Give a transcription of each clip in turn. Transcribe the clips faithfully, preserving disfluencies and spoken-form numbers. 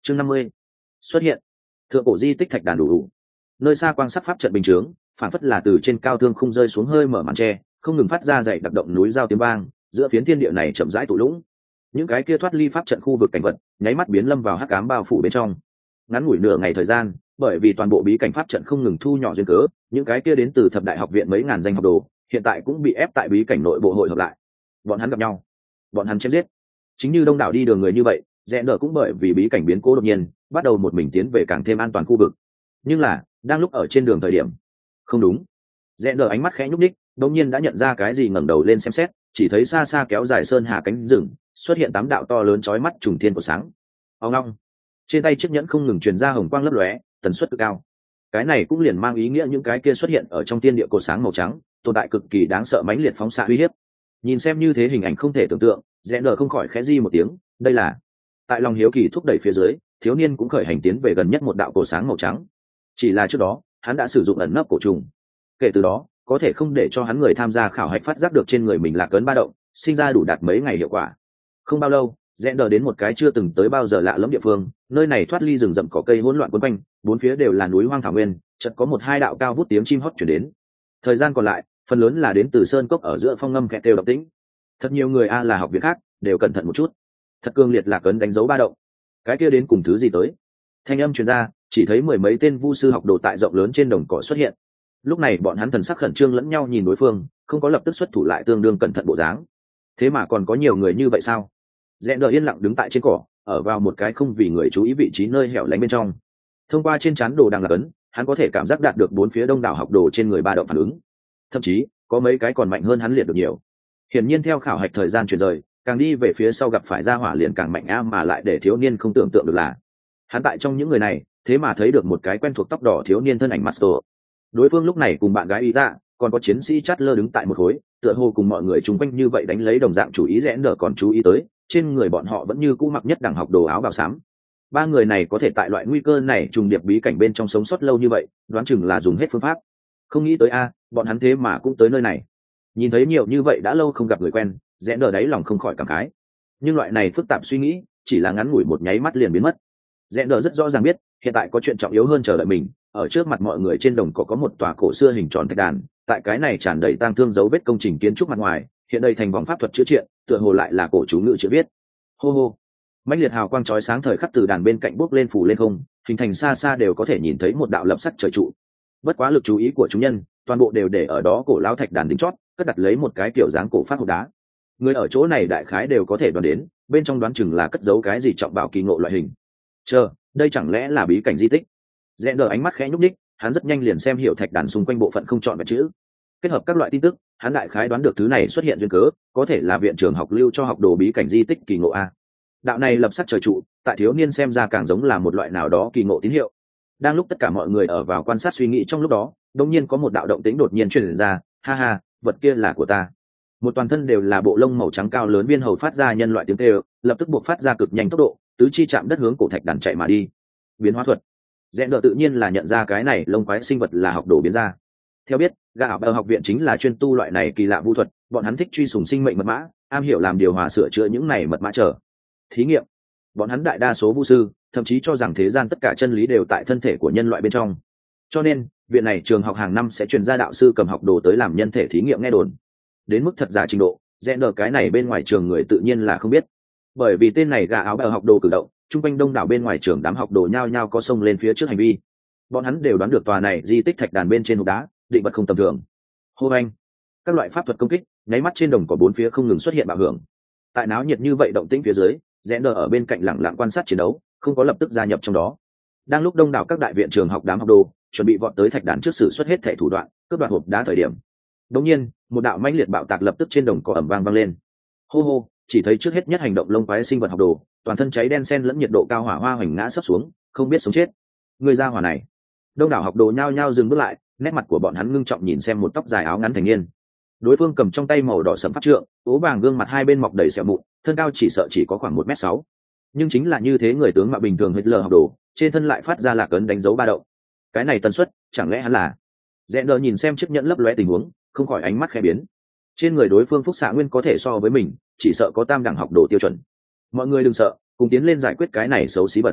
chương năm mươi xuất hiện. Thượng cổ di tích thạch đàn đủ đủ, nơi xa quang sắc pháp trận bình chướng phản phất là từ trên cao thương không rơi xuống hơi mở màn tre, không ngừng phát ra dậy đặc động núi giao tiếng vang, giữa phiến thiên địa này chậm rãi tụ lũng. Những cái kia thoát ly pháp trận khu vực cảnh vật nháy mắt biến lâm vào hắc ám bao phủ bên trong. Ngắn ngủi nửa ngày thời gian, bởi vì toàn bộ bí cảnh pháp trận không ngừng thu nhỏ duyên cớ, những cái kia đến từ thập đại học viện mấy ngàn danh học đồ hiện tại cũng bị ép tại bí cảnh nội bộ hội hợp lại. Bọn hắn gặp nhau, bọn hắn chém giết. Chính như đông đảo đi đường người như vậy, rẽ nở cũng bởi vì bí cảnh biến cố đột nhiên bắt đầu một mình tiến về càng thêm an toàn khu vực. Nhưng là đang lúc ở trên đường thời điểm, không đúng, rẽ nở ánh mắt khẽ nhúc ních, đột nhiên đã nhận ra cái gì, ngẩng đầu lên xem xét, chỉ thấy xa xa kéo dài sơn hà cánh rừng xuất hiện tám đạo to lớn chói mắt trùng thiên của sáng. Ông long, trên tay chiếc nhẫn không ngừng truyền ra hồng quang lấp lóe, tần suất cực cao. Cái này cũng liền mang ý nghĩa những cái kia xuất hiện ở trong tiên địa cột sáng màu trắng tồn tại cực kỳ đáng sợ mãnh liệt phóng xạ uy hiếp. Nhìn xem như thế hình ảnh không thể tưởng tượng, rẽ nở không khỏi khẽ di một tiếng, đây là... Tại lòng hiếu kỳ thúc đẩy phía dưới, thiếu niên cũng khởi hành tiến về gần nhất một đạo cổ sáng màu trắng. Chỉ là trước đó hắn đã sử dụng ẩn nấp cổ trùng, kể từ đó có thể không để cho hắn người tham gia khảo hạch phát giác được trên người mình là cấn ba động, sinh ra đủ đạt mấy ngày hiệu quả. Không bao lâu, rẽ nở đến một cái chưa từng tới bao giờ lạ lẫm địa phương, nơi này thoát ly rừng rậm cỏ cây hỗn loạn quấn quanh, bốn phía đều là núi hoang thảo nguyên, chợt có một hai đạo cao vút tiếng chim hót chuyển đến. Thời gian còn lại phần lớn là đến từ sơn cốc ở giữa phong ngâm kẹt đều độc tĩnh. Thật nhiều người a là học viện khác đều cẩn thận một chút, thật cương liệt là cấn đánh dấu ba động. Cái kia đến cùng thứ gì tới? Thanh âm truyền ra, chỉ thấy mười mấy tên vu sư học đồ tại rộng lớn trên đồng cỏ xuất hiện. Lúc này bọn hắn thần sắc khẩn trương lẫn nhau nhìn đối phương, không có lập tức xuất thủ lại tương đương cẩn thận bộ dáng. Thế mà còn có nhiều người như vậy sao? Rẽ nở yên lặng đứng tại trên cỏ, ở vào một cái không vì người chú ý vị trí nơi hẻo lánh bên trong. Thông qua trên trán đồ đang là cấn, hắn có thể cảm giác đạt được bốn phía đông đảo học đồ trên người ba động phản ứng. Thậm chí có mấy cái còn mạnh hơn hắn liệt được nhiều. Hiển nhiên theo khảo hạch thời gian chuyển rời, càng đi về phía sau gặp phải ra hỏa liền càng mạnh a, mà lại để thiếu niên không tưởng tượng được là hắn tại trong những người này thế mà thấy được một cái quen thuộc tóc đỏ thiếu niên thân ảnh Master. Đối phương lúc này cùng bạn gái ý ra, còn có chiến sĩ chát lơ đứng tại một khối, tựa hồ cùng mọi người chung quanh như vậy đánh lấy đồng dạng chủ ý. Rẽ nở còn chú ý tới trên người bọn họ vẫn như cũ mặc nhất đẳng học đồ áo bào xám. Ba người này có thể tại loại nguy cơ này trùng điệp bí cảnh bên trong sống sót lâu như vậy, đoán chừng là dùng hết phương pháp. Không nghĩ tới a, bọn hắn thế mà cũng tới nơi này. Nhìn thấy nhiều như vậy đã lâu không gặp người quen, rẽ nở đáy lòng không khỏi cảm khái. Nhưng loại này phức tạp suy nghĩ chỉ là ngắn ngủi một nháy mắt liền biến mất. Rẽ nở rất rõ ràng biết hiện tại có chuyện trọng yếu hơn chờ đợi mình. Ở trước mặt mọi người trên đồng cỏ có một tòa cổ xưa hình tròn thạch đàn, tại cái này tràn đầy tang thương dấu vết công trình kiến trúc mặt ngoài hiện đây thành vòng pháp thuật chữa trị, tựa hồ lại là cổ chú ngữ chữ viết. Hô hô, mãnh liệt hào quang chói sáng thời khắc từ đàn bên cạnh bốc lên phủ lên không, hình thành xa xa đều có thể nhìn thấy một đạo lập sắc trời trụ. Bất quá lực chú ý của chúng nhân toàn bộ đều để ở đó cổ lão thạch đàn đỉnh chót cất đặt lấy một cái kiểu dáng cổ phát hộp đá. Người ở chỗ này đại khái đều có thể đoán đến bên trong đoán chừng là cất giấu cái gì trọng bảo kỳ ngộ loại hình. Chờ, đây chẳng lẽ là bí cảnh di tích? Rẽ nở ánh mắt khẽ nhúc nhích, hắn rất nhanh liền xem hiểu thạch đàn xung quanh bộ phận không chọn vẹn chữ, kết hợp các loại tin tức, hắn đại khái đoán được thứ này xuất hiện duyên cớ có thể là viện trưởng học lưu cho học đồ bí cảnh di tích kỳ ngộ a. Đạo này lập sắc trời trụ tại thiếu niên xem ra càng giống là một loại nào đó kỳ ngộ tín hiệu. Đang lúc tất cả mọi người ở vào quan sát suy nghĩ trong lúc đó, đột nhiên có một đạo động tĩnh đột nhiên truyền ra, ha ha, vật kia là của ta. Một toàn thân đều là bộ lông màu trắng cao lớn viên hầu phát ra nhân loại tiếng kêu, lập tức buộc phát ra cực nhanh tốc độ, tứ chi chạm đất hướng cổ thạch đàn chạy mà đi. Biến hóa thuật. Rẽ nở tự nhiên là nhận ra cái này lông quái sinh vật là học đồ biến ra. Theo biết, gã ở học viện chính là chuyên tu loại này kỳ lạ vu thuật, bọn hắn thích truy sùng sinh mệnh mật mã, am hiểu làm điều hòa sửa chữa những này mật mã trở thí nghiệm. Bọn hắn đại đa số vu sư thậm chí cho rằng thế gian tất cả chân lý đều tại thân thể của nhân loại bên trong, cho nên viện này trường học hàng năm sẽ truyền ra đạo sư cầm học đồ tới làm nhân thể thí nghiệm nghe đồn. Đến mức thật giả trình độ, rẽ nở cái này bên ngoài trường người tự nhiên là không biết, bởi vì tên này gã áo bào học đồ cử động, trung quanh đông đảo bên ngoài trường đám học đồ nhao nhao có xông lên phía trước hành vi. Bọn hắn đều đoán được tòa này di tích thạch đàn bên trên hộp đá định vật không tầm thường. Hô anh, các loại pháp thuật công kích nháy mắt trên đồng cỏ bốn phía không ngừng xuất hiện bạo hưởng. Tại náo nhiệt như vậy động tĩnh phía dưới, rẽ nở ở bên cạnh lẳng lặng quan sát chiến đấu, không có lập tức gia nhập trong đó. Đang lúc đông đảo các đại viện trường học đám học đồ chuẩn bị vọt tới thạch đàn trước sự xuất hết thể thủ đoạn cướp đoạt hộp đá thời điểm, đống nhiên một đạo mãnh liệt bạo tạc lập tức trên đồng cỏ ầm vang vang lên. Hô hô, chỉ thấy trước hết nhất hành động lông quái sinh vật học đồ toàn thân cháy đen xen lẫn nhiệt độ cao hỏa hoa hoành ngã sấp xuống, không biết sống chết. Người ra hỏa này. Đông đảo học đồ nhao nhao dừng bước lại, nét mặt của bọn hắn ngưng trọng nhìn xem một tóc dài áo ngắn thành niên. Đối phương cầm trong tay màu đỏ sẫm pháp trượng, ố vàng gương mặt hai bên mọc đầy sẹo mụn, thân cao chỉ sợ chỉ có khoảng một mét sáu. Nhưng chính là như thế người tướng mạo bình thường Hitler học đồ, trên thân lại phát ra lạc ấn đánh dấu ba động. Cái này tần suất, chẳng lẽ hắn là? Rẽ nở nhìn xem chiếc nhẫn lấp lóe tình huống, không khỏi ánh mắt khẽ biến. Trên người đối phương phúc xạ nguyên có thể so với mình, chỉ sợ có tam đẳng học đồ tiêu chuẩn. Mọi người đừng sợ, cùng tiến lên giải quyết cái này xấu xí vật.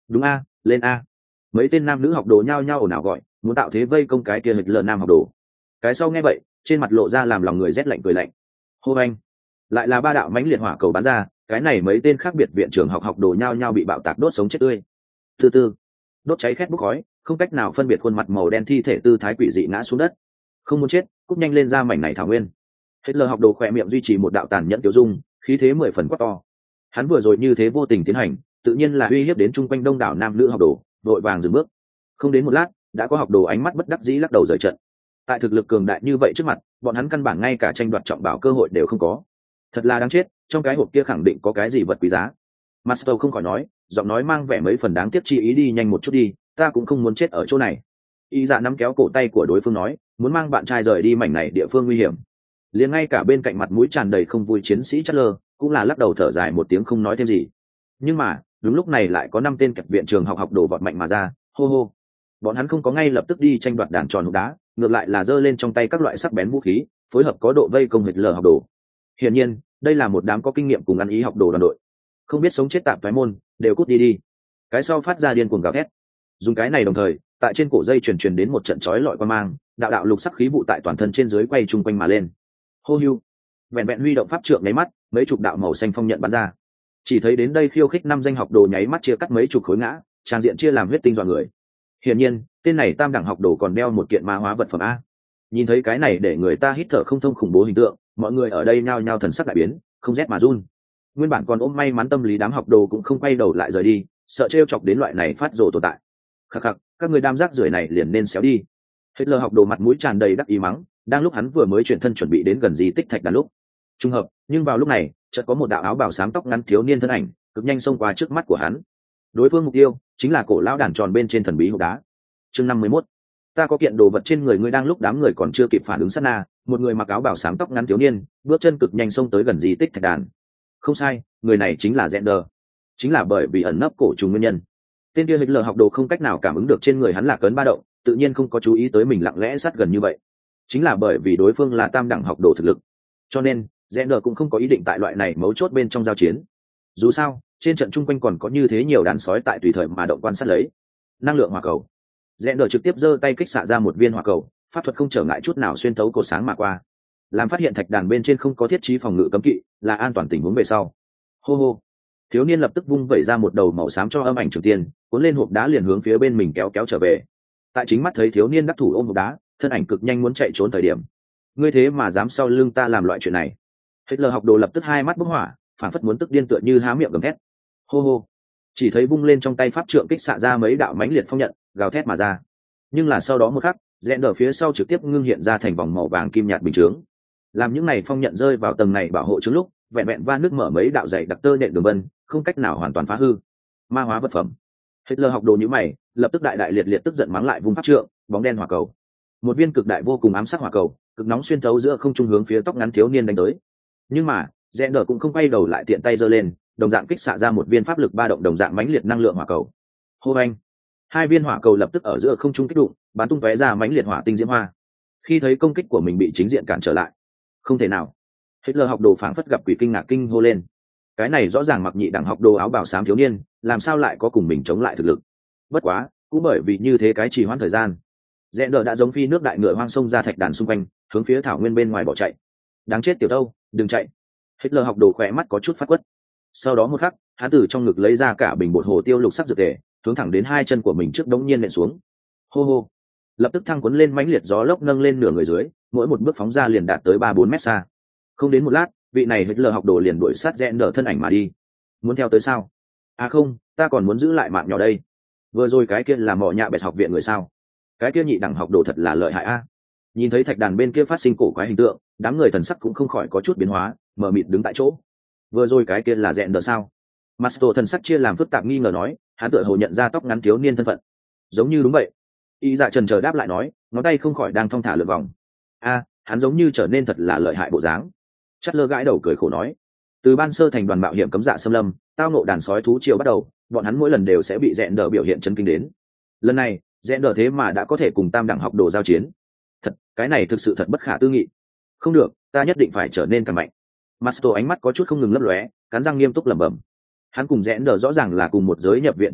đúng a, lên a. Mấy tên nam nữ học đồ nhao nhao ồn ào gọi, muốn tạo thế vây công cái kia hịch lờ nam học đồ. Cái sau nghe vậy, trên mặt lộ ra làm lòng người rét lạnh cười lạnh. Hô anh, lại là ba đạo mãnh liệt hỏa cầu bắn ra, cái này mấy tên khác biệt viện trưởng học học đồ nhao nhao bị bạo tạc đốt sống chết tươi. Từ từ, đốt cháy khét bốc khói, không cách nào phân biệt khuôn mặt màu đen thi thể tư thái quỷ dị ngã xuống đất. Không muốn chết, cúp nhanh lên ra mảnh này thảo nguyên. Hitler học đồ khỏe miệng duy trì một đạo tàn nhẫn tiêu dung, khí thế mười phần quát to. Hắn vừa rồi như thế vô tình tiến hành, tự nhiên là uy hiếp đến chung quanh đông đảo nam nữ học đồ, vội vàng dừng bước. Không đến một lát, đã có học đồ ánh mắt bất đắc dĩ lắc đầu rời trận. Tại thực lực cường đại như vậy trước mặt, bọn hắn căn bản ngay cả tranh đoạt trọng bảo cơ hội đều không có. Thật là đáng chết, trong cái hộp kia khẳng định có cái gì vật quý giá. Master không khỏi nói, giọng nói mang vẻ mấy phần đáng tiếc chi ý, đi nhanh một chút đi, ta cũng không muốn chết ở chỗ này. Y Dạ nắm kéo cổ tay của đối phương nói, muốn mang bạn trai rời đi mảnh này địa phương nguy hiểm. Liền ngay cả bên cạnh mặt mũi tràn đầy không vui chiến sĩ Chatler cũng là lắc đầu thở dài một tiếng không nói thêm gì. Nhưng mà đúng lúc này lại có năm tên kẹp viện trường học học đồ vọt mạnh mà ra, hô hô. Bọn hắn không có ngay lập tức đi tranh đoạt đàn tròn hộp đá, ngược lại là giơ lên trong tay các loại sắc bén vũ khí, phối hợp có độ vây công hịch lờ học đồ. Hiển nhiên, đây là một đám có kinh nghiệm cùng ăn ý học đồ đoàn đội. Không biết sống chết tạm thoái môn, đều cút đi đi. Cái sau phát ra điên cuồng gào thét. Dùng cái này đồng thời, tại trên cổ dây truyền truyền đến một trận chói lọi qua mang, đạo đạo lục sắc khí vụ tại toàn thân trên dưới quay trung quanh mà lên. Hô hưu, vẹn vẹn huy động pháp trượng nháy mắt, mấy chục đạo màu xanh phong nhận bắn ra. Chỉ thấy đến đây khiêu khích năm danh học đồ nháy mắt chia cắt mấy chục khối ngã, trang diện chia làm huyết tinh dọa người. Hiển nhiên, tên này tam đẳng học đồ còn đeo một kiện ma hóa vật phẩm a. Nhìn thấy cái này để người ta hít thở không thông khủng bố hình tượng, mọi người ở đây nhao nhao thần sắc đại biến, không rét mà run. Nguyên bản còn ôm may mắn tâm lý đám học đồ cũng không quay đầu lại rời đi, sợ trêu chọc đến loại này phát rồ tồn tại. Khắc khắc, các người đam rác rưởi này liền nên xéo đi. Hitler học đồ mặt mũi tràn đầy đắc ý mắng, đang lúc hắn vừa mới chuyển thân chuẩn bị đến gần di tích thạch đàn lúc. Trùng hợp, nhưng vào lúc này, chợt có một đạo áo bào xám tóc ngắn thiếu niên thân ảnh, cực nhanh xông qua trước mắt của hắn. Đối phương mục tiêu chính là cổ lão đàn tròn bên trên thần bí hộp đá. Chương năm mươi mốt, ta có kiện đồ vật trên người ngươi. Đang lúc đám người còn chưa kịp phản ứng sát na, một người mặc áo bào xám tóc ngắn thiếu niên, bước chân cực nhanh xông tới gần di tích thạch đàn. Không sai, người này chính là Zender. Chính là bởi vì ẩn nấp cổ trùng nguyên nhân. Tên kia Hitler học đồ không cách nào cảm ứng được trên người hắn là cấn ba động, tự nhiên không có chú ý tới mình lặng lẽ sát gần như vậy. Chính là bởi vì đối phương là tam đẳng học đồ thực lực, cho nên Zender cũng không có ý định tại loại này mấu chốt bên trong giao chiến. Dù sao, trên trận chung quanh còn có như thế nhiều đàn sói tại tùy thời mà động quan sát lấy. Năng lượng hỏa cầu. Zender trực tiếp giơ tay kích xạ ra một viên hỏa cầu, pháp thuật không trở ngại chút nào xuyên thấu cột sáng mà qua. Làm phát hiện thạch đàn bên trên không có thiết trí phòng ngự cấm kỵ, là an toàn tình huống về sau. Hô hô. Thiếu niên lập tức vung vẩy ra một đầu màu xám cho âm ảnh trường tiên, cuốn lên hộp đá liền hướng phía bên mình kéo kéo trở về. Tại chính mắt thấy thiếu niên đắc thủ ôm hộp đá, thân ảnh cực nhanh muốn chạy trốn thời điểm. Ngươi thế mà dám sau lưng ta làm loại chuyện này? Hitler học đồ lập tức hai mắt bốc hỏa, phản phất muốn tức điên tựa như há miệng gầm thét. Hô hô. Chỉ thấy vung lên trong tay pháp trượng kích xạ ra mấy đạo mãnh liệt phong nhận, gào thét mà ra. Nhưng là sau đó một khắc, rẽ đờ phía sau trực tiếp ngưng hiện ra thành vòng màu vàng kim nhạt bình chướng. Làm những này phong nhận rơi vào tầng này bảo hộ trước lúc, vẹn vẹn va nước mở mấy đạo dày đặc tơ nện đường vân, không cách nào hoàn toàn phá hư. Ma hóa vật phẩm. Hitler học đồ như mày, lập tức đại đại liệt liệt tức giận mắng lại vung pháp trượng, bóng đen hỏa cầu. Một viên cực đại vô cùng ám sát hỏa cầu, cực nóng xuyên thấu giữa không trung hướng phía tóc ngắn thiếu niên đánh tới. Nhưng mà, rẽ đờ cũng không quay đầu lại, tiện tay giơ lên, đồng dạng kích xạ ra một viên pháp lực ba động đồng dạng mãnh liệt năng lượng hỏa cầu. Hô anh, hai viên hỏa cầu lập tức ở giữa không trung kích đụng, bắn tung tóe ra mãnh liệt hỏa tinh diễm hoa. Khi thấy công kích của mình bị chính diện cản trở lại, không thể nào. Hitler học đồ phảng phất gặp quỷ kinh ngạc kinh hô lên. Cái này rõ ràng mặc nhị đẳng học đồ áo bào xám thiếu niên, làm sao lại có cùng mình chống lại thực lực? Bất quá, cũng bởi vì như thế cái trì hoãn thời gian, rẽ đờ đã giống phi nước đại ngựa hoang sông ra thạch đàn xung quanh, hướng phía thảo nguyên bên ngoài bỏ chạy. Đáng chết tiểu đâu, đừng chạy. Hitler học đồ khỏe mắt có chút phát quất. Sau đó một khắc, hắn từ trong ngực lấy ra cả bình bột hồ tiêu lục sắc dược tề, hướng thẳng đến hai chân của mình trước đống nhiên nện xuống. Hô hô. Lập tức thăng cuốn lên mãnh liệt gió lốc nâng lên nửa người dưới, mỗi một bước phóng ra liền đạt tới ba bốn mét xa. Không đến một lát, vị này Hitler học đồ liền đuổi sát rẽ nở thân ảnh mà đi. Muốn theo tới sao? À không, ta còn muốn giữ lại mạng nhỏ đây. Vừa rồi cái kia là mọ nhạ bẹt học viện người sao? Cái kia nhị đẳng học đồ thật là lợi hại a. Nhìn thấy thạch đàn bên kia phát sinh cổ quái hình tượng, đám người thần sắc cũng không khỏi có chút biến hóa, mờ mịt đứng tại chỗ. Vừa rồi cái kia là rẽ nở sao? Masto thần sắc chia làm phức tạp nghi ngờ nói, hắn tựa hồ nhận ra tóc ngắn thiếu niên thân phận. Giống như đúng vậy. Y Dạ trần chờ đáp lại nói, ngón tay không khỏi đang thong thả lượn vòng. A, hắn giống như trở nên thật là lợi hại bộ dáng. Chắt lơ gãi đầu cười khổ nói, từ ban sơ thành đoàn mạo hiểm cấm dạ xâm lâm, tao nộ đàn sói thú triều bắt đầu, bọn hắn mỗi lần đều sẽ bị rẽn đờ biểu hiện chấn kinh đến. Lần này rẽn đờ thế mà đã có thể cùng tam đẳng học đồ giao chiến, thật, cái này thực sự thật bất khả tư nghị. Không được, ta nhất định phải trở nên càng mạnh. Masto ánh mắt có chút không ngừng lấp lóe, cắn răng nghiêm túc lẩm bẩm. Hắn cùng rẽn đờ rõ ràng là cùng một giới nhập viện trường học,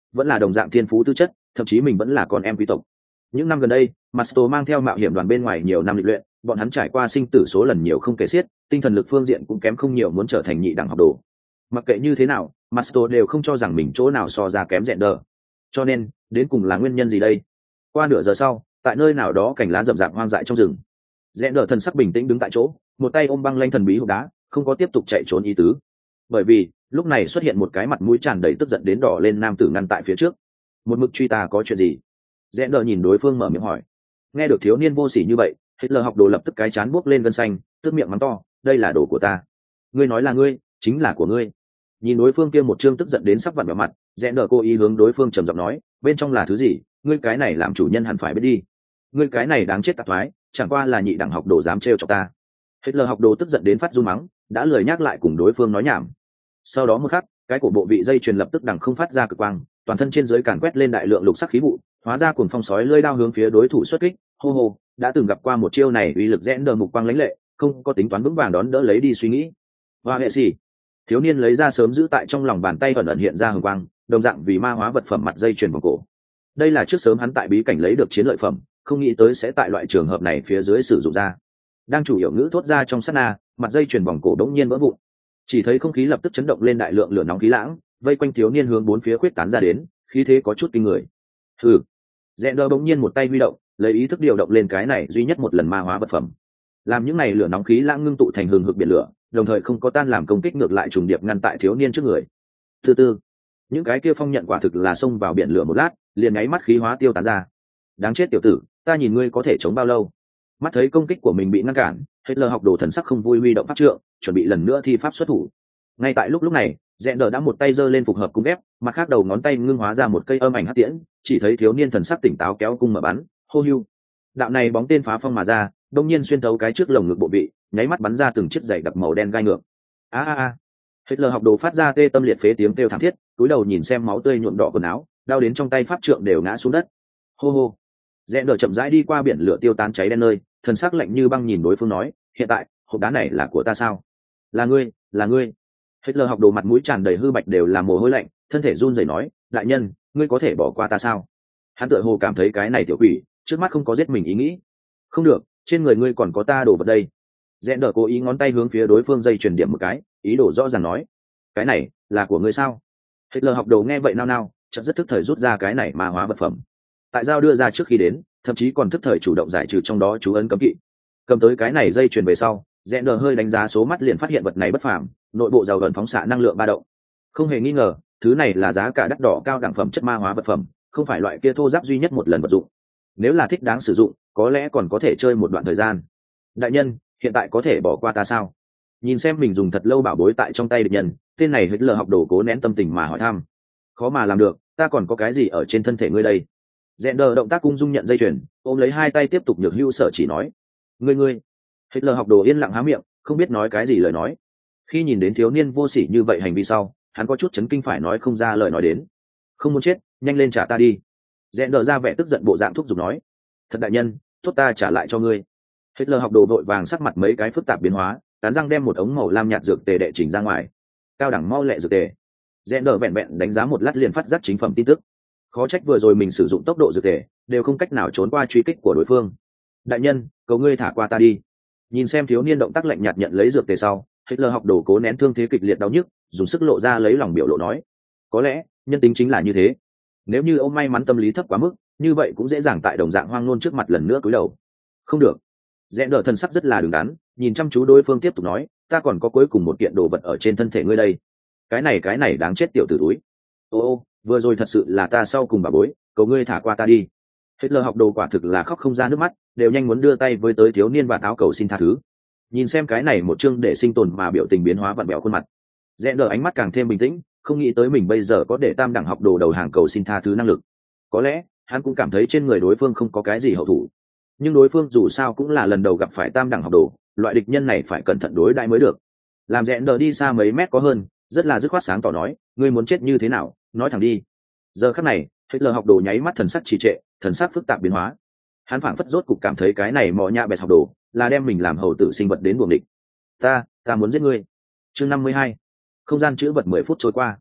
vẫn là đồng dạng thiên phú tư chất, thậm chí mình vẫn là con em quý tộc. Những năm gần đây, Masto mang theo mạo hiểm đoàn bên ngoài nhiều năm lịch luyện, bọn hắn trải qua sinh tử số lần nhiều không kể xiết, tinh thần lực phương diện cũng kém không nhiều, muốn trở thành nhị đẳng học đồ. Mặc kệ như thế nào, Masto đều không cho rằng mình chỗ nào so ra kém Render. Cho nên, đến cùng là nguyên nhân gì đây? Qua nửa giờ sau, tại nơi nào đó cành lá rậm rạp hoang dại trong rừng, Render thần sắc bình tĩnh đứng tại chỗ, một tay ôm băng lanh thần bí hộp đá, không có tiếp tục chạy trốn ý tứ. Bởi vì, lúc này xuất hiện một cái mặt mũi tràn đầy tức giận đến đỏ lên nam tử ngăn tại phía trước. Một mực truy ta có chuyện gì? Render nhìn đối phương mở miệng hỏi. Nghe được thiếu niên vô sỉ như vậy, Hitler học đồ lập tức cái chán buốc lên gân xanh, tức miệng mắng to, đây là đồ của ta. Ngươi nói là ngươi, chính là của ngươi. Nhìn đối phương kia một trương tức giận đến sắp vặn vẹo mặt, Render cố ý hướng đối phương trầm giọng nói, bên trong là thứ gì, ngươi cái này làm chủ nhân hẳn phải biết đi. Ngươi cái này đáng chết tạp thoái, chẳng qua là nhị đẳng học đồ dám trêu chọc ta. Hitler học đồ tức giận đến phát run mắng, đã lười nhắc lại cùng đối phương nói nhảm. Sau đó một khắc, cái cổ bộ vị dây chuyền lập tức đằng không phát ra cực quang, toàn thân trên dưới càn quét lên đại lượng lục sắc khí vụ, hóa ra cuồng phong sói lưỡi đao hướng phía đối thủ xuất kích. Hô hô, đã từng gặp qua một chiêu này uy lực rẽn đờ mục quang lãnh lệ, không có tính toán vững vàng đón đỡ lấy đi suy nghĩ. Hoa hệ gì? Thiếu niên lấy ra sớm giữ tại trong lòng bàn tay ẩn ẩn hiện ra hừng quang, đồng dạng vì ma hóa vật phẩm mặt dây chuyền vòng cổ. Đây là trước sớm hắn tại bí cảnh lấy được chiến lợi phẩm, không nghĩ tới sẽ tại loại trường hợp này phía dưới sử dụng ra. Đang chủ yếu ngữ thốt ra trong sát na, mặt dây chuyền vòng cổ đống nhiên vỡ vụn. Chỉ thấy không khí lập tức chấn động lên đại lượng lửa nóng khí lãng, vây quanh thiếu niên hướng bốn phía khuyết tán ra đến, khí thế có chút kinh người. Hừ. Render bỗng nhiên một tay huy động, lấy ý thức điều động lên cái này duy nhất một lần ma hóa vật phẩm. Làm những này lửa nóng khí lãng ngưng tụ thành hừng hực biển lửa, đồng thời không có tan làm công kích ngược lại trùng điệp ngăn tại thiếu niên trước người. Từ từ, những cái kia phong nhận quả thực là xông vào biển lửa một lát, liền nháy mắt khí hóa tiêu tán ra. Đáng chết tiểu tử, ta nhìn ngươi có thể chống bao lâu? Mắt thấy công kích của mình bị ngăn cản, Hitler học đồ thần sắc không vui huy động pháp trượng, chuẩn bị lần nữa thi pháp xuất thủ. Ngay tại lúc lúc này, Render đã một tay giơ lên phục hợp cung ghép, mặt khác đầu ngón tay ngưng hóa ra một cây âm ảnh hắc tiễn, chỉ thấy thiếu niên thần sắc tỉnh táo kéo cung mở bắn, hô hưu. Đạo này bóng tên phá phong mà ra, đông nhiên xuyên thấu cái trước lồng ngực bộ vị, nháy mắt bắn ra từng chiếc giày đặc màu đen gai ngược. A a a. Hitler học đồ phát ra tê tâm liệt phế tiếng kêu thảm thiết, cúi đầu nhìn xem máu tươi nhuộm đỏ quần áo, đau đến trong tay pháp trượng đều ngã xuống đất. Hô hô. Render chậm rãi đi qua biển lửa tiêu tán cháy đen nơi, thần sắc lạnh như băng nhìn đối phương nói, hiện tại hộp đá này là của ta sao? Là ngươi, là ngươi. Hitler học đồ mặt mũi tràn đầy hư bạch đều là mồ hôi lạnh, thân thể run rẩy nói, đại nhân, ngươi có thể bỏ qua ta sao? Hắn tựa hồ cảm thấy cái này tiểu quỷ trước mắt không có giết mình ý nghĩ. Không được, trên người ngươi còn có ta đồ vật đây. Render cố ý ngón tay hướng phía đối phương dây truyền điểm một cái, ý đồ rõ ràng nói, cái này là của ngươi sao? Hitler học đồ nghe vậy nao nao, chợt rất thức thời rút ra cái này ma hóa vật phẩm. Tại giao đưa ra trước khi đến, thậm chí còn thức thời chủ động giải trừ trong đó chú ấn cấm kỵ. Cầm tới cái này dây truyền về sau, Render hơi đánh giá số mắt liền phát hiện vật này bất phàm, nội bộ giàu gần phóng xạ năng lượng ba động. Không hề nghi ngờ, thứ này là giá cả đắt đỏ cao đẳng phẩm chất ma hóa vật phẩm, không phải loại kia thô ráp duy nhất một lần vật dụng. Nếu là thích đáng sử dụng, có lẽ còn có thể chơi một đoạn thời gian. Đại nhân, hiện tại có thể bỏ qua ta sao? Nhìn xem mình dùng thật lâu bảo bối tại trong tay địch nhân, tên này Hitler học đồ cố nén tâm tình mà hỏi thăm. Khó mà làm được, ta còn có cái gì ở trên thân thể ngươi đây? Render động tác cung dung nhận dây chuyền, ôm lấy hai tay tiếp tục nhược hưu sở chỉ nói, ngươi ngươi. Hitler học đồ yên lặng há miệng, không biết nói cái gì lời nói. Khi nhìn đến thiếu niên vô sỉ như vậy hành vi sau, hắn có chút chấn kinh phải nói không ra lời nói đến. Không muốn chết, nhanh lên trả ta đi. Render ra vẻ tức giận bộ dạng thúc giục nói, thật đại nhân, tốt ta trả lại cho ngươi. Hitler học đồ vội vàng sắc mặt mấy cái phức tạp biến hóa, cắn răng đem một ống màu lam nhạt dược tề đệ chỉnh ra ngoài. Cao đẳng mau lẹ dược tề. Render vẹn vẹn đánh giá một lát liền phát giác chính phẩm tin tức. Khó trách vừa rồi mình sử dụng tốc độ dược tề, đều không cách nào trốn qua truy kích của đối phương. Đại nhân, cầu ngươi thả qua ta đi. Nhìn xem thiếu niên động tác lạnh nhạt nhận lấy dược tề sau, Hitler học đồ cố nén thương thế kịch liệt đau nhức, dùng sức lộ ra lấy lòng biểu lộ nói, có lẽ nhân tính chính là như thế. Nếu như ông may mắn tâm lý thấp quá mức, như vậy cũng dễ dàng tại đồng dạng hoang nôn trước mặt lần nữa cúi đầu. Không được. Render thân sắc rất là đứng đắn, nhìn chăm chú đối phương tiếp tục nói, ta còn có cuối cùng một kiện đồ vật ở trên thân thể ngươi đây. Cái này cái này đáng chết tiểu tử túi. Ô ô, vừa rồi thật sự là ta sau cùng bà bối, cầu ngươi thả qua ta đi. Hitler học đồ quả thực là khóc không ra nước mắt, đều nhanh muốn đưa tay với tới thiếu niên và áo cầu xin tha thứ. Nhìn xem cái này một chương để sinh tồn mà biểu tình biến hóa vặn bẹo khuôn mặt, Render ánh mắt càng thêm bình tĩnh, không nghĩ tới mình bây giờ có để tam đẳng học đồ đầu hàng cầu xin tha thứ năng lực. Có lẽ hắn cũng cảm thấy trên người đối phương không có cái gì hậu thủ, nhưng đối phương dù sao cũng là lần đầu gặp phải tam đẳng học đồ, loại địch nhân này phải cẩn thận đối đãi mới được. Làm Render đi xa mấy mét có hơn, rất là dứt khoát sáng tỏ nói, ngươi muốn chết như thế nào, nói thẳng đi. Giờ khắc này, Hitler học đồ nháy mắt thần sắc trì trệ, thần sắc phức tạp biến hóa. Hắn phảng phất rốt cục cảm thấy cái này mò nhạ bẹt học đồ là đem mình làm hầu tử sinh vật đến buồng địch. Ta, ta muốn giết ngươi. Chương năm mươi hai. Không gian chữ vật mười phút trôi qua.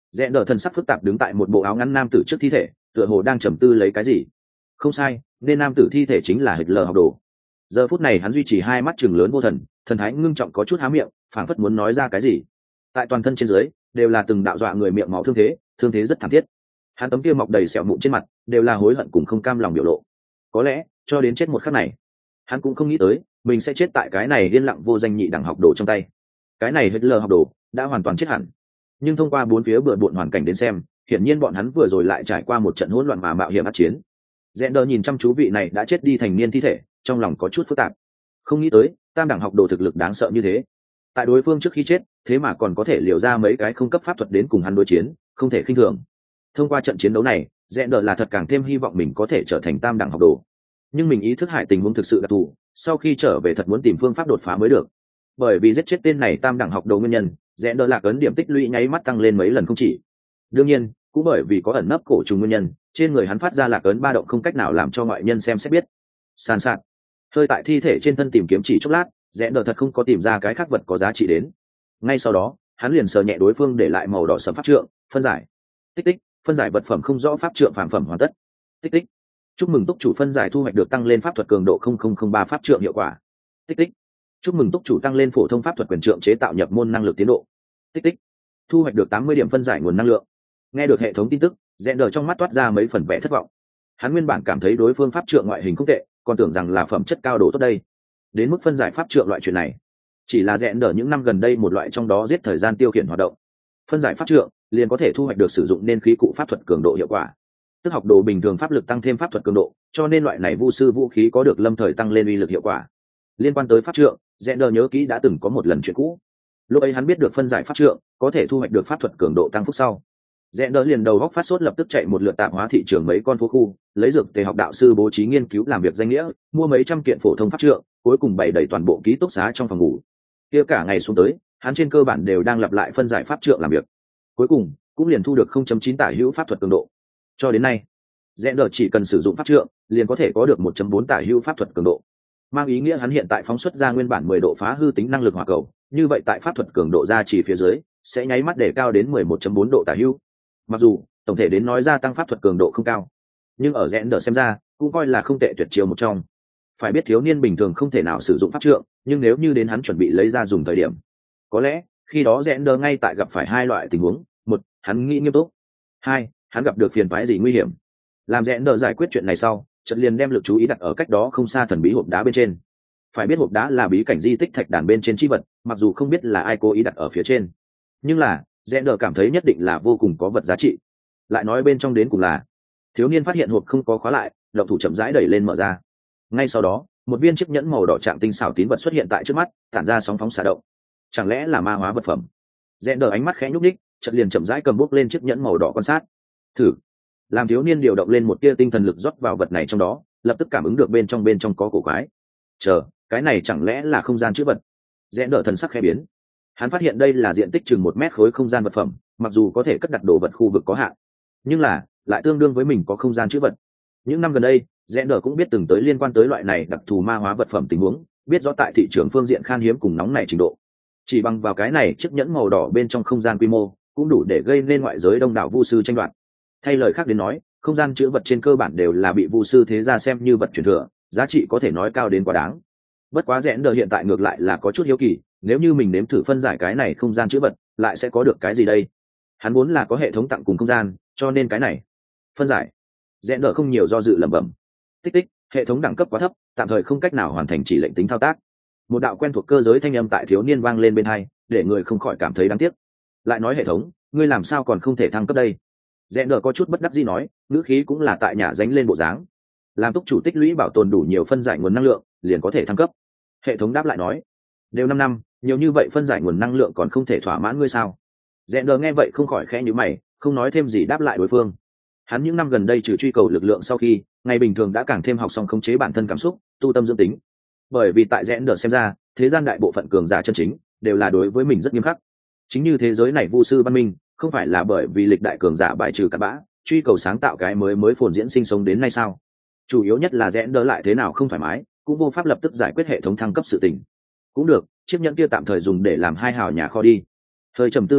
rẽ đờ thân sắc phức tạp đứng tại một bộ áo ngắn nam tử trước thi thể, tựa hồ đang trầm tư lấy cái gì. Không sai, nên nam tử thi thể chính là Hitler học đồ. Giờ phút này hắn duy trì hai mắt trừng lớn vô thần, thần thái ngưng trọng có chút há miệng, phảng phất muốn nói ra cái gì. Tại toàn thân trên dưới đều là từng đạo dọa người miệng máu thương thế, thương thế rất thảm thiết. Hắn tấm kia mọc đầy sẹo mụn trên mặt đều là hối hận cùng không cam lòng biểu lộ. Có lẽ cho đến chết một khắc này, hắn cũng không nghĩ tới mình sẽ chết tại cái này yên lặng vô danh nhị đẳng học đồ trong tay. Cái này Hitler học đồ đã hoàn toàn chết hẳn, nhưng thông qua bốn phía bừa bộn hoàn cảnh đến xem, hiển nhiên bọn hắn vừa rồi lại trải qua một trận hỗn loạn mà mạo hiểm ác chiến. Zender nhìn chăm chú vị này đã chết đi thành niên thi thể, trong lòng có chút phức tạp. Không nghĩ tới tam đẳng học đồ thực lực đáng sợ như thế, tại đối phương trước khi chết thế mà còn có thể liều ra mấy cái không cấp pháp thuật đến cùng hắn đối chiến, không thể khinh thường. Thông qua trận chiến đấu này, Zender là thật càng thêm hy vọng mình có thể trở thành tam đẳng học đồ, nhưng mình ý thức hại tình huống thực sự đặc thù, sau khi trở về thật muốn tìm phương pháp đột phá mới được. Bởi vì giết chết tên này tam đẳng học đồ nguyên nhân, Zender lạc ấn điểm tích lũy nháy mắt tăng lên mấy lần không chỉ. Đương nhiên cũng bởi vì có ẩn nấp cổ trùng nguyên nhân, trên người hắn phát ra lạc ấn ba động không cách nào làm cho ngoại nhân xem xét biết. San sạt hơi tại thi thể trên thân tìm kiếm chỉ chốc lát, Zender thật không có tìm ra cái khác vật có giá trị đến. Ngay sau đó hắn liền sờ nhẹ đối phương để lại màu đỏ sẫm pháp trượng, phân giải. Tích tích, phân giải vật phẩm không rõ pháp trượng phàm phẩm hoàn tất. Tích tích, chúc mừng túc chủ phân giải thu hoạch được tăng lên pháp thuật cường độ không không không ba pháp trượng hiệu quả. Tích tích, chúc mừng túc chủ tăng lên phổ thông pháp thuật quyền trượng chế tạo nhập môn năng lực tiến độ. Tích tích, thu hoạch được tám mươi điểm phân giải nguồn năng lượng. Nghe được hệ thống tin tức, Zender trong mắt toát ra mấy phần vẻ thất vọng. Hắn nguyên bản cảm thấy đối phương pháp trượng ngoại hình không tệ, còn tưởng rằng là phẩm chất cao đồ tốt đây. Đến mức phân giải pháp trượng loại chuyện này, chỉ là Zender những năm gần đây một loại trong đó giết thời gian tiêu khiển hoạt động. Phân giải pháp trượng liền có thể thu hoạch được sử dụng nên khí cụ pháp thuật cường độ hiệu quả. Tức học đồ bình thường pháp lực tăng thêm pháp thuật cường độ, cho nên loại này vu sư vũ khí có được lâm thời tăng lên uy lực hiệu quả. Liên quan tới pháp trượng, Zender nhớ kỹ đã từng có một lần chuyện cũ. Lúc ấy hắn biết được phân giải pháp trượng có thể thu hoạch được pháp thuật cường độ tăng phúc sau, Zender liền đầu góc phát sốt lập tức chạy một lượt tạp hóa thị trường mấy con phố khu, lấy dược tề học đạo sư bố trí nghiên cứu làm việc danh nghĩa, mua mấy trăm kiện phổ thông pháp trượng, cuối cùng bày đầy toàn bộ ký túc xá trong phòng ngủ. Kia cả ngày xuống tới, hắn trên cơ bản đều đang lặp lại phân giải pháp trượng làm việc. Cuối cùng cũng liền thu được không chấm chín tả hữu pháp thuật cường độ. Cho đến nay, Zender chỉ cần sử dụng pháp trượng, liền có thể có được một chấm bốn tả hữu pháp thuật cường độ. Mang ý nghĩa hắn hiện tại phóng xuất ra nguyên bản mười độ phá hư tính năng lực hỏa cầu, như vậy tại pháp thuật cường độ ra chỉ phía dưới, sẽ nháy mắt để cao đến mười một chấm bốn độ tả hữu. Mặc dù tổng thể đến nói ra tăng pháp thuật cường độ không cao, nhưng ở Zender xem ra cũng coi là không tệ tuyệt chiêu một trong. Phải biết thiếu niên bình thường không thể nào sử dụng pháp trượng, nhưng nếu như đến hắn chuẩn bị lấy ra dùng thời điểm, có lẽ khi đó Zender ngay tại gặp phải hai loại tình huống: một, hắn nghĩ nghiêm túc; hai, hắn gặp được phiền toái gì nguy hiểm. Làm Zender giải quyết chuyện này sau, chợt liền đem lực chú ý đặt ở cách đó không xa thần bí hộp đá bên trên. Phải biết hộp đá là bí cảnh di tích thạch đàn bên trên chi vật, mặc dù không biết là ai cố ý đặt ở phía trên, nhưng là Zender cảm thấy nhất định là vô cùng có vật giá trị. Lại nói bên trong đến cùng là, thiếu niên phát hiện hộp không có khóa lại, động thủ chậm rãi đẩy lên mở ra. Ngay sau đó, một viên chiếc nhẫn màu đỏ chạm tinh xảo tín vật xuất hiện tại trước mắt, tản ra sóng phóng xạ động. Chẳng lẽ là ma hóa vật phẩm? Zender ánh mắt khẽ nhúc nhích, chợt liền chậm rãi cầm bút lên chiếc nhẫn màu đỏ quan sát. Thử. Làm thiếu niên điều động lên một tia tinh thần lực rót vào vật này trong đó, lập tức cảm ứng được bên trong bên trong có cổ quái. Chờ, cái này chẳng lẽ là không gian chữ vật? Zender thần sắc khẽ biến. Hắn phát hiện đây là diện tích chừng một mét khối không gian vật phẩm, mặc dù có thể cất đặt đồ vật khu vực có hạn, nhưng là lại tương đương với mình có không gian chữ vật. Những năm gần đây, Zender cũng biết từng tới liên quan tới loại này đặc thù ma hóa vật phẩm tình huống, biết rõ tại thị trường phương diện khan hiếm cùng nóng nảy trình độ. Chỉ bằng vào cái này chiếc nhẫn màu đỏ bên trong không gian quy mô, cũng đủ để gây nên ngoại giới đông đảo vu sư tranh đoạt. Thay lời khác đến nói, không gian chữ vật trên cơ bản đều là bị vu sư thế gia xem như vật truyền thừa, giá trị có thể nói cao đến quá đáng. Bất quá Zender hiện tại ngược lại là có chút hiếu kỳ, nếu như mình nếm thử phân giải cái này không gian chữ vật, lại sẽ có được cái gì đây? Hắn vốn là có hệ thống tặng cùng không gian, cho nên cái này phân giải, Zender không nhiều do dự lẩm bẩm. Tích tích, hệ thống đẳng cấp quá thấp, tạm thời không cách nào hoàn thành chỉ lệnh tính thao tác. Một đạo quen thuộc cơ giới thanh âm tại thiếu niên vang lên bên tai, để người không khỏi cảm thấy đáng tiếc. Lại nói hệ thống, ngươi làm sao còn không thể thăng cấp đây? Zender có chút bất đắc dĩ nói, ngữ khí cũng là tại nhà dánh lên bộ dáng. Làm túc chủ tích lũy bảo tồn đủ nhiều phân giải nguồn năng lượng, liền có thể thăng cấp. Hệ thống đáp lại nói, đều năm năm, nhiều như vậy phân giải nguồn năng lượng còn không thể thỏa mãn ngươi sao? Zender nghe vậy không khỏi khẽ nhíu mày, không nói thêm gì đáp lại đối phương. Hắn những năm gần đây trừ truy cầu lực lượng sau khi, ngày bình thường đã càng thêm học xong khống chế bản thân cảm xúc, tu tâm dưỡng tính. Bởi vì tại Zender xem ra, thế gian đại bộ phận cường giả chân chính đều là đối với mình rất nghiêm khắc. Chính như thế giới này vu sư văn minh, không phải là bởi vì lịch đại cường giả bài trừ cặn bã, truy cầu sáng tạo cái mới mới phồn diễn sinh sống đến nay sao? Chủ yếu nhất là Zender lại thế nào không thoải mái, cũng vô pháp lập tức giải quyết hệ thống thăng cấp sự tình. Cũng được, chiếc nhẫn kia tạm thời dùng để làm hai hào nhà kho đi. Hơi trầm tư một lát,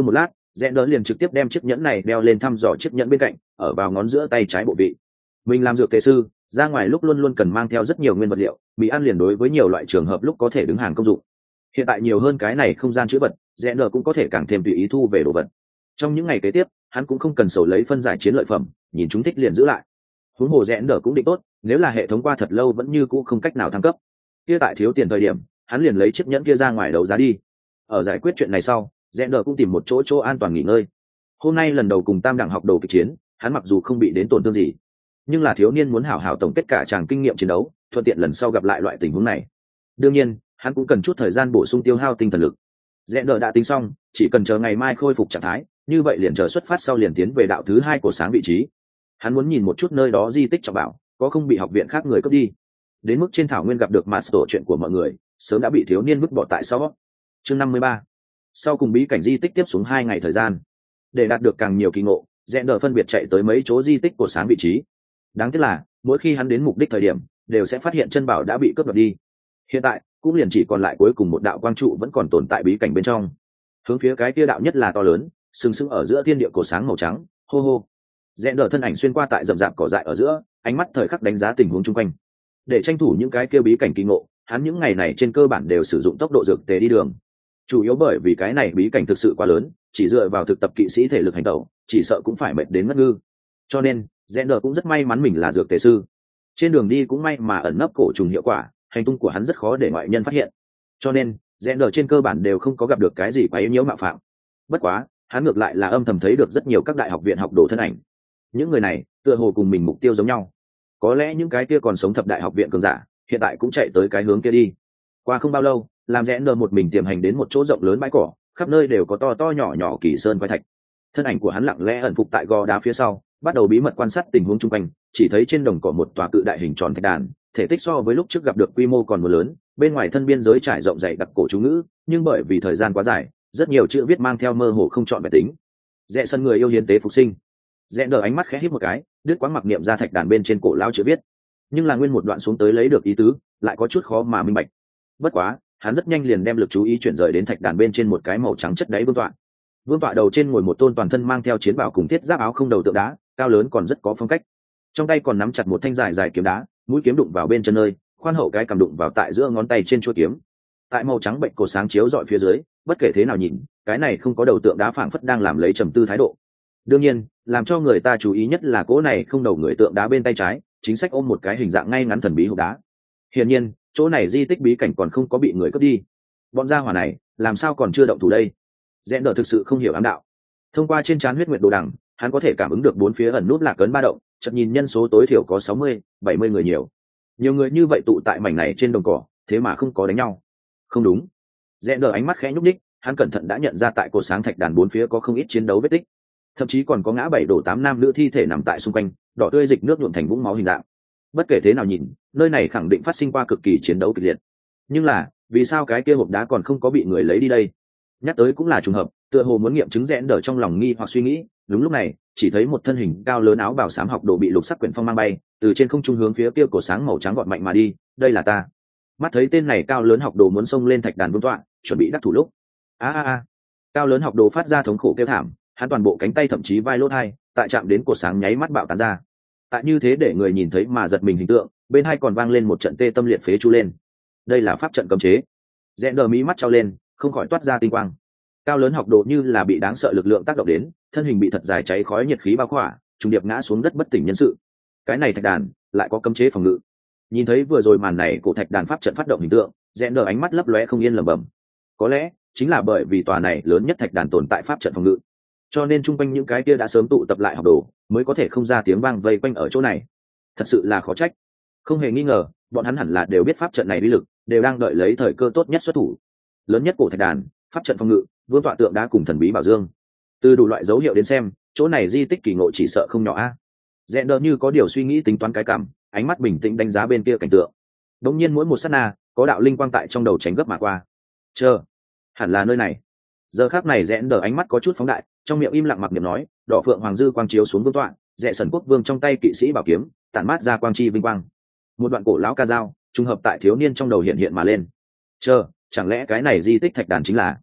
rẽ đỡ liền trực tiếp đem chiếc nhẫn này đeo lên thăm dò chiếc nhẫn bên cạnh, ở vào ngón giữa tay trái bộ vị. Mình làm dược tề sư, ra ngoài lúc luôn luôn cần mang theo rất nhiều nguyên vật liệu, bị ăn liền đối với nhiều loại trường hợp lúc có thể đứng hàng công dụng. Hiện tại nhiều hơn cái này không gian chữ vật, rẽ đỡ cũng có thể càng thêm tùy ý thu về đồ vật. Trong những ngày kế tiếp, hắn cũng không cần sầu lấy phân giải chiến lợi phẩm, nhìn chúng thích liền giữ lại. Huống hồ rẽ đỡ cũng định tốt, nếu là hệ thống qua thật lâu vẫn như cũ không cách nào thăng cấp, kia tại thiếu tiền thời điểm, hắn liền lấy chiếc nhẫn kia ra ngoài đấu giá đi. Ở giải quyết chuyện này sau, rẽ đỡ cũng tìm một chỗ chỗ an toàn nghỉ ngơi. Hôm nay lần đầu cùng tam đẳng học đồ kịch chiến, hắn mặc dù không bị đến tổn thương gì, nhưng là thiếu niên muốn hảo hảo tổng kết cả tràng kinh nghiệm chiến đấu, thuận tiện lần sau gặp lại loại tình huống này. Đương nhiên, hắn cũng cần chút thời gian bổ sung tiêu hao tinh thần lực. Rẽ đỡ đã tính xong, chỉ cần chờ ngày mai khôi phục trạng thái, như vậy liền chờ xuất phát sau liền tiến về đạo thứ hai của sáng vị trí. Hắn muốn nhìn một chút nơi đó di tích trọng bảo có không bị học viện khác người cướp đi. Đến mức trên thảo nguyên gặp được master chuyện của mọi người, sớm đã bị thiếu niên vứt bỏ tại sau. Chương năm mươi ba. Sau cùng bí cảnh di tích tiếp xuống hai ngày thời gian, để đạt được càng nhiều kỳ ngộ, rẽ đỡ phân biệt chạy tới mấy chỗ di tích của sáng vị trí. Đáng tiếc là mỗi khi hắn đến mục đích thời điểm, đều sẽ phát hiện chân bảo đã bị cướp đoạt đi. Hiện tại cũng liền chỉ còn lại cuối cùng một đạo quang trụ vẫn còn tồn tại bí cảnh bên trong. Hướng phía cái kia đạo nhất là to lớn, sừng sững ở giữa thiên địa cổ sáng màu trắng. Hô hô. Rẽ đỡ thân ảnh xuyên qua tại rậm rạp cỏ dại ở giữa, ánh mắt thời khắc đánh giá tình huống chung quanh. Để tranh thủ những cái kia bí cảnh kỳ ngộ, hắn những ngày này trên cơ bản đều sử dụng tốc độ dược tề đi đường. Chủ yếu bởi vì cái này bí cảnh thực sự quá lớn, chỉ dựa vào thực tập kỵ sĩ thể lực hành tẩu, chỉ sợ cũng phải mệt đến ngất ngư. Cho nên, rẽ đỡ cũng rất may mắn mình là dược tề sư. Trên đường đi cũng may mà ẩn nấp cổ trùng hiệu quả, hành tung của hắn rất khó để ngoại nhân phát hiện. Cho nên, rẽ đỡ trên cơ bản đều không có gặp được cái gì quá yếu nhiễu mạo phạm. Bất quá, hắn ngược lại là âm thầm thấy được rất nhiều các đại học viện học đồ thân ảnh. Những người này tựa hồ cùng mình mục tiêu giống nhau, có lẽ những cái kia còn sống thập đại học viện cường giả hiện tại cũng chạy tới cái hướng kia đi. Qua không bao lâu, làm rẽ đỡ một mình tiềm hành đến một chỗ rộng lớn bãi cỏ, khắp nơi đều có to to nhỏ nhỏ kỳ sơn quái thạch. Thân ảnh của hắn lặng lẽ ẩn phục tại gò đá phía sau, bắt đầu bí mật quan sát tình huống chung quanh. Chỉ thấy trên đồng cỏ một tòa cự đại hình tròn thạch đàn, thể tích so với lúc trước gặp được quy mô còn một lớn, bên ngoài thân biên giới trải rộng dày đặc cổ chú ngữ, nhưng bởi vì thời gian quá dài, rất nhiều chữ viết mang theo mơ hồ không trọn vẹn tính. Rẽ sân người yêu hiến tế phục sinh. Rẽ đỡ ánh mắt khẽ híp một cái, đứt quãng mặc niệm ra thạch đàn bên trên cổ lão chữ viết, nhưng là nguyên một đoạn xuống tới lấy được ý tứ, lại có chút khó mà minh bạch. Bất quá, hắn rất nhanh liền đem lực chú ý chuyển rời đến thạch đàn bên trên một cái màu trắng chất đáy vương tọa. Vương tọa đầu trên ngồi một tôn toàn thân mang theo chiến bảo cùng thiết giáp áo không đầu tượng đá, cao lớn còn rất có phong cách. Trong tay còn nắm chặt một thanh dài dài kiếm đá, mũi kiếm đụng vào bên chân nơi, khoan hậu cái cầm đụng vào tại giữa ngón tay trên chuôi kiếm. Tại màu trắng bệnh cổ sáng chiếu rọi phía dưới, bất kể thế nào nhìn, cái này không có đầu tượng đá phảng phất đang làm lấy trầm tư thái độ. Đương nhiên, làm cho người ta chú ý nhất là cỗ này không đầu người tượng đá bên tay trái, chính sách ôm một cái hình dạng ngay ngắn thần bí hộp đá. Hiển nhiên, chỗ này di tích bí cảnh còn không có bị người cướp đi. Bọn gia hỏa này, làm sao còn chưa động thủ đây? Rẽ đỡ thực sự không hiểu ám đạo. Thông qua trên trán huyết nguyệt đồ đằng, hắn có thể cảm ứng được bốn phía ẩn nút lạc ấn ba động, chợt nhìn nhân số tối thiểu có sáu mươi, bảy mươi người nhiều. Nhiều người như vậy tụ tại mảnh này trên đồng cỏ, thế mà không có đánh nhau. Không đúng. Rẽ đỡ ánh mắt khẽ nhúc nhích, hắn cẩn thận đã nhận ra tại cột sáng thạch đàn bốn phía có không ít chiến đấu vết tích. Thậm chí còn có ngã bảy đổ tám nam nữ thi thể nằm tại xung quanh, đỏ tươi dịch nước nhuộm thành vũng máu hình dạng. Bất kể thế nào nhìn, nơi này khẳng định phát sinh qua cực kỳ chiến đấu kịch liệt. Nhưng là, vì sao cái kia hộp đá còn không có bị người lấy đi đây? Nhắc tới cũng là trùng hợp, tựa hồ muốn nghiệm chứng rẽ đỡ trong lòng nghi hoặc suy nghĩ. Đúng lúc này, chỉ thấy một thân hình cao lớn áo bào xám học đồ bị lục sắc quyển phong mang bay, từ trên không trung hướng phía kia cổ sáng màu trắng gọn mạnh mà đi. Đây là ta. Mắt thấy tên này cao lớn học đồ muốn xông lên thạch đàn vương tọa, chuẩn bị đắc thủ lúc. A a a. Cao lớn học đồ phát ra thống khổ kêu thảm, hắn toàn bộ cánh tay thậm chí vai lốt hai, tại chạm đến cổ sáng nháy mắt bạo tán ra. Tại như thế để người nhìn thấy mà giật mình hình tượng, bên hai còn vang lên một trận tê tâm liệt phế chu lên. Đây là pháp trận cấm chế. Rẽ đỡ mí mắt trao lên, không khỏi toát ra tinh quang. Cao lớn học đồ như là bị đáng sợ lực lượng tác động đến, thân hình bị thật dài cháy khói nhiệt khí bao khỏa, trùng điệp ngã xuống đất bất tỉnh nhân sự. Cái này thạch đàn lại có cấm chế phòng ngự. Nhìn thấy vừa rồi màn này, cổ thạch đàn pháp trận phát động hình tượng, rẽ đỡ ánh mắt lấp lóe không yên lẩm bẩm. Có lẽ chính là bởi vì tòa này lớn nhất thạch đàn tồn tại pháp trận phòng ngự, cho nên chung quanh những cái kia đã sớm tụ tập lại học đồ mới có thể không ra tiếng vang vây quanh ở chỗ này. Thật sự là khó trách. Không hề nghi ngờ, bọn hắn hẳn là đều biết pháp trận này uy lực, đều đang đợi lấy thời cơ tốt nhất xuất thủ. Lớn nhất cổ thạch đàn, pháp trận phòng ngự, vương tọa tượng đá cùng thần bí bảo dương. Từ đủ loại dấu hiệu đến xem, chỗ này di tích kỳ ngộ chỉ sợ không nhỏ a. Rẽ đỡ như có điều suy nghĩ tính toán cái cảm, ánh mắt bình tĩnh đánh giá bên kia cảnh tượng. Đột nhiên mỗi một sát na, có đạo linh quang tại trong đầu tránh gấp mà qua. Chờ, hẳn là nơi này. Giờ khắc này rẽ đỡ ánh mắt có chút phóng đại, trong miệng im lặng mặc niệm nói, đỏ phượng hoàng dư quang chiếu xuống vương tọa, rẽ sần quốc vương trong tay kỵ sĩ bảo kiếm, tản mát ra quang chi vinh quang. Một đoạn cổ lão ca dao, trùng hợp tại thiếu niên trong đầu hiện hiện mà lên. Chờ, chẳng lẽ cái này di tích thạch đàn chính là?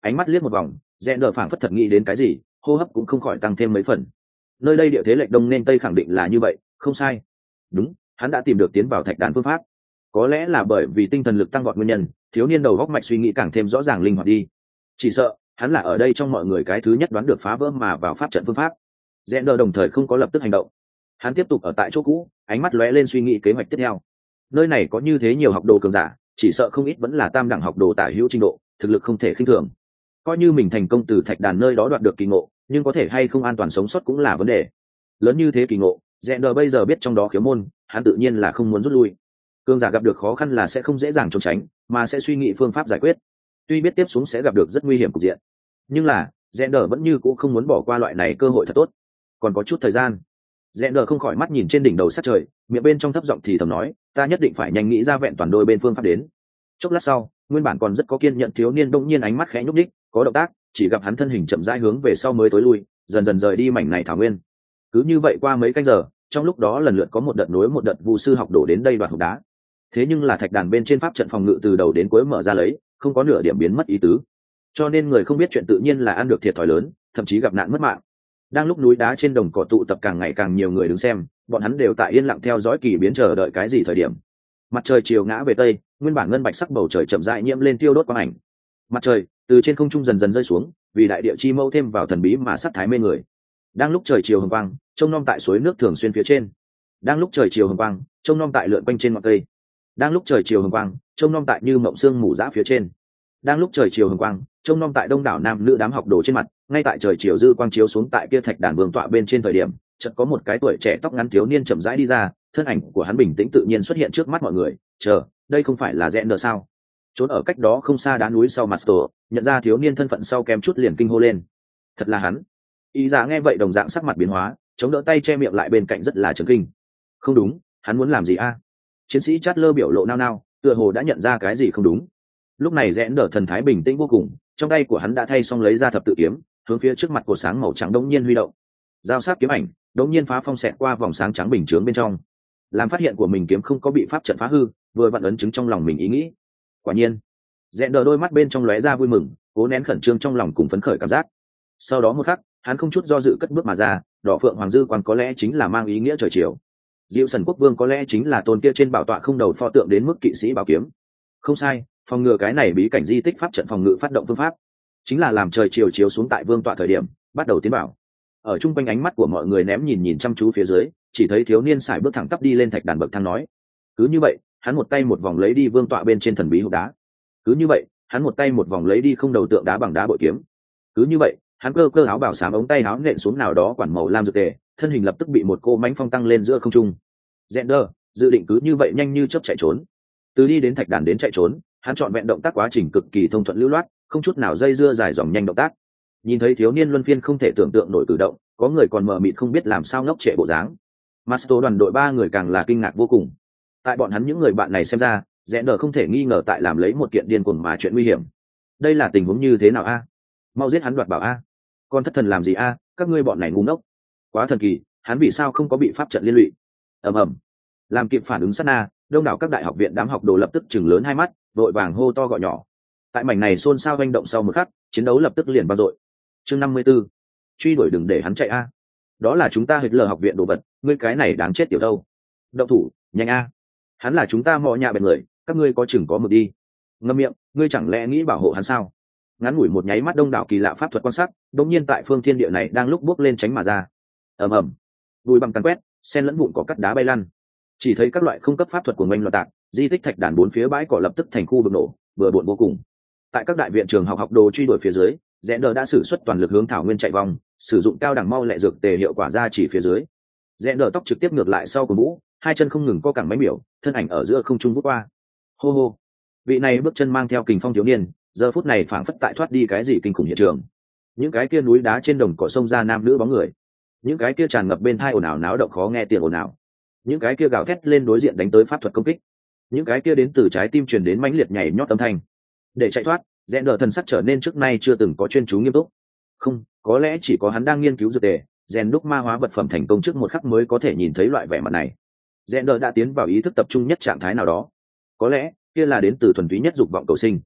ánh mắt liếc một vòng, rẽ đờ phảng phất thật nghĩ đến cái gì, hô hấp cũng không khỏi tăng thêm mấy phần. Nơi đây địa thế lệch đông nên tây khẳng định là như vậy, không sai. Đúng, hắn đã tìm được tiến vào thạch đàn phương pháp. Có lẽ là bởi vì tinh thần lực tăng vọt nguyên nhân, thiếu niên đầu góc mạch suy nghĩ càng thêm rõ ràng linh hoạt đi. Chỉ sợ hắn là ở đây trong mọi người cái thứ nhất đoán được phá vỡ mà vào pháp trận phương pháp. Rẽ đờ đồng thời không có lập tức hành động, hắn tiếp tục ở tại chỗ cũ, ánh mắt lóe lên suy nghĩ kế hoạch tiếp theo. Nơi này có như thế nhiều học đồ cường giả, chỉ sợ không ít vẫn là tam đẳng học đồ tả hữu trình độ, thực lực không thể khinh thường. Coi như mình thành công từ thạch đàn nơi đó đoạt được kỳ ngộ, nhưng có thể hay không an toàn sống sót cũng là vấn đề. Lớn như thế kỳ ngộ, rẽ đờ bây giờ biết trong đó khiếu môn, hắn tự nhiên là không muốn rút lui. Cường giả gặp được khó khăn là sẽ không dễ dàng trốn tránh, mà sẽ suy nghĩ phương pháp giải quyết. Tuy biết tiếp xuống sẽ gặp được rất nguy hiểm cục diện, nhưng là rẽ đờ vẫn như cũ không muốn bỏ qua loại này cơ hội thật tốt. Còn có chút thời gian, rẽ đờ không khỏi mắt nhìn trên đỉnh đầu sát trời, miệng bên trong thấp giọng thì thầm nói, ta nhất định phải nhanh nghĩ ra vẹn toàn đôi bên phương pháp đến. Chốc lát sau, nguyên bản còn rất có kiên nhẫn thiếu niên đông nhiên ánh mắt khẽ nhúc nhích, có động tác, chỉ gặp hắn thân hình chậm rãi hướng về sau mới tối lui, dần dần rời đi mảnh này thảo nguyên. Cứ như vậy qua mấy canh giờ, trong lúc đó lần lượt có một đợt nối một đợt vu sư học đổ đến đây đoạt hộp đá. Thế nhưng là thạch đàn bên trên pháp trận phòng ngự từ đầu đến cuối mở ra lấy, không có nửa điểm biến mất ý tứ. Cho nên người không biết chuyện tự nhiên là ăn được thiệt thòi lớn, thậm chí gặp nạn mất mạng. Đang lúc núi đá trên đồng cỏ tụ tập càng ngày càng nhiều người đứng xem, bọn hắn đều tại yên lặng theo dõi kỳ biến chờ đợi cái gì thời điểm. Mặt trời chiều ngã về tây, nguyên bản ngân bạch sắc bầu trời chậm rãi nhiễm lên tiêu đốt quang ảnh. Mặt trời từ trên không trung dần dần rơi xuống, vì đại địa chi mâu thêm vào thần bí mà sắc thái mê người. Đang lúc trời chiều hồng quang, trông nom tại suối nước thường xuyên phía trên. Đang lúc trời chiều hồng quang, trông nom tại lượn quanh trên ngọn cây. Đang lúc trời chiều hồng quang, trông nom tại như mộng xương mù dã phía trên. Đang lúc trời chiều hồng quang, trông nom tại đông đảo nam nữ đám học đồ trên mặt, ngay tại trời chiều dư quang chiếu xuống tại kia thạch đàn vương tọa bên trên thời điểm, chợt có một cái tuổi trẻ tóc ngắn thiếu niên chậm rãi đi ra, thân ảnh của hắn bình tĩnh tự nhiên xuất hiện trước mắt mọi người. Chờ, đây không phải là rẽ nợ sao? Trốn ở cách đó không xa đá núi sau mặt tổ, nhận ra thiếu niên thân phận sau kém chút liền kinh hô lên. Thật là hắn. Y Dạ nghe vậy đồng dạng sắc mặt biến hóa, chống đỡ tay che miệng lại bên cạnh rất là chấn kinh. Không đúng, hắn muốn làm gì a? Chiến sĩ chát lơ biểu lộ nao nao, tựa hồ đã nhận ra cái gì không đúng. Lúc này rẽ nở thần thái bình tĩnh vô cùng, trong tay của hắn đã thay xong lấy ra thập tự kiếm, hướng phía trước mặt cột sáng màu trắng đống nhiên huy động. Giao sát kiếm ảnh đống nhiên phá phong xẹt qua vòng sáng trắng bình chướng bên trong, làm phát hiện của mình kiếm không có bị pháp trận phá hư, vừa vặn ấn chứng trong lòng mình ý nghĩ. Quả nhiên, rẽ nở đôi mắt bên trong lóe ra vui mừng, cố nén khẩn trương trong lòng cùng phấn khởi cảm giác. Sau đó một khắc, hắn không chút do dự cất bước mà ra, đỏ phượng hoàng dư quan có lẽ chính là mang ý nghĩa trời chiều. Diệu Sần Quốc Vương có lẽ chính là tôn kia trên bảo tọa không đầu pho tượng đến mức kỵ sĩ bảo kiếm. Không sai, phòng ngừa cái này bí cảnh di tích pháp trận phòng ngự phát động phương pháp, chính là làm trời chiều chiếu xuống tại vương tọa thời điểm, bắt đầu tiến bảo. Ở trung quanh ánh mắt của mọi người ném nhìn nhìn chăm chú phía dưới, chỉ thấy thiếu niên sải bước thẳng tắp đi lên thạch đàn bậc thang nói. Cứ như vậy, hắn một tay một vòng lấy đi vương tọa bên trên thần bí hộp đá. Cứ như vậy, hắn một tay một vòng lấy đi không đầu tượng đá bằng đá bội kiếm. Cứ như vậy, hắn cơ cơ áo bảo xám ống tay áo nện xuống nào đó quản màu lam dược tề, thân hình lập tức bị một cô mánh phong tăng lên giữa không trung. Zender dự định cứ như vậy nhanh như chớp chạy trốn. Từ đi đến thạch đàn đến chạy trốn, hắn chọn vẹn động tác quá trình cực kỳ thông thuận lưu loát, không chút nào dây dưa dài dòng nhanh động tác. Nhìn thấy thiếu niên luân phiên không thể tưởng tượng nổi cử động, có người còn mờ mịt không biết làm sao ngốc trệ bộ dáng. Masto đoàn đội ba người càng là kinh ngạc vô cùng. Tại bọn hắn những người bạn này xem ra, Zender không thể nghi ngờ tại làm lấy một kiện điên cuồng mà chuyện nguy hiểm. Đây là tình huống như thế nào a? Mau giết hắn đoạt bảo a! Con thất thần làm gì a? Các ngươi bọn này ngu ngốc! Quá thần kỳ, hắn vì sao không có bị pháp trận liên lụy? Ầm ầm. Làm kịp phản ứng sát na, đông đảo các đại học viện đám học đồ lập tức chừng lớn hai mắt, vội vàng hô to gọi nhỏ. Tại mảnh này xôn xao hành động sau một khắc, chiến đấu lập tức liền vang dội. Chương năm mươi 54. Truy đuổi đừng để hắn chạy a. Đó là chúng ta Hitler học viện đồ vật, ngươi cái này đáng chết tiểu đâu. Động thủ, nhanh a. Hắn là chúng ta mọ nhà bèn người, các ngươi có chừng có mực đi. Ngậm miệng, ngươi chẳng lẽ nghĩ bảo hộ hắn sao? Ngắn ngủi một nháy mắt đông đảo kỳ lạ pháp thuật quan sát, đột nhiên tại phương thiên địa này đang lúc bước lên tránh mà ra. Ầm ầm. Bụi bằng càn quét, sen lẫn vụn có cắt đá bay lăn. Chỉ thấy các loại không cấp pháp thuật của ngoanh loạn tạc, di tích thạch đàn bốn phía bãi cỏ lập tức thành khu vực nổ, vừa bộn vô cùng. Tại các đại viện trường học học đồ truy đuổi phía dưới, rẽ đờ đã sử xuất toàn lực hướng thảo nguyên chạy vòng, sử dụng cao đẳng mau lẹ dược tề hiệu quả ra chỉ phía dưới. Rẽ đờ tóc trực tiếp ngược lại sau của mũ, hai chân không ngừng co cẳng máy miểu, thân ảnh ở giữa không trung vút qua. Hô hô. Vị này bước chân mang theo kình phong thiếu niên, giờ phút này phảng phất tại thoát đi cái gì kinh khủng hiện trường. Những cái kia núi đá trên đồng cỏ sông ra nam nữ bóng người, những cái kia tràn ngập bên thai ồn ào náo động khó nghe tiếng ồn ào, những cái kia gào thét lên đối diện đánh tới pháp thuật công kích, những cái kia đến từ trái tim truyền đến mãnh liệt nhảy nhót âm thanh. Để chạy thoát, rẽ đờ thần sắc trở nên trước nay chưa từng có chuyên chú nghiêm túc. Không, có lẽ chỉ có hắn đang nghiên cứu dược tề, rèn đúc ma hóa vật phẩm thành công trước một khắc mới có thể nhìn thấy loại vẻ mặt này. Rẽ đờ đã tiến vào ý thức tập trung nhất trạng thái nào đó, có lẽ kia là đến từ thuần túy nhất dục vọng cầu sinh.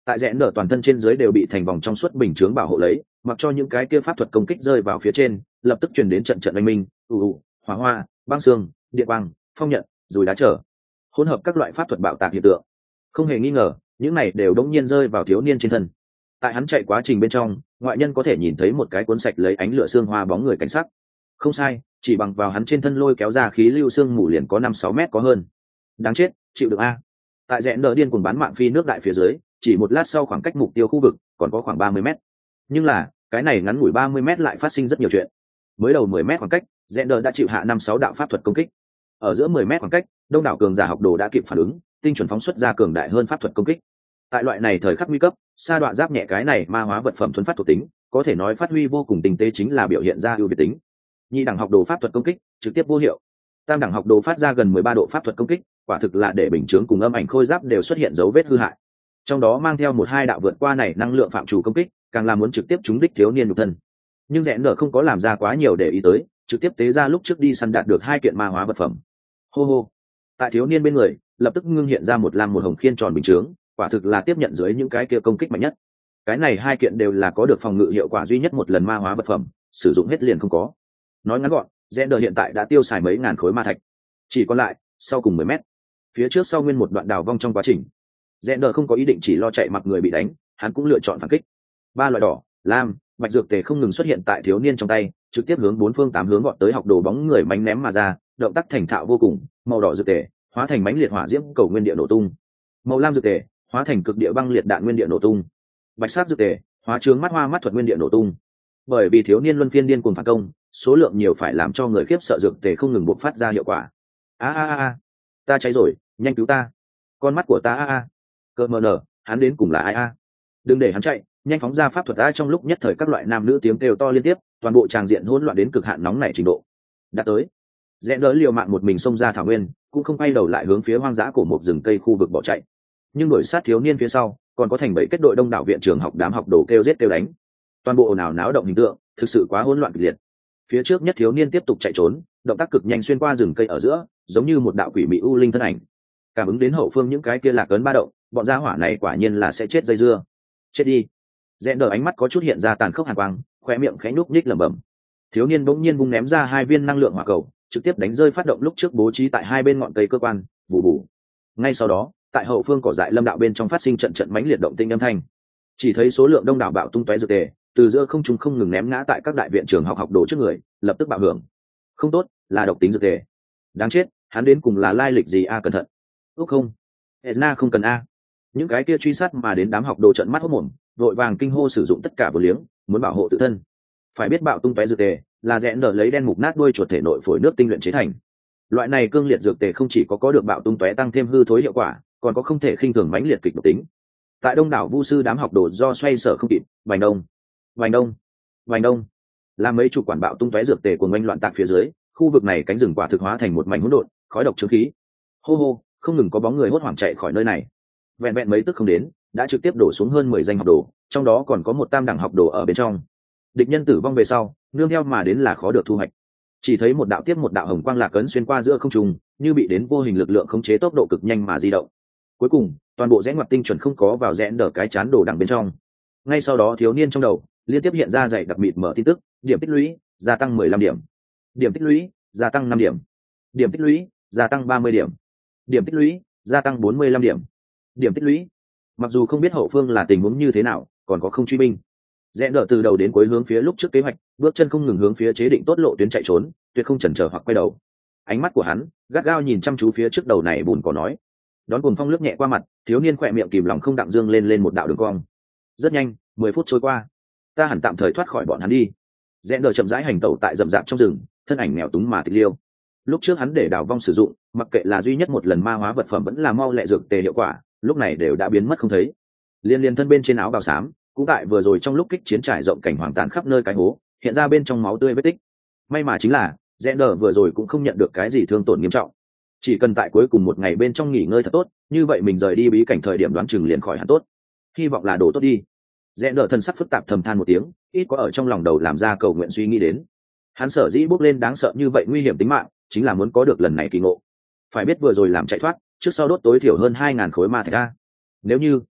Tại rẽ nở toàn thân trên dưới đều bị thành vòng trong suốt bình chướng bảo hộ lấy, mặc cho những cái kia pháp thuật công kích rơi vào phía trên, lập tức truyền đến trận trận oanh minh, ù ù, hỏa hoa, băng xương, điện quang, phong nhận, rồi đá trở, hỗn hợp các loại pháp thuật bạo tạc hiện tượng. Không hề nghi ngờ, những này đều đống nhiên rơi vào thiếu niên trên thân. Tại hắn chạy quá trình bên trong, ngoại nhân có thể nhìn thấy một cái cuốn sạch lấy ánh lửa xương hoa bóng người cảnh sắc. Không sai, chỉ bằng vào hắn trên thân lôi kéo ra khí lưu xương mù liền có năm sáu mét có hơn. Đáng chết, chịu được a. Tại rẽ nở điên cuồng bắn mạng phi nước đại phía dưới, chỉ một lát sau khoảng cách mục tiêu khu vực còn có khoảng ba mươi mét. Nhưng là, cái này ngắn ngủi ba mươi mét lại phát sinh rất nhiều chuyện. Mới đầu mười mét khoảng cách, rẽ nở đã chịu hạ năm sáu đạo pháp thuật công kích. Ở giữa mười mét khoảng cách, đông đảo cường giả học đồ đã kịp phản ứng, tinh chuẩn phóng xuất ra cường đại hơn pháp thuật công kích. Tại loại này thời khắc nguy cấp, sa đoạn giáp nhẹ cái này ma hóa vật phẩm thuần phát thuộc tính, có thể nói phát huy vô cùng tinh tế, chính là biểu hiện ra ưu việt tính. Nhị đẳng học đồ pháp thuật công kích trực tiếp vô hiệu, tam đẳng học đồ phát ra gần mười ba độ pháp thuật công kích, quả thực là để bình chướng cùng âm ảnh khôi giáp đều xuất hiện dấu vết hư hại. Trong đó mang theo một hai đạo vượt qua này năng lượng phạm chủ công kích, càng là muốn trực tiếp trúng đích thiếu niên nhục thân. Nhưng rẽ nở không có làm ra quá nhiều để ý tới, trực tiếp tế ra lúc trước đi săn đạt được hai kiện ma hóa vật phẩm. Hô hô. Tại thiếu niên bên người, lập tức ngưng hiện ra một lam một hồng khiên tròn bình chướng, quả thực là tiếp nhận dưới những cái kia công kích mạnh nhất. Cái này hai kiện đều là có được phòng ngự hiệu quả duy nhất một lần ma hóa vật phẩm, sử dụng hết liền không có. Nói ngắn gọn, rẽ nở hiện tại đã tiêu xài mấy ngàn khối ma thạch, chỉ còn lại sau cùng mười mét. Phía trước sau nguyên một đoạn đào vong trong quá trình, rẽ nở không có ý định chỉ lo chạy mặc người bị đánh, hắn cũng lựa chọn phản kích. Ba loại đỏ, lam, bạch dược tề không ngừng xuất hiện tại thiếu niên trong tay, trực tiếp hướng bốn phương tám hướng gọn tới học đồ bóng người mánh ném mà ra, động tác thành thạo vô cùng. Màu đỏ dược tề hóa thành mánh liệt hỏa diễm cầu nguyên địa nổ tung, màu lam dược tề hóa thành cực địa băng liệt đạn nguyên địa nổ tung, bạch sát dược tề hóa trướng mắt hoa mắt thuật nguyên địa nổ tung. Bởi vì thiếu niên luân phiên điên cuồng phản công, số lượng nhiều phải làm cho người khiếp sợ, dược tề không ngừng bộc phát ra hiệu quả. A a a, ta cháy rồi, nhanh cứu ta, con mắt của ta a a. Cơ mờ nở, hắn đến cùng là ai a? Đừng để hắn chạy, nhanh phóng ra pháp thuật a. Trong lúc nhất thời các loại nam nữ tiếng kêu to liên tiếp, toàn bộ tràng diện hỗn loạn đến cực hạn nóng nảy trình độ. Đã tới, rẽ đỡ liều mạng một mình xông ra thảo nguyên, cũng không quay đầu lại hướng phía hoang dã cổ một rừng cây khu vực bỏ chạy. Nhưng đuổi sát thiếu niên phía sau, còn có thành bảy kết đội đông đảo viện trường học đám học đồ kêu giết kêu đánh, toàn bộ ồn ào náo động hình tượng thực sự quá hỗn loạn kịch liệt. Phía trước nhất thiếu niên tiếp tục chạy trốn, động tác cực nhanh xuyên qua rừng cây ở giữa, giống như một đạo quỷ mị u linh thân ảnh. Cảm ứng đến hậu phương những cái kia lạc ấn ba động, bọn gia hỏa này quả nhiên là sẽ chết dây dưa. Chết đi. Rẽ đỡ ánh mắt có chút hiện ra tàn khốc hàn quang, khóe miệng khẽ nhúc nhích lẩm bẩm. Thiếu niên bỗng nhiên vung ném ra hai viên năng lượng hỏa cầu, trực tiếp đánh rơi phát động lúc trước bố trí tại hai bên ngọn cây cơ quan, bù bù. Ngay sau đó, tại hậu phương cỏ dại lâm đạo bên trong phát sinh trận trận mãnh liệt động tinh âm thanh. Chỉ thấy số lượng đông đảo bạo tung tóe dược tề, từ giữa không trung không ngừng ném ngã tại các đại viện trường học học đồ trước người, lập tức bạo hưởng. Không tốt, là độc tính dược tề. Đáng chết, hắn đến cùng là lai lịch gì a? Cẩn thận. Úc không, Edna không cần a. Những cái kia truy sát mà đến đám học đồ trợn mắt hốt mồm, vội vàng kinh hô sử dụng tất cả vô liếng, muốn bảo hộ tự thân. Phải biết bạo tung tóe dược tề là rẽ nở lấy đen mục nát đuôi chuột thể nội phổi nước tinh luyện chế thành. Loại này cương liệt dược tề không chỉ có có được bạo tung tóe tăng thêm hư thối hiệu quả, còn có không thể khinh thường mãnh liệt kịch độc tính. Tại đông đảo vu sư đám học đồ do xoay sở không kịp, vành đông, vành đông, vành đông, làm mấy chục quản bạo tung tóe dược tề của ngoanh loạn tạc phía dưới, khu vực này cánh rừng quả thực hóa thành một mảnh hỗn độn, khói độc chứng khí. Hô hô, không ngừng có bóng người hốt hoảng chạy khỏi nơi này. Vẹn vẹn mấy tức không đến, đã trực tiếp đổ xuống hơn mười danh học đồ, trong đó còn có một tam đẳng học đồ ở bên trong. Địch nhân tử vong về sau, nương theo mà đến là khó được thu hoạch. Chỉ thấy một đạo tiếp một đạo hồng quang lạc ấn xuyên qua giữa không trung, như bị đến vô hình lực lượng khống chế tốc độ cực nhanh mà di động. Cuối cùng, toàn bộ rẽ ngoặt tinh chuẩn không có vào rẽ đỡ cái chán đồ đằng bên trong. Ngay sau đó thiếu niên trong đầu liên tiếp hiện ra dày đặc mịt mở tin tức, điểm tích lũy gia tăng mười lăm điểm, điểm tích lũy gia tăng năm điểm, điểm tích lũy gia tăng ba mươi điểm, điểm tích lũy gia tăng bốn mươi lăm điểm, điểm tích lũy. Mặc dù không biết hậu phương là tình huống như thế nào, còn có không truy binh, rẽ đỡ từ đầu đến cuối hướng phía lúc trước kế hoạch, bước chân không ngừng hướng phía chế định tốt lộ tuyến chạy trốn, tuyệt không chần chờ hoặc quay đầu. Ánh mắt của hắn gắt gao nhìn chăm chú phía trước đầu này bùn cỏ nói. Đón cuồng phong lướt nhẹ qua mặt, thiếu niên khỏe miệng kìm lòng không đặng dương lên lên một đạo đường cong. Rất nhanh, mười phút trôi qua, ta hẳn tạm thời thoát khỏi bọn hắn đi. Rẽ đỡ chậm rãi hành tẩu tại rậm rạp trong rừng, thân ảnh nghèo túng mà tịch liêu. Lúc trước hắn để đào vong sử dụng, mặc kệ là duy nhất một lần ma hóa vật phẩm vẫn là mau lẹ dược tề hiệu quả, lúc này đều đã biến mất không thấy. Liên liên thân bên trên áo bào xám, cũng tại vừa rồi trong lúc kích chiến trải rộng cảnh hoàng tàn khắp nơi cái hố, hiện ra bên trong máu tươi vết tích. May mà chính là, rẽ đỡ vừa rồi cũng không nhận được cái gì thương tổn nghiêm trọng. Chỉ cần tại cuối cùng một ngày bên trong nghỉ ngơi thật tốt, như vậy mình rời đi bí cảnh thời điểm đoán chừng liền khỏi hẳn tốt. Hy vọng là đồ tốt đi. Rẽ đỡ thân sắc phức tạp thầm than một tiếng, ít có ở trong lòng đầu làm ra cầu nguyện suy nghĩ đến. Hắn sở dĩ bước lên đáng sợ như vậy nguy hiểm tính mạng, chính là muốn có được lần này kỳ ngộ. Phải biết vừa rồi làm chạy thoát, trước sau đốt tối thiểu hơn hai ngàn khối ma thạch a. Nếu như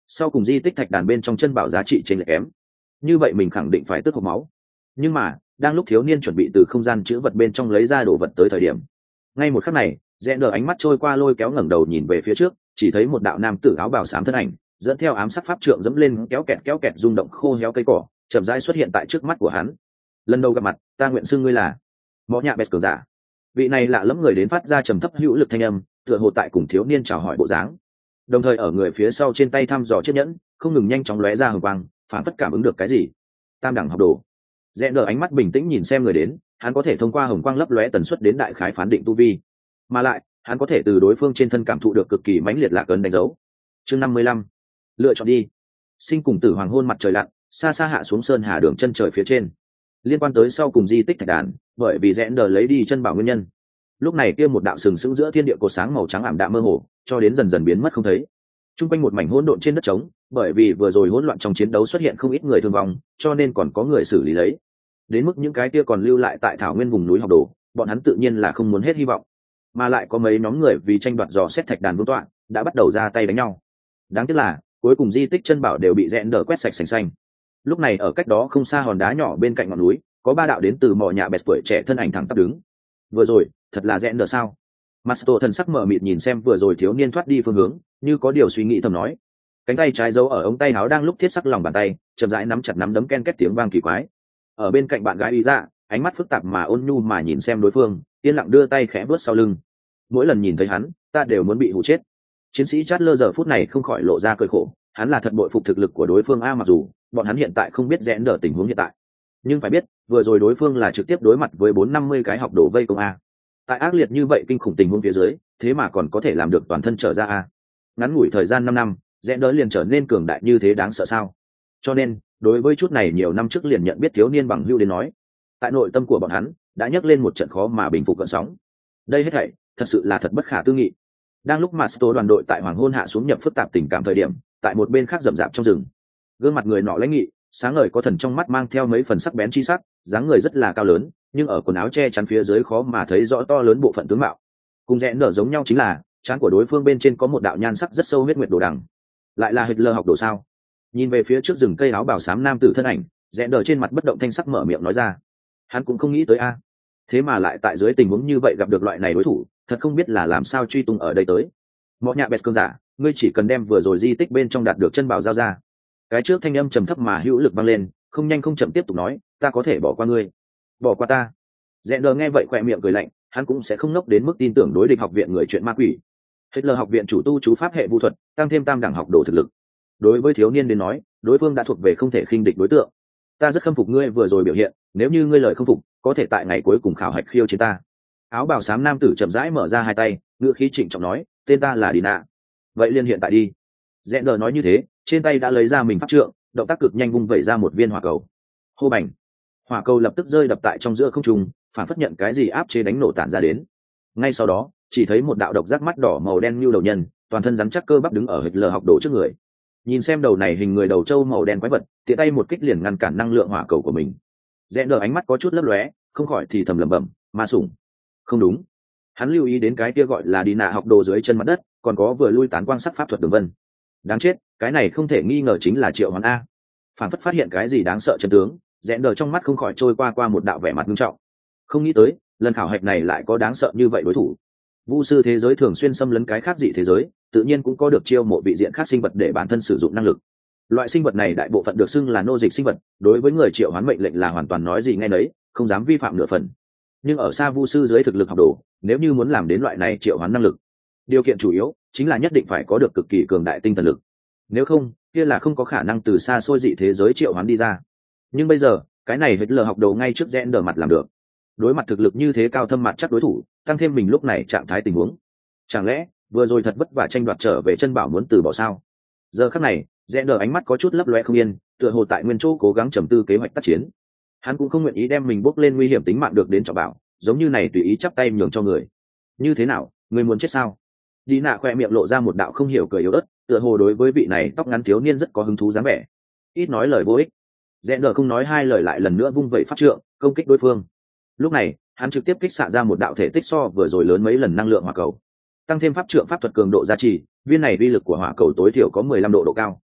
sau cùng di tích thạch đàn bên trong chân bảo giá trị trên lệch kém, như vậy mình khẳng định phải tức hộc máu. Nhưng mà đang lúc thiếu niên chuẩn bị từ không gian chữ vật bên trong lấy ra đồ vật tới thời điểm, ngay một khắc này rẽ đờ ánh mắt trôi qua lôi kéo ngẩng đầu nhìn về phía trước, chỉ thấy một đạo nam tử áo bào xám thân ảnh dẫn theo ám sắc pháp trượng dẫm lên kéo kẹt kéo kẹt rung động khô héo cây cỏ, chậm rãi xuất hiện tại trước mắt của hắn. Lần đầu gặp mặt, ta nguyện xưng ngươi là Mọ Nhạ Bẹt cường giả. Vị này lạ lẫm người đến phát ra trầm thấp hữu lực thanh âm, tựa hồ tại cùng thiếu niên chào hỏi bộ dáng. Đồng thời ở người phía sau trên tay thăm dò chiếc nhẫn, không ngừng nhanh chóng lóe ra hừng quang, phản phất cảm ứng được cái gì. Tam đẳng học đồ. Rẽ đờ ánh mắt bình tĩnh nhìn xem người đến, hắn có thể thông qua hồng quang lấp lóe tần suất đến đại khái phán định tu vi, mà lại hắn có thể từ đối phương trên thân cảm thụ được cực kỳ mãnh liệt lạc ấn đánh dấu. Chương năm mươi lăm, lựa chọn đi. Sinh cùng tử hoàng hôn mặt trời lặn, xa xa hạ xuống sơn hà đường chân trời phía trên. Liên quan tới sau cùng di tích thạch đàn, bởi vì rẽ đờ lấy đi chân bảo nguyên nhân, lúc này kia một đạo sừng sững giữa thiên địa cột sáng màu trắng ảm đạm mơ hồ, cho đến dần dần biến mất không thấy. Trung quanh một mảnh hỗn độn trên đất trống, bởi vì vừa rồi hỗn loạn trong chiến đấu xuất hiện không ít người thương vong, cho nên còn có người xử lý lấy. Đến mức những cái kia còn lưu lại tại thảo nguyên vùng núi học đồ, bọn hắn tự nhiên là không muốn hết hy vọng, mà lại có mấy nhóm người vì tranh đoạt dò xét thạch đàn vương tọa, đã bắt đầu ra tay đánh nhau. Đáng tiếc là cuối cùng di tích chân bảo đều bị rẽ đờ quét sạch sành xanh. Lúc này ở cách đó không xa hòn đá nhỏ bên cạnh ngọn núi, có ba đạo đến từ Mọ Nhạ Bẹt tuổi trẻ thân ảnh thẳng tắp đứng. Vừa rồi thật là rẽ đờ sao? Masto thần sắc mờ mịt nhìn xem vừa rồi thiếu niên thoát đi phương hướng, như có điều suy nghĩ thầm nói. Cánh tay trái giấu ở ống tay áo đang lúc thiết sắc lòng bàn tay, chậm rãi nắm chặt nắm đấm ken két tiếng vang kỳ quái. Ở bên cạnh bạn gái Y Dạ, ánh mắt phức tạp mà ôn nhu mà nhìn xem đối phương, yên lặng đưa tay khẽ bước sau lưng. Mỗi lần nhìn thấy hắn, ta đều muốn bị hù chết. Chiến sĩ Chatler giờ phút này không khỏi lộ ra cười khổ, hắn là thật bội phục thực lực của đối phương a, mặc dù bọn hắn hiện tại không biết rẽ đờ tình huống hiện tại, nhưng phải biết vừa rồi đối phương là trực tiếp đối mặt với bốn năm mươi cái học đồ vây công a. Tại ác liệt như vậy kinh khủng tình huống phía dưới, thế mà còn có thể làm được toàn thân trở ra a. Ngắn ngủi thời gian năm năm, rẽ đỡ liền trở nên cường đại như thế đáng sợ sao? Cho nên đối với chút này nhiều năm trước liền nhận biết thiếu niên bằng hưu đến nói, tại nội tâm của bọn hắn đã nhấc lên một trận khó mà bình phục gợn sóng. Đây hết thảy thật sự là thật bất khả tư nghị. Đang lúc Masto đoàn đội tại hoàng hôn hạ xuống nhập phức tạp tình cảm thời điểm, tại một bên khác rậm rạp trong rừng, gương mặt người nọ lãnh nghị, sáng ngời có thần trong mắt mang theo mấy phần sắc bén chi sắc, dáng người rất là cao lớn, nhưng ở quần áo che chắn phía dưới khó mà thấy rõ to lớn bộ phận tướng mạo. Cùng rẽ nở giống nhau chính là trán của đối phương bên trên có một đạo nhan sắc rất sâu huyết nguyệt đồ đằng. Lại là Hitler học đồ sao? Nhìn về phía trước rừng cây áo bào xám nam tử thân ảnh, rẽ nở trên mặt bất động thanh sắc mở miệng nói ra. Hắn cũng không nghĩ tới a, thế mà lại tại dưới tình huống như vậy gặp được loại này đối thủ, thật không biết là làm sao truy tung ở đây tới. Mọ Nhạ Bẹt cường giả, ngươi chỉ cần đem vừa rồi di tích bên trong đạt được chân bảo giao ra. Cái trước thanh âm trầm thấp mà hữu lực vang lên, không nhanh không chậm tiếp tục nói, ta có thể bỏ qua ngươi. Bỏ qua ta? Rẽ nở nghe vậy khỏe miệng cười lạnh, hắn cũng sẽ không ngốc đến mức tin tưởng đối địch học viện người chuyện ma quỷ. Hitler học viện chủ tu chú pháp hệ vu thuật, tăng thêm tam đẳng học đồ thực lực. Đối với thiếu niên đến nói, đối phương đã thuộc về không thể khinh địch đối tượng. Ta rất khâm phục ngươi vừa rồi biểu hiện, nếu như ngươi lời không phục, có thể tại ngày cuối cùng khảo hạch khiêu chiến ta. Áo bào xám nam tử chậm rãi mở ra hai tay, ngữ khí trịnh trọng nói, tên ta là Dina. Vậy liên hiện tại đi. Rẽ nở nói như thế, trên tay đã lấy ra mình pháp trượng, động tác cực nhanh vung vẩy ra một viên hỏa cầu. Hô bành! Hỏa cầu lập tức rơi đập tại trong giữa không trung, phản phất nhận cái gì áp chế đánh nổ tản ra đến. Ngay sau đó, chỉ thấy một đạo độc giác mắt đỏ màu đen như đầu nhân, toàn thân rắn chắc cơ bắp đứng ở Hitler học đồ trước người. Nhìn xem đầu này hình người đầu trâu màu đen quái vật, tiện tay một kích liền ngăn cản năng lượng hỏa cầu của mình. Rẽ nở ánh mắt có chút lấp lóe, không khỏi thì thầm lẩm bẩm, ma sủng. Không đúng. Hắn lưu ý đến cái kia gọi là Dina học đồ dưới chân mặt đất, còn có vừa lui tán quang sắc pháp thuật đường vân. Đáng chết, cái này không thể nghi ngờ chính là Triệu Hoán a. Phản phất phát hiện cái gì đáng sợ chân tướng, rẽ nở trong mắt không khỏi trôi qua qua một đạo vẻ mặt nghiêm trọng. Không nghĩ tới, lần khảo hạch này lại có đáng sợ như vậy đối thủ. Vu sư thế giới thường xuyên xâm lấn cái khác dị thế giới, tự nhiên cũng có được chiêu mộ vị diện khác sinh vật để bản thân sử dụng năng lực. Loại sinh vật này đại bộ phận được xưng là nô dịch sinh vật, đối với người triệu hoán mệnh lệnh là hoàn toàn nói gì nghe nấy, không dám vi phạm nửa phần. Nhưng ở xa vu sư dưới thực lực học đồ, nếu như muốn làm đến loại này triệu hoán năng lực, điều kiện chủ yếu chính là nhất định phải có được cực kỳ cường đại tinh thần lực. Nếu không, kia là không có khả năng từ xa xôi dị thế giới triệu hoán đi ra. Nhưng bây giờ, cái này Hitler học đồ ngay trước rẽ đờ mặt làm được. Đối mặt thực lực như thế cao thâm mặt chắc đối thủ, tăng thêm mình lúc này trạng thái tình huống, chẳng lẽ vừa rồi thật vất vả tranh đoạt trở về chân bảo muốn từ bỏ sao? Giờ khắc này, rẽ đờ ánh mắt có chút lấp loe không yên, tựa hồ tại nguyên chỗ cố gắng trầm tư kế hoạch tác chiến. Hắn cũng không nguyện ý đem mình bước lên nguy hiểm tính mạng được đến cho bảo, giống như này tùy ý chắp tay nhường cho người. Như thế nào, người muốn chết sao? Đi nạ khoe miệng lộ ra một đạo không hiểu cười yếu ớt, tựa hồ đối với vị này tóc ngắn thiếu niên rất có hứng thú dáng vẻ. Ít nói lời vô ích. Rẽ đờ không nói hai lời lại lần nữa vung vẩy pháp trượng công kích đối phương. Lúc này, hắn trực tiếp kích xạ ra một đạo thể tích so vừa rồi lớn mấy lần năng lượng hỏa cầu. Tăng thêm pháp trượng pháp thuật cường độ gia trì, viên này uy lực của hỏa cầu tối thiểu có mười lăm độ độ cao.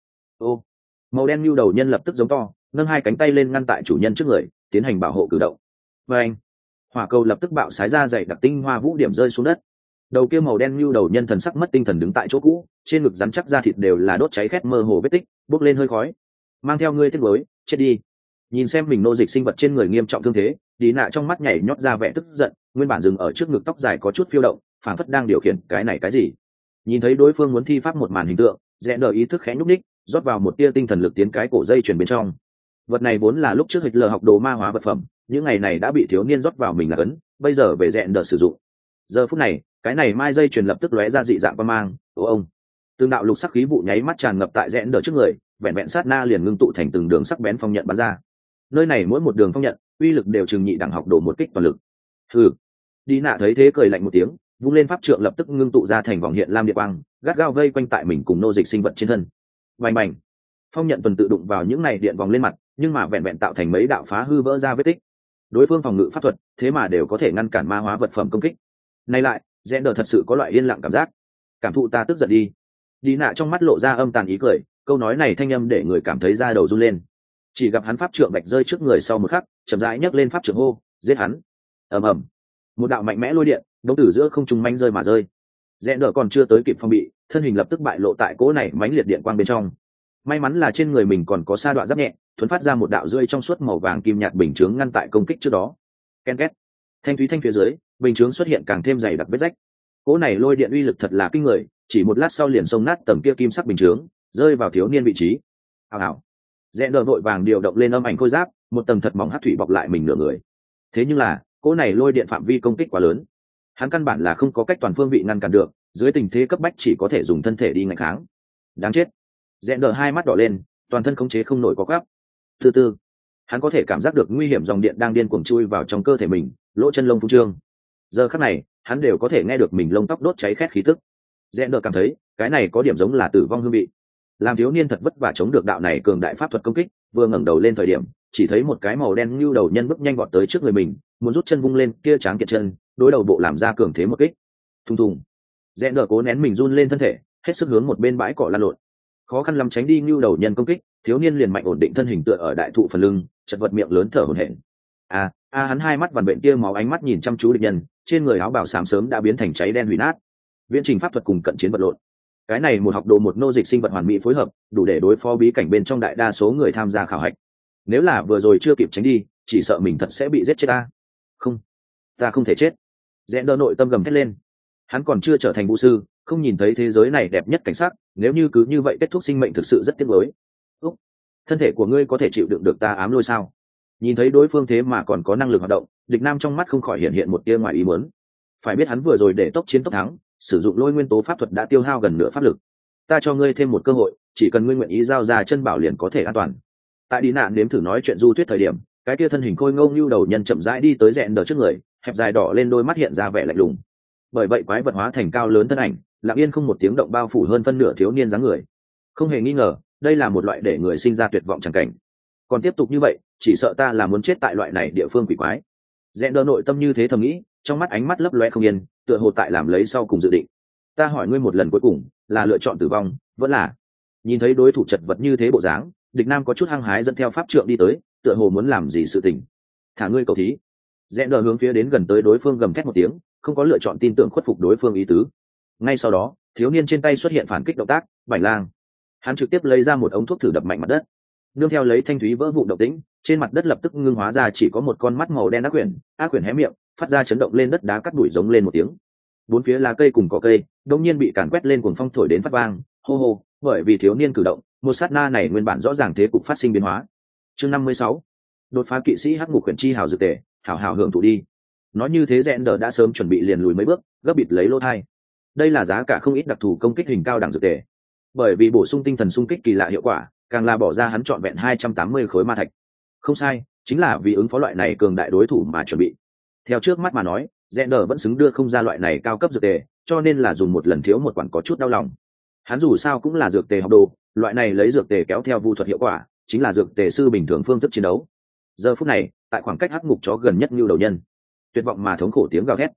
Ô, màu đen nhu đầu nhân lập tức giống to, nâng hai cánh tay lên ngăn tại chủ nhân trước người, tiến hành bảo hộ cử động. Và anh, hỏa cầu lập tức bạo sái ra dày đặc tinh hoa vũ điểm rơi xuống đất. Đầu kia màu đen nhu đầu nhân thần sắc mất tinh thần đứng tại chỗ cũ, trên ngực rắn chắc da thịt đều là đốt cháy khét mơ hồ vết tích, bốc lên hơi khói. Mang theo ngươi tiếc nuối, chết đi. Nhìn xem mình nô dịch sinh vật trên người nghiêm trọng thương thế, đi nạ trong mắt nhảy nhót ra vẻ tức giận, nguyên bản dừng ở trước ngực tóc dài có chút phiêu động, phảng phất đang điều khiển cái này cái gì. Nhìn thấy đối phương muốn thi pháp một màn hình tượng, rẽ đờ ý thức khẽ nhúc ních, rót vào một tia tinh thần lực tiến cái cổ dây chuyển bên trong. Vật này vốn là lúc trước Hitler học đồ ma hóa vật phẩm, những ngày này đã bị thiếu niên rót vào mình là cấn, bây giờ về rẽ đờ sử dụng. Giờ phút này, cái này mai dây truyền lập tức lóe ra dị dạng qua mang, ô ông. Từng đạo lục sắc khí vụ nháy mắt tràn ngập tại rẽ đờ trước người, vẹn vẹn sát na liền ngưng tụ thành từng đường sắc bén phong nhận bắn ra. Nơi này mỗi một đường phong nhận, uy lực đều chừng nhị đẳng học đồ một kích toàn lực. Hừ. Đi nạ thấy thế cười lạnh một tiếng, vung lên pháp trượng lập tức ngưng tụ ra thành vòng hiện lam địa quang, gắt gao vây quanh tại mình cùng nô dịch sinh vật trên thân. Bành bành. Phong nhận tuần tự đụng vào những này điện vòng lên mặt, nhưng mà vẹn vẹn tạo thành mấy đạo phá hư vỡ ra vết tích. Đối phương phòng ngự pháp thuật, thế mà đều có thể ngăn cản ma hóa vật phẩm công kích. Này lại, rẽ đờ thật sự có loại yên lặng cảm giác. Cảm thụ ta tức giận đi. Đi nạ trong mắt lộ ra âm tàn ý cười, câu nói này thanh âm để người cảm thấy da đầu run lên. Chỉ gặp hắn pháp trượng bạch rơi trước người sau một khắc, chậm rãi nhấc lên pháp trượng hô, giết hắn. Ầm ầm. Một đạo mạnh mẽ lôi điện, đống từ giữa không trung manh rơi mà rơi. Rẽ đờ còn chưa tới kịp phòng bị, thân hình lập tức bại lộ tại cỗ này mãnh liệt điện quang bên trong. May mắn là trên người mình còn có sa đoạn giáp nhẹ, thuấn phát ra một đạo rơi trong suốt màu vàng kim nhạt bình chướng ngăn tại công kích trước đó. Ken két. Thanh thúy thanh phía dưới, bình chướng xuất hiện càng thêm dày đặc vết rách. Cỗ này lôi điện uy lực thật là kinh người, chỉ một lát sau liền xông nát tầng kia kim sắc bình chướng, rơi vào thiếu niên vị trí. Hào hào. Rẽ đờ vội vàng điều động lên âm ảnh khôi giáp, một tầng thật mỏng hắc thủy bọc lại mình nửa người. Thế nhưng là, cỗ này lôi điện phạm vi công kích quá lớn, hắn căn bản là không có cách toàn phương vị ngăn cản được, dưới tình thế cấp bách chỉ có thể dùng thân thể đi ngăn kháng. Đáng chết. Rẽ đờ hai mắt đỏ lên, toàn thân khống chế không nổi có gáp. Từ từ, hắn có thể cảm giác được nguy hiểm dòng điện đang điên cuồng chui vào trong cơ thể mình, lỗ chân lông phung trương. Giờ khắc này, hắn đều có thể nghe được mình lông tóc đốt cháy khét khí tức. Rẽ đờ cảm thấy, cái này có điểm giống là tử vong hương vị. Làm thiếu niên thật vất vả chống được đạo này cường đại pháp thuật công kích, vừa ngẩng đầu lên thời điểm, chỉ thấy một cái màu đen như đầu nhân bước nhanh vọt tới trước người mình, muốn rút chân vung lên kia tráng kiện chân, đối đầu bộ làm ra cường thế một kích. Thùng thùng. Rẽ đờ cố nén mình run lên thân thể, hết sức hướng một bên bãi cỏ lăn lộn. Khó khăn lắm tránh đi như đầu nhân công kích, thiếu niên liền mạnh ổn định thân hình tựa ở đại thụ phần lưng, chật vật miệng lớn thở hổn hển. A, a hắn hai mắt vằn vện kia máu ánh mắt nhìn chăm chú địch nhân, trên người áo bào xám sớm đã biến thành cháy đen hủy nát. Viễn trình pháp thuật cùng cận chiến vật lộn. Cái này một học đồ một nô dịch sinh vật hoàn mỹ phối hợp, đủ để đối phó bí cảnh bên trong đại đa số người tham gia khảo hạch. Nếu là vừa rồi chưa kịp tránh đi, chỉ sợ mình thật sẽ bị giết chết ta. Không, ta không thể chết. Rẽ đờ nội tâm gầm thét lên. Hắn còn chưa trở thành vũ sư, không nhìn thấy thế giới này đẹp nhất cảnh sắc, nếu như cứ như vậy kết thúc sinh mệnh thực sự rất tiếc nuối. Úc, thân thể của ngươi có thể chịu đựng được ta ám lôi sao? Nhìn thấy đối phương thế mà còn có năng lực hoạt động, địch nam trong mắt không khỏi hiện hiện một tia ngoài ý muốn. Phải biết hắn vừa rồi để tốc chiến tốc thắng, sử dụng lôi nguyên tố pháp thuật đã tiêu hao gần nửa pháp lực. Ta cho ngươi thêm một cơ hội, chỉ cần ngươi nguyện ý giao ra chân bảo liền có thể an toàn. Tại đi nạn nếm thử nói chuyện du thuyết thời điểm, cái kia thân hình khôi ngô như đầu nhân chậm rãi đi tới rẽn đờ trước người, hẹp dài đỏ lên đôi mắt hiện ra vẻ lạnh lùng. Bởi vậy quái vật hóa thành cao lớn thân ảnh, lặng yên không một tiếng động bao phủ hơn phân nửa thiếu niên dáng người. Không hề nghi ngờ, đây là một loại để người sinh ra tuyệt vọng chẳng cảnh. Còn tiếp tục như vậy, chỉ sợ ta là muốn chết tại loại này địa phương quỷ quái. Rẽn đờ nội tâm như thế thầm nghĩ, trong mắt ánh mắt lấp loe không yên, tựa hồ tại làm lấy sau cùng dự định. Ta hỏi ngươi một lần cuối cùng, là lựa chọn tử vong, vẫn là? Nhìn thấy đối thủ chật vật như thế bộ dáng, địch nam có chút hăng hái dẫn theo pháp trượng đi tới, tựa hồ muốn làm gì sự tình. Thả ngươi cầu thí. Rẽn đờ hướng phía đến gần tới đối phương gầm thét một tiếng, không có lựa chọn tin tưởng khuất phục đối phương ý tứ. Ngay sau đó, thiếu niên trên tay xuất hiện phản kích động tác, bảnh lang. Hắn trực tiếp lấy ra một ống thuốc thử đập mạnh mặt đất. Nương theo lấy thanh thúy vỡ vụn động tĩnh, trên mặt đất lập tức ngưng hóa ra chỉ có một con mắt màu đen ác quyển, ác quyển hé miệng, phát ra chấn động lên đất đá cắt đuổi giống lên một tiếng. Bốn phía lá cây cùng cỏ cây, đột nhiên bị càn quét lên cuồng phong thổi đến phát vang, hô hô, bởi vì thiếu niên cử động, một sát na này nguyên bản rõ ràng thế cục phát sinh biến hóa. Chương năm mươi sáu, đột phá kỵ sĩ hắc ngục quyển chi hào dược tề, hảo hảo hưởng thụ đi. Nói như thế rẽn đờ đã sớm chuẩn bị liền lùi mấy bước, gấp bịt lấy lỗ thai. Đây là giá cả không ít đặc thù công kích hình cao đẳng dược tề. Bởi vì bổ sung tinh thần xung kích kỳ lạ hiệu quả, càng là bỏ ra hắn trọn vẹn hai trăm tám mươi khối ma thạch. Không sai, chính là vì ứng phó loại này cường đại đối thủ mà chuẩn bị. Theo trước mắt mà nói, rẽn đờ vẫn xứng đưa không ra loại này cao cấp dược tề, cho nên là dùng một lần thiếu một quản có chút đau lòng. Hắn dù sao cũng là dược tề học đồ, loại này lấy dược tề kéo theo vu thuật hiệu quả, chính là dược tề sư bình thường phương thức chiến đấu. Giờ phút này, tại khoảng cách hắc ngục chó gần nhất như đầu nhân, tuyệt vọng mà thống khổ tiếng gào thét.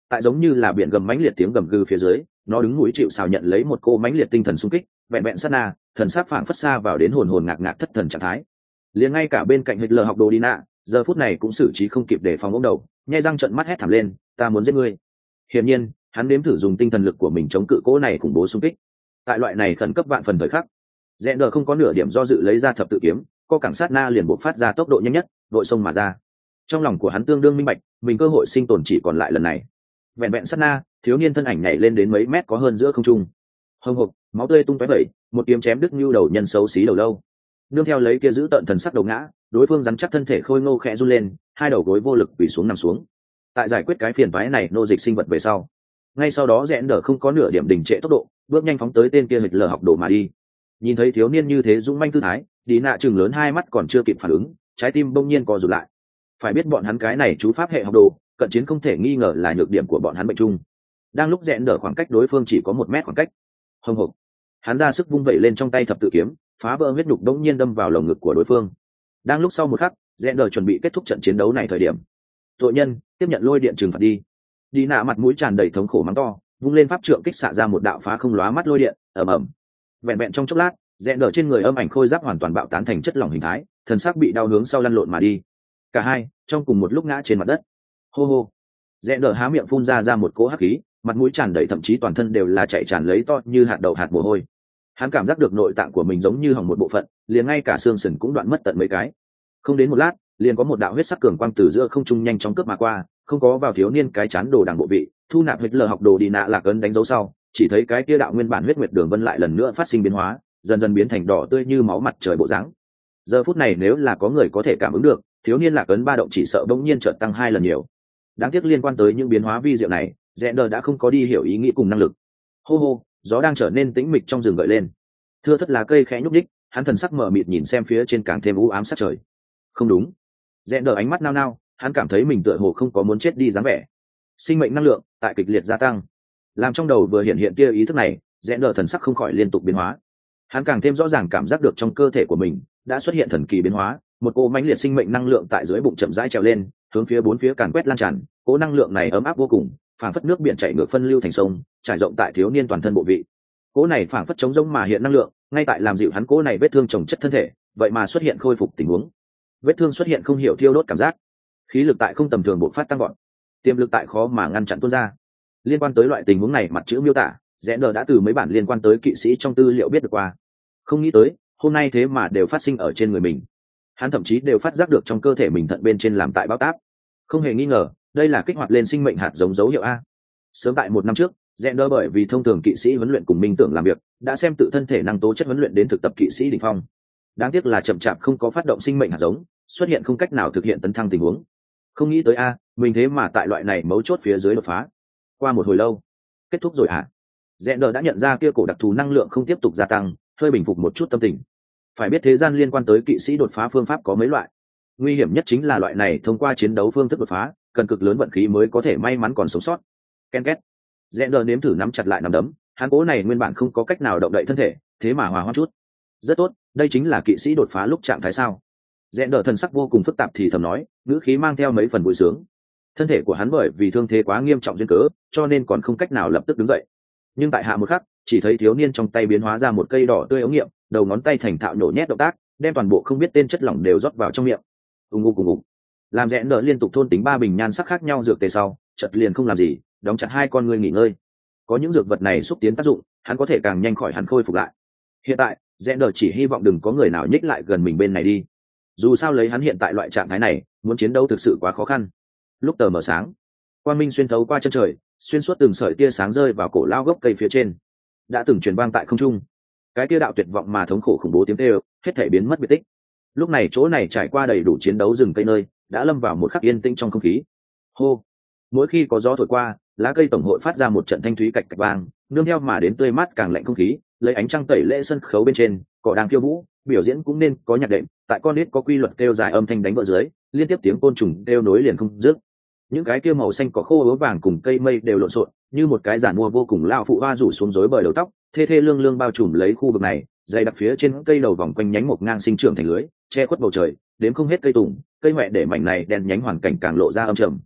tại giống như là biển gầm mãnh liệt tiếng gầm gừ phía dưới, nó đứng núi chịu sào nhận lấy một cô mãnh liệt tinh thần xung kích, vẹn vẹn sát na, thần sắc phảng phất xa vào đến hồn hồn ngạc ngạc thất thần trạng thái. Liền ngay cả bên cạnh Hitler học đồ đi nạ, giờ phút này cũng xử trí không kịp để phòng ống đầu, nhai răng trợn mắt hét thảm lên, ta muốn giết ngươi. Hiển nhiên, hắn nếm thử dùng tinh thần lực của mình chống cự cỗ này khủng bố xung kích. Tại loại này khẩn cấp vạn phần thời khắc, Rẽ đờ không có nửa điểm do dự lấy ra thập tự kiếm, co cẳng sát na liền buộc phát ra tốc độ nhanh nhất, đội sông mà ra. Trong lòng của hắn tương đương minh bạch, mình cơ hội sinh tồn chỉ còn lại lần này. Vẹn vẹn sát na, thiếu niên thân ảnh nhảy lên đến mấy mét có hơn giữa không trung. Hồng hộc, máu tươi tung tóe vẩy, một kiếm chém đứt như đầu nhân xấu xí đầu lâu. Nương theo lấy kia giữ tận thần sắc đầu ngã, đối phương rắn chắc thân thể khôi ngô khẽ run lên, hai đầu gối vô lực quỳ xuống nằm xuống. Tại giải quyết cái phiền toái này nô dịch sinh vật về sau, ngay sau đó Rẽ đờ không có nửa điểm đình trệ tốc độ, bước nhanh phóng tới tên kia hịch lờ học đồ mà đi. Nhìn thấy thiếu niên như thế dũng manh tư thái, đi nạ chừng lớn hai mắt còn chưa kịp phản ứng, trái tim bỗng nhiên co rụt lại. Phải biết bọn hắn cái này chú pháp hệ học đồ, cận chiến không thể nghi ngờ là nhược điểm của bọn hắn bệnh chung. Đang lúc Rẽ đờ khoảng cách đối phương chỉ có một mét khoảng cách, hồng hộc, hắn ra sức vung vẩy lên trong tay thập tự kiếm, phá vỡ huyết nhục đống nhiên đâm vào lồng ngực của đối phương. Đang lúc sau một khắc, Rẽ đờ chuẩn bị kết thúc trận chiến đấu này thời điểm, tội nhân tiếp nhận lôi điện trừng phạt đi. Đi nạ mặt mũi tràn đầy thống khổ mắng to, vung lên pháp trượng kích xạ ra một đạo phá không lóa mắt lôi điện, ầm ầm. Vẹn vẹn trong chốc lát, Rẽ đờ trên người âm ảnh khôi giáp hoàn toàn bạo tán thành chất lỏng hình thái, thần sắc bị đau hướng sau lăn lộn mà đi. Cả hai trong cùng một lúc ngã trên mặt đất. Hô hô. Rẽ đờ há miệng phun ra ra một cỗ hắc khí, mặt mũi tràn đầy thậm chí toàn thân đều là chảy tràn lấy to như hạt đậu hạt mồ hôi. Hắn cảm giác được nội tạng của mình giống như hỏng một bộ phận, liền ngay cả xương sườn cũng đoạn mất tận mấy cái. Không đến một lát, liền có một đạo huyết sắc cường quang từ giữa không trung nhanh chóng cướp mà qua, không có vào thiếu niên cái chán đồ đằng bộ vị, thu nạp huyết lờ học đồ đi nạ lạc ấn đánh dấu sau, chỉ thấy cái kia đạo nguyên bản huyết nguyệt đường vân lại lần nữa phát sinh biến hóa, dần dần biến thành đỏ tươi như máu mặt trời bộ dáng. Giờ phút này nếu là có người có thể cảm ứng được, thiếu niên lạc ấn ba động chỉ sợ bỗng nhiên chợt tăng hai lần nhiều. Đáng tiếc liên quan tới những biến hóa vi diệu này, Rẽ đờ đã không có đi hiểu ý nghĩ cùng năng lực. Hô hô, gió đang trở nên tĩnh mịch trong rừng gợi lên. Thưa thất lá cây khẽ nhúc nhích, hắn thần sắc mờ mịt nhìn xem phía trên càng thêm u ám sát trời. Không đúng. Rẽ đờ ánh mắt nao nao, hắn cảm thấy mình tựa hồ không có muốn chết đi dáng vẻ. Sinh mệnh năng lượng tại kịch liệt gia tăng, làm trong đầu vừa hiện hiện kia ý thức này, Rẽ đờ thần sắc không khỏi liên tục biến hóa. Hắn càng thêm rõ ràng cảm giác được trong cơ thể của mình đã xuất hiện thần kỳ biến hóa, một cỗ mãnh liệt sinh mệnh năng lượng tại dưới bụng chậm rãi trèo lên, hướng phía bốn phía càn quét lan tràn. Cỗ năng lượng này ấm áp vô cùng, phảng phất nước biển chảy ngược phân lưu thành sông, trải rộng tại thiếu niên toàn thân bộ vị. Cỗ này phảng phất chống rỗng mà hiện năng lượng, ngay tại làm dịu hắn cỗ này vết thương chồng chất thân thể, vậy mà xuất hiện khôi phục tình huống. Vết thương xuất hiện không hiểu thiêu đốt cảm giác, khí lực tại không tầm thường bộc phát tăng gọn, tiềm lực tại khó mà ngăn chặn tuôn ra. Liên quan tới loại tình huống này, mặt chữ miêu tả, Rẽ đờ đã từ mấy bản liên quan tới kỵ sĩ trong tư liệu biết được qua. Không nghĩ tới, hôm nay thế mà đều phát sinh ở trên người mình. Hắn thậm chí đều phát giác được trong cơ thể mình thận bên trên làm tại bao táp. Không hề nghi ngờ, đây là kích hoạt lên sinh mệnh hạt giống dấu hiệu a. Sớm tại một năm trước, Rẽ đờ bởi vì thông thường kỵ sĩ huấn luyện cùng minh tưởng làm việc, đã xem tự thân thể năng tố chất huấn luyện đến thực tập kỵ sĩ đỉnh phong. Đáng tiếc là chậm chạp không có phát động sinh mệnh hạt giống, xuất hiện không cách nào thực hiện tấn thăng tình huống. Không nghĩ tới a, mình thế mà tại loại này mấu chốt phía dưới đột phá. Qua một hồi lâu, kết thúc rồi à? Rẽ đờ đã nhận ra kia cổ đặc thù năng lượng không tiếp tục gia tăng, hơi bình phục một chút tâm tình. Phải biết thế gian liên quan tới kỵ sĩ đột phá phương pháp có mấy loại, nguy hiểm nhất chính là loại này thông qua chiến đấu phương thức đột phá, cần cực lớn vận khí mới có thể may mắn còn sống sót. Ken két. Rẽ đờ nếm thử nắm chặt lại nắm đấm, hắn cố này nguyên bản không có cách nào động đậy thân thể, thế mà hòa hoãn chút. Rất tốt, đây chính là kỵ sĩ đột phá lúc trạng thái sao? Rẽ đờ thần sắc vô cùng phức tạp thì thầm nói, ngữ khí mang theo mấy phần vui sướng. Thân thể của hắn bởi vì thương thế quá nghiêm trọng duyên cớ, cho nên còn không cách nào lập tức đứng dậy. Nhưng tại hạ một khắc, chỉ thấy thiếu niên trong tay biến hóa ra một cây đỏ tươi ống nghiệm, đầu ngón tay thành thạo nhổ nhét động tác, đem toàn bộ không biết tên chất lỏng đều rót vào trong miệng. Ùng ục ùng ục. Làm Rẽ đờ liên tục thôn tính ba bình nhan sắc khác nhau dược tề sau, chợt liền không làm gì, đóng chặt hai con ngươi nghỉ ngơi. Có những dược vật này xúc tiến tác dụng, hắn có thể càng nhanh khỏi hắn khôi phục lại. Hiện tại, Rẽ đờ chỉ hy vọng đừng có người nào nhích lại gần mình bên này đi. Dù sao lấy hắn hiện tại loại trạng thái này, muốn chiến đấu thực sự quá khó khăn. Lúc tờ mờ sáng, quang minh xuyên thấu qua chân trời, xuyên suốt từng sợi tia sáng rơi vào cổ lao gốc cây phía trên, đã từng truyền vang tại không trung. Cái tia đạo tuyệt vọng mà thống khổ khủng bố tiếng kêu, hết thể biến mất biệt tích. Lúc này chỗ này trải qua đầy đủ chiến đấu rừng cây nơi, đã lâm vào một khắc yên tĩnh trong không khí. Hô, mỗi khi có gió thổi qua, lá cây tổng hội phát ra một trận thanh thúy cạch cạch vang, nương theo mà đến tươi mát càng lạnh không khí, lấy ánh trăng tẩy lễ sân khấu bên trên, cỏ đang khiêu vũ, biểu diễn cũng nên có nhạc đệm, tại con nít có quy luật kêu dài âm thanh đánh vỡ dưới, liên tiếp tiếng côn trùng kêu nối liền không dứt. Những cái kia màu xanh cỏ khô ố vàng cùng cây mây đều lộn xộn, như một cái giản mua vô cùng lao phụ hoa rủ xuống rối bời đầu tóc, thê thê lương lương bao trùm lấy khu vực này, dày đặc phía trên cây đầu vòng quanh nhánh một ngang sinh trưởng thành lưới, che khuất bầu trời, đến không hết cây tùng, cây mẹ để mảnh này đen nhánh hoàn cảnh càng lộ ra âm trầm.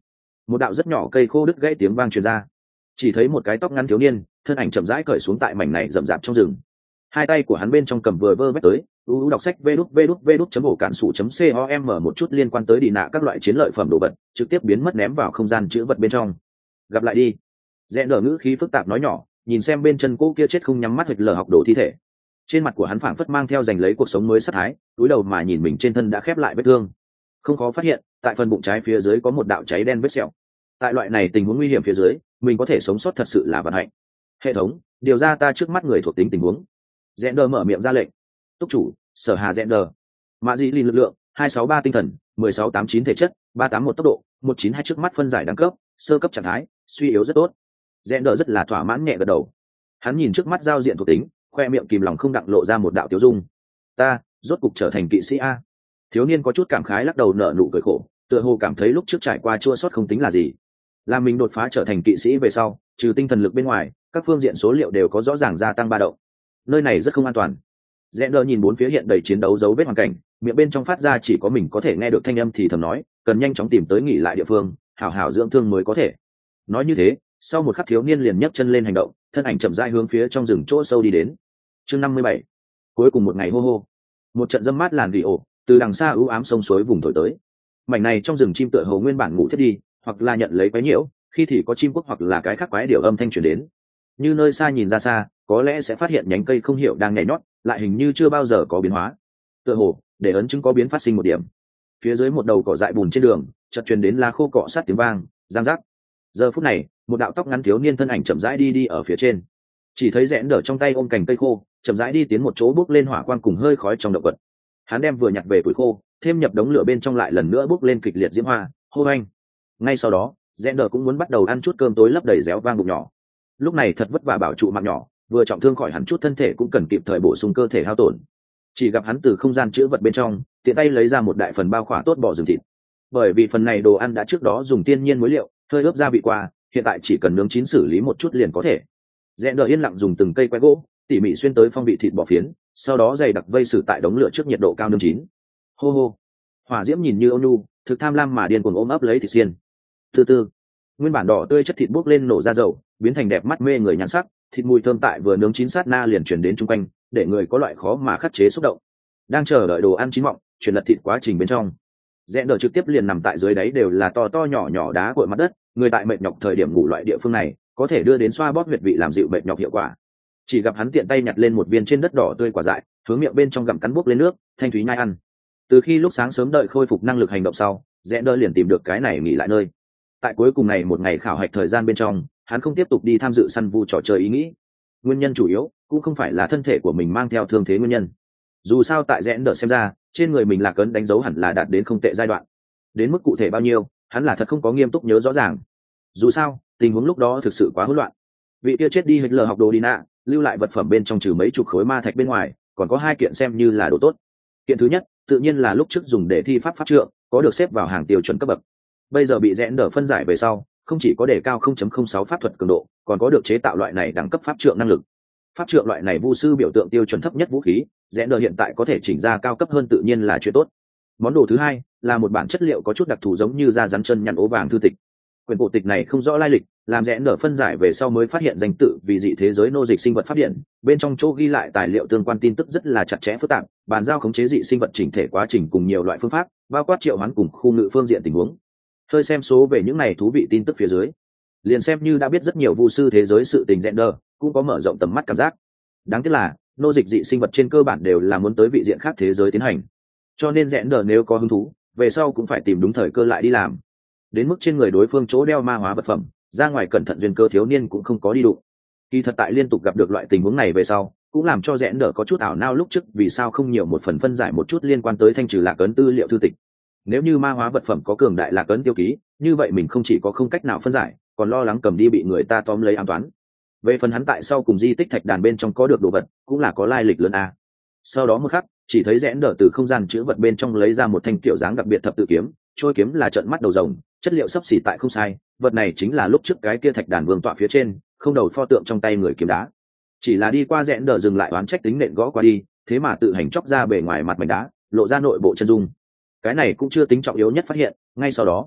một đạo rất nhỏ cây khô đứt gãy tiếng vang truyền ra, chỉ thấy một cái tóc ngắn thiếu niên thân ảnh chậm rãi cởi xuống tại mảnh này rậm rạp trong rừng. Hai tay của hắn bên trong cầm vừa vơ vét tới u u đọc sách vê đút vê đút vê đút chấm ổ cản sủ chấm com một chút liên quan tới đi nạ các loại chiến lợi phẩm đồ vật trực tiếp biến mất ném vào không gian chữ vật bên trong. Gặp lại đi. Rẽ nở ngữ khí phức tạp nói nhỏ, nhìn xem bên chân cô kia chết không nhắm mắt hịch lờ học đồ thi thể. Trên mặt của hắn phảng phất mang theo giành lấy cuộc sống mới sát thái, túi đầu mà nhìn mình trên thân đã khép lại vết thương. Không khó phát hiện, tại phần bụng trái phía dưới có một đạo cháy đen vết sẹo. Tại loại này tình huống nguy hiểm phía dưới, mình có thể sống sót thật sự là vận hạnh. Hệ thống, điều ra ta trước mắt người thuộc tính tình huống. Rẽ nở mở miệng ra lệnh. Túc chủ, Sở Hà Rẽ nở. Mã Dĩ Lin lực lượng, hai sáu ba tinh thần, mười sáu tám chín thể chất, ba tám một tốc độ, một chín hai trước mắt phân giải đẳng cấp, sơ cấp trạng thái, suy yếu rất tốt. Rẽ nở rất là thỏa mãn nhẹ gật đầu. Hắn nhìn trước mắt giao diện thuộc tính, khoe miệng kìm lòng không đặng lộ ra một đạo tiêu dung. Ta rốt cục trở thành kỵ sĩ a. Thiếu niên có chút cảm khái lắc đầu nở nụ cười khổ, tựa hồ cảm thấy lúc trước trải qua chua xót không tính là gì. Làm mình đột phá trở thành kỵ sĩ về sau, trừ tinh thần lực bên ngoài, các phương diện số liệu đều có rõ ràng gia tăng ba động. Nơi này rất không an toàn. Rẽ nở nhìn bốn phía hiện đầy chiến đấu dấu vết hoàn cảnh, miệng bên trong phát ra chỉ có mình có thể nghe được thanh âm thì thầm nói, cần nhanh chóng tìm tới nghỉ lại địa phương, hảo hảo dưỡng thương mới có thể. Nói như thế, sau một khắc thiếu niên liền nhấc chân lên hành động, thân ảnh chậm rãi hướng phía trong rừng chỗ sâu đi đến. Chương năm mươi bảy, cuối cùng một ngày hô hô. Một trận dâm mát làn gỉ ổ từ đằng xa ưu ám sông suối vùng thổi tới. Mảnh này trong rừng chim tựa hồ nguyên bản ngủ thiết đi, hoặc là nhận lấy quái nhiễu, khi thì có chim quốc hoặc là cái khác quái điểu âm thanh truyền đến. Như nơi xa nhìn ra xa, có lẽ sẽ phát hiện nhánh cây không hiểu đang nhảy nhót, lại hình như chưa bao giờ có biến hóa. Tựa hồ để ấn chứng có biến phát sinh một điểm. Phía dưới một đầu cỏ dại bùn trên đường, chợt truyền đến lá khô cọ sát tiếng vang, giang rắc. Giờ phút này, một đạo tóc ngắn thiếu niên thân ảnh chậm rãi đi đi ở phía trên. Chỉ thấy Rẽ nở trong tay ôm cành cây khô, chậm rãi đi tiến một chỗ bước lên hỏa quang cùng hơi khói trong động vật. Hắn đem vừa nhặt về củi khô, thêm nhập đống lửa bên trong lại lần nữa bước lên kịch liệt diễm hoa, hô anh. Ngay sau đó, Rẽ nở cũng muốn bắt đầu ăn chút cơm tối lấp đầy réo vang bụng nhỏ. Lúc này thật vất vả bảo trụ mạng nhỏ, vừa trọng thương khỏi hắn chút thân thể cũng cần kịp thời bổ sung cơ thể hao tổn. Chỉ gặp hắn từ không gian chứa vật bên trong, tiện tay lấy ra một đại phần bao khỏa tốt bò rừng thịt. Bởi vì phần này đồ ăn đã trước đó dùng tiên nhiên muối liệu, hơi ướp gia vị qua, hiện tại chỉ cần nướng chín xử lý một chút liền có thể. Rẽ nở yên lặng dùng từng cây quái gỗ tỉ mỉ xuyên tới phong vị thịt bò phiến, sau đó dày đặc vây xử tại đống lửa trước nhiệt độ cao nướng chín. Hô hô, hỏa diễm nhìn như ôn nhu, thực tham lam mà điên cuồng ôm ấp lấy thịt xiên. Từ từ, nguyên bản đỏ tươi chất thịt bốc lên nổ ra dầu, biến thành đẹp mắt mê người nhan sắc, thịt mùi thơm tại vừa nướng chín sát na liền truyền đến chung quanh, để người có loại khó mà khắc chế xúc động. Đang chờ đợi đồ ăn chín mọng, chuyển lật thịt quá trình bên trong. Rẽ nở trực tiếp liền nằm tại dưới đáy đều là to to nhỏ nhỏ đá cuội mặt đất, người tại mệt nhọc thời điểm ngủ loại địa phương này, có thể đưa đến xoa bóp huyệt vị làm dịu mệt nhọc hiệu quả. Chỉ gặp hắn tiện tay nhặt lên một viên trên đất đỏ tươi quả dại, hướng miệng bên trong gặm cắn bốc lên nước, thanh thúy nhai ăn. Từ khi lúc sáng sớm đợi khôi phục năng lực hành động sau, Rẽ nở liền tìm được cái này nghỉ lại nơi. Tại cuối cùng này một ngày khảo hạch thời gian bên trong, hắn không tiếp tục đi tham dự săn vu trò chơi ý nghĩ. Nguyên nhân chủ yếu cũng không phải là thân thể của mình mang theo thương thế nguyên nhân. Dù sao tại Rẽ nở xem ra, trên người mình lạc ấn đánh dấu hẳn là đạt đến không tệ giai đoạn. Đến mức cụ thể bao nhiêu, hắn là thật không có nghiêm túc nhớ rõ ràng. Dù sao, tình huống lúc đó thực sự quá hỗn loạn. Vị kia chết đi Hitler học đồ đi nạ, lưu lại vật phẩm bên trong trừ mấy chục khối ma thạch bên ngoài, còn có hai kiện xem như là đồ tốt. Kiện thứ nhất, tự nhiên là lúc trước dùng để thi pháp pháp trượng, có được xếp vào hàng tiêu chuẩn cấp bậc. Bây giờ bị Rẽ nở phân giải về sau, không chỉ có đề cao không chấm không sáu pháp thuật cường độ, còn có được chế tạo loại này đẳng cấp pháp trượng năng lực. Pháp trượng loại này vu sư biểu tượng tiêu chuẩn thấp nhất vũ khí, Rẽ nở hiện tại có thể chỉnh ra cao cấp hơn tự nhiên là chuyện tốt. Món đồ thứ hai là một bản chất liệu có chút đặc thù giống như da rắn chân nhăn ố vàng thư tịch. Quyển cổ tịch này không rõ lai lịch, làm Rẽ nở phân giải về sau mới phát hiện danh tự vì dị thế giới nô dịch sinh vật pháp điện, bên trong chỗ ghi lại tài liệu tương quan tin tức rất là chặt chẽ phức tạp, bàn giao khống chế dị sinh vật chỉnh thể quá trình cùng nhiều loại phương pháp, bao quát triệu hoán cùng khu ngự phương diện tình huống. Hơi xem số về những này thú vị tin tức phía dưới, liền xem như đã biết rất nhiều vu sư thế giới sự tình Rẽ nở cũng có mở rộng tầm mắt cảm giác. Đáng tiếc là nô dịch dị sinh vật trên cơ bản đều là muốn tới vị diện khác thế giới tiến hành, cho nên Rẽ nở nếu có hứng thú về sau cũng phải tìm đúng thời cơ lại đi làm. Đến mức trên người đối phương chỗ đeo ma hóa vật phẩm, ra ngoài cẩn thận duyên cơ thiếu niên cũng không có đi đụng. Kỳ thật tại liên tục gặp được loại tình huống này về sau, cũng làm cho Rẽ nở có chút ảo nao lúc trước vì sao không nhiều một phần phân giải một chút liên quan tới thanh trừ lạc ấn tư liệu thư tịch. Nếu như ma hóa vật phẩm có cường đại lạc ấn tiêu ký, như vậy mình không chỉ có không cách nào phân giải, còn lo lắng cầm đi bị người ta tóm lấy ám toán. Về phần hắn tại sau cùng di tích thạch đàn bên trong có được đồ vật, cũng là có lai lịch lớn a. Sau đó một khắc, chỉ thấy Rẽ nở từ không gian chứa vật bên trong lấy ra một thanh kiểu dáng đặc biệt thập tự kiếm, trôi kiếm là trận mắt đầu rồng, chất liệu sắp xỉ tại không sai, vật này chính là lúc trước cái kia thạch đàn vương tọa phía trên, không đầu pho tượng trong tay người kiếm đá. Chỉ là đi qua Rẽ nở dừng lại oán trách tính nện gõ qua đi, thế mà tự hành chóc ra bề ngoài mặt mảnh đá, lộ ra nội bộ chân dung. Cái này cũng chưa tính trọng yếu nhất phát hiện, ngay sau đó,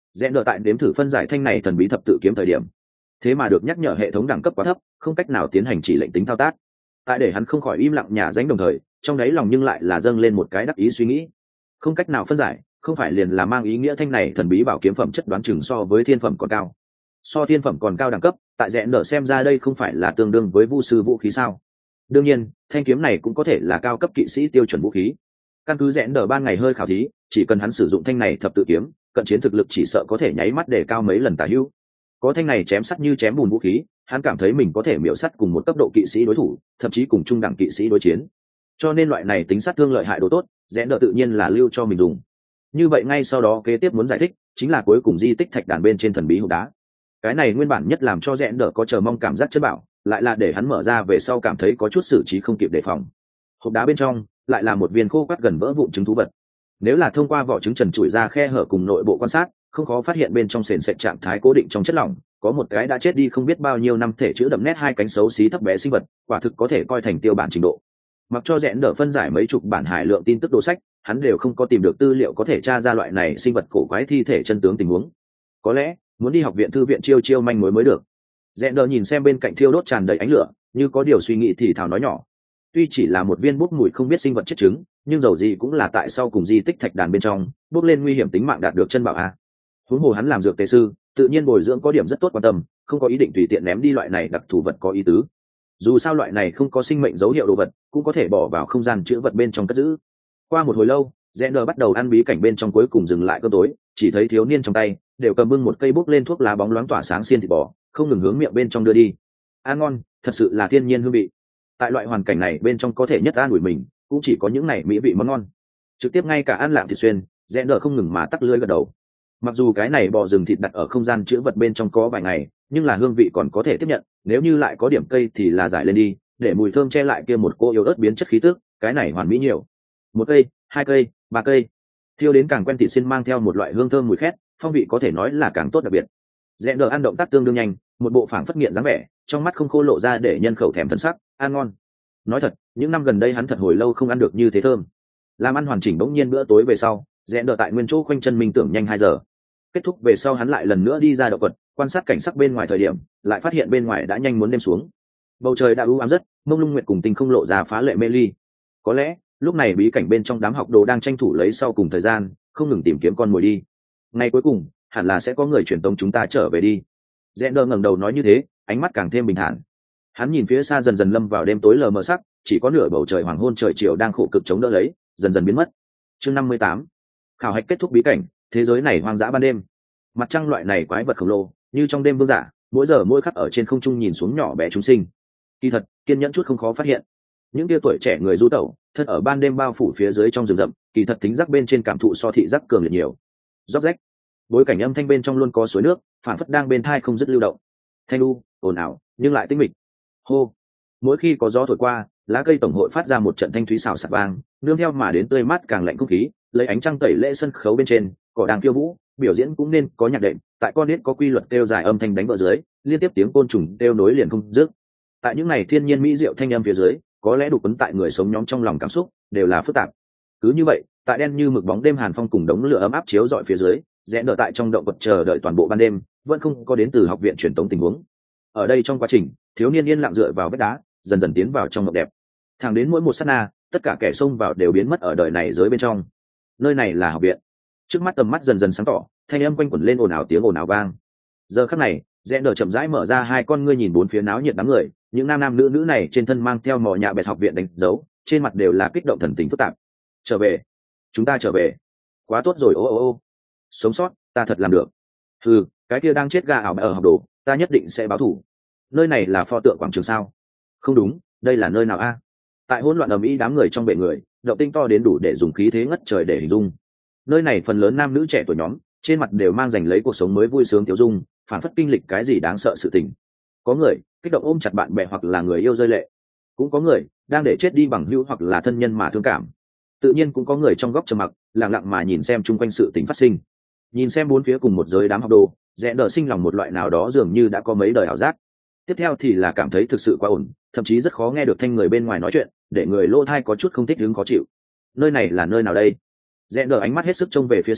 rẽ đỡ tại đếm thử phân giải thanh này thần bí thập tự kiếm thời điểm, thế mà được nhắc nhở hệ thống đẳng cấp quá thấp, không cách nào tiến hành chỉ lệnh tính thao tác. Tại để hắn không khỏi im lặng nhà danh đồng thời, trong đáy lòng nhưng lại là dâng lên một cái đắc ý suy nghĩ. Không cách nào phân giải, không phải liền là mang ý nghĩa thanh này thần bí bảo kiếm phẩm chất đoán chừng so với thiên phẩm còn cao. So thiên phẩm còn cao đẳng cấp, tại rẽ đỡ xem ra đây không phải là tương đương với vu sư vũ khí sao? Đương nhiên, thanh kiếm này cũng có thể là cao cấp kỵ sĩ tiêu chuẩn vũ khí. Căn cứ rẽ đỡ ban ngày hơi khảo thí, chỉ cần hắn sử dụng thanh này thập tự kiếm, cận chiến thực lực chỉ sợ có thể nháy mắt để cao mấy lần tả hữu. Có thanh này chém sắt như chém bùn vũ khí, hắn cảm thấy mình có thể miểu sắt cùng một cấp độ kỵ sĩ đối thủ, thậm chí cùng trung đẳng kỵ sĩ đối chiến. Cho nên loại này tính sát thương lợi hại độ tốt, rẽ đỡ tự nhiên là lưu cho mình dùng. Như vậy ngay sau đó kế tiếp muốn giải thích chính là cuối cùng di tích thạch đàn bên trên thần bí hộp đá. Cái này nguyên bản nhất làm cho rẽ đỡ có chờ mong cảm giác chất bảo, lại là để hắn mở ra về sau cảm thấy có chút xử trí không kịp đề phòng. Hộp đá bên trong lại là một viên khô quắt gần vỡ vụn trứng thú vật. Nếu là thông qua vỏ trứng trần trụi ra khe hở cùng nội bộ quan sát, không khó phát hiện bên trong sền sệt trạng thái cố định trong chất lỏng có một cái đã chết đi không biết bao nhiêu năm thể chữ đậm nét hai cánh xấu xí thấp bé sinh vật, quả thực có thể coi thành tiêu bản trình độ. Mặc cho rẽ đỡ phân giải mấy chục bản hải lượng tin tức đồ sách, hắn đều không có tìm được tư liệu có thể tra ra loại này sinh vật cổ quái thi thể chân tướng tình huống. Có lẽ muốn đi học viện thư viện chiêu chiêu manh mối mới được. Rẽ đỡ nhìn xem bên cạnh thiêu đốt tràn đầy ánh lửa, như có điều suy nghĩ thì thào nói nhỏ. Tuy chỉ là một viên bốc mùi không biết sinh vật chết trứng, nhưng dầu gì cũng là tại sau cùng di tích thạch đàn bên trong bốc lên nguy hiểm tính mạng đạt được chân bảo a. Huống hồ hắn làm dược tề sư, tự nhiên bồi dưỡng có điểm rất tốt quan tâm, không có ý định tùy tiện ném đi loại này đặc thù vật có ý tứ. Dù sao loại này không có sinh mệnh dấu hiệu đồ vật, cũng có thể bỏ vào không gian chứa vật bên trong cất giữ. Qua một hồi lâu, rẽ đỡ bắt đầu ăn bí cảnh bên trong cuối cùng dừng lại cơm tối, chỉ thấy thiếu niên trong tay đều cầm bưng một cây bốc lên thuốc lá bóng loáng tỏa sáng xiên thịt bò, không ngừng hướng miệng bên trong đưa đi. Ăn ngon, thật sự là thiên nhiên hương vị. Tại loại hoàn cảnh này bên trong có thể nhất an ủi mình, cũng chỉ có những này mỹ vị món ngon. Trực tiếp ngay cả ăn lạng thịt xuyên, rẽ đỡ không ngừng mà tắc lưỡi gật đầu. Mặc dù cái này bò rừng thịt đặt ở không gian chứa vật bên trong có vài ngày, nhưng là hương vị còn có thể tiếp nhận, nếu như lại có điểm cây thì là giải lên đi, để mùi thơm che lại kia một cô yếu ớt biến chất khí tức, cái này hoàn mỹ nhiều. Một cây, hai cây, ba cây, thiêu đến càng quen thịt xin mang theo một loại hương thơm mùi khét, phong vị có thể nói là càng tốt đặc biệt. Rẽ đỡ ăn động tác tương đương nhanh, một bộ phảng phất nghiện dáng vẻ, trong mắt không khô lộ ra để nhân khẩu thèm thân sắc, ăn ngon. Nói thật, những năm gần đây hắn thật hồi lâu không ăn được như thế thơm. Làm ăn hoàn chỉnh bỗng nhiên bữa tối về sau, rẽ đỡ tại nguyên chỗ khoanh chân minh tưởng nhanh hai giờ. Kết thúc về sau hắn lại lần nữa đi ra động quật, quan sát cảnh sắc bên ngoài thời điểm, lại phát hiện bên ngoài đã nhanh muốn đêm xuống. Bầu trời đã u ám rất, mông lung nguyệt cùng tinh không lộ ra phá lệ mê ly. Có lẽ lúc này bí cảnh bên trong đám học đồ đang tranh thủ lấy sau cùng thời gian, không ngừng tìm kiếm con mồi đi. Ngày cuối cùng hẳn là sẽ có người truyền tống chúng ta trở về đi. Rẽ đỡ ngẩng đầu nói như thế, ánh mắt càng thêm bình thản. Hắn nhìn phía xa dần dần lâm vào đêm tối lờ mờ sắc, chỉ có nửa bầu trời hoàng hôn trời chiều đang khổ cực chống đỡ lấy, dần dần biến mất. Chương năm mươi tám, khảo hạch kết thúc bí cảnh. Thế giới này hoang dã ban đêm, mặt trăng loại này quái vật khổng lồ như trong đêm vương giả, mỗi giờ mỗi khắc ở trên không trung nhìn xuống nhỏ bé chúng sinh. Kỳ thật kiên nhẫn chút không khó phát hiện, những tia tuổi trẻ người du tẩu thân ở ban đêm bao phủ phía dưới trong rừng rậm, kỳ thật tính giác bên trên cảm thụ so thị giác cường liệt nhiều. Róc rách, bối cảnh âm thanh bên trong luôn có suối nước phản phất đang bên thai không dứt lưu động, thanh lu ồn ào nhưng lại tĩnh mịch. Hô, mỗi khi có gió thổi qua, lá cây tổng hội phát ra một trận thanh thúy xào xạc vang, nương theo mà đến tươi mát càng lạnh không khí, lấy ánh trăng tẩy lễ sân khấu bên trên, cỏ đang khiêu vũ, biểu diễn cũng nên có nhạc đệm, tại con nít có quy luật kêu dài âm thanh đánh vỡ dưới, liên tiếp tiếng côn trùng kêu nối liền không dứt. Tại những này thiên nhiên mỹ diệu thanh âm phía dưới, có lẽ đủ quấn tại người sống nhóm trong lòng cảm xúc đều là phức tạp. Cứ như vậy, tại đen như mực bóng đêm hàn phong cùng đống lửa ấm áp chiếu rọi phía dưới, rẽ đỡ tại trong động vật chờ đợi toàn bộ ban đêm, vẫn không có đến từ học viện truyền tống tình huống. Ở đây trong quá trình, thiếu niên yên lặng dựa vào vách đá, dần dần tiến vào trong mộng đẹp. Thẳng đến mỗi một sát na, tất cả kẻ xông vào đều biến mất ở đời này giới bên trong. Nơi này là học viện. Trước mắt tầm mắt dần dần sáng tỏ, thanh âm quanh quẩn lên ồn ào tiếng ồn ào vang. Giờ khắc này, rẽ đỡ chậm rãi mở ra hai con ngươi nhìn bốn phía náo nhiệt đám người, những nam nam nữ nữ này trên thân mang theo mỏ nhạ bẹt học viện đánh dấu, trên mặt đều là kích động thần tình phức tạp. Trở về, chúng ta trở về, quá tốt rồi, ô ô ô, sống sót, ta thật làm được. Ừ, cái kia đang chết gà ảo mẹ ở học đồ, ta nhất định sẽ báo thù. Nơi này là pho tượng quảng trường sao? Không đúng, đây là nơi nào a? Tại hỗn loạn ầm ĩ đám người trong bệ người, động tinh to đến đủ để dùng khí thế ngất trời để hình dung. Nơi này phần lớn nam nữ trẻ tuổi nhóm, trên mặt đều mang giành lấy cuộc sống mới vui sướng tiêu dung, phản phất kinh lịch cái gì đáng sợ sự tình. Có người kích động ôm chặt bạn bè hoặc là người yêu rơi lệ, cũng có người đang để chết đi bằng hữu hoặc là thân nhân mà thương cảm. Tự nhiên cũng có người trong góc trầm mặc, lặng lặng mà nhìn xem chung quanh sự tình phát sinh. Nhìn xem bốn phía cùng một giới đám học đồ, rẽ đỡ sinh lòng một loại nào đó dường như đã có mấy đời ảo giác. Tiếp theo thì là cảm thấy thực sự quá ổn, thậm chí rất khó nghe được thanh người bên ngoài nói chuyện, để người lỗ tai có chút không thích đứng khó chịu. Nơi này là nơi nào đây? Rẽ đỡ ánh mắt hết sức trông về phía xa,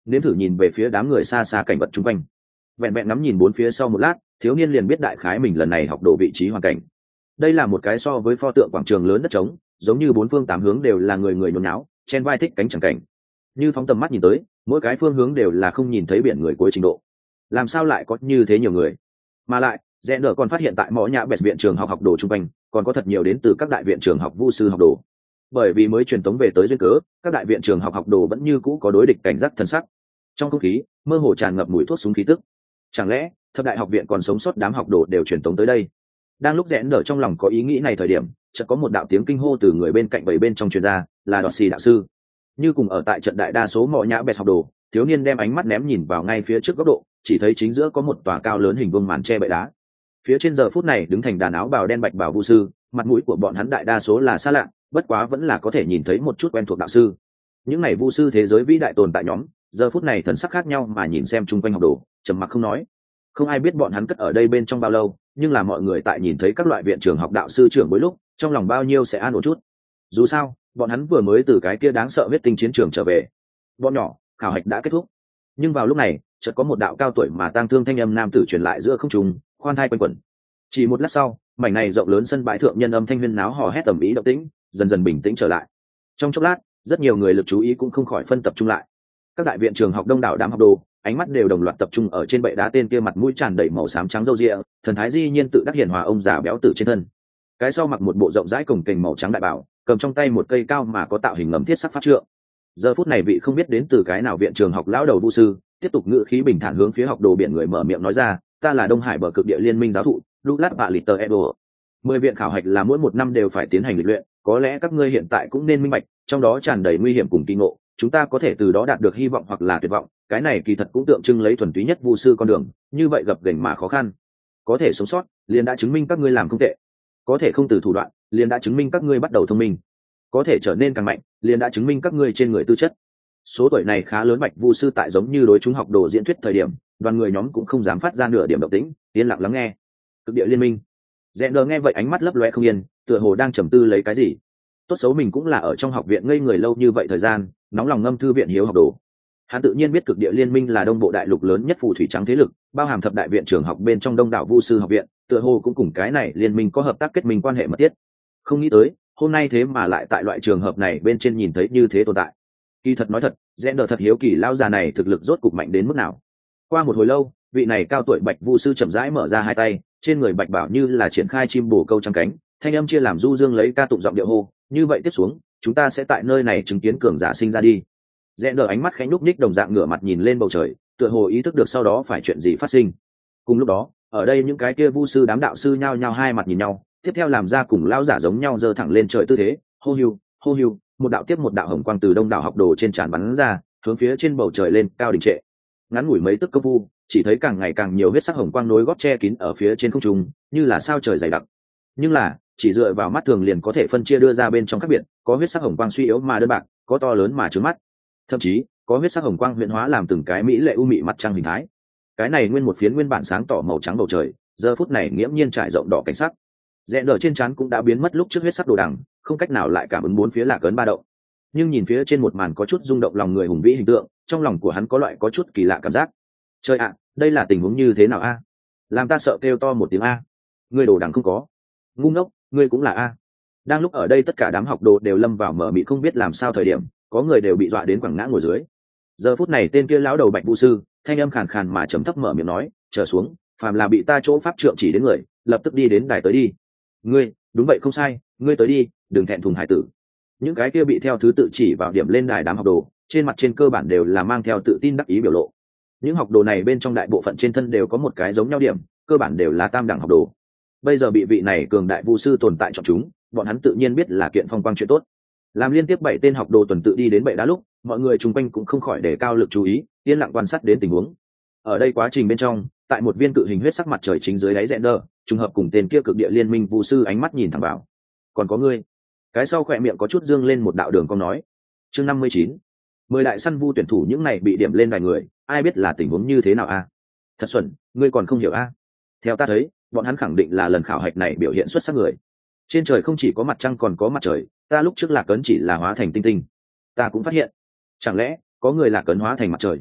nếm thử nhìn về phía đám người xa xa cảnh vật chung quanh. Vẹn vẹn ngắm nhìn bốn phía sau một lát, thiếu niên liền biết đại khái mình lần này học đồ vị trí hoàn cảnh. Đây là một cái so với pho tượng quảng trường lớn đất trống, giống như bốn phương tám hướng đều là người người nhốn nháo, chen vai thích cánh chẳng cảnh. Như phóng tầm mắt nhìn tới, mỗi cái phương hướng đều là không nhìn thấy biển người cuối trình độ. Làm sao lại có như thế nhiều người? Mà lại, rẽ nở còn phát hiện tại mỗi nhà bẹt viện trường học học đồ chung quanh, còn có thật nhiều đến từ các đại viện trường học vu sư học đồ. Bởi vì mới truyền tống về tới duyên cớ, các đại viện trường học học đồ vẫn như cũ có đối địch cảnh giác thần sắc. Trong không khí, mơ hồ tràn ngập mùi thuốc súng khí tức. Chẳng lẽ, thập đại học viện còn sống sót đám học đồ đều truyền tống tới đây? Đang lúc rẽ nở trong lòng có ý nghĩ này thời điểm, chợt có một đạo tiếng kinh hô từ người bên cạnh bảy bên trong truyền ra, là Đọt Xì đạo sư. Như cùng ở tại trận đại đa số mọi nhã bẹt học đồ, thiếu niên đem ánh mắt ném nhìn vào ngay phía trước góc độ, chỉ thấy chính giữa có một tòa cao lớn hình vuông màn che bệ đá. Phía trên giờ phút này đứng thành đàn áo bào đen bạch bào vu sư, mặt mũi của bọn hắn đại đa số là xa lạ, bất quá vẫn là có thể nhìn thấy một chút quen thuộc đạo sư. Những này vu sư thế giới vĩ đại tồn tại nhóm, giờ phút này thần sắc khác nhau mà nhìn xem chung quanh học đồ, trầm mặc không nói. Không ai biết bọn hắn cất ở đây bên trong bao lâu, nhưng là mọi người tại nhìn thấy các loại viện trường học đạo sư trưởng mỗi lúc, trong lòng bao nhiêu sẽ an ổn chút. Dù sao, bọn hắn vừa mới từ cái kia đáng sợ huyết tinh chiến trường trở về. Bọn nhỏ, khảo hạch đã kết thúc. Nhưng vào lúc này, chợt có một đạo cao tuổi mà tang thương thanh âm nam tử truyền lại giữa không trung, khoan thai quanh quẩn. Chỉ một lát sau, mảnh này rộng lớn sân bãi thượng nhân âm thanh huyên náo hò hét tầm ý động tĩnh, dần dần bình tĩnh trở lại. Trong chốc lát, rất nhiều người lực chú ý cũng không khỏi phân tập trung lại. Các đại viện trường học đông đảo đám học đồ, ánh mắt đều đồng loạt tập trung ở trên bệ đá tên kia mặt mũi tràn đầy màu xám trắng râu ria, thần thái di nhiên tự đắc hiển hòa ông già béo tử trên thân. Cái sau mặc một bộ rộng rãi cồng kềnh màu trắng đại bảo, cầm trong tay một cây cao mà có tạo hình ngầm thiết sắc pháp trượng. Giờ phút này vị không biết đến từ cái nào viện trường học lão đầu vu sư, tiếp tục ngữ khí bình thản hướng phía học đồ biển người mở miệng nói ra, ta là Đông Hải bờ cực địa liên minh giáo thụ, Lulat Bạ Liter Edo. Mười viện khảo hạch là mỗi một năm đều phải tiến hành lịch luyện, có lẽ các ngươi hiện tại cũng nên minh bạch, trong đó tràn đầy nguy hiểm cùng kỳ ngộ, chúng ta có thể từ đó đạt được hy vọng hoặc là tuyệt vọng, cái này kỳ thật cũng tượng trưng lấy thuần túy nhất vu sư con đường, như vậy gập ghềnh mà khó khăn. Có thể sống sót, liền đã chứng minh các ngươi làm không tệ. Có thể không từ thủ đoạn, liền đã chứng minh các ngươi bắt đầu thông minh. Có thể trở nên càng mạnh, liền đã chứng minh các ngươi trên người tư chất. Số tuổi này khá lớn bạch vu sư tại giống như đối chúng học đồ diễn thuyết thời điểm, đoàn người nhóm cũng không dám phát ra nửa điểm động tĩnh, yên lặng lắng nghe. Cực địa liên minh. Rẽ đờ nghe vậy ánh mắt lấp loe không yên, tựa hồ đang trầm tư lấy cái gì. Tốt xấu mình cũng là ở trong học viện ngây người lâu như vậy thời gian, nóng lòng ngâm thư viện hiếu học đồ. Hắn tự nhiên biết cực địa liên minh là đông bộ đại lục lớn nhất phù thủy trắng thế lực, bao hàm thập đại viện trường học bên trong đông đảo vu sư học viện, tựa hồ cũng cùng cái này liên minh có hợp tác kết minh quan hệ mật thiết. Không nghĩ tới, hôm nay thế mà lại tại loại trường hợp này bên trên nhìn thấy như thế tồn tại. Kỳ thật nói thật, rẽ đờ thật hiếu kỳ lão già này thực lực rốt cục mạnh đến mức nào. Qua một hồi lâu, vị này cao tuổi bạch vu sư chậm rãi mở ra hai tay, trên người bạch bảo như là triển khai chim bồ câu trắng cánh, thanh âm chia làm du dương lấy ca tụng giọng điệu hô, như vậy tiếp xuống, chúng ta sẽ tại nơi này chứng kiến cường giả sinh ra đi. Rẽ đờ ánh mắt khẽ nhúc nhích đồng dạng ngửa mặt nhìn lên bầu trời, tựa hồ ý thức được sau đó phải chuyện gì phát sinh. Cùng lúc đó, ở đây những cái kia vu sư đám đạo sư nhao nhao hai mặt nhìn nhau, tiếp theo làm ra cùng lão giả giống nhau giơ thẳng lên trời tư thế, hô hưu, hô hưu, một đạo tiếp một đạo hồng quang từ đông đảo học đồ trên trán bắn ra, hướng phía trên bầu trời lên cao đỉnh trệ. Ngắn ngủi mấy tức công phu, chỉ thấy càng ngày càng nhiều huyết sắc hồng quang nối gót che kín ở phía trên không trung, như là sao trời dày đặc. Nhưng là, chỉ dựa vào mắt thường liền có thể phân chia đưa ra bên trong các biệt, có huyết sắc hồng quang suy yếu mà đơn bạc, có to lớn mà trướng mắt. Thậm chí, có huyết sắc hồng quang huyễn hóa làm từng cái mỹ lệ u mị mặt trăng hình thái. Cái này nguyên một phiến nguyên bản sáng tỏ màu trắng bầu trời, giờ phút này nghiễm nhiên trải rộng đỏ cảnh sắc. Rẽ đờ trên trán cũng đã biến mất lúc trước huyết sắc đồ đằng, không cách nào lại cảm ứng bốn phía lạc ấn ba động. Nhưng nhìn phía trên một màn có chút rung động lòng người hùng vĩ hình tượng, trong lòng của hắn có loại có chút kỳ lạ cảm giác. Trời ạ, đây là tình huống như thế nào a? Làm ta sợ kêu to một tiếng a. Ngươi đồ đằng không có. Ngu ngốc, ngươi cũng là a. Đang lúc ở đây tất cả đám học đồ đều lâm vào mở mịt không biết làm sao thời điểm, có người đều bị dọa đến quẳng ngã ngồi dưới. Giờ phút này tên kia lão đầu bạch vu sư, thanh âm khàn khàn mà trầm thấp mở miệng nói, trở xuống, phàm là bị ta chỗ pháp trượng chỉ đến người, lập tức đi đến đài tới đi. Ngươi, đúng vậy không sai, ngươi tới đi, đừng thẹn thùng hải tử. Những cái kia bị theo thứ tự chỉ vào điểm lên đài đám học đồ, trên mặt trên cơ bản đều là mang theo tự tin đắc ý biểu lộ. Những học đồ này bên trong đại bộ phận trên thân đều có một cái giống nhau điểm, cơ bản đều là tam đẳng học đồ. Bây giờ bị vị này cường đại vu sư tồn tại chọn chúng, bọn hắn tự nhiên biết là kiện phong quang chuyện tốt. Làm liên tiếp bảy tên học đồ tuần tự đi đến bệ đá lúc, mọi người chung quanh cũng không khỏi đề cao lực chú ý, yên lặng quan sát đến tình huống. Ở đây quá trình bên trong, tại một viên cự hình huyết sắc mặt trời chính dưới đáy rẽ đờ, trùng hợp cùng tên kia cực địa liên minh vu sư ánh mắt nhìn thẳng vào. Còn có ngươi. Cái sau khỏe miệng có chút dương lên một đạo đường cong nói. Chương năm mươi chín. Mười đại săn vu tuyển thủ những này bị điểm lên đài người, ai biết là tình huống như thế nào a? Thật xuẩn, ngươi còn không hiểu a? Theo ta thấy, bọn hắn khẳng định là lần khảo hạch này biểu hiện xuất sắc người. Trên trời không chỉ có mặt trăng còn có mặt trời, ta lúc trước lạc ấn chỉ là hóa thành tinh tinh. Ta cũng phát hiện, chẳng lẽ có người lạc ấn hóa thành mặt trời?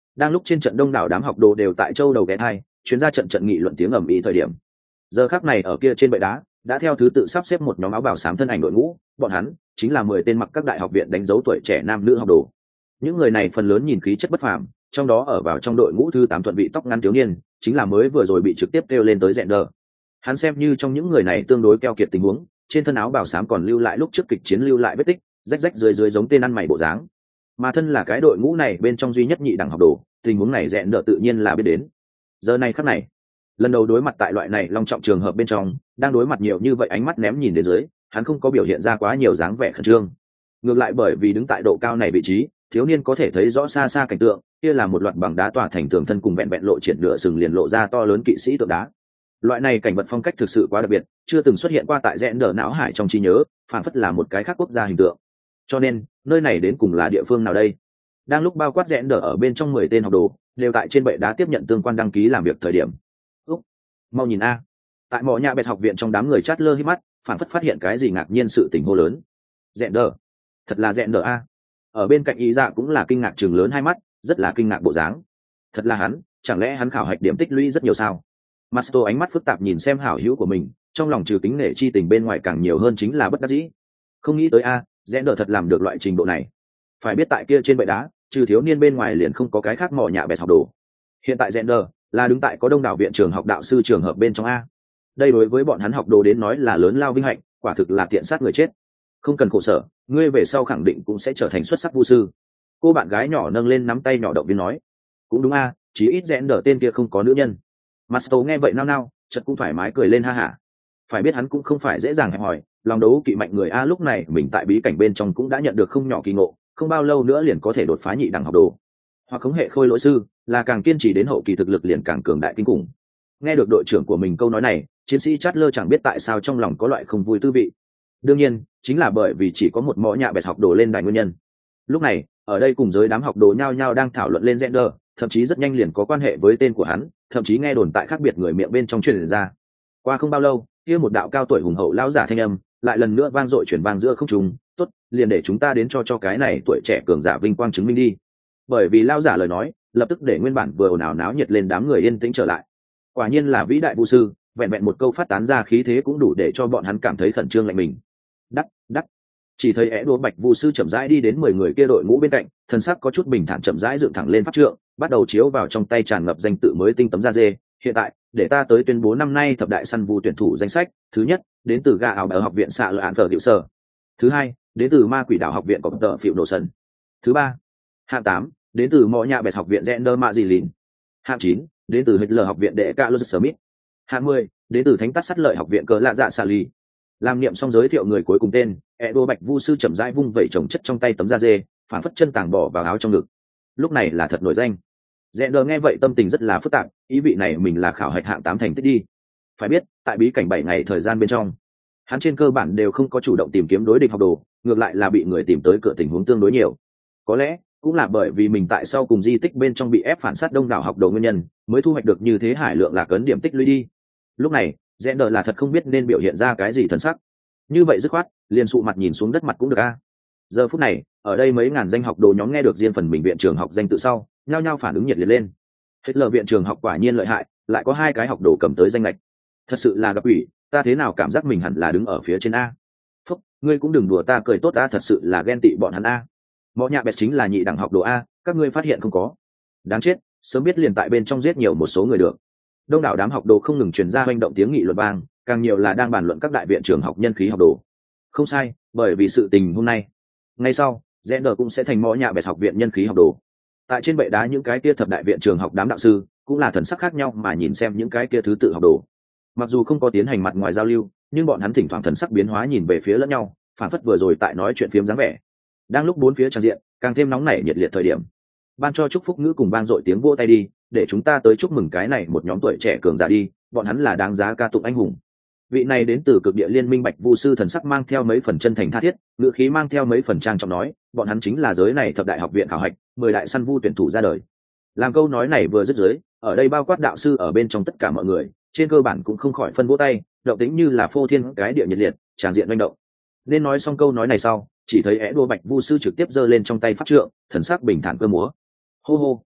Đang lúc trên trận đông đảo đám học đồ đều tại châu đầu ghé thai chuyến ra trận trận nghị luận tiếng ầm ĩ thời điểm, giờ khắc này ở kia trên bệ đá đã theo thứ tự sắp xếp một nhóm áo bào xám thân ảnh đội ngũ, bọn hắn chính là mười tên mặc các đại học viện đánh dấu tuổi trẻ nam nữ học đồ. Những người này phần lớn nhìn khí chất bất phàm, trong đó ở vào trong đội ngũ thứ tám thuận vị tóc ngắn thiếu niên chính là mới vừa rồi bị trực tiếp kêu lên tới rẽn đờ. Hắn xem như trong những người này tương đối keo kiệt tình huống, trên thân áo bào xám còn lưu lại lúc trước kịch chiến lưu lại vết tích, rách rách dưới dưới giống tên ăn mày bộ dáng. Mà thân là cái đội ngũ này bên trong duy nhất nhị đẳng học đồ, tình huống này rẽn đờ tự nhiên là biết đến. Giờ này khắc này, lần đầu đối mặt tại loại này long trọng trường hợp bên trong, đang đối mặt nhiều như vậy ánh mắt ném nhìn đến dưới, hắn không có biểu hiện ra quá nhiều dáng vẻ khẩn trương. Ngược lại bởi vì đứng tại độ cao này vị trí, thiếu niên có thể thấy rõ xa xa cảnh tượng, kia là một loạt bằng đá tỏa thành tường thân cùng vẹn vẹn lộ triển nửa sừng liền lộ ra to lớn kỵ sĩ tượng đá. Loại này cảnh vật phong cách thực sự quá đặc biệt, chưa từng xuất hiện qua tại rẽn đờ não hải trong trí nhớ, phản phất là một cái khác quốc gia hình tượng. Cho nên, nơi này đến cùng là địa phương nào đây? Đang lúc bao quát rẽn đờ ở bên trong mười tên học đồ, đều tại trên bệ đá tiếp nhận tương quan đăng ký làm việc thời điểm. Úc, mau nhìn a. Tại mỏ nhà bẹt học viện trong đám người chát lơ hít mắt, phản phất phát hiện cái gì ngạc nhiên sự tình hô lớn. Rẽn đờ, thật là rẽn đờ a. Ở bên cạnh ý dạ cũng là kinh ngạc chừng lớn hai mắt, rất là kinh ngạc bộ dáng. Thật là hắn, chẳng lẽ hắn khảo hạch điểm tích lũy rất nhiều sao? Masto ánh mắt phức tạp nhìn xem hảo hữu của mình, trong lòng trừ kính nể chi tình bên ngoài càng nhiều hơn chính là bất đắc dĩ. Không nghĩ tới a, rẽn đờ thật làm được loại trình độ này. Phải biết tại kia trên bệ đá, trừ thiếu niên bên ngoài liền không có cái khác mỏ nhạ bẹt học đồ. Hiện tại rẽn đờ là đứng tại có đông đảo viện trường học đạo sư trường hợp bên trong a. Đây đối với bọn hắn học đồ đến nói là lớn lao vinh hạnh, quả thực là tiện sát người chết. Không cần khổ sở, ngươi về sau khẳng định cũng sẽ trở thành xuất sắc vu sư. Cô bạn gái nhỏ nâng lên nắm tay nhỏ động viên nói. Cũng đúng a, chí ít rẽn đờ tên kia không có nữ nhân. Masto nghe vậy nao nao, chợt cũng thoải mái cười lên ha hả. Phải biết hắn cũng không phải dễ dàng hẹp hòi, lòng đấu kỵ mạnh người a, lúc này mình tại bí cảnh bên trong cũng đã nhận được không nhỏ kỳ ngộ, không bao lâu nữa liền có thể đột phá nhị đẳng học đồ. Hoặc khống hệ khôi lỗi sư, là càng kiên trì đến hậu kỳ thực lực liền càng cường đại kinh khủng. Nghe được đội trưởng của mình câu nói này, chiến sĩ chát lơ chẳng biết tại sao trong lòng có loại không vui tư vị. Đương nhiên, chính là bởi vì chỉ có một mõ nhạ bẹt học đồ lên đài nguyên nhân. Lúc này, ở đây cùng giới đám học đồ nhao nhao đang thảo luận lên gender, thậm chí rất nhanh liền có quan hệ với tên của hắn, thậm chí nghe đồn tại khác biệt người miệng bên trong truyền ra. Qua không bao lâu, kia một đạo cao tuổi hùng hậu lão giả thanh âm lại lần nữa vang dội chuyển vang giữa không trung. Tốt, liền để chúng ta đến cho cho cái này tuổi trẻ cường giả vinh quang chứng minh đi. Bởi vì lão giả lời nói, lập tức để nguyên bản vừa ồn ào náo nhiệt lên đám người yên tĩnh trở lại. Quả nhiên là vĩ đại vu sư, vẹn vẹn một câu phát tán ra khí thế cũng đủ để cho bọn hắn cảm thấy khẩn trương lạnh mình. Đắc, đắc. Chỉ thấy é đúa bạch vu sư chậm rãi đi đến mười người kia đội ngũ bên cạnh, thân sắc có chút bình thản chậm rãi dựng thẳng lên pháp trượng, bắt đầu chiếu vào trong tay tràn ngập danh tự mới tinh tấm da dê. Hiện tại, để ta tới tuyên bố năm nay thập đại săn vu tuyển thủ danh sách. Thứ nhất, đến từ gà ảo ở học viện xạ lợ án thờ hiệu sở. Thứ hai, đến từ ma quỷ đảo học viện cọp tờ phiệu nổ sần. Thứ ba, hạng tám, đến từ mỏ nhạ bẹt học viện Gender mạ dị lìn. Hạng chín, đến từ Hitler học viện đệ Carlos Smith. Hạng mười, đến từ thánh tắt sắt lợi học viện cờ lạ dạ xà ly. Làm niệm xong giới thiệu người cuối cùng tên, Edo bạch vu sư chậm rãi vung vẩy chồng chất trong tay tấm da dê, phản phất chân tàng bỏ vào áo trong ngực. Lúc này là thật nổi danh. Gender nghe vậy tâm tình rất là phức tạp, ý vị này mình là khảo hạch hạng tám thành tích đi. Phải biết, tại bí cảnh bảy ngày thời gian bên trong, hắn trên cơ bản đều không có chủ động tìm kiếm đối địch học đồ, ngược lại là bị người tìm tới cửa tình huống tương đối nhiều. Có lẽ cũng là bởi vì mình tại sau cùng di tích bên trong bị ép phản sát đông đảo học đồ nguyên nhân, mới thu hoạch được như thế hải lượng là cấn điểm tích lũy đi. Lúc này, Gender là thật không biết nên biểu hiện ra cái gì thần sắc. Như vậy dứt khoát, liền sụ mặt nhìn xuống đất mặt cũng được a. Giờ phút này, ở đây mấy ngàn danh học đồ nhóm nghe được riêng phần mình viện trường học danh tự sau, nhao nhao phản ứng nhiệt liệt lên. Hitler viện trường học quả nhiên lợi hại, lại có hai cái học đồ cầm tới danh lệch. Thật sự là gặp ủy, ta thế nào cảm giác mình hẳn là đứng ở phía trên a. Phúc, ngươi cũng đừng đùa ta cười tốt a, thật sự là ghen tị bọn hắn a. Mõ nhạ bẹt chính là nhị đẳng học đồ a, các ngươi phát hiện không có? Đáng chết, sớm biết liền tại bên trong giết nhiều một số người được. Đông đảo đám học đồ không ngừng truyền ra hành động tiếng nghị luận vang, càng nhiều là đang bàn luận các đại viện trường học nhân khí học đồ. Không sai, bởi vì sự tình hôm nay, ngay sau, Gender cũng sẽ thành mõ nhạ bẹt học viện nhân khí học đồ. Tại trên bệ đá những cái kia thập đại viện trường học đám đạo sư cũng là thần sắc khác nhau mà nhìn xem những cái kia thứ tự học đồ. Mặc dù không có tiến hành mặt ngoài giao lưu, nhưng bọn hắn thỉnh thoảng thần sắc biến hóa nhìn về phía lẫn nhau, phản phất vừa rồi tại nói chuyện phiếm dáng vẻ. Đang lúc bốn phía tràn diện càng thêm nóng nảy nhiệt liệt thời điểm, ban cho chúc phúc ngữ cùng vang dội tiếng vỗ tay đi, để chúng ta tới chúc mừng cái này một nhóm tuổi trẻ cường giả đi, bọn hắn là đáng giá ca tụng anh hùng. Vị này đến từ cực địa liên minh bạch vu sư thần sắc mang theo mấy phần chân thành tha thiết, ngữ khí mang theo mấy phần trang trọng nói, bọn hắn chính là giới này thập đại học viện khảo hạch, mười đại săn vu tuyển thủ ra đời. Làm câu nói này vừa dứt dưới, ở đây bao quát đạo sư ở bên trong tất cả mọi người, trên cơ bản cũng không khỏi phân vỗ tay, động tĩnh như là phô thiên cái địa nhiệt liệt, tràn diện manh động. Nên nói xong câu nói này sau, chỉ thấy é đua bạch vu sư trực tiếp giơ lên trong tay pháp trượng, thần sắc bình thản cơ múa. Hô hô,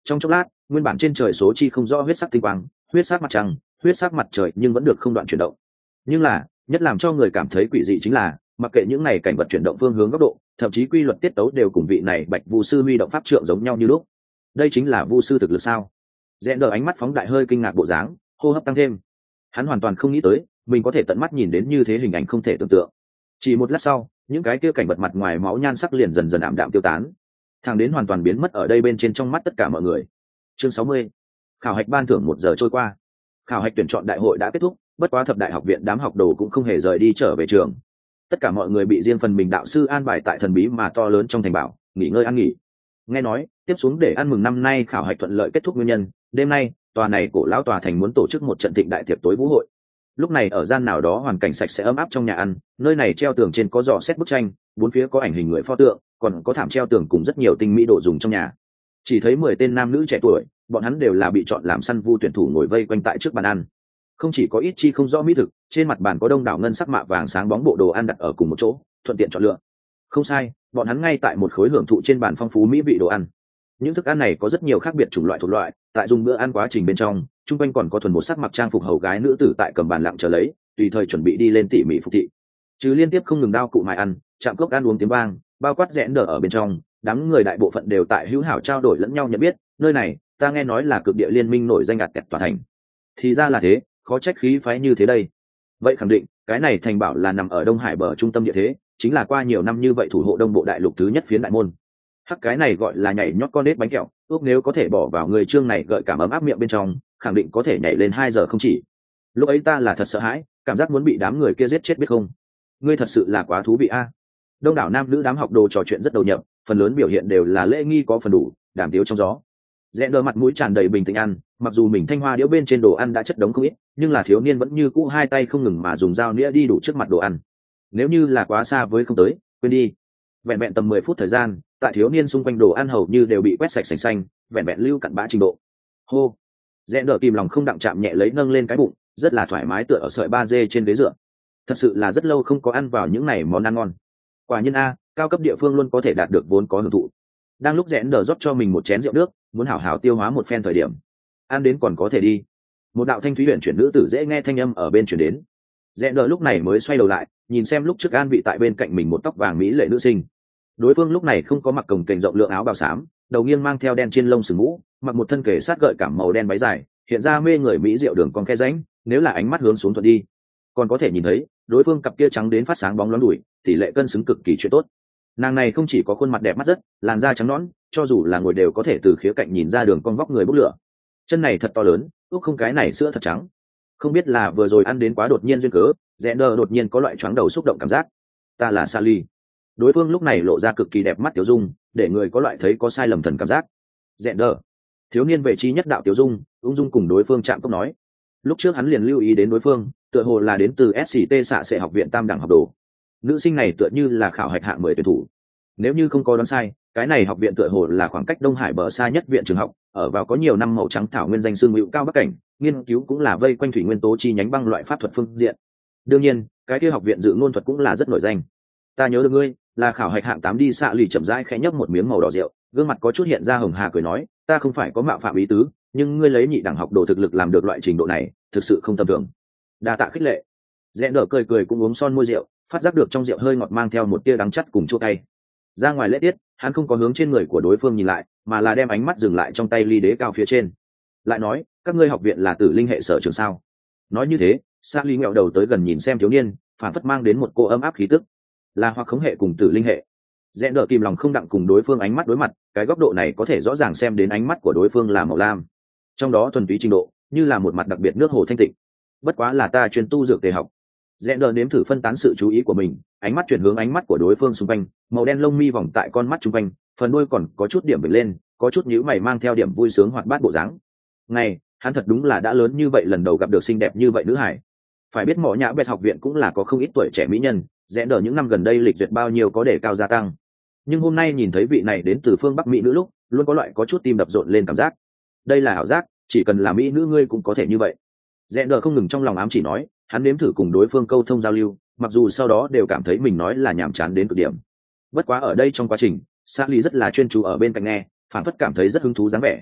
trong chốc lát nguyên bản trên trời số chi không rõ huyết sắc tinh quang, huyết sắc mặt trăng, huyết sắc mặt trời nhưng vẫn được không đoạn chuyển động. Nhưng là nhất làm cho người cảm thấy quỷ dị chính là mặc kệ những này cảnh vật chuyển động phương hướng góc độ, thậm chí quy luật tiết tấu đều cùng vị này bạch vu sư huy động pháp trượng giống nhau như lúc. Đây chính là vu sư thực lực sao? Rẽ đờ ánh mắt phóng đại hơi kinh ngạc bộ dáng, hô hấp tăng thêm. Hắn hoàn toàn không nghĩ tới mình có thể tận mắt nhìn đến như thế hình ảnh không thể tưởng tượng. Chỉ một lát sau, những cái kia cảnh vật mặt ngoài máu nhan sắc liền dần dần ảm đạm tiêu tán, thẳng đến hoàn toàn biến mất ở đây bên trên trong mắt tất cả mọi người. Chương sáu mươi. Khảo hạch ban thưởng một giờ trôi qua. Khảo hạch tuyển chọn đại hội đã kết thúc, bất quá thập đại học viện đám học đồ cũng không hề rời đi trở về trường. Tất cả mọi người bị riêng phần mình đạo sư an bài tại thần bí mà to lớn trong thành bảo nghỉ ngơi ăn nghỉ. Nghe nói tiếp xuống để ăn mừng năm nay khảo hạch thuận lợi kết thúc nguyên nhân, đêm nay tòa này cổ lão tòa thành muốn tổ chức một trận thịnh đại tiệc tối vũ hội. Lúc này ở gian nào đó hoàn cảnh sạch sẽ ấm áp trong nhà ăn, nơi này treo tường trên có dò xét bức tranh, bốn phía có ảnh hình người pho tượng, còn có thảm treo tường cùng rất nhiều tinh mỹ đồ dùng trong nhà. Chỉ thấy mười tên nam nữ trẻ tuổi, bọn hắn đều là bị chọn làm săn vu tuyển thủ ngồi vây quanh tại trước bàn ăn. Không chỉ có ít chi không rõ mỹ thực, trên mặt bàn có đông đảo ngân sắc mạ vàng sáng bóng bộ đồ ăn đặt ở cùng một chỗ, thuận tiện chọn lựa. Không sai, bọn hắn ngay tại một khối hưởng thụ trên bàn phong phú mỹ vị đồ ăn. Những thức ăn này có rất nhiều khác biệt chủng loại thuộc loại, tại dùng bữa ăn quá trình bên trong, chung quanh còn có thuần một sắc mặc trang phục hầu gái nữ tử tại cầm bàn lặng chờ lấy, tùy thời chuẩn bị đi lên tỉ mỉ phục thị. Chứ liên tiếp không ngừng đao cụ mài ăn, chạm cốc ăn uống tiếng vang, bao quát rẽn đờ ở bên trong, đám người đại bộ phận đều tại hữu hảo trao đổi lẫn nhau nhận biết, nơi này, ta nghe nói là cực địa liên minh nổi danh ạt kẹt tòa thành. Thì ra là thế, khó trách khí phái như thế đây. Vậy khẳng định, cái này thành bảo là nằm ở Đông Hải bờ trung tâm địa thế, chính là qua nhiều năm như vậy thủ hộ Đông Bộ đại lục thứ nhất phiến đại môn. Hắc cái này gọi là nhảy nhót con nết bánh kẹo, ước nếu có thể bỏ vào người trương này gợi cảm ấm áp miệng bên trong, khẳng định có thể nhảy lên hai giờ không chỉ. Lúc ấy ta là thật sợ hãi, cảm giác muốn bị đám người kia giết chết biết không. Ngươi thật sự là quá thú vị a. Đông đảo nam nữ đám học đồ trò chuyện rất đầu nhập, phần lớn biểu hiện đều là lễ nghi có phần đủ, đàm tiếu trong gió. Rẽ đờ mặt mũi tràn đầy bình tĩnh ăn, mặc dù mình thanh hoa đĩa bên trên đồ ăn đã chất đống không ít, nhưng là thiếu niên vẫn như cũ hai tay không ngừng mà dùng dao nĩa đi đủ trước mặt đồ ăn. Nếu như là quá xa với không tới, quên đi. Vẹn vẹn tầm mười phút thời gian, tại thiếu niên xung quanh đồ ăn hầu như đều bị quét sạch sành xanh, vẹn vẹn lưu cặn bã trình độ. Hô. Rẽ đờ kìm lòng không đặng chạm nhẹ lấy nâng lên cái bụng, rất là thoải mái tựa ở sợi ba dê trên ghế dựa. Thật sự là rất lâu không có ăn vào những này món ăn ngon. Quả nhiên a, cao cấp địa phương luôn có thể đạt được vốn có hưởng thụ. Đang lúc rẽ đờ rót cho mình một chén rượu nước, muốn hảo hảo tiêu hóa một phen thời điểm, ăn đến còn có thể đi. Một đạo thanh thúy huyền chuyển nữ tử dễ nghe thanh âm ở bên chuyển đến. Rẽ đờ lúc này mới xoay đầu lại, nhìn xem lúc trước an vị tại bên cạnh mình một tóc vàng mỹ lệ nữ sinh. Đối phương lúc này không có mặc cồng kềnh rộng lượng áo bào xám, đầu nghiêng mang theo đen trên lông sừng mũ, mặc một thân kề sát gợi cảm màu đen váy dài, hiện ra mê người mỹ diệu đường con khe rãnh, nếu là ánh mắt hướng xuống thuận đi, còn có thể nhìn thấy đối phương cặp kia trắng đến phát sáng bóng loáng đùi, tỷ lệ cân xứng cực kỳ chuyện tốt. Nàng này không chỉ có khuôn mặt đẹp mắt rất, làn da trắng nõn, cho dù là ngồi đều có thể từ khía cạnh nhìn ra đường con vóc người bốc lửa. Chân này thật to lớn, ước không cái này sữa thật trắng. Không biết là vừa rồi ăn đến quá đột nhiên duyên cớ, rẽ đờ đột nhiên có loại choáng đầu xúc động cảm giác. Ta là Sally. Đối phương lúc này lộ ra cực kỳ đẹp mắt tiểu dung, để người có loại thấy có sai lầm thần cảm giác. Rẽ đờ. Thiếu niên về chi nhất đạo tiểu dung, ung dung cùng đối phương chạm cốc nói. Lúc trước hắn liền lưu ý đến đối phương, tựa hồ là đến từ ét xê tê xạ sệ học viện tam đẳng học đồ. Nữ sinh này tựa như là khảo hạch hạng mười tuyển thủ. Nếu như không có đoán sai, cái này học viện tựa hồ là khoảng cách Đông Hải bờ xa nhất viện trường học, ở vào có nhiều năm màu trắng thảo nguyên danh xương hữu cao bắc cảnh, nghiên cứu cũng là vây quanh thủy nguyên tố chi nhánh băng loại pháp thuật phương diện. Đương nhiên, cái kia học viện dự ngôn thuật cũng là rất nổi danh. Ta nhớ được ngươi, là khảo hạch hạng tám đi xạ lì chậm rãi khẽ nhấp một miếng màu đỏ rượu, gương mặt có chút hiện ra hồng hà cười nói, ta không phải có mạo phạm ý tứ, nhưng ngươi lấy nhị đẳng học đồ thực lực làm được loại trình độ này, thực sự không tầm thường. Đa tạ khích lệ. Rẽ đờ cười cười cũng uống son môi rượu, phát giác được trong rượu hơi ngọt mang theo một tia đắng chắt cùng chua cay. Ra ngoài lễ tiết, hắn không có hướng trên người của đối phương nhìn lại, mà là đem ánh mắt dừng lại trong tay ly đế cao phía trên. Lại nói, các ngươi học viện là tử linh hệ sở trường sao? Nói như thế, Sa Ly ngẹo đầu tới gần nhìn xem thiếu niên, phản phất mang đến một cô ấm áp khí tức, là hoặc khống hệ cùng tử linh hệ. Rẽ đờ kìm lòng không đặng cùng đối phương ánh mắt đối mặt, cái góc độ này có thể rõ ràng xem đến ánh mắt của đối phương là màu lam, trong đó thuần túy trình độ như là một mặt đặc biệt nước hồ thanh tịnh. Bất quá là ta chuyên tu dược tề học. Rẽ đờ nếm thử phân tán sự chú ý của mình, ánh mắt chuyển hướng ánh mắt của đối phương xung quanh, màu đen lông mi vòng tại con mắt xung quanh, phần đuôi còn có chút điểm bừng lên, có chút nhíu mày mang theo điểm vui sướng hoạt bát bộ dáng. Này, hắn thật đúng là đã lớn như vậy lần đầu gặp được xinh đẹp như vậy nữ hải. Phải biết mỏ nhã bẹt học viện cũng là có không ít tuổi trẻ mỹ nhân, rẽ đờ những năm gần đây lịch duyệt bao nhiêu có để cao gia tăng. Nhưng hôm nay nhìn thấy vị này đến từ phương Bắc mỹ nữ lúc, luôn có loại có chút tim đập rộn lên cảm giác. Đây là ảo giác, chỉ cần là mỹ nữ ngươi cũng có thể như vậy. Rẽ đờ không ngừng trong lòng ám chỉ nói, hắn nếm thử cùng đối phương câu thông giao lưu, mặc dù sau đó đều cảm thấy mình nói là nhàm chán đến cực điểm. Bất quá ở đây trong quá trình, Sally rất là chuyên chú ở bên cạnh nghe, phản phất cảm thấy rất hứng thú dáng vẻ.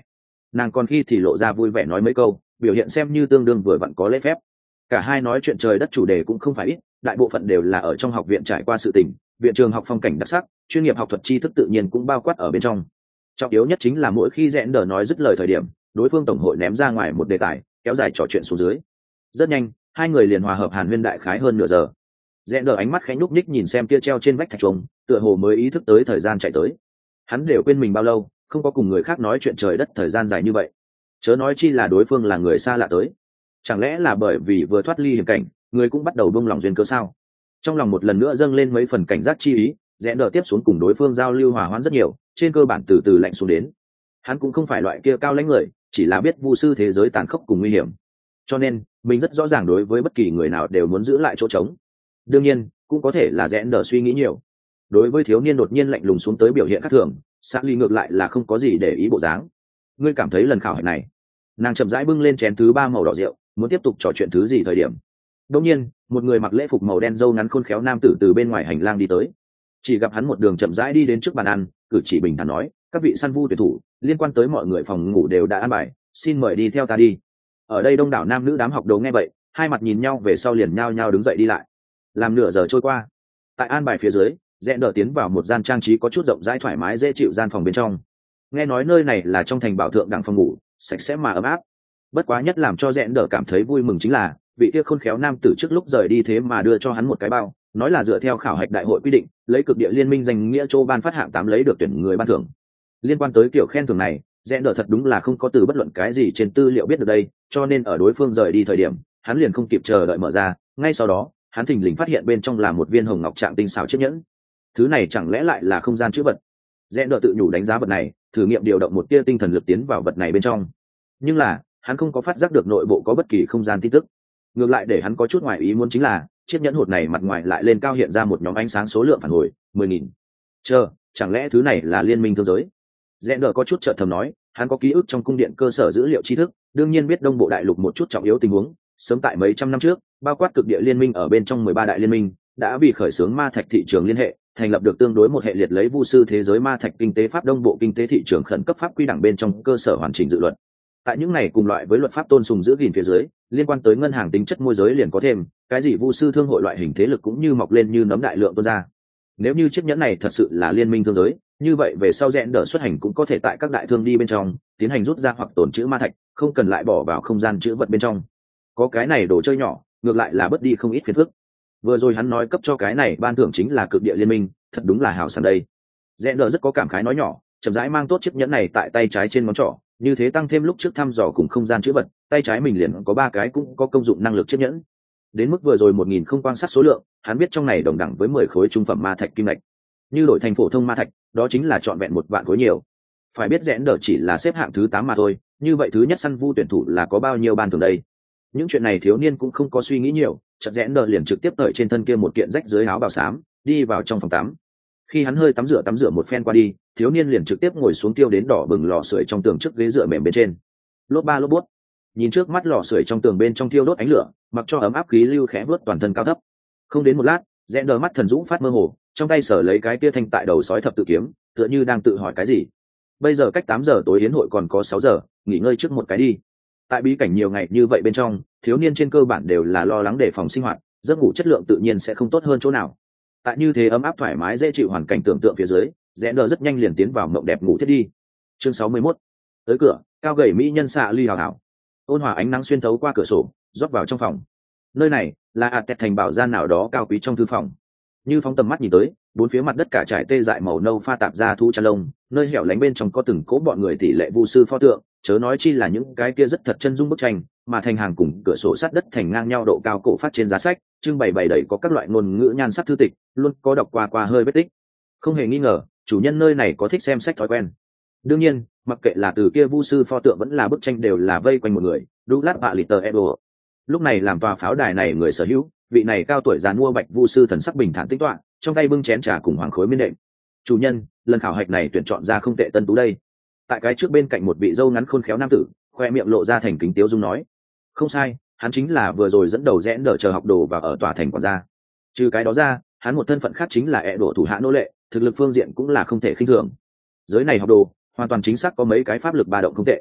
nàng còn khi thì lộ ra vui vẻ nói mấy câu, biểu hiện xem như tương đương vừa vặn có lễ phép. Cả hai nói chuyện trời đất chủ đề cũng không phải ít, đại bộ phận đều là ở trong học viện trải qua sự tình, viện trường học phong cảnh đặc sắc, chuyên nghiệp học thuật tri thức tự nhiên cũng bao quát ở bên trong. Trọng yếu nhất chính là mỗi khi rẽn đờ nói dứt lời thời điểm, đối phương tổng hội ném ra ngoài một đề tài, kéo dài trò chuyện xuống dưới. Rất nhanh, hai người liền hòa hợp hàn huyên đại khái hơn nửa giờ. Rẽn đờ ánh mắt khẽ nhúc nhích nhìn xem kia treo trên vách thạch trùng, tựa hồ mới ý thức tới thời gian chạy tới. Hắn đều quên mình bao lâu không có cùng người khác nói chuyện trời đất thời gian dài như vậy, chớ nói chi là đối phương là người xa lạ tới. Chẳng lẽ là bởi vì vừa thoát ly hiểm cảnh, người cũng bắt đầu buông lòng duyên cớ sao? Trong lòng một lần nữa dâng lên mấy phần cảnh giác chi ý, rẽ đờ tiếp xuống cùng đối phương giao lưu hòa hoãn rất nhiều, trên cơ bản từ từ lạnh xuống đến. Hắn cũng không phải loại kia cao lãnh người, chỉ là biết vu sư thế giới tàn khốc cùng nguy hiểm, cho nên mình rất rõ ràng đối với bất kỳ người nào đều muốn giữ lại chỗ trống. Đương nhiên cũng có thể là rẽ đờ suy nghĩ nhiều. Đối với thiếu niên đột nhiên lạnh lùng xuống tới biểu hiện khác thường, xã ly ngược lại là không có gì để ý bộ dáng. Ngươi cảm thấy lần khảo hạch này? Nàng chậm rãi bưng lên chén thứ ba màu đỏ rượu, muốn tiếp tục trò chuyện thứ gì thời điểm, đột nhiên một người mặc lễ phục màu đen râu ngắn khôn khéo nam tử từ bên ngoài hành lang đi tới. Chỉ gặp hắn một đường chậm rãi đi đến trước bàn ăn, cử chỉ bình thản nói: các vị săn vu tuyển thủ, liên quan tới mọi người phòng ngủ đều đã an bài, xin mời đi theo ta đi. Ở đây đông đảo nam nữ đám học đồ nghe vậy, hai mặt nhìn nhau về sau liền nhao nhao đứng dậy đi lại. Làm nửa giờ trôi qua, tại an bài phía dưới, rẽ đờ tiến vào một gian trang trí có chút rộng rãi thoải mái dễ chịu gian phòng bên trong. Nghe nói nơi này là trong thành bảo thượng đẳng phòng ngủ, sạch sẽ mà ấm áp. Bất quá nhất làm cho rẽ đờ cảm thấy vui mừng chính là vị kia khôn khéo nam tử trước lúc rời đi thế mà đưa cho hắn một cái bao, nói là dựa theo khảo hạch đại hội quy định, lấy cực địa liên minh danh nghĩa châu ban phát hạng tám lấy được tuyển người ban thưởng. Liên quan tới kiểu khen thưởng này, rẽ đờ thật đúng là không có từ bất luận cái gì trên tư liệu biết được đây, cho nên ở đối phương rời đi thời điểm, hắn liền không kịp chờ đợi mở ra, ngay sau đó hắn thình lình phát hiện bên trong là một viên hồng ngọc trạng tinh xảo chiếc nhẫn. Thứ này chẳng lẽ lại là không gian chữ vật? Rẽ đờ tự nhủ đánh giá vật này, thử nghiệm điều động một tia tinh thần lực tiến vào vật này bên trong, nhưng là hắn không có phát giác được nội bộ có bất kỳ không gian tin tức. Ngược lại để hắn có chút ngoài ý muốn chính là chiếc nhẫn hột này mặt ngoài lại lên cao hiện ra một nhóm ánh sáng số lượng phản hồi mười nghìn. Chờ, chẳng lẽ thứ này là liên minh thương giới? Rẽ đờ có chút chợt thầm nói, hắn có ký ức trong cung điện cơ sở dữ liệu tri thức, đương nhiên biết đông bộ đại lục một chút trọng yếu tình huống. Sớm tại mấy trăm năm trước, bao quát cực địa liên minh ở bên trong mười ba đại liên minh đã vì khởi xướng ma thạch thị trường liên hệ, thành lập được tương đối một hệ liệt lấy vu sư thế giới ma thạch kinh tế pháp đông bộ kinh tế thị trường khẩn cấp pháp quy đẳng bên trong cơ sở hoàn chỉnh dự luật. Tại những này cùng loại với luật pháp tôn sùng giữ gìn phía dưới, liên quan tới ngân hàng tính chất môi giới liền có thêm cái gì vu sư thương hội loại hình thế lực cũng như mọc lên như nấm đại lượng tuôn ra. Nếu như chiếc nhẫn này thật sự là liên minh thương giới, như vậy về sau rẽn đỡ xuất hành cũng có thể tại các đại thương đi bên trong tiến hành rút ra hoặc tồn chữ ma thạch, không cần lại bỏ vào không gian chữ vật bên trong. Có cái này đồ chơi nhỏ, ngược lại là bớt đi không ít phiền phức. Vừa rồi hắn nói cấp cho cái này ban thưởng chính là cực địa liên minh, thật đúng là hào sảng đây. Rẽn đỡ rất có cảm khái nói nhỏ, chậm rãi mang tốt chiếc nhẫn này tại tay trái trên ngón trỏ, như thế tăng thêm lúc trước thăm dò cùng không gian chữ vật, tay trái mình liền có ba cái cũng có công dụng năng lực chiếc nhẫn. Đến mức vừa rồi một nghìn không quan sát số lượng, hắn biết trong này đồng đẳng với mười khối trung phẩm ma thạch kim lạch. Như đổi thành phổ thông ma thạch, đó chính là trọn vẹn một vạn khối nhiều. Phải biết rẽn đỡ chỉ là xếp hạng thứ tám mà thôi, như vậy thứ nhất săn vu tuyển thủ là có bao nhiêu ban thưởng đây? Những chuyện này thiếu niên cũng không có suy nghĩ nhiều, chợt rẽn đỡ liền trực tiếp cởi trên thân kia một kiện rách dưới áo bào xám, đi vào trong phòng tắm. Khi hắn hơi tắm rửa tắm rửa một phen qua đi, thiếu niên liền trực tiếp ngồi xuống tiêu đến đỏ bừng lò sưởi trong tường trước ghế dựa mềm bên trên. Lốp ba lốp bút, nhìn trước mắt lò sưởi trong tường bên trong thiêu đốt ánh lửa, mặc cho ấm áp khí lưu khẽ vớt toàn thân cao thấp. Không đến một lát, rẽn đỡ mắt thần dũng phát mơ hồ, trong tay sở lấy cái kia thanh tại đầu sói thập tự kiếm, tựa như đang tự hỏi cái gì. Bây giờ cách tám giờ tối yến hội còn có sáu giờ, nghỉ ngơi trước một cái đi. Tại bí cảnh nhiều ngày như vậy bên trong, thiếu niên trên cơ bản đều là lo lắng đề phòng sinh hoạt, giấc ngủ chất lượng tự nhiên sẽ không tốt hơn chỗ nào. Tại như thế ấm áp thoải mái dễ chịu hoàn cảnh tưởng tượng phía dưới, rẽ đờ rất nhanh liền tiến vào mộng đẹp ngủ thiết đi. Chương sáu mươi mốt. Tới cửa, cao gầy mỹ nhân xạ ly hào hào, ôn hòa ánh nắng xuyên thấu qua cửa sổ rót vào trong phòng. Nơi này là ạt tẹt thành bảo gian nào đó cao quý trong thư phòng. Như phóng tầm mắt nhìn tới, bốn phía mặt đất cả trải tê dại màu nâu pha tạp ra thu chăn lông, nơi hẻo lánh bên trong có từng cố bọn người tỷ lệ vu sư pho tượng, chớ nói chi là những cái kia rất thật chân dung bức tranh, mà thành hàng cùng cửa sổ sát đất thành ngang nhau độ cao cổ phát trên giá sách, trưng bày bày đầy có các loại ngôn ngữ nhan sắc thư tịch, luôn có đọc qua qua hơi vết tích. Không hề nghi ngờ, chủ nhân nơi này có thích xem sách thói quen. Đương nhiên, mặc kệ là từ kia vu sư pho tượng vẫn là bức tranh đều là vây quanh một người, Douglas Pallister Edo. Lúc này làm tòa pháo đài này người sở hữu, vị này cao tuổi già mua bạch vu sư thần sắc bình thản tĩnh tọa, trong tay bưng chén trà cùng hoàng khối miên đệm. Chủ nhân, lần khảo hạch này tuyển chọn ra không tệ tân tú đây. Tại cái trước bên cạnh một vị dâu ngắn khôn khéo nam tử, khoe miệng lộ ra thành kính tiếu dung nói. Không sai, hắn chính là vừa rồi dẫn đầu rẽn đỡ chờ học đồ và ở tòa thành quản gia. Trừ cái đó ra, hắn một thân phận khác chính là ẹ đổ thủ hạ nô lệ, thực lực phương diện cũng là không thể khinh thường. Giới này học đồ, hoàn toàn chính xác có mấy cái pháp lực ba động không tệ.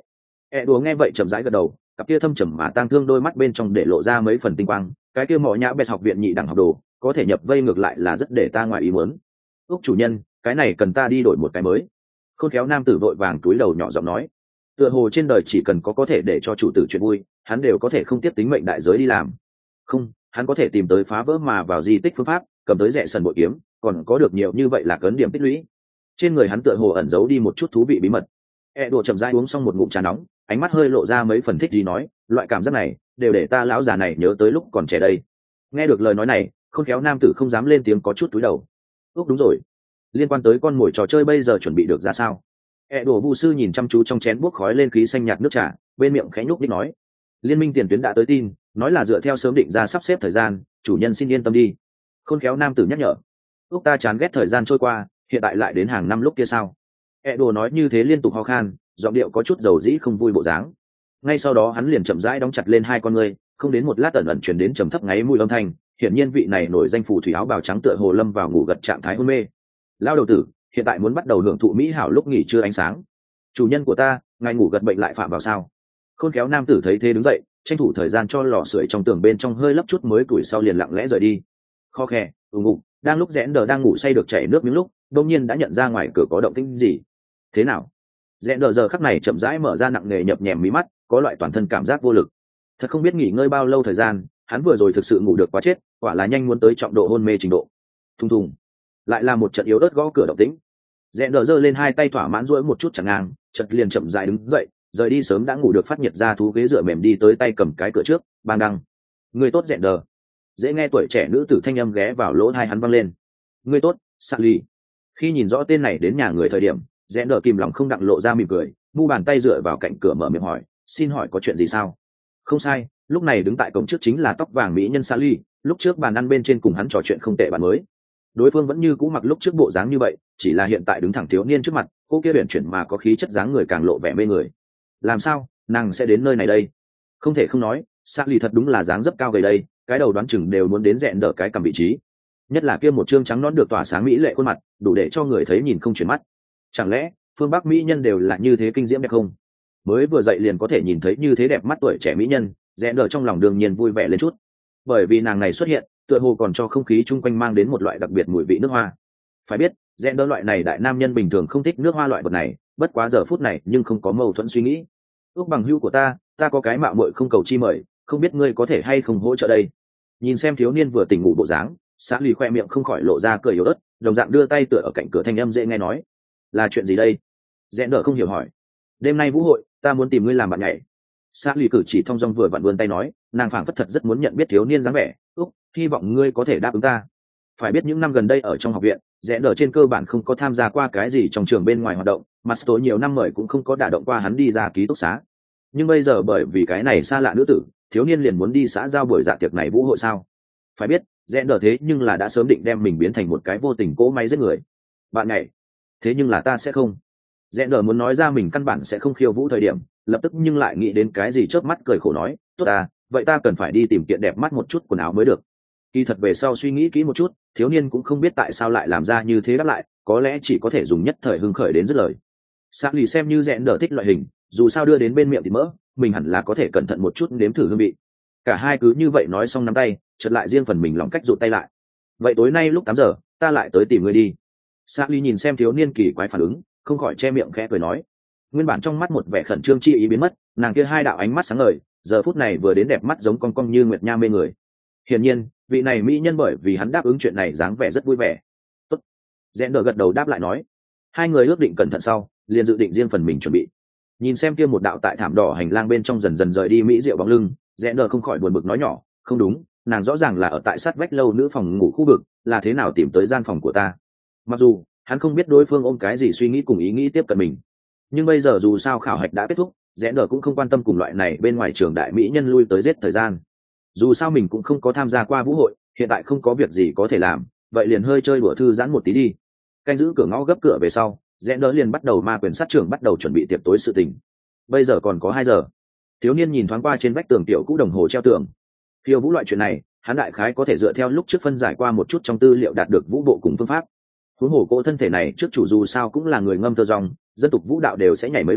E đùa nghe vậy chậm rãi gật đầu, cặp kia thâm trầm mà tang thương đôi mắt bên trong để lộ ra mấy phần tinh quang. Cái kia mỏ nhã bẹt học viện nhị đẳng học đồ có thể nhập vây ngược lại là rất để ta ngoài ý muốn. Úc chủ nhân, cái này cần ta đi đổi một cái mới. Khôn khéo nam tử vội vàng túi đầu nhỏ giọng nói, tựa hồ trên đời chỉ cần có có thể để cho chủ tử chuyện vui, hắn đều có thể không tiếp tính mệnh đại giới đi làm. Không, hắn có thể tìm tới phá vỡ mà vào di tích phương pháp, cầm tới rẻ sần bội kiếm, còn có được nhiều như vậy là cấn điểm tích lũy. Trên người hắn tựa hồ ẩn giấu đi một chút thú vị bí mật. E đồ chậm rãi uống xong một ngụm trà nóng, ánh mắt hơi lộ ra mấy phần thích gì nói, loại cảm giác này đều để ta lão già này nhớ tới lúc còn trẻ đây. Nghe được lời nói này, khôn khéo nam tử không dám lên tiếng, có chút túi đầu. Úc đúng rồi, liên quan tới con mồi trò chơi bây giờ chuẩn bị được ra sao? E đồ vu sư nhìn chăm chú trong chén bốc khói lên khí xanh nhạt nước trà, bên miệng khẽ nhúc đích nói, liên minh tiền tuyến đã tới tin, nói là dựa theo sớm định ra sắp xếp thời gian, chủ nhân xin yên tâm đi. Khôn khéo nam tử nhắc nhở. Úc ta chán ghét thời gian trôi qua, hiện tại lại đến hàng năm lúc kia sao? E đồ nói như thế liên tục ho khan, giọng điệu có chút dầu dĩ không vui bộ dáng. Ngay sau đó hắn liền chậm rãi đóng chặt lên hai con ngươi, không đến một lát ẩn ẩn truyền đến trầm thấp ngáy mùi âm thanh, hiển nhiên vị này nổi danh phù thủy áo bào trắng tựa hồ lâm vào ngủ gật trạng thái hôn mê. Lao đầu tử, hiện tại muốn bắt đầu hưởng thụ mỹ hảo lúc nghỉ trưa ánh sáng. Chủ nhân của ta, ngài ngủ gật bệnh lại phạm vào sao? Khôn khéo nam tử thấy thế đứng dậy, tranh thủ thời gian cho lò sưởi trong tường bên trong hơi lấp chút mới tuổi sau liền lặng lẽ rời đi. Kho khe, ù ngủ, đang lúc rẽn đờ đang ngủ say được chảy nước miếng lúc, đột nhiên đã nhận ra ngoài cửa có động tĩnh gì. Thế nào? Rẽn đờ giờ khắc này chậm rãi mở ra nặng nề nhập nhèm mí mắt, có loại toàn thân cảm giác vô lực. Thật không biết nghỉ ngơi bao lâu thời gian, hắn vừa rồi thực sự ngủ được quá chết, quả là nhanh muốn tới trọng độ hôn mê trình độ. Thùng thùng, lại là một trận yếu ớt gõ cửa động tĩnh. Rẽn đờ giơ lên hai tay thỏa mãn duỗi một chút chẳng ngang, chợt liền chậm rãi đứng dậy, rời đi sớm đã ngủ được phát nhiệt ra thú ghế dựa mềm đi tới tay cầm cái cửa trước, bang đăng. Người tốt Rẽn đờ. Dễ nghe tuổi trẻ nữ tử thanh âm ghé vào lỗ tai hắn vang lên. Người tốt, Sally. Khi nhìn rõ tên này đến nhà người thời điểm, Rẽn đờ kìm lòng không đặng lộ ra mỉm cười, mu bàn tay dựa vào cạnh cửa mở miệng hỏi, xin hỏi có chuyện gì sao? Không sai, lúc này đứng tại cổng trước chính là tóc vàng mỹ nhân Sally, lúc trước bàn ăn bên trên cùng hắn trò chuyện không tệ bạn mới. Đối phương vẫn như cũ mặc lúc trước bộ dáng như vậy, chỉ là hiện tại đứng thẳng thiếu niên trước mặt, cô kia uyển chuyển mà có khí chất dáng người càng lộ vẻ mê người. Làm sao, nàng sẽ đến nơi này đây? Không thể không nói, Sally thật đúng là dáng dấp cao gầy đây, cái đầu đoán chừng đều muốn đến Rẽn đờ cái cầm vị trí. Nhất là kia một trương trắng nõn được tỏa sáng mỹ lệ khuôn mặt, đủ để cho người thấy nhìn không chuyển mắt. Chẳng lẽ phương Bắc mỹ nhân đều là như thế kinh diễm đẹp không? Mới vừa dậy liền có thể nhìn thấy như thế đẹp mắt tuổi trẻ mỹ nhân, Rẽn đờ trong lòng đương nhiên vui vẻ lên chút. Bởi vì nàng này xuất hiện, tựa hồ còn cho không khí chung quanh mang đến một loại đặc biệt mùi vị nước hoa. Phải biết, Rẽn đờ loại này đại nam nhân bình thường không thích nước hoa loại vật này, bất quá giờ phút này nhưng không có mâu thuẫn suy nghĩ. Ước bằng hữu của ta, ta có cái mạo muội không cầu chi mời, không biết ngươi có thể hay không hỗ trợ đây? Nhìn xem thiếu niên vừa tỉnh ngủ bộ dáng, Xã Lì khoe miệng không khỏi lộ ra cười yếu ớt, đồng dạng đưa tay tựa ở cạnh cửa thanh âm dễ nghe nói, là chuyện gì đây? Rẽn đờ không hiểu hỏi. Đêm nay vũ hội, ta muốn tìm ngươi làm bạn nhảy. Xã Lì cử chỉ thong dong vừa vặn vươn tay nói, nàng phảng phất thật rất muốn nhận biết thiếu niên dáng vẻ. Úc, hy vọng ngươi có thể đáp ứng ta. Phải biết những năm gần đây ở trong học viện, Rẽn đờ trên cơ bản không có tham gia qua cái gì trong trường bên ngoài hoạt động, mặt tối nhiều năm mời cũng không có đả động qua hắn đi ra ký túc xá. Nhưng bây giờ bởi vì cái này xa lạ nữ tử, thiếu niên liền muốn đi xã giao buổi dạ tiệc này vũ hội sao? Phải biết, Rẽn đờ thế nhưng là đã sớm định đem mình biến thành một cái vô tình cỗ máy giết người. Bạn này, thế nhưng là ta sẽ không. Rẽn đờ muốn nói ra mình căn bản sẽ không khiêu vũ thời điểm, lập tức nhưng lại nghĩ đến cái gì chớp mắt cười khổ nói, tốt à, vậy ta cần phải đi tìm kiện đẹp mắt một chút quần áo mới được. Kỳ thật về sau suy nghĩ kỹ một chút, thiếu niên cũng không biết tại sao lại làm ra như thế đáp lại, có lẽ chỉ có thể dùng nhất thời hưng khởi đến dứt lời. Xã lì xem như Rẽn đờ thích loại hình, dù sao đưa đến bên miệng thì mỡ, mình hẳn là có thể cẩn thận một chút nếm thử hương vị. Cả hai cứ như vậy nói xong nắm tay, chợt lại riêng phần mình lòng cách rụt tay lại. Vậy tối nay lúc tám giờ, ta lại tới tìm ngươi đi. Sally nhìn xem thiếu niên kỳ quái phản ứng, không khỏi che miệng khẽ cười nói. Nguyên bản trong mắt một vẻ khẩn trương chi ý biến mất, nàng kia hai đạo ánh mắt sáng ngời, giờ phút này vừa đến đẹp mắt giống con cong như nguyệt nha mê người. Hiển nhiên, vị này mỹ nhân bởi vì hắn đáp ứng chuyện này dáng vẻ rất vui vẻ. Tốt. Rẽn đờ gật đầu đáp lại nói. Hai người ước định cẩn thận sau, liền dự định riêng phần mình chuẩn bị. Nhìn xem kia một đạo tại thảm đỏ hành lang bên trong dần dần rời đi mỹ diệu bóng lưng, Rẽn đờ không khỏi buồn bực nói nhỏ, không đúng, nàng rõ ràng là ở tại sát vách lâu nữ phòng ngủ khu vực, là thế nào tìm tới gian phòng của ta? Mặc dù hắn không biết đối phương ôm cái gì suy nghĩ cùng ý nghĩ tiếp cận mình, nhưng bây giờ dù sao khảo hạch đã kết thúc, Rẽn đờ cũng không quan tâm cùng loại này bên ngoài trường đại mỹ nhân lui tới giết thời gian. Dù sao mình cũng không có tham gia qua vũ hội, hiện tại không có việc gì có thể làm, vậy liền hơi chơi đùa thư giãn một tí đi. Canh giữ cửa ngõ gấp cửa về sau, Rẽn đờ liền bắt đầu ma quyền sát trưởng bắt đầu chuẩn bị tiệc tối sự tình. Bây giờ còn có hai giờ. Thiếu niên nhìn thoáng qua trên vách tường tiểu cũ đồng hồ treo tường. Khiêu vũ loại chuyện này, hắn đại khái có thể dựa theo lúc trước phân giải qua một chút trong tư liệu đạt được vũ bộ cùng phương pháp. Huống hồ cỗ thân thể này trước chủ dù sao cũng là người ngâm thơ rong, dân tục vũ đạo đều sẽ nhảy mấy loại,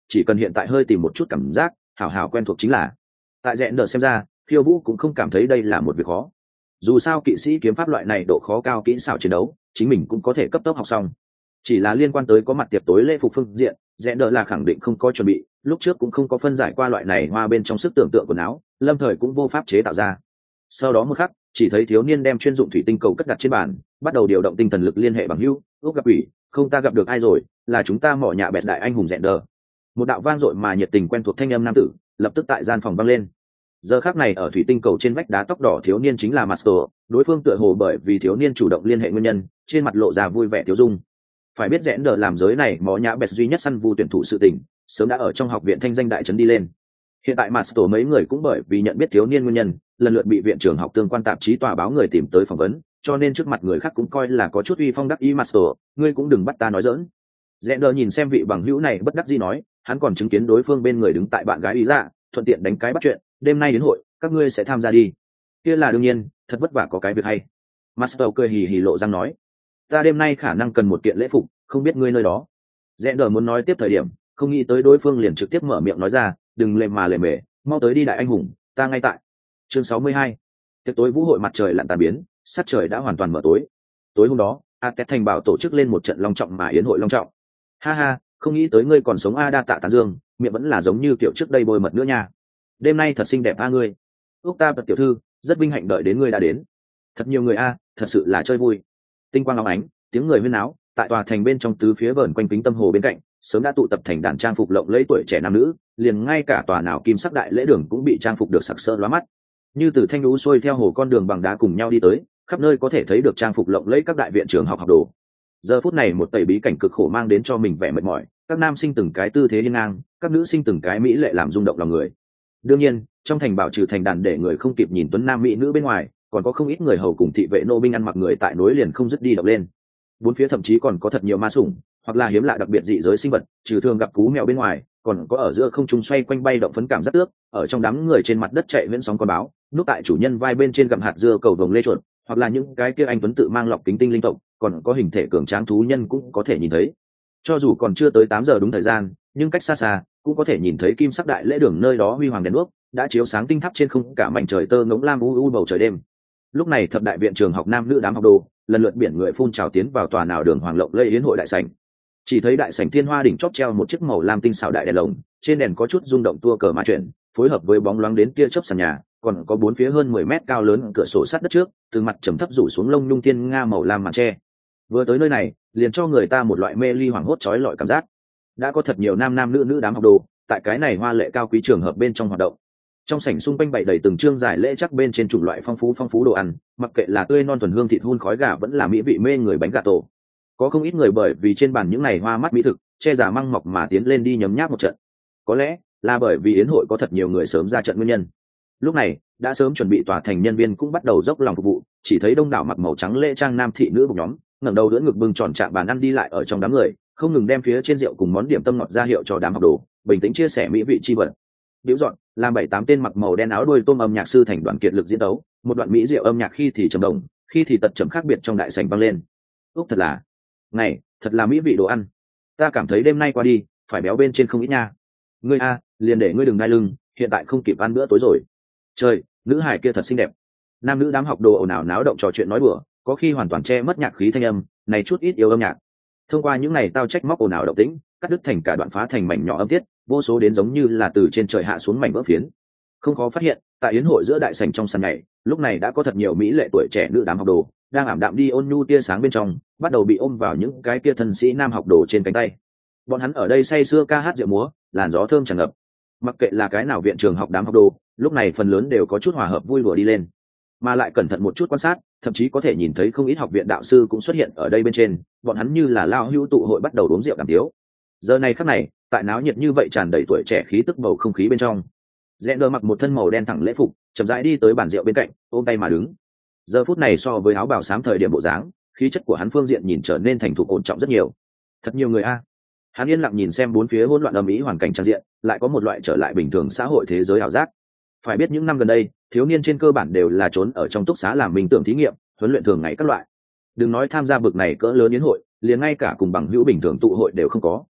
chỉ cần hiện tại hơi tìm một chút cảm giác hảo hảo quen thuộc chính là. Tại rẽn đờ xem ra, khiêu vũ cũng không cảm thấy đây là một việc khó. Dù sao kỵ sĩ kiếm pháp loại này độ khó cao, kỹ xảo chiến đấu chính mình cũng có thể cấp tốc học xong. Chỉ là liên quan tới có mặt tiệc tối lễ phục phương diện, rẽn đờ là khẳng định không có chuẩn bị, lúc trước cũng không có phân giải qua loại này hoa bên trong sức tưởng tượng quần áo, lâm thời cũng vô pháp chế tạo ra. Sau đó một khắc, chỉ thấy thiếu niên đem chuyên dụng thủy tinh cầu cất đặt trên bàn, bắt đầu điều động tinh thần lực liên hệ bằng hữu. Ước gặp ủy, không ta gặp được ai rồi, là chúng ta mỏ nhạ bẹt đại anh hùng rẽn đờ. Một đạo vang dội mà nhiệt tình quen thuộc thanh âm nam tử lập tức tại gian phòng vang lên. Giờ khắc này ở thủy tinh cầu trên vách đá tóc đỏ thiếu niên chính là Master, đối phương tựa hồ bởi vì thiếu niên chủ động liên hệ nguyên nhân, trên mặt lộ ra vui vẻ thiếu dung. Phải biết rẽn đờ làm giới này mỏ nhã bẹt duy nhất săn vu tuyển thủ sự tình, sớm đã ở trong học viện thanh danh đại trấn đi lên. Hiện tại Master mấy người cũng bởi vì nhận biết thiếu niên nguyên nhân, lần lượt bị viện trưởng học tương quan tạp chí tòa báo người tìm tới phỏng vấn, cho nên trước mặt người khác cũng coi là có chút uy phong đắc ý. Master, ngươi cũng đừng bắt ta nói giỡn. Rẽn đờ nhìn xem vị bằng hữu này bất đắc dĩ nói, hắn còn chứng kiến đối phương bên người đứng tại bạn gái ý dạ, thuận tiện đánh cái bắt chuyện, đêm nay đến hội các ngươi sẽ tham gia đi. Kia là đương nhiên, thật vất vả có cái việc hay. Master cười hì hì lộ răng nói, ta đêm nay khả năng cần một kiện lễ phục, không biết ngươi nơi đó. Rẽn đờ muốn nói tiếp thời điểm, không nghĩ tới đối phương liền trực tiếp mở miệng nói ra, đừng lề mà lề mề, mau tới đi đại anh hùng, ta ngay tại. Chương sáu mươi hai. Tiệc tối vũ hội mặt trời lặn tàn biến, sắc trời đã hoàn toàn mở tối. Tối hôm đó, Atet thành bảo tổ chức lên một trận long trọng mà yến hội long trọng. Ha ha, không nghĩ tới ngươi còn sống a, đa tạ tán dương, miệng vẫn là giống như kiểu trước đây bôi mật nữa nha. Đêm nay thật xinh đẹp a ngươi. Úc ta bật tiểu thư, rất vinh hạnh đợi đến ngươi đã đến. Thật nhiều người a, thật sự là chơi vui. Tinh quang long ánh, tiếng người huyên náo, tại tòa thành bên trong tứ phía vờn quanh kính tâm hồ bên cạnh, sớm đã tụ tập thành đàn trang phục lộng lẫy tuổi trẻ nam nữ, liền ngay cả tòa nào kim sắc đại lễ đường cũng bị trang phục được sặc sỡ lóa mắt. Như từ thanh lũ xuôi theo hồ con đường bằng đá cùng nhau đi tới, khắp nơi có thể thấy được trang phục lộng lẫy các đại viện trường học học đồ. Giờ phút này một tẩy bí cảnh cực khổ mang đến cho mình vẻ mệt mỏi, các nam sinh từng cái tư thế hiên ngang, các nữ sinh từng cái mỹ lệ làm rung động lòng người. Đương nhiên, trong thành bảo trừ thành đàn để người không kịp nhìn tuấn nam mỹ nữ bên ngoài, còn có không ít người hầu cùng thị vệ nô binh ăn mặc người tại nối liền không dứt đi động lên. Bốn phía thậm chí còn có thật nhiều ma sủng, hoặc là hiếm lạ đặc biệt dị giới sinh vật, trừ thường gặp cú mèo bên ngoài, còn có ở giữa không trung xoay quanh bay động phấn cảm rất tước, ở trong đám người trên mặt đất chạy viễn sóng con báo, núp tại chủ nhân vai bên trên gặm hạt dưa cầu vồng lê chuột, hoặc là những cái kia anh tuấn tự mang lọc kính tinh linh tộc, còn có hình thể cường tráng thú nhân cũng có thể nhìn thấy. Cho dù còn chưa tới tám giờ đúng thời gian, nhưng cách xa xa cũng có thể nhìn thấy kim sắc đại lễ đường nơi đó huy hoàng đèn đuốc đã chiếu sáng tinh thắp trên không cả mảnh trời tơ ngỗng lam u u bầu trời đêm. Lúc này thập đại viện trường học nam nữ đám học đồ lần lượt biển người phun trào tiến vào tòa nào đường hoàng lộng lẫy yến hội đại sảnh. Chỉ thấy đại sảnh thiên hoa đỉnh chóp treo một chiếc màu lam tinh xảo đại đèn lồng, trên đèn có chút rung động tua cờ mã chuyển, phối hợp với bóng loáng đến tia chớp sàn nhà, còn có bốn phía hơn mười mét cao lớn cửa sổ sắt đất trước, từ mặt trầm thấp rủ xuống lông nhung thiên nga màu lam màn tre. Vừa tới nơi này, liền cho người ta một loại mê ly hoảng hốt chói lọi cảm giác. Đã có thật nhiều nam nam nữ nữ đám học đồ tại cái này hoa lệ cao quý trường hợp bên trong hoạt động. Trong sảnh xung quanh bày đầy từng trương giải lễ chắc bên trên chủng loại phong phú phong phú đồ ăn, mặc kệ là tươi non thuần hương thịt hun khói gà vẫn là mỹ vị mê người bánh gà tổ. Có không ít người bởi vì trên bàn những này hoa mắt mỹ thực, che giả măng mọc mà tiến lên đi nhấm nháp một trận. Có lẽ là bởi vì yến hội có thật nhiều người sớm ra trận nguyên nhân. Lúc này, đã sớm chuẩn bị tòa thành nhân viên cũng bắt đầu dốc lòng phục vụ, chỉ thấy đông đảo mặc màu trắng lễ trang nam thị nữ một nhóm, ngẩng đầu đỡ ngực bưng tròn trạng bàn ăn đi lại ở trong đám người, không ngừng đem phía trên rượu cùng món điểm tâm ngọt ra hiệu cho đám học đồ, bình tĩnh chia sẻ mỹ vị chi vật. Biểu dọn, làm bảy tám tên mặc màu đen áo đuôi tôm âm nhạc sư thành đoàn kiệt lực diễn tấu, một đoạn mỹ diệu âm nhạc khi thì trầm đồng, khi thì tật trầm khác biệt trong đại sảnh vang lên. Úc thật là, ngày, thật là mỹ vị đồ ăn. Ta cảm thấy đêm nay qua đi, phải béo bên trên không ít nha. Ngươi a, liền để ngươi đừng đai lưng, hiện tại không kịp ăn bữa tối rồi. Trời, nữ hải kia thật xinh đẹp. Nam nữ đám học đồ ồn ào náo động trò chuyện nói đùa, có khi hoàn toàn che mất nhạc khí thanh âm, này chút ít yêu âm nhạc. Thông qua những này tao trách móc ồn ào động tĩnh, cắt đứt thành cả đoạn phá thành mảnh nhỏ âm tiết, vô số đến giống như là từ trên trời hạ xuống mảnh vỡ phiến. Không khó phát hiện, tại yến hội giữa đại sảnh trong sàn nhảy, lúc này đã có thật nhiều mỹ lệ tuổi trẻ nữ đám học đồ đang ảm đạm đi ôn nhu tia sáng bên trong, bắt đầu bị ôm vào những cái kia thân sĩ nam học đồ trên cánh tay. Bọn hắn ở đây say sưa ca hát rượu múa, làn gió thơm tràn ngập. Mặc kệ là cái nào viện trường học đám học đồ, lúc này phần lớn đều có chút hòa hợp vui đùa đi lên, mà lại cẩn thận một chút quan sát, thậm chí có thể nhìn thấy không ít học viện đạo sư cũng xuất hiện ở đây bên trên. Bọn hắn như là lao hữu tụ hội bắt đầu uống rượu đàm tiếu. Giờ này khắc này, tại náo nhiệt như vậy tràn đầy tuổi trẻ khí tức bầu không khí bên trong, Rẽ đờ mặc một thân màu đen thẳng lễ phục, chậm rãi đi tới bàn rượu bên cạnh, ôm tay mà đứng. Giờ phút này so với áo bào xám thời điểm bộ dáng, khí chất của hắn phương diện nhìn trở nên thành thục ổn trọng rất nhiều. Thật nhiều người a. Hắn yên lặng nhìn xem bốn phía hỗn loạn ầm ĩ hoàn cảnh trang diện, lại có một loại trở lại bình thường xã hội thế giới ảo giác. Phải biết những năm gần đây, thiếu niên trên cơ bản đều là trốn ở trong túc xá làm mình tưởng thí nghiệm, huấn luyện thường ngày các loại. Đừng nói tham gia bực này cỡ lớn yến hội, liền ngay cả cùng bằng hữu bình thường tụ hội đều không có.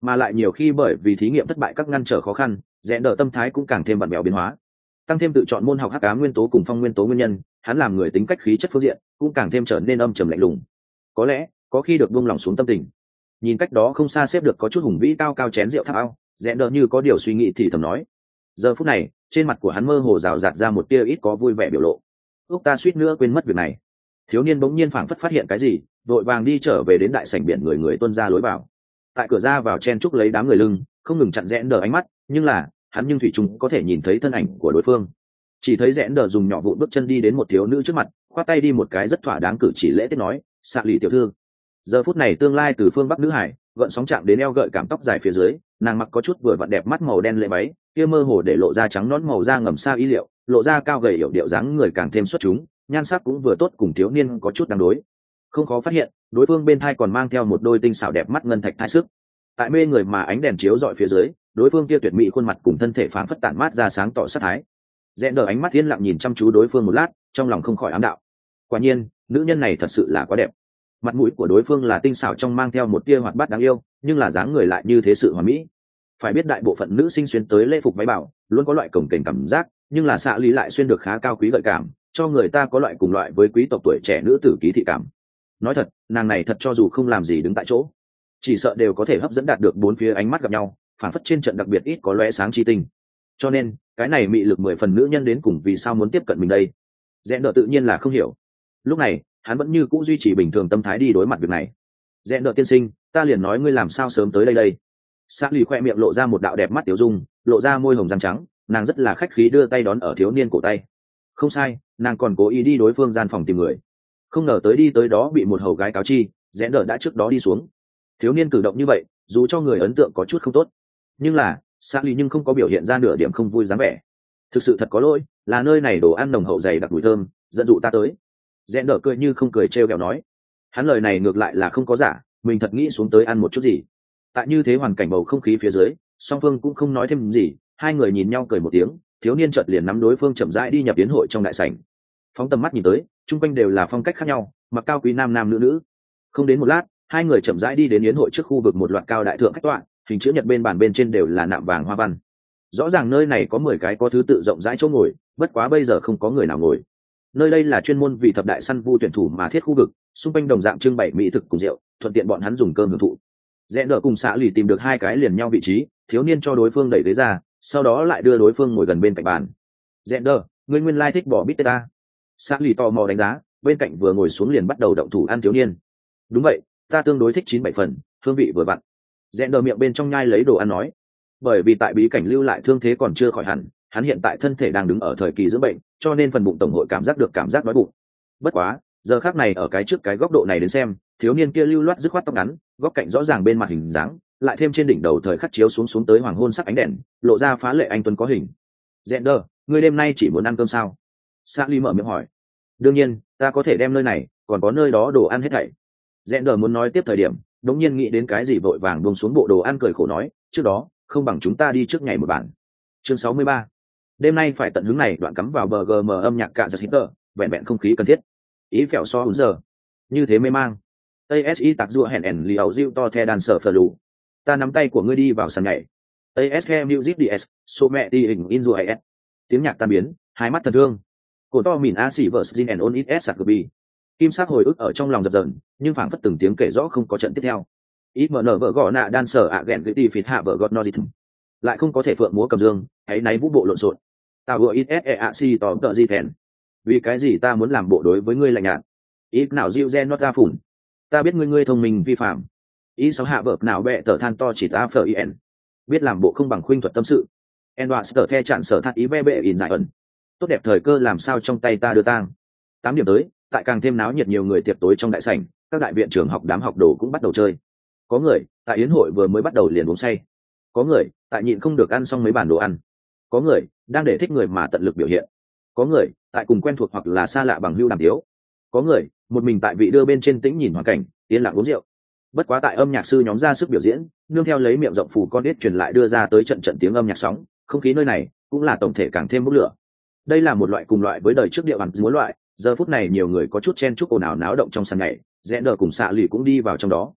mà lại nhiều khi bởi vì thí nghiệm thất bại các ngăn trở khó khăn, rẽ đỡ tâm thái cũng càng thêm vặn vẹo biến hóa. Tăng thêm tự chọn môn học hắc ám nguyên tố cùng phong nguyên tố nguyên nhân, hắn làm người tính cách khí chất phương diện cũng càng thêm trở nên âm trầm lạnh lùng. Có lẽ có khi được buông lòng xuống tâm tình, nhìn cách đó không xa xếp được có chút hùng vĩ cao cao chén rượu tháp ao, rẽ đỡ như có điều suy nghĩ thì thầm nói. Giờ phút này trên mặt của hắn mơ hồ rào rạt ra một tia ít có vui vẻ biểu lộ. Úc ta suýt nữa quên mất việc này. Thiếu niên bỗng nhiên phảng phất phát hiện cái gì, vội vàng đi trở về đến đại sảnh biển, người người tuân ra lối vào. Tại cửa ra vào chen chúc lấy đám người lưng, không ngừng chặn rẽ đỡ ánh mắt, nhưng là hắn nhưng thủy chung có thể nhìn thấy thân ảnh của đối phương. Chỉ thấy rẽ đỡ dùng nhỏ vụn bước chân đi đến một thiếu nữ trước mặt, khoát tay đi một cái rất thỏa đáng cử chỉ lễ tiết nói, xạ lì tiểu thư. Giờ phút này tương lai từ phương bắc nữ hải gợn sóng chạm đến eo gợi cảm tóc dài phía dưới, nàng mặc có chút vừa vặn đẹp mắt màu đen lệ váy, kia mơ hồ để lộ ra trắng nõn màu da ngầm sa y liệu, lộ ra cao gầy yểu điệu dáng người càng thêm xuất chúng, nhan sắc cũng vừa tốt cùng thiếu niên có chút đáng đối. Không khó phát hiện, đối phương bên thai còn mang theo một đôi tinh xảo đẹp mắt ngân thạch thai sức. Tại mê người mà ánh đèn chiếu rọi phía dưới, đối phương kia tuyệt mỹ khuôn mặt cùng thân thể phảng phất tản mát ra sáng tỏ sát thái. Rẽ đỡ ánh mắt yên lặng nhìn chăm chú đối phương một lát, trong lòng không khỏi ám đạo. Quả nhiên, nữ nhân này thật sự là quá đẹp. Mặt mũi của đối phương là tinh xảo trong mang theo một tia hoạt bát đáng yêu, nhưng là dáng người lại như thế sự hoàn mỹ. Phải biết đại bộ phận nữ sinh xuyên tới lễ phục váy bảo luôn có loại cổng kềnh cảm giác, nhưng là xạ lý lại xuyên được khá cao quý gợi cảm, cho người ta có loại cùng loại với quý tộc tuổi trẻ nữ tử ký thị cảm. Nói thật, nàng này thật cho dù không làm gì đứng tại chỗ, chỉ sợ đều có thể hấp dẫn đạt được bốn phía ánh mắt gặp nhau, phản phất trên trận đặc biệt ít có lóe sáng chi tinh. Cho nên cái này mị lực mười phần nữ nhân đến cùng vì sao muốn tiếp cận mình đây? Rẽ đỡ tự nhiên là không hiểu. Lúc này hắn vẫn như cũ duy trì bình thường tâm thái đi đối mặt việc này. Rẽ đỡ tiên sinh, ta liền nói ngươi làm sao sớm tới đây đây. Sa lì khoe miệng lộ ra một đạo đẹp mắt tiểu dung, lộ ra môi hồng răng trắng, nàng rất là khách khí đưa tay đón ở thiếu niên cổ tay. Không sai, nàng còn cố ý đi đối phương gian phòng tìm người. Không ngờ tới đi tới đó bị một hầu gái cáo chi, rẽ đỡ đã trước đó đi xuống. Thiếu niên cử động như vậy, dù cho người ấn tượng có chút không tốt, nhưng là Sa lì nhưng không có biểu hiện ra nửa điểm không vui dáng vẻ. Thực sự thật có lỗi, là nơi này đồ ăn nồng hậu dày đặc mùi thơm, dẫn dụ ta tới. Rẽ đỡ cười như không cười trêu ghẹo nói. Hắn lời này ngược lại là không có giả, mình thật nghĩ xuống tới ăn một chút gì. Tại như thế hoàn cảnh bầu không khí phía dưới, song phương cũng không nói thêm gì, hai người nhìn nhau cười một tiếng, thiếu niên chợt liền nắm đối phương chậm rãi đi nhập yến hội trong đại sảnh. Phóng tầm mắt nhìn tới, chung quanh đều là phong cách khác nhau, mặc cao quý nam nam nữ nữ. Không đến một lát, hai người chậm rãi đi đến yến hội trước khu vực một loạt cao đại thượng khách tọa, hình chữ nhật bên bàn bên trên đều là nạm vàng hoa văn. Rõ ràng nơi này có mười cái có thứ tự rộng rãi chỗ ngồi, bất quá bây giờ không có người nào ngồi. Nơi đây là chuyên môn vì thập đại săn vu tuyển thủ mà thiết khu vực, xung quanh đồng dạng trưng bày mỹ thực cùng rượu, thuận tiện bọn hắn dùng cơm hưởng thụ. Rẽ đỡ cùng xạ lì tìm được hai cái liền nhau vị trí, thiếu niên cho đối phương đẩy ghế ra, sau đó lại đưa đối phương ngồi gần bên cạnh bàn. Rẽ đỡ, ngươi nguyên lai thích bỏ bít tết ta. Xạ lì tò mò đánh giá, bên cạnh vừa ngồi xuống liền bắt đầu động thủ ăn thiếu niên. Đúng vậy, ta tương đối thích chín bảy phần, hương vị vừa vặn. Rẽ đỡ miệng bên trong nhai lấy đồ ăn nói. Bởi vì tại bí cảnh lưu lại thương thế còn chưa khỏi hẳn, hắn hiện tại thân thể đang đứng ở thời kỳ dưỡng bệnh, cho nên phần bụng tổng hội cảm giác được cảm giác đói bụng. Bất quá, giờ khác này ở cái trước cái góc độ này đến xem, thiếu niên kia lưu loát dứt khoát tóc ngắn, góc cạnh rõ ràng bên mặt hình dáng, lại thêm trên đỉnh đầu thời khắc chiếu xuống xuống tới hoàng hôn sắc ánh đèn, lộ ra phá lệ anh tuấn có hình. Zender, ngươi đêm nay chỉ muốn ăn cơm sao? Sally mở miệng hỏi. Đương nhiên, ta có thể đem nơi này, còn có nơi đó đồ ăn hết thảy. Zender muốn nói tiếp thời điểm, đống nhiên nghĩ đến cái gì vội vàng buông xuống bộ đồ ăn cười khổ nói, trước đó, không bằng chúng ta đi trước ngày một bản. Chương sáu mươi ba. Đêm nay phải tận hứng này đoạn cắm vào bờ gm âm nhạc cả giật hít tờ, vẹn vẹn không khí cần thiết. Ý phèo so húi giờ. Như thế mê mang. a ét i tạc rùa hẹn ẻn lì ẩu diệu to the đàn sở phờ lù. Ta nắm tay của ngươi đi vào sàn nhảy. a ét ke music ds, số mẹ đi hình in rùa s. Tiếng nhạc tan biến, hai mắt thần thương. Cổ to mìn a xỉ vờ skin and on it s sạc bi. Kim sắc hồi ức ở trong lòng dập dờn, nhưng phảng phất từng tiếng kể rõ không có trận tiếp theo. Ít mở nở vợ gõ nạ đan sở ạ ghẹn gửi tì phịt hạ vợ gọt nozit. Lại không có thể phượng múa cầm dương, hãy náy vũ bộ lộn xộn. Tao vừa ít s e a si tóm tợ gì thèn. Vì cái gì ta muốn làm bộ đối với ngươi lạnh nhạt? Ít nào dịu gen nó ta phủn. Ta biết ngươi ngươi thông minh vi phạm. Ý sáu hạ vợ nào bẹ tờ than to chỉ ta phở ien. Biết làm bộ không bằng khuynh thuật tâm sự. Edward tờ the chặn sở thắt ý ve bệ in giải ẩn. Tốt đẹp thời cơ làm sao trong tay ta đưa tang. Tám điểm tới, tại càng thêm náo nhiệt nhiều người tiệc tối trong đại sảnh, các đại viện trường học đám học đồ cũng bắt đầu chơi. Có người tại yến hội vừa mới bắt đầu liền uống say. Có người tại nhịn không được ăn xong mấy bàn đồ ăn. Có người đang để thích người mà tận lực biểu hiện. Có người tại cùng quen thuộc hoặc là xa lạ bằng hưu đàm tiếu. Có người một mình tại vị đưa bên trên tĩnh nhìn hoàn cảnh, yên lặng uống rượu. Bất quá tại âm nhạc sư nhóm ra sức biểu diễn, nương theo lấy miệng rộng phủ con đít truyền lại đưa ra tới trận trận tiếng âm nhạc sóng, không khí nơi này cũng là tổng thể càng thêm bốc lửa. Đây là một loại cùng loại với đời trước địa bàn múa loại, giờ phút này nhiều người có chút chen chúc ồn ào náo động trong sàn nhảy, rẽ đờ cùng xạ lì cũng đi vào trong đó.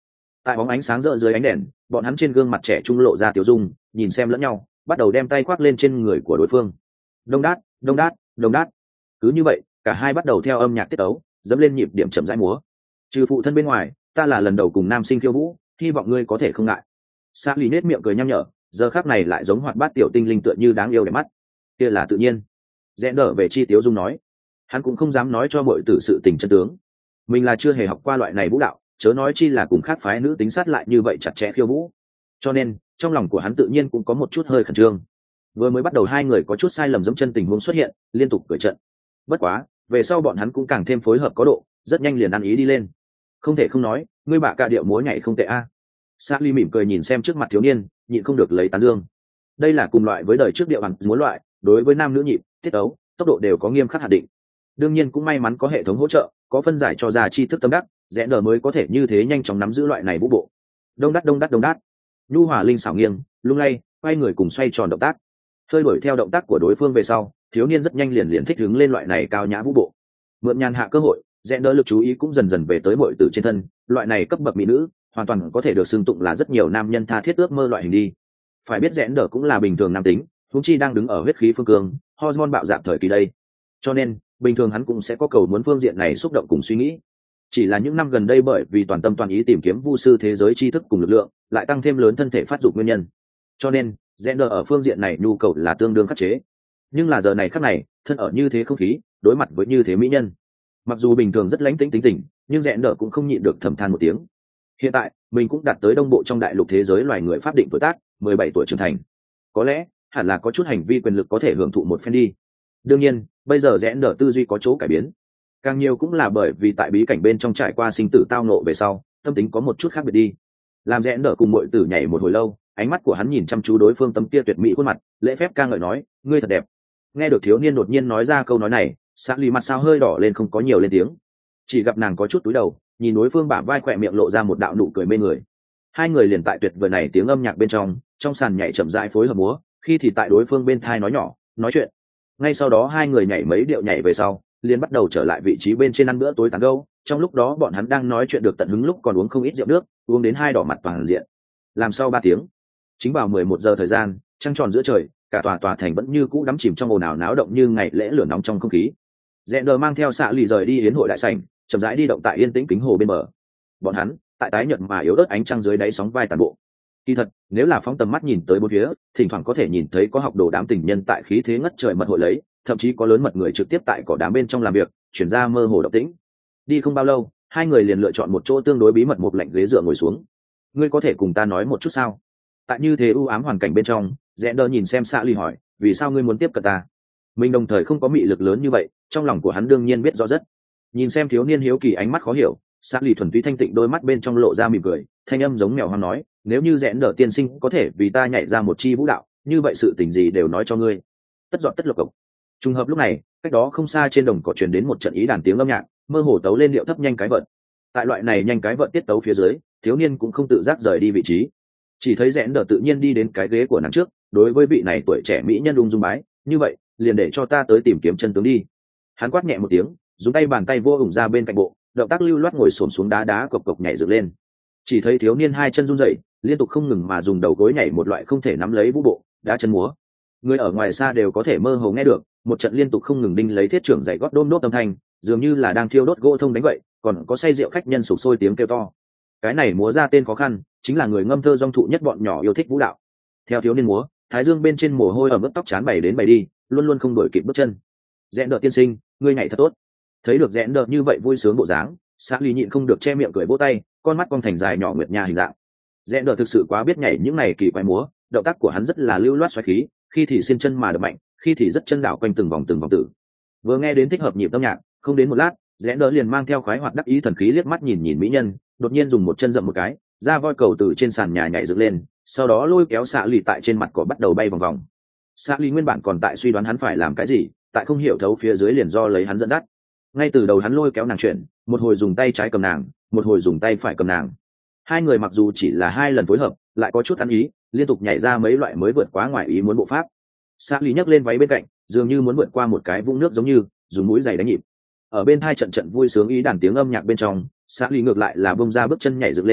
Tại bóng ánh sáng rỡ dưới ánh đèn, bọn hắn trên gương mặt trẻ trung lộ ra tiểu dung, nhìn xem lẫn nhau, bắt đầu đem tay khoác lên trên người của đối phương. Đông đát, đông đát, đông đát. Cứ như vậy, cả hai bắt đầu theo âm nhạc tiết tấu, dẫm lên nhịp điểm chậm rãi múa. Trừ phụ thân bên ngoài, ta là lần đầu cùng nam sinh khiêu vũ, hy vọng ngươi có thể không ngại. Sa Lì nết miệng cười nhăm nhở, giờ khắc này lại giống hoạt bát tiểu tinh linh tựa như đáng yêu đẹp mắt. Kia là tự nhiên. Rẽ đỡ về chi tiếu dung nói, hắn cũng không dám nói cho mọi tử sự tình chân tướng. Mình là chưa hề học qua loại này vũ đạo, chớ nói chi là cùng khác phái nữ tính sát lại như vậy chặt chẽ khiêu vũ. Cho nên, trong lòng của hắn tự nhiên cũng có một chút hơi khẩn trương. Vừa mới bắt đầu hai người có chút sai lầm giẫm chân tình huống xuất hiện, liên tục cười trận. Bất quá, về sau bọn hắn cũng càng thêm phối hợp có độ, rất nhanh liền ăn ý đi lên. Không thể không nói, ngươi bạ cả điệu múa nhảy không tệ a. Sally mỉm cười nhìn xem trước mặt thiếu niên, nhịn không được lấy tán dương. Đây là cùng loại với đời trước điệu bằng múa loại, đối với nam nữ nhịp, tiết tấu, tốc độ đều có nghiêm khắc hạn định. Đương nhiên cũng may mắn có hệ thống hỗ trợ, có phân giải cho ra chi thức tâm đắc, rẽ nở mới có thể như thế nhanh chóng nắm giữ loại này vũ bộ. Đông đắt đông đắt đông đắt. Nhu hòa linh xảo nghiêng, lung lay, quay người cùng xoay tròn động tác. Hơi đuổi theo động tác của đối phương về sau, thiếu niên rất nhanh liền liền thích ứng lên loại này cao nhã vũ bộ. Mượn nhàn hạ cơ hội, rẽ nở lực chú ý cũng dần dần về tới mọi tử trên thân, loại này cấp bậc mỹ nữ, hoàn toàn có thể được xưng tụng là rất nhiều nam nhân tha thiết ước mơ loại hình đi. Phải biết rẽ nở cũng là bình thường nam tính, huống chi đang đứng ở huyết khí phương cường, hormone bạo dạn thời kỳ đây. Cho nên, bình thường hắn cũng sẽ có cầu muốn phương diện này xúc động cùng suy nghĩ. Chỉ là những năm gần đây bởi vì toàn tâm toàn ý tìm kiếm vu sư thế giới tri thức cùng lực lượng, lại tăng thêm lớn thân thể phát dục nguyên nhân. Cho nên, gender ở phương diện này nhu cầu là tương đương khắc chế. Nhưng là giờ này khắc này, thân ở như thế không khí, đối mặt với như thế mỹ nhân. Mặc dù bình thường rất lãnh tĩnh tính tình, nhưng gender cũng không nhịn được thầm than một tiếng. Hiện tại, mình cũng đạt tới đông bộ trong đại lục thế giới loài người pháp định tuổi tác, mười bảy tuổi trưởng thành. Có lẽ, hẳn là có chút hành vi quyền lực có thể hưởng thụ một phen đi. Đương nhiên, bây giờ rẽ nở tư duy có chỗ cải biến, càng nhiều cũng là bởi vì tại bí cảnh bên trong trải qua sinh tử tao nộ về sau, tâm tính có một chút khác biệt đi. Làm rẽ nở cùng mọi tử nhảy một hồi lâu, ánh mắt của hắn nhìn chăm chú đối phương tấm kia tuyệt mỹ khuôn mặt, lễ phép ca ngợi nói, ngươi thật đẹp. Nghe được thiếu niên đột nhiên nói ra câu nói này, Sa Lì mặt sao hơi đỏ lên không có nhiều lên tiếng, chỉ gặp nàng có chút túi đầu, nhìn đối phương bả vai khỏe miệng lộ ra một đạo nụ cười mê người. Hai người liền tại tuyệt vời này tiếng âm nhạc bên trong, trong sàn nhảy chậm rãi phối hợp múa, khi thì tại đối phương bên thai nói nhỏ, nói chuyện. Ngay sau đó hai người nhảy mấy điệu nhảy về sau, liền bắt đầu trở lại vị trí bên trên ăn bữa tối tán gẫu. Trong lúc đó bọn hắn đang nói chuyện được tận hứng lúc còn uống không ít rượu nước, uống đến hai đỏ mặt toàn diện. Làm sau ba tiếng, chính vào mười một giờ thời gian, trăng tròn giữa trời, cả tòa tòa thành vẫn như cũ đắm chìm trong ồn ào náo động như ngày lễ lửa nóng trong không khí. Render mang theo xạ lì rời đi yến hội đại sảnh, chậm rãi đi động tại yên tĩnh kính hồ bên bờ. Bọn hắn tại tái nhợt mà yếu ớt ánh trăng dưới đáy sóng vai tàn bộ. Kỳ thật, nếu là phóng tầm mắt nhìn tới bốn phía, thỉnh thoảng có thể nhìn thấy có học đồ đám tình nhân tại khí thế ngất trời mật hội lấy, thậm chí có lớn mật người trực tiếp tại cỏ đám bên trong làm việc, chuyển ra mơ hồ động tĩnh. Đi không bao lâu, hai người liền lựa chọn một chỗ tương đối bí mật một lạnh ghế dựa ngồi xuống. Ngươi có thể cùng ta nói một chút sao? Tại như thế u ám hoàn cảnh bên trong, Render nhìn xem Sa Lì hỏi, vì sao ngươi muốn tiếp cận ta? Mình đồng thời không có mị lực lớn như vậy, trong lòng của hắn đương nhiên biết rõ rất. Nhìn xem thiếu niên hiếu kỳ ánh mắt khó hiểu, Sa Lì thuần túy thanh tịnh đôi mắt bên trong lộ ra mỉm cười, thanh âm giống mèo hoang nói, nếu như Render tiên sinh có thể vì ta nhảy ra một chi vũ đạo, như vậy sự tình gì đều nói cho ngươi. Tất dọn tất lộc cộc. Trùng hợp lúc này, cách đó không xa trên đồng cỏ truyền đến một trận ý đàn tiếng âm nhạc, mơ hồ tấu lên điệu thấp nhanh cái vợt. Tại loại này nhanh cái vợt tiết tấu phía dưới, thiếu niên cũng không tự giác rời đi vị trí, chỉ thấy rẽn đờ tự nhiên đi đến cái ghế của nàng trước, đối với vị này tuổi trẻ mỹ nhân ung dung bái, như vậy liền để cho ta tới tìm kiếm chân tướng đi. Hắn quát nhẹ một tiếng, dùng tay bàn tay vô ủng ra bên cạnh bộ, động tác lưu loát ngồi xổm xuống đá đá cộc cộc nhảy dựng lên. Chỉ thấy thiếu niên hai chân run rẩy, liên tục không ngừng mà dùng đầu gối nhảy một loại không thể nắm lấy vũ bộ, đá chân múa. Người ở ngoài xa đều có thể mơ hồ nghe được, một trận liên tục không ngừng đinh lấy thiết trưởng dạy gót đôm đốt âm thanh, dường như là đang thiêu đốt gỗ thông đánh vậy, còn có say rượu khách nhân sục sôi tiếng kêu to. Cái này múa ra tên khó khăn, chính là người ngâm thơ dong thụ nhất bọn nhỏ yêu thích vũ đạo. Theo thiếu niên múa, thái dương bên trên mồ hôi ở mức tóc chán bảy đến bảy đi, luôn luôn không đổi kịp bước chân. Rẽn đờ tiên sinh, ngươi nhảy thật tốt. Thấy được rẽn đờ như vậy vui sướng bộ dáng, Sa Ly nhịn không được che miệng cười vỗ tay, con mắt cong thành dài nhỏ nguyệt nha hình dạng. Rẽn đờ thực sự quá biết nhảy những này kỳ quái múa, động tác của hắn rất là lưu loát xoáy khí, khi thì xiên chân mà đập mạnh, khi thì rất chân đảo quanh từng vòng từng vòng tử. Vừa nghe đến thích hợp nhịp âm nhạc, không đến một lát, rẽn đờ liền mang theo khoái hoạt đắc ý thần khí liếc mắt nhìn nhìn mỹ nhân, đột nhiên dùng một chân dậm một cái, ra voi cầu từ trên sàn nhà nhảy dựng lên, sau đó lôi kéo Sa Ly tại trên mặt cỏ bắt đầu bay vòng vòng. Sa Ly nguyên bản còn tại suy đoán hắn phải làm cái gì, tại không hiểu thấu phía dưới liền do lấy hắn dẫn dắt. Ngay từ đầu hắn lôi kéo nàng chuyển, một hồi dùng tay trái cầm nàng, một hồi dùng tay phải cầm nàng. Hai người mặc dù chỉ là hai lần phối hợp, lại có chút ăn ý, liên tục nhảy ra mấy loại mới vượt quá ngoài ý muốn bộ pháp. Sa Ly nhấc lên váy bên cạnh, dường như muốn vượt qua một cái vũng nước giống như dùng mũi giày đánh nhịp. Ở bên hai trận trận vui sướng ý đàn tiếng âm nhạc bên trong, Sa Ly ngược lại là bông ra bước chân nhảy dựng lên,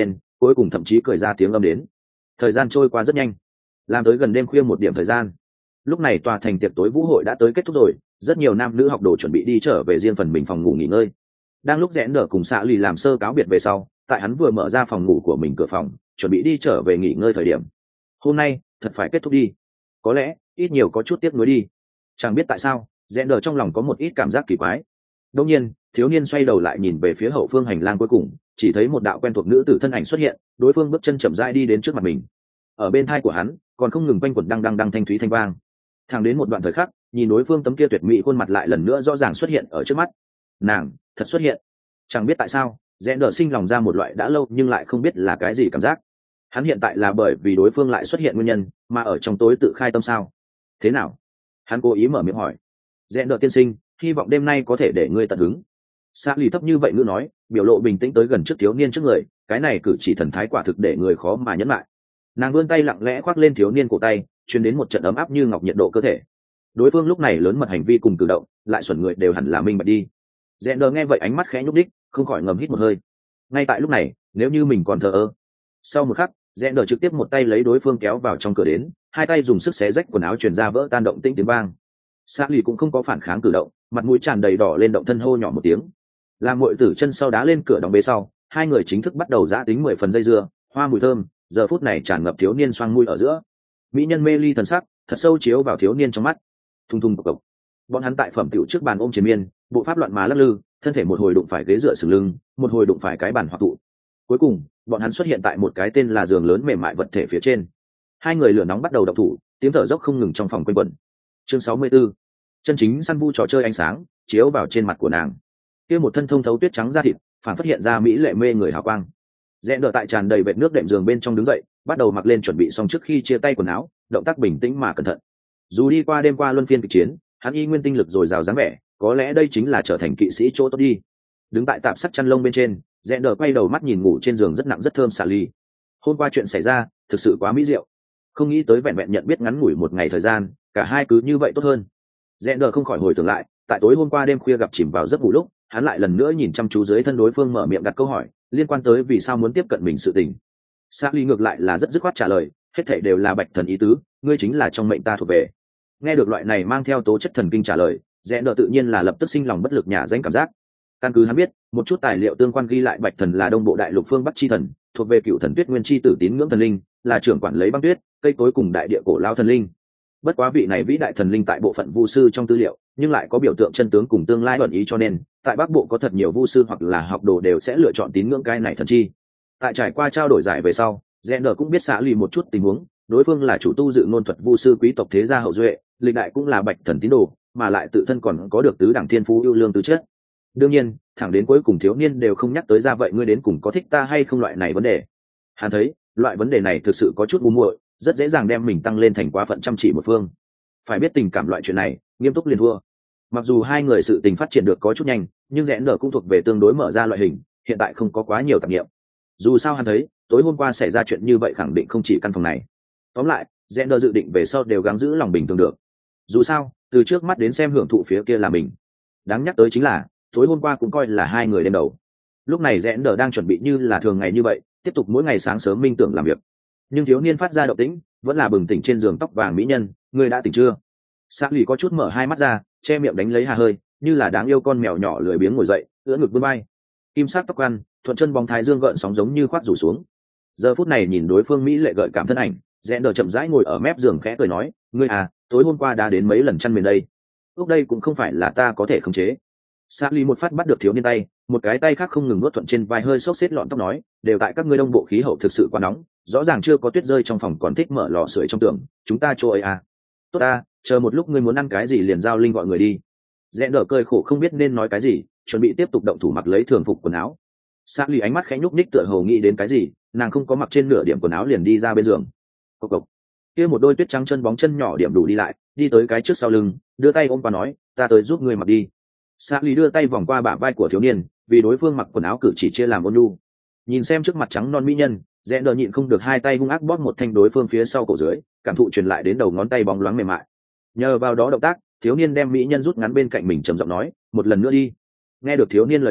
cuối cùng thậm chí cười ra tiếng âm đến. Thời gian trôi qua rất nhanh, làm tới gần đêm khuya một điểm thời gian. Lúc này tòa thành tiệc tối vũ hội đã tới kết thúc rồi, rất nhiều nam nữ học đồ chuẩn bị đi trở về riêng phần mình phòng ngủ nghỉ ngơi. Đang lúc rẽ nở cùng xạ lì làm sơ cáo biệt về sau, tại hắn vừa mở ra phòng ngủ của mình cửa phòng, chuẩn bị đi trở về nghỉ ngơi thời điểm. Hôm nay thật phải kết thúc đi, có lẽ ít nhiều có chút tiếc nuối đi. Chẳng biết tại sao, rẽ nở trong lòng có một ít cảm giác kỳ quái. Đột nhiên, thiếu niên xoay đầu lại nhìn về phía hậu phương hành lang cuối cùng, chỉ thấy một đạo quen thuộc nữ tử thân ảnh xuất hiện, đối phương bước chân chậm rãi đi đến trước mặt mình. Ở bên thai của hắn, còn không ngừng quanh quẩn đăng đăng đăng thanh thúy thanh vang. Thẳng đến một đoạn thời khắc, nhìn đối phương tấm kia tuyệt mỹ khuôn mặt lại lần nữa rõ ràng xuất hiện ở trước mắt. Nàng thật xuất hiện. Chẳng biết tại sao, rẽ nở sinh lòng ra một loại đã lâu nhưng lại không biết là cái gì cảm giác. Hắn hiện tại là bởi vì đối phương lại xuất hiện nguyên nhân, mà ở trong tối tự khai tâm sao? Thế nào? Hắn cố ý mở miệng hỏi. Rẽ nở tiên sinh, hy vọng đêm nay có thể để ngươi tận hứng. Sa lì thấp như vậy ngữ nói, biểu lộ bình tĩnh tới gần trước thiếu niên trước người, cái này cử chỉ thần thái quả thực để người khó mà nhẫn lại. Nàng vươn tay lặng lẽ khoác lên thiếu niên cổ tay, truyền đến một trận ấm áp như ngọc nhiệt độ cơ thể. Đối phương lúc này lớn mật hành vi cùng cử động, lại xuẩn người đều hẳn là minh bạch đi. Rẽ nở nghe vậy ánh mắt khẽ nhúc đích, không khỏi ngầm hít một hơi. Ngay tại lúc này, nếu như mình còn thờ ơ. Sau một khắc, rẽ nở trực tiếp một tay lấy đối phương kéo vào trong cửa đến, hai tay dùng sức xé rách quần áo truyền ra vỡ tan động tĩnh tiếng vang. Sa lì cũng không có phản kháng cử động, mặt mũi tràn đầy đỏ lên, động thân hô nhỏ một tiếng. Làm muội tử chân sau đá lên cửa đóng bế sau, hai người chính thức bắt đầu giã tính mười phần dây dưa, hoa mùi thơm giờ phút này tràn ngập thiếu niên xoang mũi ở giữa. Mỹ nhân mê ly thần sắc thật sâu chiếu vào thiếu niên trong mắt. Thung thung cộc cộc, bọn hắn tại phẩm tiểu trước bàn ôm triền miên, bộ pháp loạn mà lắc lư, thân thể một hồi đụng phải ghế dựa sừng lưng, một hồi đụng phải cái bàn hoặc tụ. Cuối cùng, bọn hắn xuất hiện tại một cái tên là giường lớn mềm mại vật thể phía trên. Hai người lửa nóng bắt đầu động thủ, tiếng thở dốc không ngừng trong phòng quanh quẩn. Chương sáu mươi 64. Chân chính săn vu trò chơi ánh sáng chiếu vào trên mặt của nàng. Kia một thân thông thấu tuyết trắng da thịt, phản phát hiện ra mỹ lệ mê người hào quang. Rẽ nở tại tràn đầy vệt nước đệm giường bên trong đứng dậy, bắt đầu mặc lên chuẩn bị xong trước khi chia tay quần áo, động tác bình tĩnh mà cẩn thận. Dù đi qua đêm qua luân phiên kịch chiến, hắn y nguyên tinh lực dồi dào dáng vẻ, có lẽ đây chính là trở thành kỵ sĩ chỗ tốt đi. Đứng tại tạp sắt chăn lông bên trên, rẽ nở quay đầu mắt nhìn ngủ trên giường rất nặng rất thơm xà ly. Hôm qua chuyện xảy ra, thực sự quá mỹ diệu. Không nghĩ tới vẹn vẹn nhận biết ngắn ngủi một ngày thời gian, cả hai cứ như vậy tốt hơn. Rẽ nở không khỏi hồi tưởng lại, tại tối hôm qua đêm khuya gặp chìm vào giấc ngủ lúc, hắn lại lần nữa nhìn chăm chú dưới thân đối phương, mở miệng đặt câu hỏi liên quan tới vì sao muốn tiếp cận mình sự tình. Sa ly ngược lại là rất dứt khoát trả lời, hết thảy đều là bạch thần ý tứ, ngươi chính là trong mệnh ta thuộc về. Nghe được loại này mang theo tố chất thần kinh trả lời, rẽ nở tự nhiên là lập tức sinh lòng bất lực nhả danh cảm giác. Căn cứ hắn biết, một chút tài liệu tương quan ghi lại bạch thần là đông bộ đại lục phương bắc chi thần, thuộc về cựu thần tuyết nguyên chi tử tín ngưỡng thần linh, là trưởng quản lấy băng tuyết, cây cối cùng đại địa cổ lao thần linh. Bất quá vị này vĩ đại thần linh tại bộ phận vu sư trong tư liệu, nhưng lại có biểu tượng chân tướng cùng tương lai ẩn ý, cho nên tại bắc bộ có thật nhiều vu sư hoặc là học đồ đều sẽ lựa chọn tín ngưỡng cái này thần chi. Tại trải qua trao đổi giải về sau, rẽ nở cũng biết xã lì một chút tình huống, đối phương là chủ tu dự ngôn thuật vu sư quý tộc thế gia hậu duệ, lịch đại cũng là bạch thần tín đồ, mà lại tự thân còn có được tứ đẳng thiên phú ưu lương tứ chất. Đương nhiên, thẳng đến cuối cùng thiếu niên đều không nhắc tới ra vậy ngươi đến cùng có thích ta hay không loại này vấn đề. Hắn thấy loại vấn đề này thực sự có chút ngu muội, rất dễ dàng đem mình tăng lên thành quá phận chăm chỉ một phương. Phải biết tình cảm loại chuyện này nghiêm túc liền thua. Mặc dù hai người sự tình phát triển được có chút nhanh, nhưng rẽ nở cũng thuộc về tương đối mở ra loại hình, hiện tại không có quá nhiều tạp nghiệm. Dù sao hắn thấy tối hôm qua xảy ra chuyện như vậy khẳng định không chỉ căn phòng này. Tóm lại, rẽ nở dự định về sau đều gắng giữ lòng bình thường được. Dù sao từ trước mắt đến xem hưởng thụ phía kia là mình. Đáng nhắc tới chính là tối hôm qua cũng coi là hai người đêm đầu. Lúc này rẽ nở đang chuẩn bị như là thường ngày như vậy, tiếp tục mỗi ngày sáng sớm minh tưởng làm việc. Nhưng thiếu niên phát ra động tĩnh vẫn là bừng tỉnh trên giường tóc vàng mỹ nhân, ngươi đã tỉnh chưa? Sa lì có chút mở hai mắt ra, che miệng đánh lấy hà hơi, như là đáng yêu con mèo nhỏ lười biếng ngồi dậy, ưỡn ngực vươn vai. Kim sắc tóc ăn, thuận chân bóng thái dương gợn sóng giống như khoác rủ xuống. Giờ phút này nhìn đối phương mỹ lệ gợi cảm thân ảnh, rẽ nở chậm rãi ngồi ở mép giường khẽ cười nói, ngươi à, tối hôm qua đã đến mấy lần chăn miền đây. Lúc đây cũng không phải là ta có thể khống chế. Sa lì một phát bắt được thiếu niên tay, một cái tay khác không ngừng nuốt thuận trên vai hơi xốc xếp lọn tóc nói, đều tại các ngươi đông bộ khí hậu thực sự quá nóng, rõ ràng chưa có tuyết rơi trong phòng còn thích mở lò sưởi trong tường, chúng ta chỗ ấy à. Tốt ta, chờ một lúc ngươi muốn ăn cái gì liền giao linh gọi người đi. Rẽ nở cười khổ không biết nên nói cái gì, chuẩn bị tiếp tục động thủ mặc lấy thường phục quần áo. Sa lì ánh mắt khẽ nhúc ních tựa hồ nghĩ đến cái gì, nàng không có mặc trên nửa điểm quần áo liền đi ra bên giường. Cộc cộc. Kia một đôi tuyết trắng chân bóng chân nhỏ điểm đủ đi lại, đi tới cái trước sau lưng, đưa tay ôm qua nói, ta tới giúp ngươi mặc đi. Sa lì đưa tay vòng qua bả vai của thiếu niên, vì đối phương mặc quần áo cử chỉ chia làm ôn nhu. Nhìn xem trước mặt trắng non mỹ nhân, rẽ nở nhịn không được hai tay hung ác bóp một thanh đối phương phía sau cổ dưới, cảm thụ truyền lại đến đầu ngón tay bóng loáng mềm mại. Nhờ vào đó động tác, thiếu niên đem mỹ nhân rút ngắn bên cạnh mình trầm giọng nói, một lần nữa đi. Nghe được thiếu niên lời này,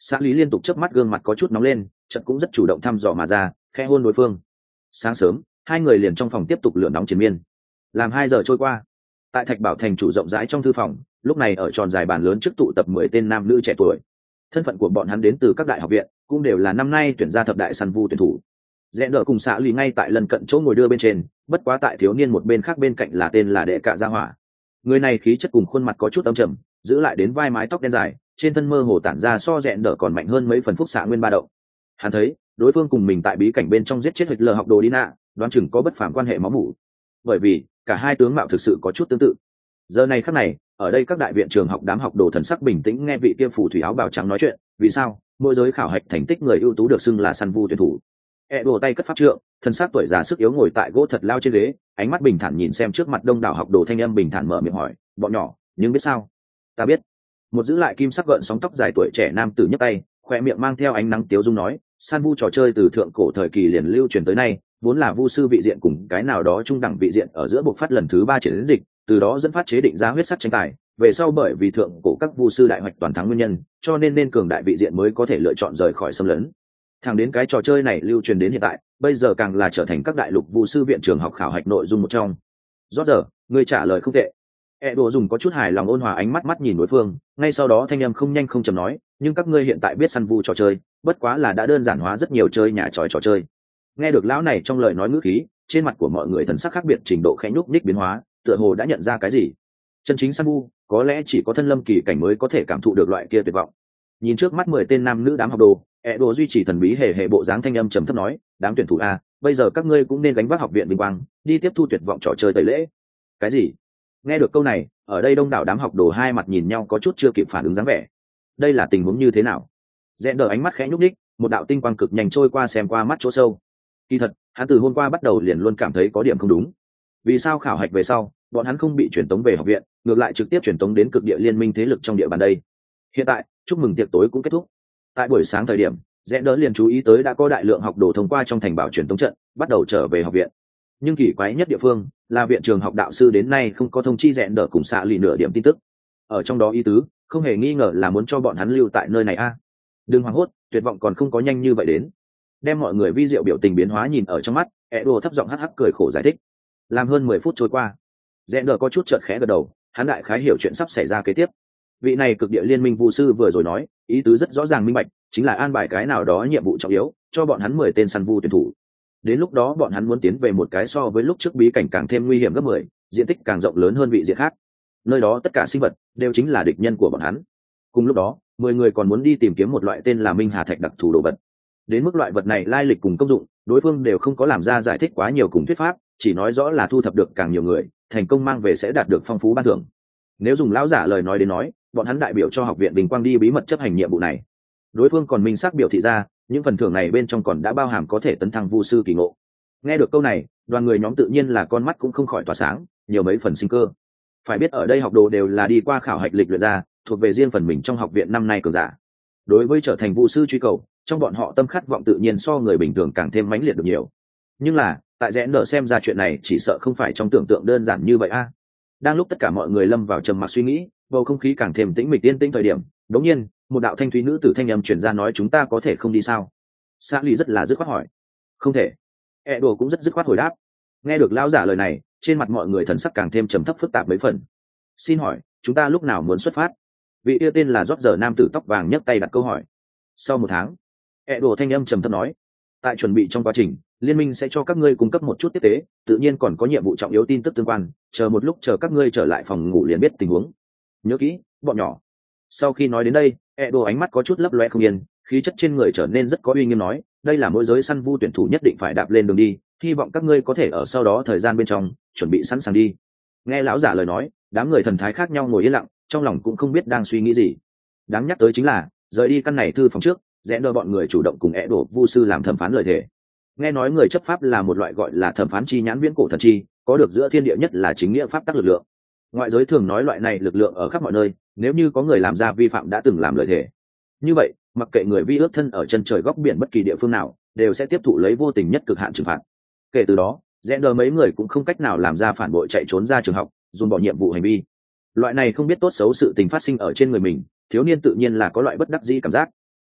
Xã lý liên tục chớp mắt, gương mặt có chút nóng lên, chợt cũng rất chủ động thăm dò mà ra, khẽ hôn đối phương. Sáng sớm hai người liền trong phòng tiếp tục lửa nóng chiến miên. Làm hai giờ trôi qua, tại Thạch Bảo thành chủ rộng rãi trong thư phòng, lúc này ở tròn dài bàn lớn trước tụ tập mười tên nam nữ trẻ tuổi. Thân phận của bọn hắn đến từ các đại học viện, cũng đều là năm nay tuyển ra thập đại săn vu tuyển thủ. Rẽ đỡ cùng xã lý ngay tại lần cận chỗ ngồi đưa bên trên, bất quá tại thiếu niên một bên khác bên cạnh là tên là Đệ Cạ Gia Hỏa. Người này khí chất cùng khuôn mặt có chút âm trầm, giữ lại đến vai mái tóc đen dài, trên thân mơ hồ tản ra so rẽ đỡ còn mạnh hơn mấy phần phúc xạ nguyên ba động. Hắn thấy đối phương cùng mình tại bí cảnh bên trong giết chết Hitler học đồ đi nạ, đoán chừng có bất phàm quan hệ máu mủ, bởi vì cả hai tướng mạo thực sự có chút tương tự. Giờ này khắc này, ở đây các đại viện trường học đám học đồ thần sắc bình tĩnh nghe vị kia phù thủy áo bào trắng nói chuyện. Vì sao mỗi giới khảo hạch thành tích người ưu tú được xưng là săn vu tuyển thủ? E đồ tay cất pháp trượng, thân xác tuổi già sức yếu ngồi tại gỗ thật lao trên ghế, ánh mắt bình thản nhìn xem trước mặt đông đảo học đồ, thanh âm bình thản mở miệng hỏi: bọn nhỏ, nhưng biết sao? Ta biết. Một giữ lại kim sắc gợn sóng tóc dài tuổi trẻ nam tử nhấc tay, khoe miệng mang theo ánh nắng tiếu dung nói: san vu trò chơi từ thượng cổ thời kỳ liền lưu truyền tới nay, vốn là vu sư vị diện cùng cái nào đó trung đẳng vị diện ở giữa bộc phát lần thứ ba triển dịch, từ đó dẫn phát chế định ra huyết sắc tranh tài. Về sau bởi vì thượng cổ các vu sư đại hoạch toàn thắng nguyên nhân, cho nên nên cường đại vị diện mới có thể lựa chọn rời khỏi xâm lấn. Thẳng đến cái trò chơi này lưu truyền đến hiện tại, bây giờ càng là trở thành các đại lục vu sư viện trường học khảo hạch nội dung một trong. Rót giờ, ngươi trả lời không tệ. E đồ dùng có chút hài lòng ôn hòa ánh mắt mắt nhìn đối phương, ngay sau đó thanh âm không nhanh không chậm nói: nhưng các ngươi hiện tại biết săn vu trò chơi, bất quá là đã đơn giản hóa rất nhiều chơi nhà tròi trò chơi. Nghe được lão này trong lời nói ngữ khí, trên mặt của mọi người thần sắc khác biệt trình độ khẽ nhúc nhích biến hóa, tựa hồ đã nhận ra cái gì. Chân chính săn vu, có lẽ chỉ có thân lâm kỳ cảnh mới có thể cảm thụ được loại kia tuyệt vọng. Nhìn trước mắt mười tên nam nữ đám học đồ, E đồ duy trì thần bí hề hệ bộ dáng, thanh âm trầm thấp nói: đám tuyển thủ a, bây giờ các ngươi cũng nên gánh vác học viện vinh quang, đi tiếp thu tuyệt vọng trò chơi tẩy lễ. Cái gì? Nghe được câu này, ở đây đông đảo đám học đồ hai mặt nhìn nhau, có chút chưa kịp phản ứng dáng vẻ. Đây là tình huống như thế nào? Rẽ đờ ánh mắt khẽ nhúc nhích, một đạo tinh quang cực nhanh trôi qua xem qua mắt chỗ sâu. Kỳ thật, hắn từ hôm qua bắt đầu liền luôn cảm thấy có điểm không đúng. Vì sao khảo hạch về sau, bọn hắn không bị truyền tống về học viện, ngược lại trực tiếp truyền tống đến cực địa liên minh thế lực trong địa bàn đây? Hiện tại, chúc mừng tiệc tối cũng kết thúc. Tại buổi sáng thời điểm, Rẽ đỡ liền chú ý tới đã có đại lượng học đồ thông qua trong thành bảo truyền tống trận, bắt đầu trở về học viện. Nhưng kỳ quái nhất địa phương là viện trường học đạo sư đến nay không có thông chi Rẽ đỡ cùng xạ lì nửa điểm tin tức. Ở trong đó ý tứ không hề nghi ngờ là muốn cho bọn hắn lưu tại nơi này a. À. Đừng hoảng hốt, tuyệt vọng còn không có nhanh như vậy đến. Đem mọi người vi diệu biểu tình biến hóa nhìn ở trong mắt, Edo thấp giọng hắc hắc cười khổ giải thích. Làm hơn mười phút trôi qua, Rẽ đỡ có chút chợt khẽ gật đầu, hắn đại khái hiểu chuyện sắp xảy ra kế tiếp. Vị này cực địa liên minh vu sư vừa rồi nói, ý tứ rất rõ ràng minh bạch, chính là an bài cái nào đó nhiệm vụ trọng yếu cho bọn hắn mười tên săn vu tuyển thủ. Đến lúc đó bọn hắn muốn tiến về một cái so với lúc trước bí cảnh càng thêm nguy hiểm gấp mười, diện tích càng rộng lớn hơn vị diện khác. Nơi đó tất cả sinh vật đều chính là địch nhân của bọn hắn. Cùng lúc đó, mười người còn muốn đi tìm kiếm một loại tên là Minh Hà Thạch đặc thù đồ vật. Đến mức loại vật này lai lịch cùng công dụng, đối phương đều không có làm ra giải thích quá nhiều cùng thuyết pháp, chỉ nói rõ là thu thập được càng nhiều người, thành công mang về sẽ đạt được phong phú ban thưởng. Nếu dùng lão giả lời nói đến nói, bọn hắn đại biểu cho học viện Bình Quang đi bí mật chấp hành nhiệm vụ này. Đối phương còn minh xác biểu thị ra, những phần thưởng này bên trong còn đã bao hàm có thể tấn thăng vu sư kỳ ngộ. Nghe được câu này, đoàn người nhóm tự nhiên là con mắt cũng không khỏi tỏa sáng, nhiều mấy phần sinh cơ. Phải biết ở đây học đồ đều là đi qua khảo hạch lịch luyện ra, thuộc về riêng phần mình trong học viện năm nay cường giả. Đối với trở thành vu sư truy cầu, trong bọn họ tâm khát vọng tự nhiên so người bình thường càng thêm mãnh liệt được nhiều. Nhưng là, tại Rẽ nở xem ra chuyện này chỉ sợ không phải trong tưởng tượng đơn giản như vậy a. Đang lúc tất cả mọi người lâm vào trầm mặc suy nghĩ, bầu không khí càng thêm tĩnh mịch yên tĩnh thời điểm, đột nhiên, một đạo thanh thúy nữ tử thanh âm truyền ra nói: chúng ta có thể không đi sao? Sa Ly rất là dứt khoát hỏi. Không thể. E đồ cũng rất dứt khoát hồi đáp. Nghe được lão giả lời này, trên mặt mọi người thần sắc càng thêm trầm thấp phức tạp mấy phần. Xin hỏi, chúng ta lúc nào muốn xuất phát? Vị yêu tên là Rót giờ nam tử tóc vàng nhấc tay đặt câu hỏi. Sau một tháng, E đồ thanh âm trầm thấp nói: tại chuẩn bị trong quá trình, liên minh sẽ cho các ngươi cung cấp một chút tiếp tế, tự nhiên còn có nhiệm vụ trọng yếu tin tức tương quan, chờ một lúc chờ các ngươi trở lại phòng ngủ liền biết tình huống. Nhớ kỹ, bọn nhỏ. Sau khi nói đến đây, E đồ ánh mắt có chút lấp loe không yên, khí chất trên người trở nên rất có uy nghiêm nói: đây là mỗi giới săn vu tuyển thủ nhất định phải đạp lên đường đi, hy vọng các ngươi có thể ở sau đó thời gian bên trong chuẩn bị sẵn sàng đi. Nghe lão giả lời nói, đám người thần thái khác nhau ngồi yên lặng, trong lòng cũng không biết đang suy nghĩ gì. Đáng nhắc tới chính là, rời đi căn này thư phòng trước, Rẽ đỡ bọn người chủ động cùng E đồ vu sư làm thẩm phán lời thề. Nghe nói người chấp pháp là một loại gọi là thẩm phán chi nhãn viễn cổ thần chi, có được giữa thiên địa nhất là chính nghĩa pháp tắc lực lượng. Ngoại giới thường nói loại này lực lượng ở khắp mọi nơi, nếu như có người làm ra vi phạm đã từng làm lời thề, như vậy mặc kệ người vi ước thân ở chân trời góc biển bất kỳ địa phương nào, đều sẽ tiếp thụ lấy vô tình nhất cực hạn trừng phạt. Kể từ đó, Rẽ đỡ mấy người cũng không cách nào làm ra phản bội chạy trốn ra trường học, dồn bỏ nhiệm vụ hành vi. Loại này không biết tốt xấu sự tình phát sinh ở trên người mình, thiếu niên tự nhiên là có loại bất đắc dĩ cảm giác.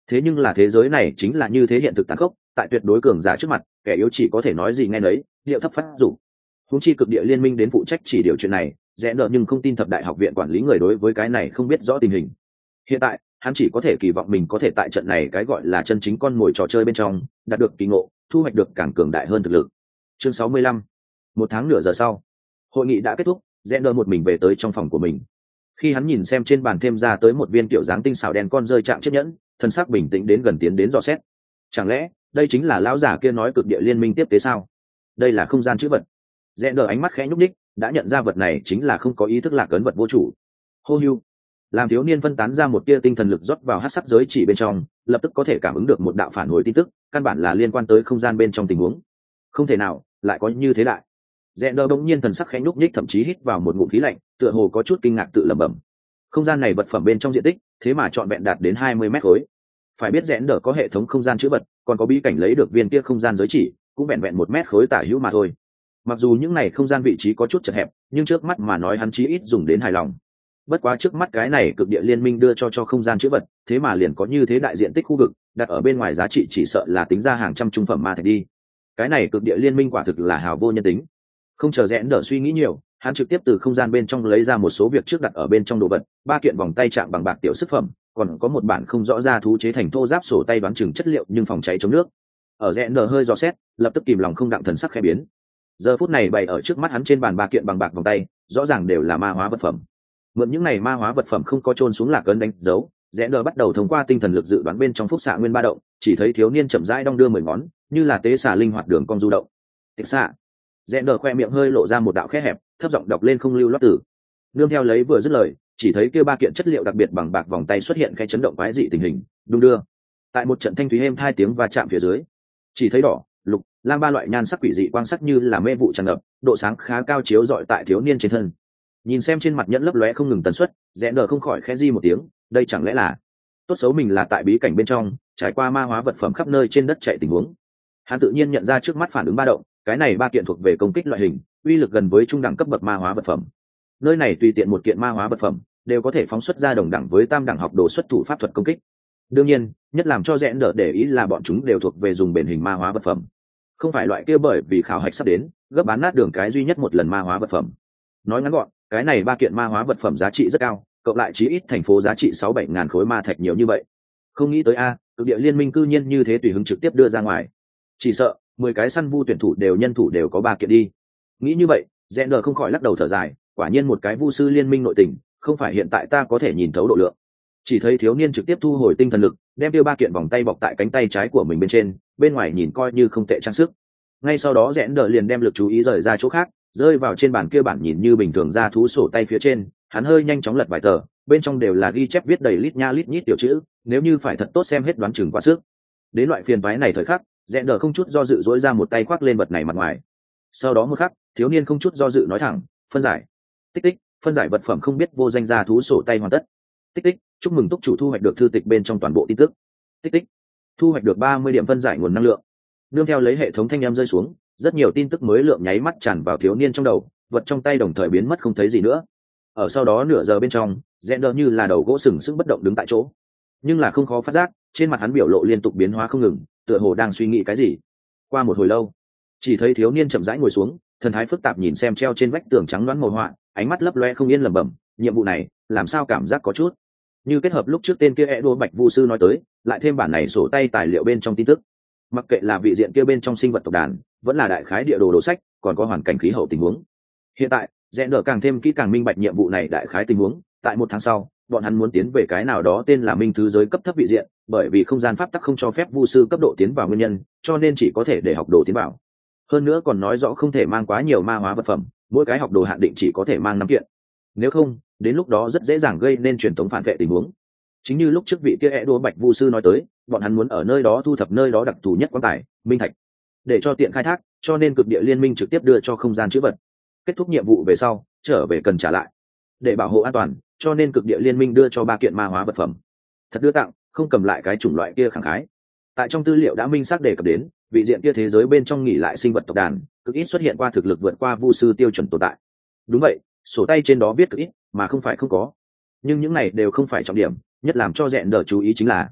Thế nhưng là thế giới này chính là như thế, hiện thực tàn khốc, tại tuyệt đối cường giả trước mặt, kẻ yếu chỉ có thể nói gì nghe nấy, liệu thấp phát dụng. Húng chi cực địa liên minh đến phụ trách chỉ điều chuyện này, rẽ nợ nhưng không tin thập đại học viện quản lý người đối với cái này không biết rõ tình hình. Hiện tại hắn chỉ có thể kỳ vọng mình có thể tại trận này cái gọi là chân chính con mồi trò chơi bên trong đạt được kỳ ngộ, thu hoạch được càng cường đại hơn thực lực. Chương sáu mươi lăm. Một tháng nửa giờ sau, hội nghị đã kết thúc, rẽ nợ một mình về tới trong phòng của mình. Khi hắn nhìn xem trên bàn thêm ra tới một viên kiểu dáng tinh xảo đen con rơi chạm chiếc nhẫn, thân xác bình tĩnh đến gần tiến đến dò xét. Chẳng lẽ đây chính là lão giả kia nói cực địa liên minh tiếp tế sao? Đây là không gian chữ vật. Rẽ nợ ánh mắt khẽ nhúc nhích, đã nhận ra vật này chính là không có ý thức lạc ấn vật vô chủ. Hô hưu, làm thiếu niên phân tán ra một tia tinh thần lực rót vào hắc sắc giới chỉ bên trong, lập tức có thể cảm ứng được một đạo phản hồi tin tức, căn bản là liên quan tới không gian bên trong tình huống. Không thể nào lại có như thế đại. Rẽ nợ bỗng nhiên thần sắc khẽ nhúc nhích, thậm chí hít vào một ngụm khí lạnh, tựa hồ có chút kinh ngạc tự lẩm bẩm. Không gian này vật phẩm bên trong diện tích thế mà trọn vẹn đạt đến hai mươi mét khối. Phải biết rẽ nợ có hệ thống không gian chữ vật, còn có bí cảnh lấy được viên kia không gian giới chỉ, cũng vẹn vẹn một mét khối tả hữu mà thôi. Mặc dù những này không gian vị trí có chút chật hẹp, nhưng trước mắt mà nói hắn chí ít dùng đến hài lòng. Bất quá trước mắt cái này cực địa liên minh đưa cho cho không gian chữ vật, thế mà liền có như thế đại diện tích khu vực, đặt ở bên ngoài giá trị chỉ sợ là tính ra hàng trăm trung phẩm ma thạch đi. Cái này cực địa liên minh quả thực là hào vô nhân tính. Không chờ rẽ nợ suy nghĩ nhiều, hắn trực tiếp từ không gian bên trong lấy ra một số việc trước đặt ở bên trong đồ vật, ba kiện vòng tay chạm bằng bạc tiểu sức phẩm, còn có một bản không rõ ra thú chế thành thô giáp sổ tay đoán chừng chất liệu nhưng phòng cháy chống nước. Ở rẽ nợ hơi dò xét, lập tức kìm lòng không đặng, thần sắc khẽ biến. Giờ phút này bày ở trước mắt hắn trên bàn ba kiện bằng bạc vòng tay, rõ ràng đều là ma hóa vật phẩm. Mượn những này ma hóa vật phẩm không có trôn xuống lạc ấn đánh dấu, rẽ nợ bắt đầu thông qua tinh thần lực dự đoán bên trong phúc xạ nguyên ba động, chỉ thấy thiếu niên chậm rãi đong đưa mười ngón, như là tế xà linh hoạt đường cong du động. Tịch xạ. Rẽ nợ khoe miệng hơi lộ ra một đạo khẽ hẹp, thấp giọng đọc lên không lưu loát tử. Nương theo lấy vừa dứt lời, chỉ thấy kia ba kiện chất liệu đặc biệt bằng bạc vòng tay xuất hiện khe chấn động quái dị tình hình, đung đưa. Tại một trận thanh thúy êm hai tiếng va chạm phía dưới, chỉ thấy đỏ, lục, lam ba loại nhan sắc quỷ dị quang sắc như là mê vụ tràn ngập, độ sáng khá cao chiếu rọi tại thiếu niên trên thân. Nhìn xem trên mặt nhẫn lấp lóe không ngừng tần suất, rẽ nợ không khỏi khẽ di một tiếng, đây chẳng lẽ là tốt xấu mình là tại bí cảnh bên trong trải qua ma hóa vật phẩm khắp nơi trên đất chạy tình huống. Hắn tự nhiên nhận ra trước mắt phản ứng ba động, cái này ba kiện thuộc về công kích loại hình, uy lực gần với trung đẳng cấp bậc ma hóa vật phẩm. Nơi này tùy tiện một kiện ma hóa vật phẩm đều có thể phóng xuất ra đồng đẳng với tam đẳng học đồ xuất thủ pháp thuật công kích. Đương nhiên, nhất làm cho rẽ nợ để ý là bọn chúng đều thuộc về dùng bền hình ma hóa vật phẩm, không phải loại kia bởi vì khảo hạch sắp đến gấp bán nát đường cái duy nhất một lần ma hóa vật phẩm. Nói ngắn gọn, cái này ba kiện ma hóa vật phẩm giá trị rất cao, cộng lại chí ít thành phố giá trị sáu bảy ngàn khối ma thạch nhiều như vậy. Không nghĩ tới a, cực địa liên minh cư nhiên như thế tùy hứng trực tiếp đưa ra ngoài. Chỉ sợ mười cái săn vu tuyển thủ đều nhân thủ đều có ba kiện đi. Nghĩ như vậy, rẽ nợ không khỏi lắc đầu thở dài, quả nhiên một cái vu sư liên minh nội tình, không phải hiện tại ta có thể nhìn thấu độ lượng. Chỉ thấy thiếu niên trực tiếp thu hồi tinh thần lực, đem tiêu ba kiện vòng tay bọc tại cánh tay trái của mình bên trên, bên ngoài nhìn coi như không tệ trang sức. Ngay sau đó rẽ nợ liền đem lực chú ý rời ra chỗ khác, rơi vào trên bàn kia bản nhìn như bình thường ra thú sổ tay phía trên. Hắn hơi nhanh chóng lật vài tờ, bên trong đều là ghi chép viết đầy lít nha lít nhít tiểu chữ, nếu như phải thật tốt xem hết đoán chừng quá sức. Đến loại phiền toái này thời khắc, rẽ nợ không chút do dự dỗi ra một tay khoác lên vật này mặt ngoài. Sau đó một khắc, thiếu niên không chút do dự nói thẳng, phân giải. Tích tích, phân giải vật phẩm không biết vô danh ra thú sổ tay hoàn tất. Tích tích, chúc mừng túc chủ thu hoạch được thư tịch bên trong toàn bộ tin tức. Tích tích, thu hoạch được ba mươi điểm phân giải nguồn năng lượng. Nương theo lấy hệ thống thanh âm rơi xuống, rất nhiều tin tức mới lượng nháy mắt tràn vào thiếu niên trong đầu, vật trong tay đồng thời biến mất không thấy gì nữa. Ở sau đó nửa giờ bên trong, rẽ nợ như là đầu gỗ sừng sững bất động đứng tại chỗ, nhưng là không khó phát giác, trên mặt hắn biểu lộ liên tục biến hóa không ngừng, tựa hồ đang suy nghĩ cái gì. Qua một hồi lâu, chỉ thấy thiếu niên chậm rãi ngồi xuống, thần thái phức tạp nhìn xem treo trên vách tường trắng đoán màu họa, ánh mắt lấp loe không yên lẩm bẩm, nhiệm vụ này làm sao cảm giác có chút như kết hợp lúc trước tên kia Edo Bạch Vu sư nói tới, lại thêm bản này sổ tay tài liệu bên trong tin tức. Mặc kệ là vị diện kia bên trong sinh vật tộc đàn, vẫn là đại khái địa đồ đồ sách, còn có hoàn cảnh khí hậu tình huống. Hiện tại, rẽ nợ càng thêm kỹ càng minh bạch nhiệm vụ này đại khái tình huống. Tại một tháng sau, bọn hắn muốn tiến về cái nào đó tên là Minh Thứ giới cấp thấp vị diện, bởi vì không gian pháp tắc không cho phép vu sư cấp độ tiến vào nguyên nhân, cho nên chỉ có thể để học đồ tiến vào. Hơn nữa còn nói rõ không thể mang quá nhiều ma hóa vật phẩm, mỗi cái học đồ hạn định chỉ có thể mang năm kiện. Nếu không, đến lúc đó rất dễ dàng gây nên truyền thống phản vệ tình huống. Chính như lúc trước vị kia Edo Bạch Vu sư nói tới, bọn hắn muốn ở nơi đó thu thập nơi đó đặc thù nhất quan tài, minh thạch, để cho tiện khai thác, cho nên cực địa liên minh trực tiếp đưa cho không gian chữ vật. Kết thúc nhiệm vụ về sau, trở về cần trả lại. Để bảo hộ an toàn, cho nên cực địa liên minh đưa cho ba kiện ma hóa vật phẩm. Thật đưa tặng, không cầm lại cái chủng loại kia khẳng khái. Tại trong tư liệu đã minh xác đề cập đến, vị diện kia thế giới bên trong nghỉ lại sinh vật tộc đàn, cực ít xuất hiện qua thực lực vượt qua vu sư tiêu chuẩn tồn tại. Đúng vậy, sổ tay trên đó viết cực ít, mà không phải không có. Nhưng những này đều không phải trọng điểm, nhất làm cho rẽn đờ chú ý chính là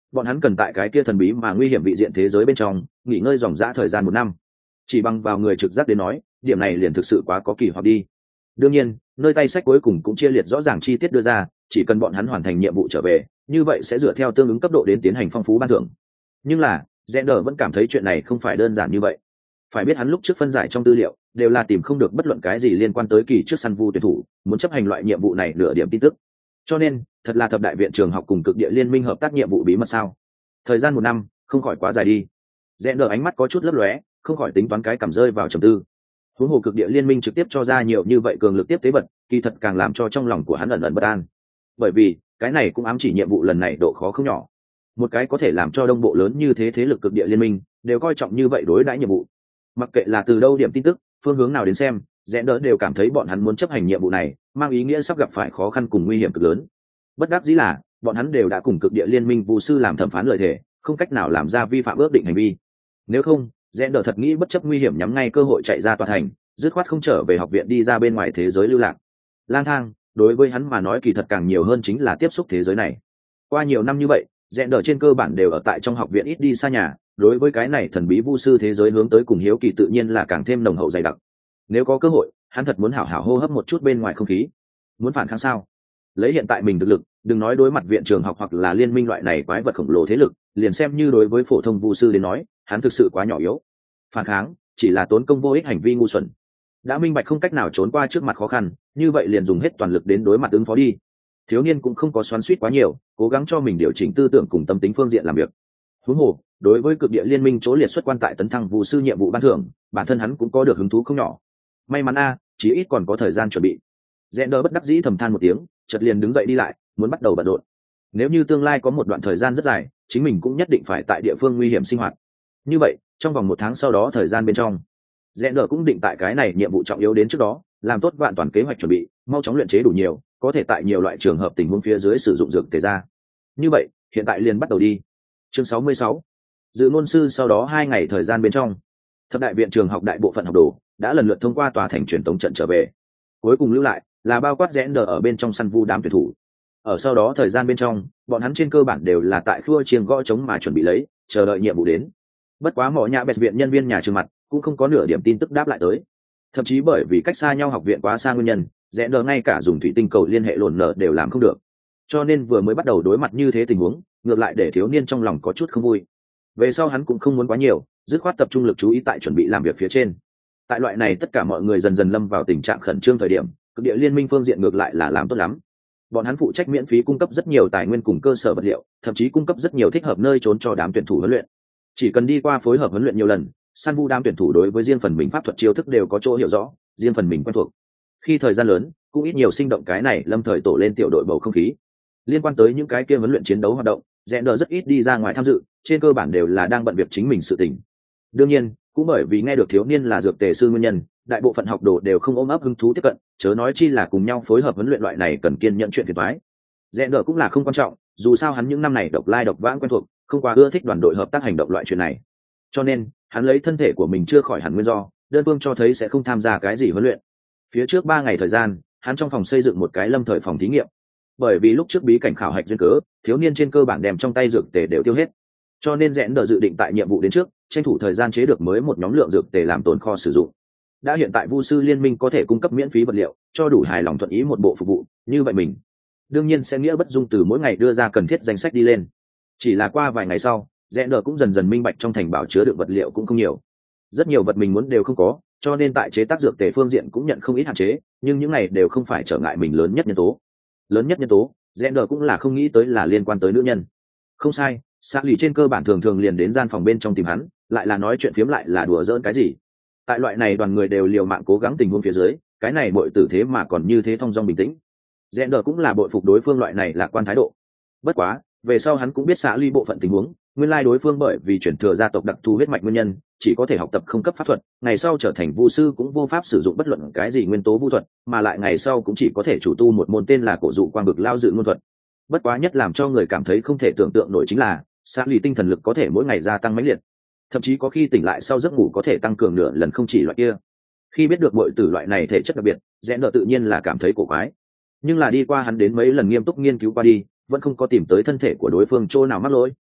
bọn hắn cần tại cái kia thần bí mà nguy hiểm vị diện thế giới bên trong nghỉ ngơi dòng dã thời gian một năm. Chỉ bằng vào người trực giác đến nói, điểm này liền thực sự quá có kỳ hoặc đi. Đương nhiên, nơi tay sách cuối cùng cũng chia liệt rõ ràng chi tiết đưa ra, chỉ cần bọn hắn hoàn thành nhiệm vụ trở về, như vậy sẽ dựa theo tương ứng cấp độ đến tiến hành phong phú ban thưởng. Nhưng là, Zender vẫn cảm thấy chuyện này không phải đơn giản như vậy. Phải biết hắn lúc trước phân giải trong tư liệu đều là tìm không được bất luận cái gì liên quan tới kỳ trước săn vu tuyển thủ muốn chấp hành loại nhiệm vụ này nửa điểm tin tức. Cho nên, thật là thập đại viện trường học cùng cực địa liên minh hợp tác nhiệm vụ bí mật sao? Thời gian một năm, không khỏi quá dài đi. Zender ánh mắt có chút lấp lóe, không khỏi tính toán cái cảm rơi vào trầm tư. Huống hồ cực địa liên minh trực tiếp cho ra nhiều như vậy cường lực tiếp tế vật, kỳ thật càng làm cho trong lòng của hắn ẩn ẩn bất an. Bởi vì, cái này cũng ám chỉ nhiệm vụ lần này độ khó không nhỏ. Một cái có thể làm cho đông bộ lớn như thế thế lực cực địa liên minh đều coi trọng như vậy đối đãi nhiệm vụ. Mặc kệ là từ đâu điểm tin tức, phương hướng nào đến xem, rẽ đỡ đều cảm thấy bọn hắn muốn chấp hành nhiệm vụ này, mang ý nghĩa sắp gặp phải khó khăn cùng nguy hiểm cực lớn. Bất đắc dĩ là, bọn hắn đều đã cùng cực địa liên minh vu sư làm thẩm phán lời thề, không cách nào làm ra vi phạm ước định hành vi. Nếu không, rẽ đỡ thật nghĩ bất chấp nguy hiểm nhắm ngay cơ hội chạy ra tòa thành, dứt khoát không trở về học viện đi ra bên ngoài thế giới lưu lạc. Lang thang, đối với hắn mà nói kỳ thật càng nhiều hơn chính là tiếp xúc thế giới này. Qua nhiều năm như vậy, rẽ đỡ trên cơ bản đều ở tại trong học viện ít đi xa nhà, đối với cái này thần bí vu sư thế giới hướng tới cùng hiếu kỳ tự nhiên là càng thêm nồng hậu dày đặc. Nếu có cơ hội, hắn thật muốn hảo hảo hô hấp một chút bên ngoài không khí. Muốn phản kháng sao? Lấy hiện tại mình thực lực, đừng nói đối mặt viện trường học hoặc là liên minh loại này quái vật khổng lồ thế lực, liền xem như đối với phổ thông vu sư đến nói, hắn thực sự quá nhỏ yếu. Phản kháng chỉ là tốn công vô ích hành vi ngu xuẩn. Đã minh bạch không cách nào trốn qua trước mặt khó khăn, như vậy liền dùng hết toàn lực đến đối mặt ứng phó đi. Thiếu niên cũng không có xoắn xuýt quá nhiều, cố gắng cho mình điều chỉnh tư tưởng cùng tâm tính phương diện làm việc. Huống hồ, đối với cực địa liên minh chỗ liệt xuất quan tại tấn thăng vu sư nhiệm vụ ban thưởng, bản thân hắn cũng có được hứng thú không nhỏ. May mắn a, chí ít còn có thời gian chuẩn bị. Zender bất đắc dĩ thầm than một tiếng, chợt liền đứng dậy đi lại, muốn bắt đầu bận rộn. Nếu như tương lai có một đoạn thời gian rất dài, chính mình cũng nhất định phải tại địa phương nguy hiểm sinh hoạt. Như vậy, trong vòng một tháng sau đó thời gian bên trong, Zender cũng định tại cái này nhiệm vụ trọng yếu đến trước đó, làm tốt vạn toàn kế hoạch chuẩn bị, mau chóng luyện chế đủ nhiều, có thể tại nhiều loại trường hợp tình huống phía dưới sử dụng dược tề ra. Như vậy, hiện tại liền bắt đầu đi. Chương sáu mươi sáu. Dự ngôn sư sau đó hai ngày thời gian bên trong, thập đại viện trường học đại bộ phận học đồ đã lần lượt thông qua tòa thành truyền tống trận trở về. Cuối cùng lưu lại là bao quát rẽ đờ ở bên trong săn vu đám tuyển thủ. Ở sau đó thời gian bên trong, bọn hắn trên cơ bản đều là tại khua chiêng gõ trống mà chuẩn bị lấy, chờ đợi nhiệm vụ đến. Bất quá mỏ nhà bẹt viện nhân viên nhà trường mặt cũng không có nửa điểm tin tức đáp lại tới. Thậm chí bởi vì cách xa nhau học viện quá xa nguyên nhân, rẽ đờ ngay cả dùng thủy tinh cầu liên hệ lộn nở đều làm không được. Cho nên vừa mới bắt đầu đối mặt như thế tình huống, ngược lại để thiếu niên trong lòng có chút không vui. Về sau hắn cũng không muốn quá nhiều, dứt khoát tập trung lực chú ý tại chuẩn bị làm việc phía trên. Tại loại này tất cả mọi người dần dần lâm vào tình trạng khẩn trương thời điểm, cực địa liên minh phương diện ngược lại là làm tốt lắm. Bọn hắn phụ trách miễn phí cung cấp rất nhiều tài nguyên cùng cơ sở vật liệu, thậm chí cung cấp rất nhiều thích hợp nơi trốn cho đám tuyển thủ huấn luyện. Chỉ cần đi qua phối hợp huấn luyện nhiều lần, săn vu đám tuyển thủ đối với riêng phần mình pháp thuật chiêu thức đều có chỗ hiểu rõ, riêng phần mình quen thuộc. Khi thời gian lớn, cũng ít nhiều sinh động cái này lâm thời tổ lên tiểu đội bầu không khí. Liên quan tới những cái kia huấn luyện chiến đấu hoạt động, rẽ đờ rất ít đi ra ngoài tham dự, trên cơ bản đều là đang bận việc chính mình sự tình. Đương nhiên, cũng bởi vì nghe được thiếu niên là dược tề sư nguyên nhân, đại bộ phận học đồ đều không ôm ấp hứng thú tiếp cận, chớ nói chi là cùng nhau phối hợp huấn luyện loại này cần kiên nhẫn chuyện phiền toái. Rẽ đờ cũng là không quan trọng, dù sao hắn những năm này độc lai độc vãng quen thuộc, không quá ưa thích đoàn đội hợp tác hành động loại chuyện này. Cho nên, hắn lấy thân thể của mình chưa khỏi hẳn nguyên do, đơn phương cho thấy sẽ không tham gia cái gì huấn luyện. Phía trước ba ngày thời gian, hắn trong phòng xây dựng một cái lâm thời phòng thí nghiệm. Bởi vì lúc trước bí cảnh khảo hạch duyên cớ, thiếu niên trên cơ bản đem trong tay dược tề đều tiêu hết, cho nên rẽn đờ dự định tại nhiệm vụ đến trước tranh thủ thời gian chế được mới một nhóm lượng dược tề làm tồn kho sử dụng. Đã hiện tại vu sư liên minh có thể cung cấp miễn phí vật liệu cho đủ hài lòng thuận ý một bộ phục vụ, như vậy mình đương nhiên sẽ nghĩa bất dung từ mỗi ngày đưa ra cần thiết danh sách đi lên. Chỉ là qua vài ngày sau, rẽn đờ cũng dần dần minh bạch trong thành bảo chứa đựng vật liệu cũng không nhiều, rất nhiều vật mình muốn đều không có, cho nên tại chế tác dược tề phương diện cũng nhận không ít hạn chế, nhưng những này đều không phải trở ngại mình lớn nhất nhân tố. Lớn nhất nhân tố, Zender cũng là không nghĩ tới là liên quan tới nữ nhân. Không sai, Sa lì trên cơ bản thường thường liền đến gian phòng bên trong tìm hắn, lại là nói chuyện phiếm lại là đùa giỡn cái gì. Tại loại này đoàn người đều liều mạng cố gắng tình huống phía dưới, cái này bội tử thế mà còn như thế thong dong bình tĩnh. Zender cũng là bội phục đối phương loại này lạc quan thái độ. Bất quá, về sau hắn cũng biết Sa lì bộ phận tình huống, nguyên lai đối phương bởi vì chuyển thừa gia tộc đặc thù huyết mạch nguyên nhân, chỉ có thể học tập không cấp pháp thuật, ngày sau trở thành vu sư cũng vô pháp sử dụng bất luận cái gì nguyên tố vu thuật, mà lại ngày sau cũng chỉ có thể chủ tu một môn tên là cổ dụ quang bực lao dự ngôn thuật. Bất quá nhất làm cho người cảm thấy không thể tưởng tượng nổi chính là, Sa lì tinh thần lực có thể mỗi ngày gia tăng mãnh liệt, thậm chí có khi tỉnh lại sau giấc ngủ có thể tăng cường nửa lần không chỉ loại kia. Khi biết được bội tử loại này thể chất đặc biệt, rẽ nợ tự nhiên là cảm thấy cổ quái. Nhưng là đi qua hắn đến mấy lần nghiêm túc nghiên cứu qua đi, vẫn không có tìm tới thân thể của đối phương chỗ nào mắc lỗi.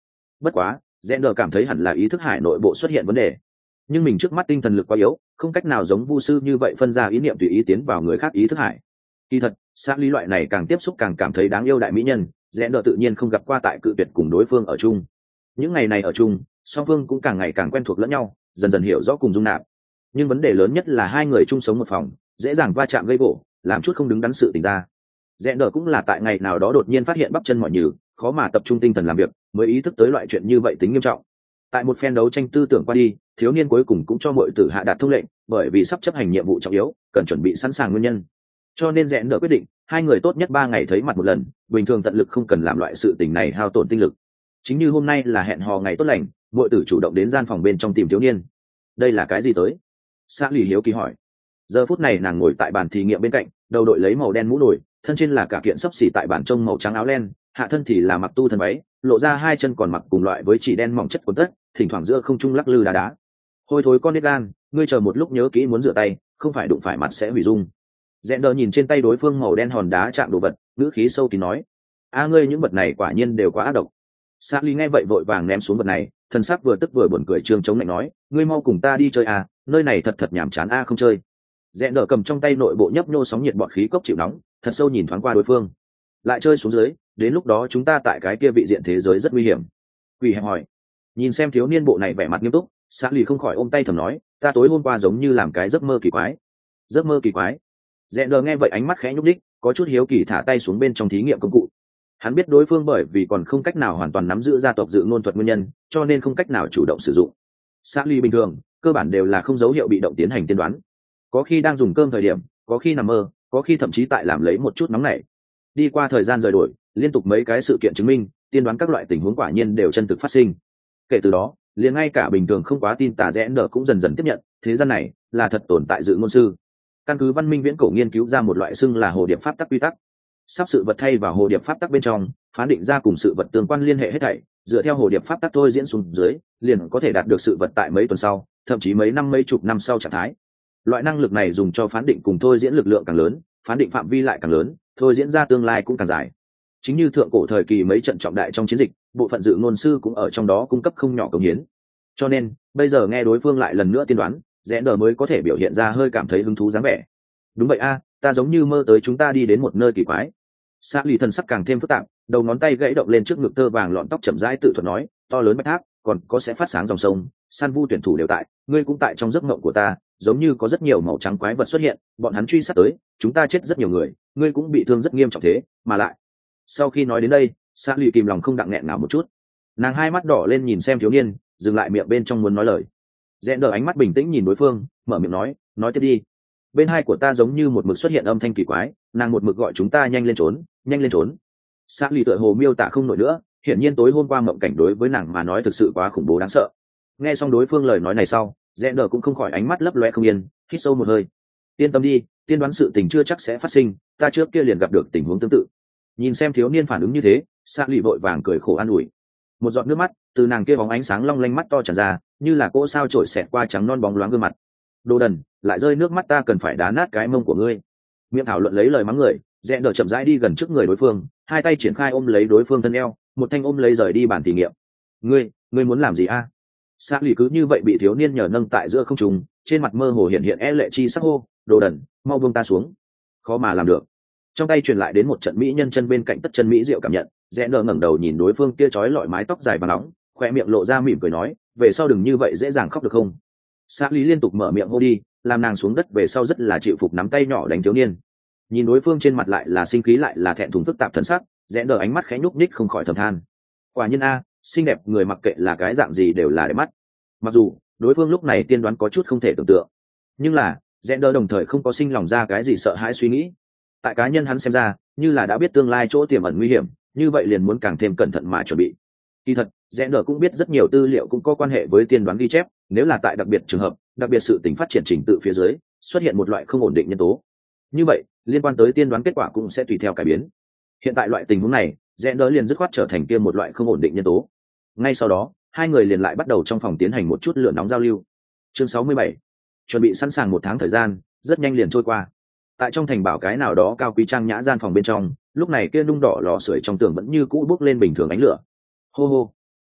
Bất quá rẽ đờ cảm thấy hẳn là ý thức hải nội bộ xuất hiện vấn đề, nhưng mình trước mắt tinh thần lực quá yếu, không cách nào giống vu sư như vậy phân ra ý niệm tùy ý tiến vào người khác ý thức hải. Kỳ thật xác lý loại này càng tiếp xúc càng cảm thấy đáng yêu đại mỹ nhân, rẽ đờ tự nhiên không gặp qua tại cự tuyệt cùng đối phương ở chung. Những ngày này ở chung, song phương cũng càng ngày càng quen thuộc lẫn nhau, dần dần hiểu rõ cùng dung nạp. Nhưng vấn đề lớn nhất là hai người chung sống một phòng, dễ dàng va chạm gây gỗ, làm chút không đứng đắn sự tình ra. Rẽ đờ cũng là tại ngày nào đó đột nhiên phát hiện bắp chân mọi nhừ, khó mà tập trung tinh thần làm việc, mới ý thức tới loại chuyện như vậy tính nghiêm trọng. Tại một phen đấu tranh tư tưởng qua đi, thiếu niên cuối cùng cũng cho mọi tử hạ đạt thông lệnh, bởi vì sắp chấp hành nhiệm vụ trọng yếu, cần chuẩn bị sẵn sàng nguyên nhân. Cho nên rẽ đờ quyết định hai người tốt nhất ba ngày thấy mặt một lần, bình thường tận lực không cần làm loại sự tình này hao tổn tinh lực. Chính như hôm nay là hẹn hò ngày tốt lành, mọi tử chủ động đến gian phòng bên trong tìm thiếu niên. Đây là cái gì tới? Xã lì hiếu kỳ hỏi. Giờ phút này nàng ngồi tại bàn thí nghiệm bên cạnh, đầu đội lấy màu đen mũ nổi, thân trên là cả kiện sấp xỉ tại bản trông màu trắng áo len, hạ thân thì là mặc tu thân váy, lộ ra hai chân còn mặc cùng loại với chỉ đen mỏng chất quần tất, thỉnh thoảng giữa không trung lắc lư đá đá. Hôi thối con nít gan, ngươi chờ một lúc nhớ kỹ muốn rửa tay, không phải đụng phải mặt sẽ hủy dung. Rẽ đờ nhìn trên tay đối phương màu đen hòn đá chạm đồ vật, ngữ khí sâu kín nói: a ngươi những vật này quả nhiên đều quá ác độc. Sa ly nghe vậy vội vàng ném xuống vật này, thân sắc vừa tức vừa buồn cười trương chống lạnh nói: ngươi mau cùng ta đi chơi à, nơi này thật thật nhảm chán a không chơi. Rẽ đờ cầm trong tay nội bộ nhấp nhô sóng nhiệt bọt khí cốc chịu nóng, thật sâu nhìn thoáng qua đối phương. Lại chơi xuống dưới, đến lúc đó chúng ta tại cái kia vị diện thế giới rất nguy hiểm. Quỷ hẹp hỏi. Nhìn xem thiếu niên bộ này vẻ mặt nghiêm túc, Sa ly không khỏi ôm tay thầm nói: ta tối hôm qua giống như làm cái giấc mơ kỳ quái. Giấc mơ kỳ quái. Rẽ đờ nghe vậy ánh mắt khẽ nhúc đích, có chút hiếu kỳ thả tay xuống bên trong thí nghiệm công cụ. Hắn biết đối phương bởi vì còn không cách nào hoàn toàn nắm giữ gia tộc dự ngôn thuật nguyên nhân, cho nên không cách nào chủ động sử dụng. Sa ly bình thường cơ bản đều là không dấu hiệu bị động tiến hành tiên đoán, có khi đang dùng cơm thời điểm, có khi nằm mơ, có khi thậm chí tại làm lấy một chút nóng nảy. Đi qua thời gian rời đổi, liên tục mấy cái sự kiện chứng minh tiên đoán các loại tình huống quả nhiên đều chân thực phát sinh. Kể từ đó, liền ngay cả bình thường không quá tin tà rẽ nở cũng dần dần tiếp nhận thế gian này là thật tồn tại dự ngôn sư. Căn cứ văn minh viễn cổ nghiên cứu ra một loại xưng là hồ điệp pháp tắc quy tắc, sắp sự vật thay vào hồ điệp pháp tắc bên trong, phán định ra cùng sự vật tương quan liên hệ hết thảy, dựa theo hồ điệp pháp tắc thôi diễn xuống dưới, liền có thể đạt được sự vật tại mấy tuần sau, thậm chí mấy năm mấy chục năm sau trạng thái. Loại năng lực này dùng cho phán định cùng thôi diễn lực lượng càng lớn, phán định phạm vi lại càng lớn, thôi diễn ra tương lai cũng càng dài. Chính như thượng cổ thời kỳ mấy trận trọng đại trong chiến dịch, bộ phận dự ngôn sư cũng ở trong đó cung cấp không nhỏ công hiến. Cho nên bây giờ nghe đối phương lại lần nữa tiên đoán, rẽ đờ mới có thể biểu hiện ra hơi cảm thấy hứng thú dáng vẻ. Đúng vậy a, ta giống như mơ tới chúng ta đi đến một nơi kỳ quái. Sa lì thần sắc càng thêm phức tạp, đầu ngón tay gãy động lên trước ngực tơ vàng lọn tóc chậm rãi tự thuật nói: to lớn bạch tháp, còn có sẽ phát sáng dòng sông, san vu tuyển thủ đều tại, ngươi cũng tại trong giấc mộng của ta, giống như có rất nhiều màu trắng quái vật xuất hiện, bọn hắn truy sát tới, chúng ta chết rất nhiều người, ngươi cũng bị thương rất nghiêm trọng thế, mà lại. Sau khi nói đến đây, Sa lì kìm lòng không đặng nghẹn nào một chút, nàng hai mắt đỏ lên nhìn xem thiếu niên, dừng lại miệng bên trong muốn nói lời. Rẽ đờ ánh mắt bình tĩnh nhìn đối phương, mở miệng nói: nói tiếp đi. Bên hai của ta giống như một mực xuất hiện âm thanh kỳ quái, nàng một mực gọi chúng ta nhanh lên trốn, nhanh lên trốn. Sa lì tựa hồ miêu tả không nổi nữa, hiển nhiên tối hôm qua mộng cảnh đối với nàng mà nói thực sự quá khủng bố đáng sợ. Nghe xong đối phương lời nói này sau, rẽ đờ cũng không khỏi ánh mắt lấp loe không yên, hít sâu một hơi. Yên tâm đi, tiên đoán sự tình chưa chắc sẽ phát sinh, ta trước kia liền gặp được tình huống tương tự. Nhìn xem thiếu niên phản ứng như thế, Sa lì vội vàng cười khổ an ủi. Một giọt nước mắt từ nàng kia bóng ánh sáng long lanh mắt to tràn ra, như là cỗ sao trổi xẹt qua trắng non bóng loáng gương mặt. Đồ đần, lại rơi nước mắt, ta cần phải đá nát cái mông của ngươi. Miệng thảo luận lấy lời mắng người, rẽ đờ chậm rãi đi gần trước người đối phương, hai tay triển khai ôm lấy đối phương thân eo, một thanh ôm lấy rời đi bàn thí nghiệm. Ngươi, ngươi muốn làm gì a? Sa lì cứ như vậy bị thiếu niên nhờ nâng tại giữa không trung, trên mặt mơ hồ hiện hiện e lệ chi sắc hô: đồ đần, mau buông ta xuống. Khó mà làm được. Trong tay truyền lại đến một trận mỹ nhân chân bên cạnh tất chân mỹ diệu cảm nhận, rẽ đờ ngẩng đầu nhìn đối phương kia trói lọi mái tóc dài và nóng, khoe miệng lộ ra mỉm cười nói: về sau đừng như vậy dễ dàng khóc được không? Sa lý liên tục mở miệng hô đi, làm nàng xuống đất về sau rất là chịu phục nắm tay nhỏ đánh thiếu niên. Nhìn đối phương trên mặt lại là sinh khí lại là thẹn thùng phức tạp thần sắc, rẽ đờ ánh mắt khẽ nhúc nhích không khỏi thầm than. Quả nhiên a, xinh đẹp người mặc kệ là cái dạng gì đều là đẹp mắt. Mặc dù đối phương lúc này tiên đoán có chút không thể tưởng tượng, nhưng là rẽ đờ đồng thời không có sinh lòng ra cái gì sợ hãi suy nghĩ. Tại cá nhân hắn xem ra, như là đã biết tương lai chỗ tiềm ẩn nguy hiểm, như vậy liền muốn càng thêm cẩn thận mà chuẩn bị. Kỳ thật, rẽ đờ cũng biết rất nhiều tư liệu cũng có quan hệ với tiên đoán ghi chép, nếu là tại đặc biệt trường hợp, đặc biệt sự tình phát triển trình tự phía dưới, xuất hiện một loại không ổn định nhân tố, như vậy liên quan tới tiên đoán kết quả cũng sẽ tùy theo cải biến. Hiện tại loại tình huống này, rẽ đờ liền dứt khoát trở thành kia một loại không ổn định nhân tố. Ngay sau đó, hai người liền lại bắt đầu trong phòng tiến hành một chút lửa nóng giao lưu. Chương sáu mươi bảy, chuẩn bị sẵn sàng. Một tháng thời gian rất nhanh liền trôi qua. Tại trong thành bảo cái nào đó cao quý trang nhã gian phòng bên trong, lúc này kia nung đỏ lò sưởi trong tường vẫn như cũ bốc lên bình thường ánh lửa. Hô hô,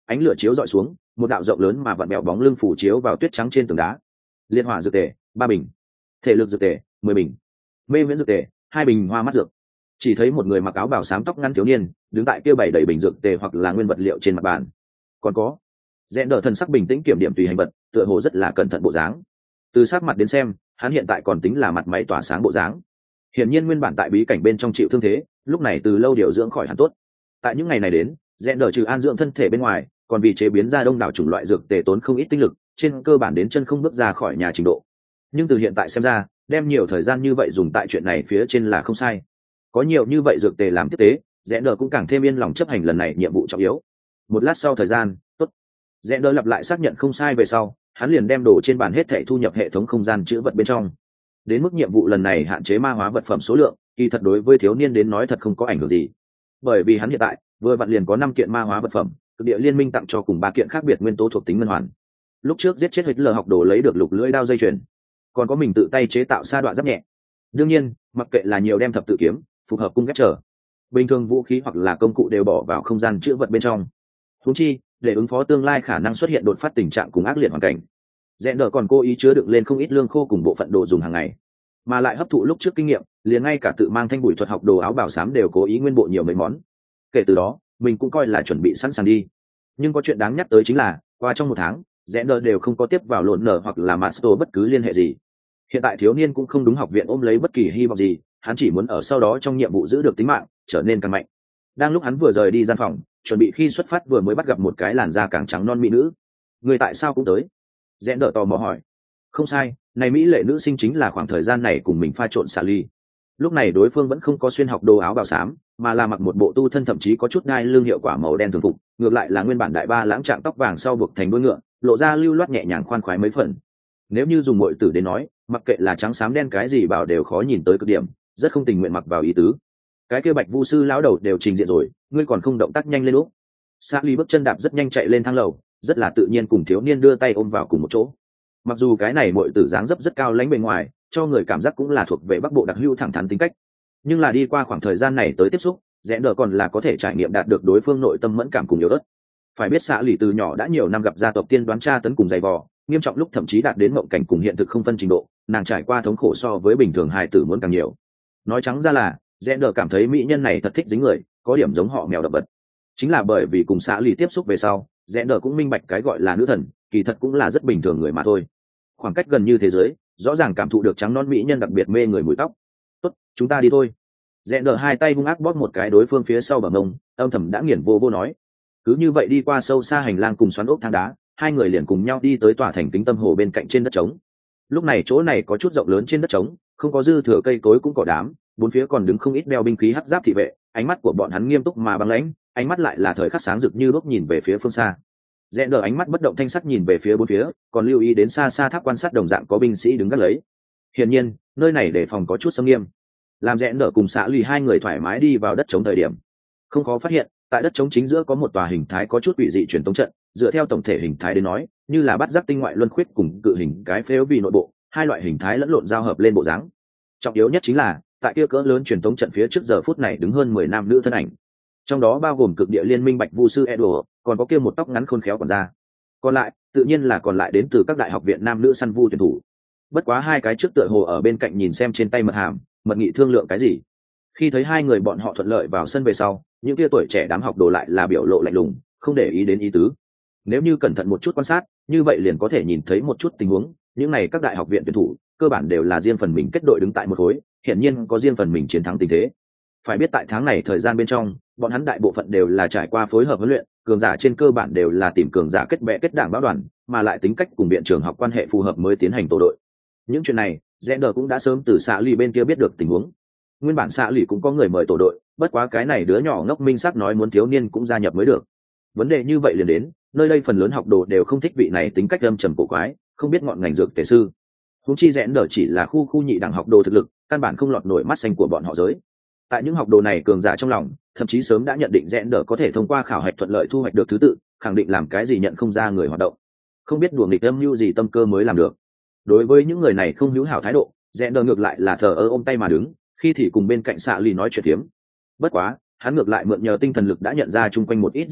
ánh lửa chiếu dọi xuống, một đạo rộng lớn mà vặn bẹo bóng lưng phủ chiếu vào tuyết trắng trên tường đá. Liệt hỏa dược tề ba bình, thể lực dược tề mười bình, mê miễn dược tề hai bình hoa mắt dược. Chỉ thấy một người mặc áo bào xám tóc ngắn thiếu niên đứng tại kia bảy đầy bình dược tề hoặc là nguyên vật liệu trên mặt bàn. Còn có rẽ đờ thần sắc bình tĩnh kiểm điểm tùy hành vật, tựa hồ rất là cẩn thận bộ dáng. Từ sát mặt đến xem, hắn hiện tại còn tính là mặt máy tỏa sáng bộ dáng. Hiển nhiên nguyên bản tại bí cảnh bên trong chịu thương thế, lúc này từ lâu điều dưỡng khỏi hẳn tốt. Tại những ngày này đến, rẽ đờ trừ an dưỡng thân thể bên ngoài, còn vì chế biến ra đông đảo chủng loại dược tề tốn không ít tinh lực, trên cơ bản đến chân không bước ra khỏi nhà trình độ. Nhưng từ hiện tại xem ra, đem nhiều thời gian như vậy dùng tại chuyện này phía trên là không sai. Có nhiều như vậy dược tề làm tiếp tế, rẽ đờ cũng càng thêm yên lòng chấp hành lần này nhiệm vụ trọng yếu. Một lát sau thời gian, tốt. Rẽ đờ lặp lại xác nhận không sai về sau, hắn liền đem đồ trên bàn hết thảy thu nhập hệ thống không gian chữ vật bên trong. Đến mức nhiệm vụ lần này hạn chế ma hóa vật phẩm số lượng, kỳ thật đối với thiếu niên đến nói thật không có ảnh hưởng gì. Bởi vì hắn hiện tại vừa vặn liền có năm kiện ma hóa vật phẩm, cực địa liên minh tặng cho cùng ba kiện khác biệt nguyên tố thuộc tính ngân hoàn. Lúc trước giết chết Hitler học đồ lấy được lục lưỡi đao dây chuyền, còn có mình tự tay chế tạo sa đoạn giáp nhẹ. Đương nhiên, mặc kệ là nhiều đem thập tự kiếm, phù hợp cung ghép trở, bình thường vũ khí hoặc là công cụ đều bỏ vào không gian chữ vật bên trong. Huống chi, để ứng phó tương lai khả năng xuất hiện đột phát tình trạng cùng ác liệt hoàn cảnh, rẽ đờ còn cố ý chứa đựng lên không ít lương khô cùng bộ phận đồ dùng hàng ngày, mà lại hấp thụ lúc trước kinh nghiệm, liền ngay cả tự mang thanh bùi thuật học đồ áo bào xám đều cố ý nguyên bộ nhiều mấy món. Kể từ đó, mình cũng coi là chuẩn bị sẵn sàng đi. Nhưng có chuyện đáng nhắc tới chính là, qua trong một tháng, rẽ đờ đều không có tiếp vào lộn nở hoặc là master bất cứ liên hệ gì. Hiện tại thiếu niên cũng không đúng học viện ôm lấy bất kỳ hy vọng gì, hắn chỉ muốn ở sau đó trong nhiệm vụ giữ được tính mạng, trở nên càng mạnh. Đang lúc hắn vừa rời đi gian phòng, chuẩn bị khi xuất phát vừa mới bắt gặp một cái làn da càng trắng non mỹ nữ. Người tại sao cũng tới? Rẽ đờ tò mò hỏi. Không sai, này mỹ lệ nữ sinh chính là khoảng thời gian này cùng mình pha trộn xà ly. Lúc này đối phương vẫn không có xuyên học đồ áo bào xám, mà là mặc một bộ tu thân thậm chí có chút ngai lưng hiệu quả màu đen thường phục, ngược lại là nguyên bản đại ba lãng trạng tóc vàng sau buộc thành đuôi ngựa, lộ ra lưu loát nhẹ nhàng khoan khoái mấy phần. Nếu như dùng muội tử đến nói, mặc kệ là trắng xám đen cái gì bảo đều khó nhìn tới cực điểm, rất không tình nguyện mặc vào ý tứ. Cái kia Bạch Vu sư lão đầu đều trình diện rồi, ngươi còn không động tác nhanh lên lúc. Sa Ly bước chân đạp rất nhanh chạy lên thang lầu, rất là tự nhiên cùng thiếu niên đưa tay ôm vào cùng một chỗ. Mặc dù cái này muội tử dáng dấp rất cao lãnh bề ngoài, cho người cảm giác cũng là thuộc về Bắc Bộ đặc hữu thẳng thắn tính cách, nhưng là đi qua khoảng thời gian này tới tiếp xúc, rẽ đờ còn là có thể trải nghiệm đạt được đối phương nội tâm mẫn cảm cùng yếu ớt. Phải biết Sa Ly từ nhỏ đã nhiều năm gặp gia tộc tiên đoán tra tấn cùng dày vò, nghiêm trọng lúc thậm chí đạt đến mộng cảnh cùng hiện thực không phân trình độ, nàng trải qua thống khổ so với bình thường hài tử muốn càng nhiều. Nói trắng ra là rẽ đờ cảm thấy mỹ nhân này thật thích dính người, có điểm giống họ mèo đập bật. Chính là bởi vì cùng Sa Ly tiếp xúc về sau, rẽ đờ cũng minh bạch cái gọi là nữ thần kỳ thật cũng là rất bình thường người mà thôi. Khoảng cách gần như thế giới, rõ ràng cảm thụ được trắng non mỹ nhân đặc biệt mê người mùi tóc. Tốt, chúng ta đi thôi. Rẽ đờ hai tay hung ác bóp một cái đối phương phía sau bờ mông, âm thầm đã nghiền vô vô nói. Cứ như vậy đi qua sâu xa hành lang cùng xoắn ốc thang đá, hai người liền cùng nhau đi tới tòa thành kính tâm hồ bên cạnh trên đất trống. Lúc này chỗ này có chút rộng lớn trên đất trống, không có dư thừa cây cối cũng cỏ đám, bốn phía còn đứng không ít đeo binh khí hắc giáp thị vệ, ánh mắt của bọn hắn nghiêm túc mà băng lãnh, ánh mắt lại là thời khắc sáng rực như lúc nhìn về phía phương xa. Rẽ đờ ánh mắt bất động thanh sắc nhìn về phía bốn phía, còn lưu ý đến xa xa tháp quan sát đồng dạng có binh sĩ đứng gác lấy. Hiển nhiên, nơi này để phòng có chút xâm nghiêm. Làm rẽ đờ cùng xã lì hai người thoải mái đi vào đất trống thời điểm, không khó phát hiện, tại đất trống chính giữa có một tòa hình thái có chút quỷ dị truyền tống trận, dựa theo tổng thể hình thái đến nói, như là bắt giác tinh ngoại luân khuyết cùng cự hình cái phếu vì nội bộ, hai loại hình thái lẫn lộn giao hợp lên bộ dáng. Trọng yếu nhất chính là, tại kia cỡ lớn truyền tống trận phía trước giờ phút này đứng hơn mười nam nữ thân ảnh. Trong đó bao gồm cực địa liên minh Bạch Vu sư Edo, còn có kia một tóc ngắn khôn khéo còn ra. Còn lại, tự nhiên là còn lại đến từ các đại học viện nam nữ săn vu tuyển thủ. Bất quá hai cái trước tựa hồ ở bên cạnh nhìn xem trên tay mật hàm, mật nghị thương lượng cái gì. Khi thấy hai người bọn họ thuận lợi vào sân về sau, những kia tuổi trẻ đám học đồ lại là biểu lộ lạnh lùng, không để ý đến ý tứ. Nếu như cẩn thận một chút quan sát, như vậy liền có thể nhìn thấy một chút tình huống, những này các đại học viện tuyển thủ, cơ bản đều là riêng phần mình kết đội đứng tại một khối, hiển nhiên có riêng phần mình chiến thắng tình thế. Phải biết tại tháng này thời gian bên trong, bọn hắn đại bộ phận đều là trải qua phối hợp huấn luyện, cường giả trên cơ bản đều là tìm cường giả kết bè kết đảng báo đoàn, mà lại tính cách cùng viện trường học quan hệ phù hợp mới tiến hành tổ đội. Những chuyện này, Zender cũng đã sớm từ xã lì bên kia biết được tình huống. Nguyên bản xã lì cũng có người mời tổ đội, bất quá cái này đứa nhỏ ngốc minh sắc nói muốn thiếu niên cũng gia nhập mới được. Vấn đề như vậy liền đến, nơi đây phần lớn học đồ đều không thích vị này tính cách âm trầm cổ quái, không biết ngọn ngành dược tề sư. Huống chi Zender chỉ là khu khu nhị đẳng học đồ thực lực, căn bản không lọt nổi mắt xanh của bọn họ giới. Tại những học đồ này cường giả trong lòng, thậm chí sớm đã nhận định Zender có thể thông qua khảo hạch thuận lợi thu hoạch được thứ tự, khẳng định làm cái gì nhận không ra người hoạt động. Không biết đùa nghịch âm mưu gì tâm cơ mới làm được. Đối với những người này không hữu hảo thái độ, Zender ngược lại là thờ ơ ôm tay mà đứng, khi thì cùng bên cạnh xạ lì nói chuyện phiếm. Bất quá, hắn ngược lại mượn nhờ tinh thần lực đã nhận ra chung quanh một ít dị trạng,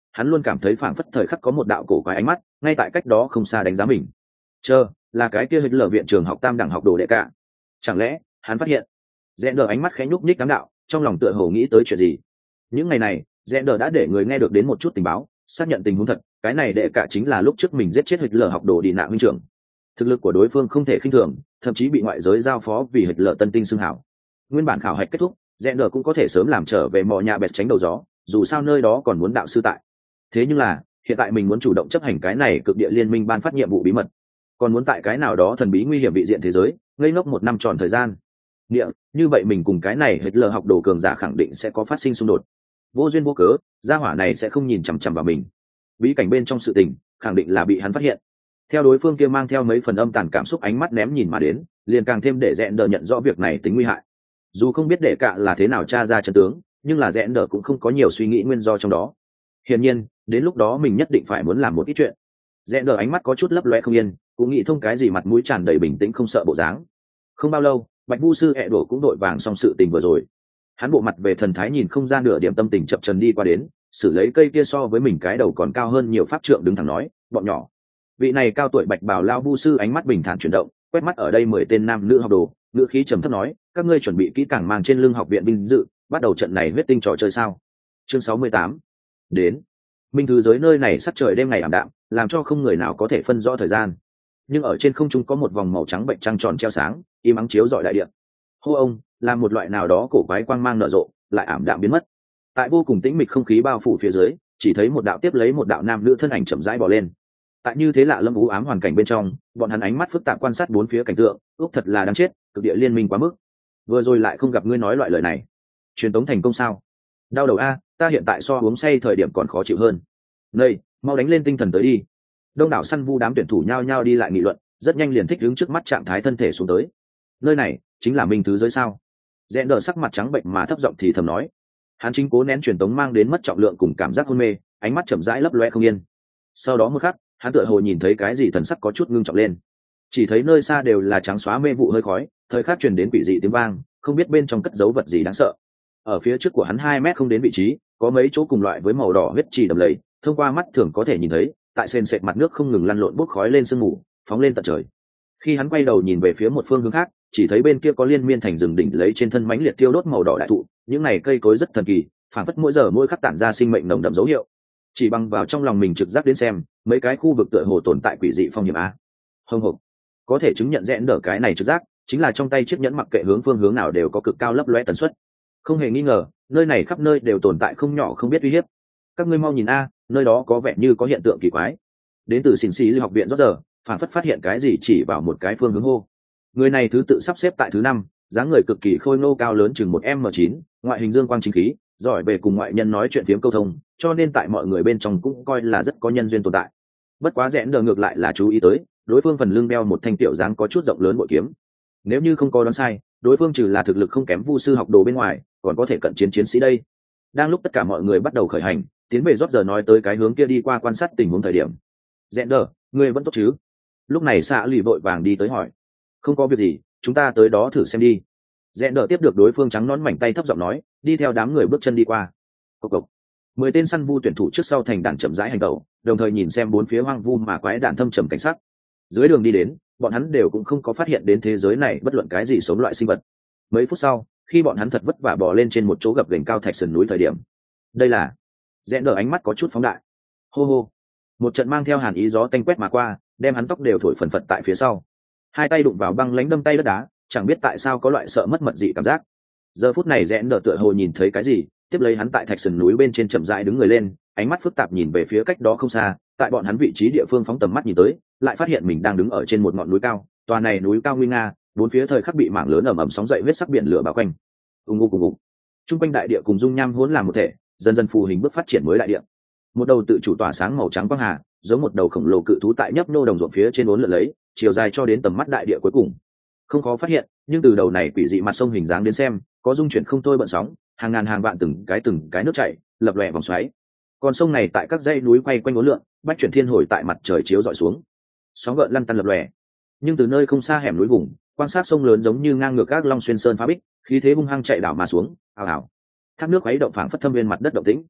hắn luôn cảm thấy phảng phất thời khắc có một đạo cổ quái ánh mắt ngay tại cách đó không xa đánh giá mình. Chờ, là cái kia hình lở viện trường học tam đẳng học đồ đệ cả. Chẳng lẽ hắn phát hiện? Rẽ đờ ánh mắt khẽ nhúc nhích đám đạo, trong lòng tựa hồ nghĩ tới chuyện gì. Những ngày này, Rẽ đờ đã để người nghe được đến một chút tình báo, xác nhận tình huống thật, cái này đệ cả chính là lúc trước mình giết chết Hitler học đồ đi nạn huynh trưởng. Thực lực của đối phương không thể khinh thường, thậm chí bị ngoại giới giao phó vì Hitler tân tinh xưng hảo. Nguyên bản khảo hạch kết thúc, Rẽ đờ cũng có thể sớm làm trở về mò nhà bẹt tránh đầu gió, dù sao nơi đó còn muốn đạo sư tại. Thế nhưng là, hiện tại mình muốn chủ động chấp hành cái này cực địa liên minh ban phát nhiệm vụ bí mật, còn muốn tại cái nào đó thần bí nguy hiểm vị diện thế giới ngây ngốc một năm tròn thời gian. Địa, như vậy mình cùng cái này Hitler học đồ cường giả khẳng định sẽ có phát sinh xung đột. Vô duyên vô cớ, gia hỏa này sẽ không nhìn chằm chằm vào mình. Bí cảnh bên trong sự tình, khẳng định là bị hắn phát hiện. Theo đối phương kia mang theo mấy phần âm tàn cảm xúc ánh mắt ném nhìn mà đến, liền càng thêm để Rẽ đờ nhận rõ việc này tính nguy hại. Dù không biết đệ cạ là thế nào tra ra chân tướng, nhưng là Rẽ đờ cũng không có nhiều suy nghĩ nguyên do trong đó. Hiển nhiên, đến lúc đó mình nhất định phải muốn làm một ít chuyện. Rẽ đờ ánh mắt có chút lấp loe không yên, cũng nghĩ thông cái gì mặt mũi tràn đầy bình tĩnh không sợ bộ dáng. Không bao lâu, Bạch Vu sư ẹ đổ cũng đội vàng xong sự tình vừa rồi. Hắn bộ mặt về thần thái nhìn không ra nửa điểm tâm tình chập trần đi qua đến, xử lấy cây kia so với mình cái đầu còn cao hơn nhiều pháp trượng đứng thẳng nói, bọn nhỏ. Vị này cao tuổi bạch bào lao vu sư ánh mắt bình thản chuyển động, quét mắt ở đây mười tên nam nữ học đồ, ngữ khí trầm thấp nói, các ngươi chuẩn bị kỹ càng mang trên lưng học viện binh dự, bắt đầu trận này huyết tinh trò chơi sao? Chương sáu mươi tám. Đến. Minh thứ giới nơi này sắc trời đêm ngày ảm đạm, làm cho không người nào có thể phân rõ thời gian. Nhưng ở trên không trung có một vòng màu trắng bệnh trăng tròn treo sáng, im ắng chiếu rọi đại địa. Hô ông, là một loại nào đó cổ quái quang mang nở rộ, lại ảm đạm biến mất. Tại vô cùng tĩnh mịch không khí bao phủ phía dưới, chỉ thấy một đạo tiếp lấy một đạo nam nữ thân ảnh chậm rãi bò lên. Tại như thế lạ lâm u ám hoàn cảnh bên trong, bọn hắn ánh mắt phức tạp quan sát bốn phía cảnh tượng, ước thật là đáng chết, cực địa liên minh quá mức. Vừa rồi lại không gặp ngươi nói loại lời này. Truyền tống thành công sao? Đau đầu a, ta hiện tại so uống say thời điểm còn khó chịu hơn. Này, mau đánh lên tinh thần tới đi. Đông đảo săn vu đám tuyển thủ nhao nhao đi lại nghị luận, rất nhanh liền thích đứng trước mắt trạng thái thân thể xuống tới. Nơi này chính là minh thứ giới sao? Rẽ đờ sắc mặt trắng bệnh mà thấp giọng thì thầm nói. Hắn chính cố nén truyền tống mang đến mất trọng lượng cùng cảm giác hôn mê, ánh mắt chậm rãi lấp loe không yên. Sau đó một khắc, hắn tựa hồ nhìn thấy cái gì thần sắc có chút ngưng trọng lên. Chỉ thấy nơi xa đều là trắng xóa mê vụ hơi khói, thời khắc truyền đến quỷ dị tiếng vang, không biết bên trong cất giấu vật gì đáng sợ. Ở phía trước của hắn hai mét không đến vị trí, có mấy chỗ cùng loại với màu đỏ huyết trì đầm lầy, thông qua mắt thường có thể nhìn thấy, tại sền sệt mặt nước không ngừng lăn lộn bốc khói lên sương mù, phóng lên tận trời. Khi hắn quay đầu nhìn về phía một phương hướng khác, chỉ thấy bên kia có liên miên thành rừng đỉnh lấy trên thân mãnh liệt tiêu đốt màu đỏ đại thụ, những này cây cối rất thần kỳ, phảng phất mỗi giờ mỗi khắc tản ra sinh mệnh nồng đậm dấu hiệu. Chỉ bằng vào trong lòng mình trực giác đến xem, mấy cái khu vực tựa hồ tồn tại quỷ dị phong hiểm a. Hưng hục, có thể chứng nhận rẽ đỡ cái này trực giác, chính là trong tay chiếc nhẫn mặc kệ hướng phương hướng nào đều có cực cao lấp lóe tần suất. Không hề nghi ngờ, nơi này khắp nơi đều tồn tại không nhỏ không biết uy hiếp. Các ngươi mau nhìn a, nơi đó có vẻ như có hiện tượng kỳ quái. Đến từ xỉn xì lưu học viện rót giờ, phản phất phát hiện cái gì chỉ vào một cái phương hướng hô. Người này thứ tự sắp xếp tại thứ năm, dáng người cực kỳ khôi ngô cao lớn chừng một m chín, ngoại hình dương quang chính khí, giỏi về cùng ngoại nhân nói chuyện phiếm câu thông, cho nên tại mọi người bên trong cũng coi là rất có nhân duyên tồn tại. Bất quá rẽ đờ ngược lại là chú ý tới, đối phương phần lưng đeo một thanh tiểu dáng có chút rộng lớn bội kiếm. Nếu như không có đoán sai, đối phương trừ là thực lực không kém vu sư học đồ bên ngoài, còn có thể cận chiến chiến sĩ đây. Đang lúc tất cả mọi người bắt đầu khởi hành, tiến về rót giờ nói tới cái hướng kia đi qua quan sát tình huống thời điểm. Rẽ đờ, ngươi vẫn tốt chứ? Lúc này xạ lì vội vàng đi tới hỏi. Không có việc gì, chúng ta tới đó thử xem đi. Rẽ đờ tiếp được đối phương trắng nón mảnh tay thấp giọng nói, đi theo đám người bước chân đi qua. Cộc cộc. Mười tên săn vu tuyển thủ trước sau thành đàn chậm rãi hành động, đồng thời nhìn xem bốn phía hoang vu mà quái đạn thâm trầm cảnh sắc. Dưới đường đi đến, bọn hắn đều cũng không có phát hiện đến thế giới này bất luận cái gì sống loại sinh vật. Mấy phút sau, khi bọn hắn thật vất vả bò lên trên một chỗ gập ghềnh cao thạch sườn núi thời điểm, đây là rẽ đờ ánh mắt có chút phóng đại. Hô hô, một trận mang theo hàn ý gió tanh quét mà qua, đem hắn tóc đều thổi phần phật tại phía sau. Hai tay đụng vào băng lánh đâm tay đất đá, chẳng biết tại sao có loại sợ mất mật dị cảm giác. Giờ phút này rẽ đờ tựa hồ nhìn thấy cái gì, tiếp lấy hắn tại thạch sườn núi bên trên chậm rãi đứng người lên, ánh mắt phức tạp nhìn về phía cách đó không xa, tại bọn hắn vị trí địa phương phóng tầm mắt nhìn tới, lại phát hiện mình đang đứng ở trên một ngọn núi cao. Tòa này núi cao nguy nga, bốn phía thời khắc bị mảng lớn ẩm ẩm sóng dậy huyết sắc biển lửa bao quanh. Ùng ùng ùng ùng. Trung quanh đại địa cùng dung nham hỗn làm một thể, dần dần phù hình bước phát triển mới đại địa. Một đầu tự chủ tỏa sáng màu trắng quang hà, giống một đầu khổng lồ cự thú tại nhấp nô đồng ruộng phía trên uốn lượn lấy, chiều dài cho đến tầm mắt đại địa cuối cùng. Không khó phát hiện, nhưng từ đầu này quỷ dị mặt sông hình dáng đến xem, có dung chuyển không thôi bận sóng, hàng ngàn hàng vạn từng cái từng cái nước chảy, lập lòe vòng xoáy. Con sông này tại các dãy núi quay quanh uốn lượn, bách chuyển thiên hồi tại mặt trời chiếu dọi xuống, sóng gợn lăn tăn lập lòe. Nhưng từ nơi không xa hẻm núi vùng, quan sát sông lớn giống như ngang ngược các long xuyên sơn phá bích, khí thế hung hăng chạy đảo mà xuống, ào ào. Thác nước khuấy động phảng phất thâm viên mặt đất động tĩnh.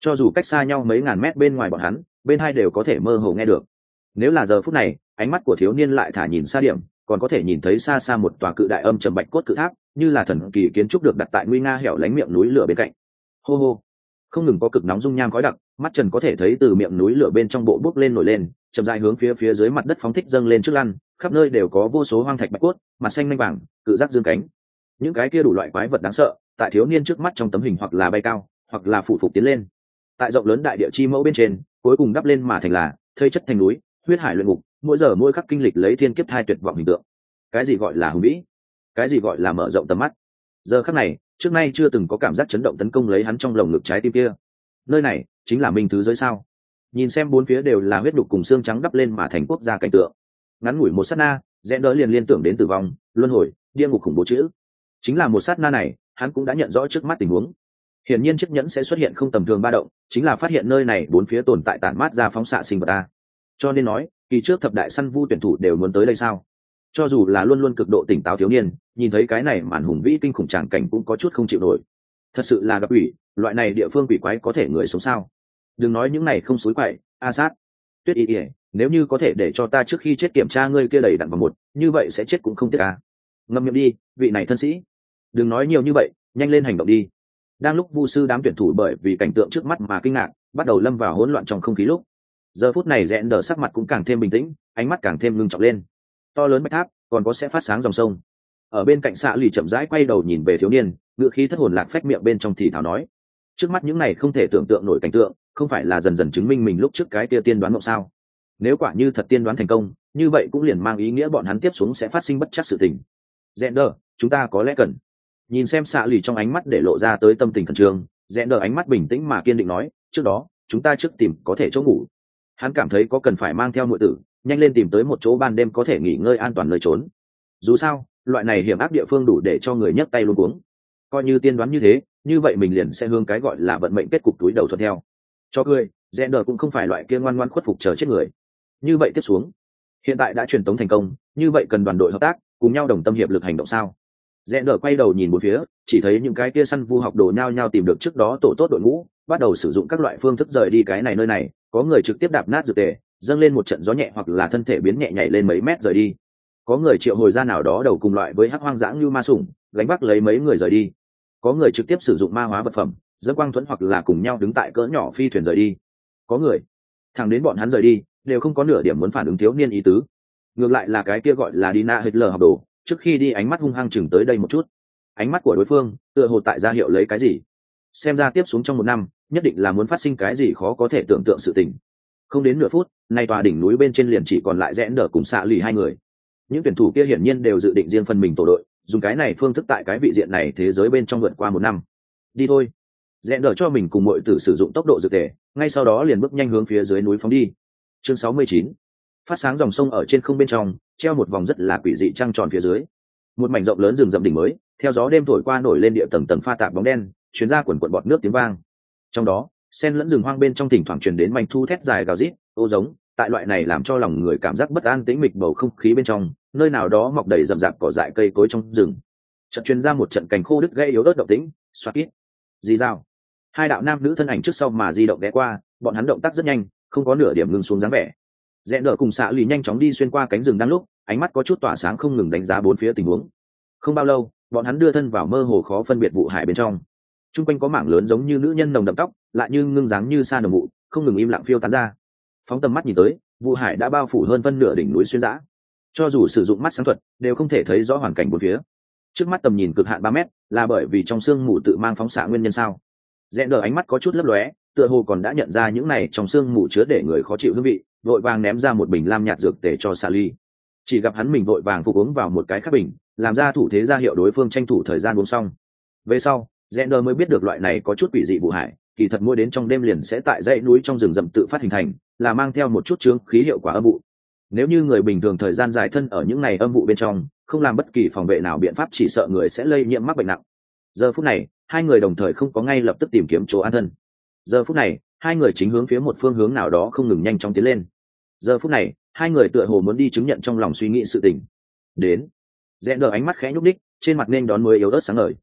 cho dù cách xa nhau mấy ngàn mét bên ngoài bọn hắn, bên hai đều có thể mơ hồ nghe được. Nếu là giờ phút này, ánh mắt của thiếu niên lại thả nhìn xa điểm, còn có thể nhìn thấy xa xa một tòa cự đại âm trầm bạch cốt cự tháp, như là thần kỳ kiến trúc được đặt tại nguy nga hẻo lánh miệng núi lửa bên cạnh. Hô hô, không ngừng có cực nóng dung nham khói đặc, mắt trần có thể thấy từ miệng núi lửa bên trong bộ bốc lên nổi lên, chậm rãi hướng phía phía dưới mặt đất phóng thích dâng lên trước lăn, khắp nơi đều có vô số hoang thạch bạch cốt, mặt xanh lanh vàng, cự giác dương cánh. Những cái kia đủ loại quái vật đáng sợ, tại thiếu niên trước mắt trong tấm hình hoặc là bay cao, hoặc là phụ phục tiến lên. Tại rộng lớn đại địa chi mẫu bên trên, cuối cùng đắp lên mà thành là thây chất thành núi, huyết hải luyện ngục, mỗi giờ mỗi khắc kinh lịch lấy thiên kiếp thai tuyệt vọng hình tượng. Cái gì gọi là hùng vĩ? Cái gì gọi là mở rộng tầm mắt? Giờ khắc này, trước nay chưa từng có cảm giác chấn động tấn công lấy hắn trong lồng ngực trái tim kia. Nơi này chính là minh thứ giới sao? Nhìn xem bốn phía đều là huyết đục cùng xương trắng đắp lên mà thành quốc gia cảnh tượng. Ngắn ngủi một sát na, rẽ đỡ liền liên tưởng đến tử vong, luân hồi, địa ngục khủng bố chữ. Chính là một sát na này, hắn cũng đã nhận rõ trước mắt tình huống. Hiển nhiên chiếc nhẫn sẽ xuất hiện không tầm thường ba động, chính là phát hiện nơi này bốn phía tồn tại tản mát ra phóng xạ sinh vật a. Cho nên nói, kỳ trước thập đại săn vu tuyển thủ đều muốn tới đây sao? Cho dù là luôn luôn cực độ tỉnh táo thiếu niên, nhìn thấy cái này màn hùng vĩ kinh khủng tràng cảnh cũng có chút không chịu nổi. Thật sự là gặp ủy, loại này địa phương quỷ quái có thể người sống sao? Đừng nói những này không xúi quậy, a sát. Tuyết y, nếu như có thể để cho ta trước khi chết kiểm tra ngươi kia đầy đặn vào một, như vậy sẽ chết cũng không tiếc à? Ngâm miệng đi, vị này thân sĩ. Đừng nói nhiều như vậy, nhanh lên hành động đi. Đang lúc vu sư đám tuyển thủ bởi vì cảnh tượng trước mắt mà kinh ngạc, bắt đầu lâm vào hỗn loạn trong không khí lúc, giờ phút này rẽn đờ sắc mặt cũng càng thêm bình tĩnh, ánh mắt càng thêm ngưng trọng lên. To lớn bạch tháp còn có sẽ phát sáng dòng sông. Ở bên cạnh xạ lì chậm rãi quay đầu nhìn về thiếu niên, ngựa khí thất hồn lạc phách miệng bên trong thì thào nói: trước mắt những này không thể tưởng tượng nổi cảnh tượng, không phải là dần dần chứng minh mình lúc trước cái kia tiên đoán mộng sao? Nếu quả như thật tiên đoán thành công, như vậy cũng liền mang ý nghĩa bọn hắn tiếp xuống sẽ phát sinh bất chắc sự tình. Rẽn đờ, chúng ta có lẽ cần. Nhìn xem xạ lì trong ánh mắt để lộ ra tới tâm tình khẩn trương, rẽn đờ ánh mắt bình tĩnh mà kiên định nói: trước đó chúng ta trước tìm có thể chỗ ngủ. Hắn cảm thấy có cần phải mang theo muội tử, nhanh lên tìm tới một chỗ ban đêm có thể nghỉ ngơi an toàn nơi trốn. Dù sao, loại này hiểm ác địa phương đủ để cho người nhấc tay luôn cuống. Coi như tiên đoán như thế, như vậy mình liền sẽ hướng cái gọi là vận mệnh kết cục túi đầu thuận theo. Cho cười, rẽn đờ cũng không phải loại kia ngoan ngoan khuất phục chờ chết người. Như vậy tiếp xuống, hiện tại đã truyền tống thành công, như vậy cần đoàn đội hợp tác, cùng nhau đồng tâm hiệp lực hành động sao? Rẽn đờ quay đầu nhìn một phía, chỉ thấy những cái kia săn vu học đồ nhao nhao tìm được trước đó tổ tốt đội ngũ, bắt đầu sử dụng các loại phương thức rời đi cái này nơi này, có người trực tiếp đạp nát dược tề, dâng lên một trận gió nhẹ hoặc là thân thể biến nhẹ nhảy lên mấy mét rời đi. Có người triệu hồi ra nào đó đầu cùng loại với hắc hoang dã như ma sủng, gánh vác lấy mấy người rời đi. Có người trực tiếp sử dụng ma hóa vật phẩm, dẫn quang thuẫn hoặc là cùng nhau đứng tại cỡ nhỏ phi thuyền rời đi. Có người thẳng đến bọn hắn rời đi đều không có nửa điểm muốn phản ứng thiếu niên ý tứ. Ngược lại là cái kia gọi là Dina Hitler học đồ, trước khi đi ánh mắt hung hăng chừng tới đây một chút. Ánh mắt của đối phương tựa hồ tại ra hiệu lấy cái gì. Xem ra tiếp xuống trong một năm nhất định là muốn phát sinh cái gì khó có thể tưởng tượng sự tình. Không đến nửa phút, nay tòa đỉnh núi bên trên liền chỉ còn lại rẽn đờ cùng xạ lì hai người. Những tuyển thủ kia hiển nhiên đều dự định riêng phần mình tổ đội, dùng cái này phương thức tại cái vị diện này thế giới bên trong vượt qua một năm. Đi thôi. Rẽn đờ cho mình cùng mọi tử sử dụng tốc độ dược tề, ngay sau đó liền bước nhanh hướng phía dưới núi phóng đi. Chương sáu mươi chín. Phát sáng dòng sông ở trên không bên trong, treo một vòng rất là quỷ dị trăng tròn phía dưới. Một mảnh rộng lớn rừng rậm đỉnh mới, theo gió đêm thổi qua nổi lên địa tầng tầng pha tạp bóng đen, truyền ra quần quần bọt nước tiếng vang. Trong đó, sen lẫn rừng hoang bên trong thỉnh thoảng truyền đến manh thu thét dài gào rít, ô giống, tại loại này làm cho lòng người cảm giác bất an tĩnh mịch bầu không khí bên trong, nơi nào đó mọc đầy rậm rạp cỏ dại cây cối trong rừng. Chợt truyền ra một trận cành khô đứt gãy yếu ớt động tĩnh, xoát kít. Dì dao. Hai đạo nam nữ thân ảnh trước sau mà di động ghé qua, bọn hắn động tác rất nhanh, không có nửa điểm ngừng xuống dáng vẻ. Rẽn đờ cùng xạ lì nhanh chóng đi xuyên qua cánh rừng đang lúc, ánh mắt có chút tỏa sáng không ngừng đánh giá bốn phía tình huống. Không bao lâu, bọn hắn đưa thân vào mơ hồ khó phân biệt vụ hải bên trong. Trung quanh có mảng lớn giống như nữ nhân nồng đậm tóc, lại như ngưng dáng như sa nồng vụ, không ngừng im lặng phiêu tán ra. Phóng tầm mắt nhìn tới, vụ hải đã bao phủ hơn phân nửa đỉnh núi xuyên dã. Cho dù sử dụng mắt sáng thuật, đều không thể thấy rõ hoàn cảnh bốn phía. Trước mắt tầm nhìn cực hạn ba mét, là bởi vì trong sương mù tự mang phóng xạ nguyên nhân sao? Rẽn đờ ánh mắt có chút lấp lóe, tựa hồ còn đã nhận ra những này trong sương mù chứa để người khó chịu hương vị, vội vàng ném ra một bình lam nhạt dược tể cho Sally. Chỉ gặp hắn mình vội vàng phục uống vào một cái khác bình, làm ra thủ thế ra hiệu đối phương tranh thủ thời gian uống xong. Về sau, Zender mới biết được loại này có chút quỷ dị vụ hải, kỳ thật mỗi đến trong đêm liền sẽ tại dãy núi trong rừng rậm tự phát hình thành, là mang theo một chút chướng khí hiệu quả âm vụ. Nếu như người bình thường thời gian dài thân ở những này âm vụ bên trong, không làm bất kỳ phòng vệ nào biện pháp chỉ sợ người sẽ lây nhiễm mắc bệnh nặng. Giờ phút này, hai người đồng thời không có ngay lập tức tìm kiếm chỗ an thân. Giờ phút này, hai người chính hướng phía một phương hướng nào đó không ngừng nhanh chóng tiến lên. Giờ phút này, hai người tựa hồ muốn đi chứng nhận trong lòng suy nghĩ sự tình. Đến. Rẽ đờ ánh mắt khẽ nhúc đích, trên mặt nên đón mới yếu ớt sáng ngời.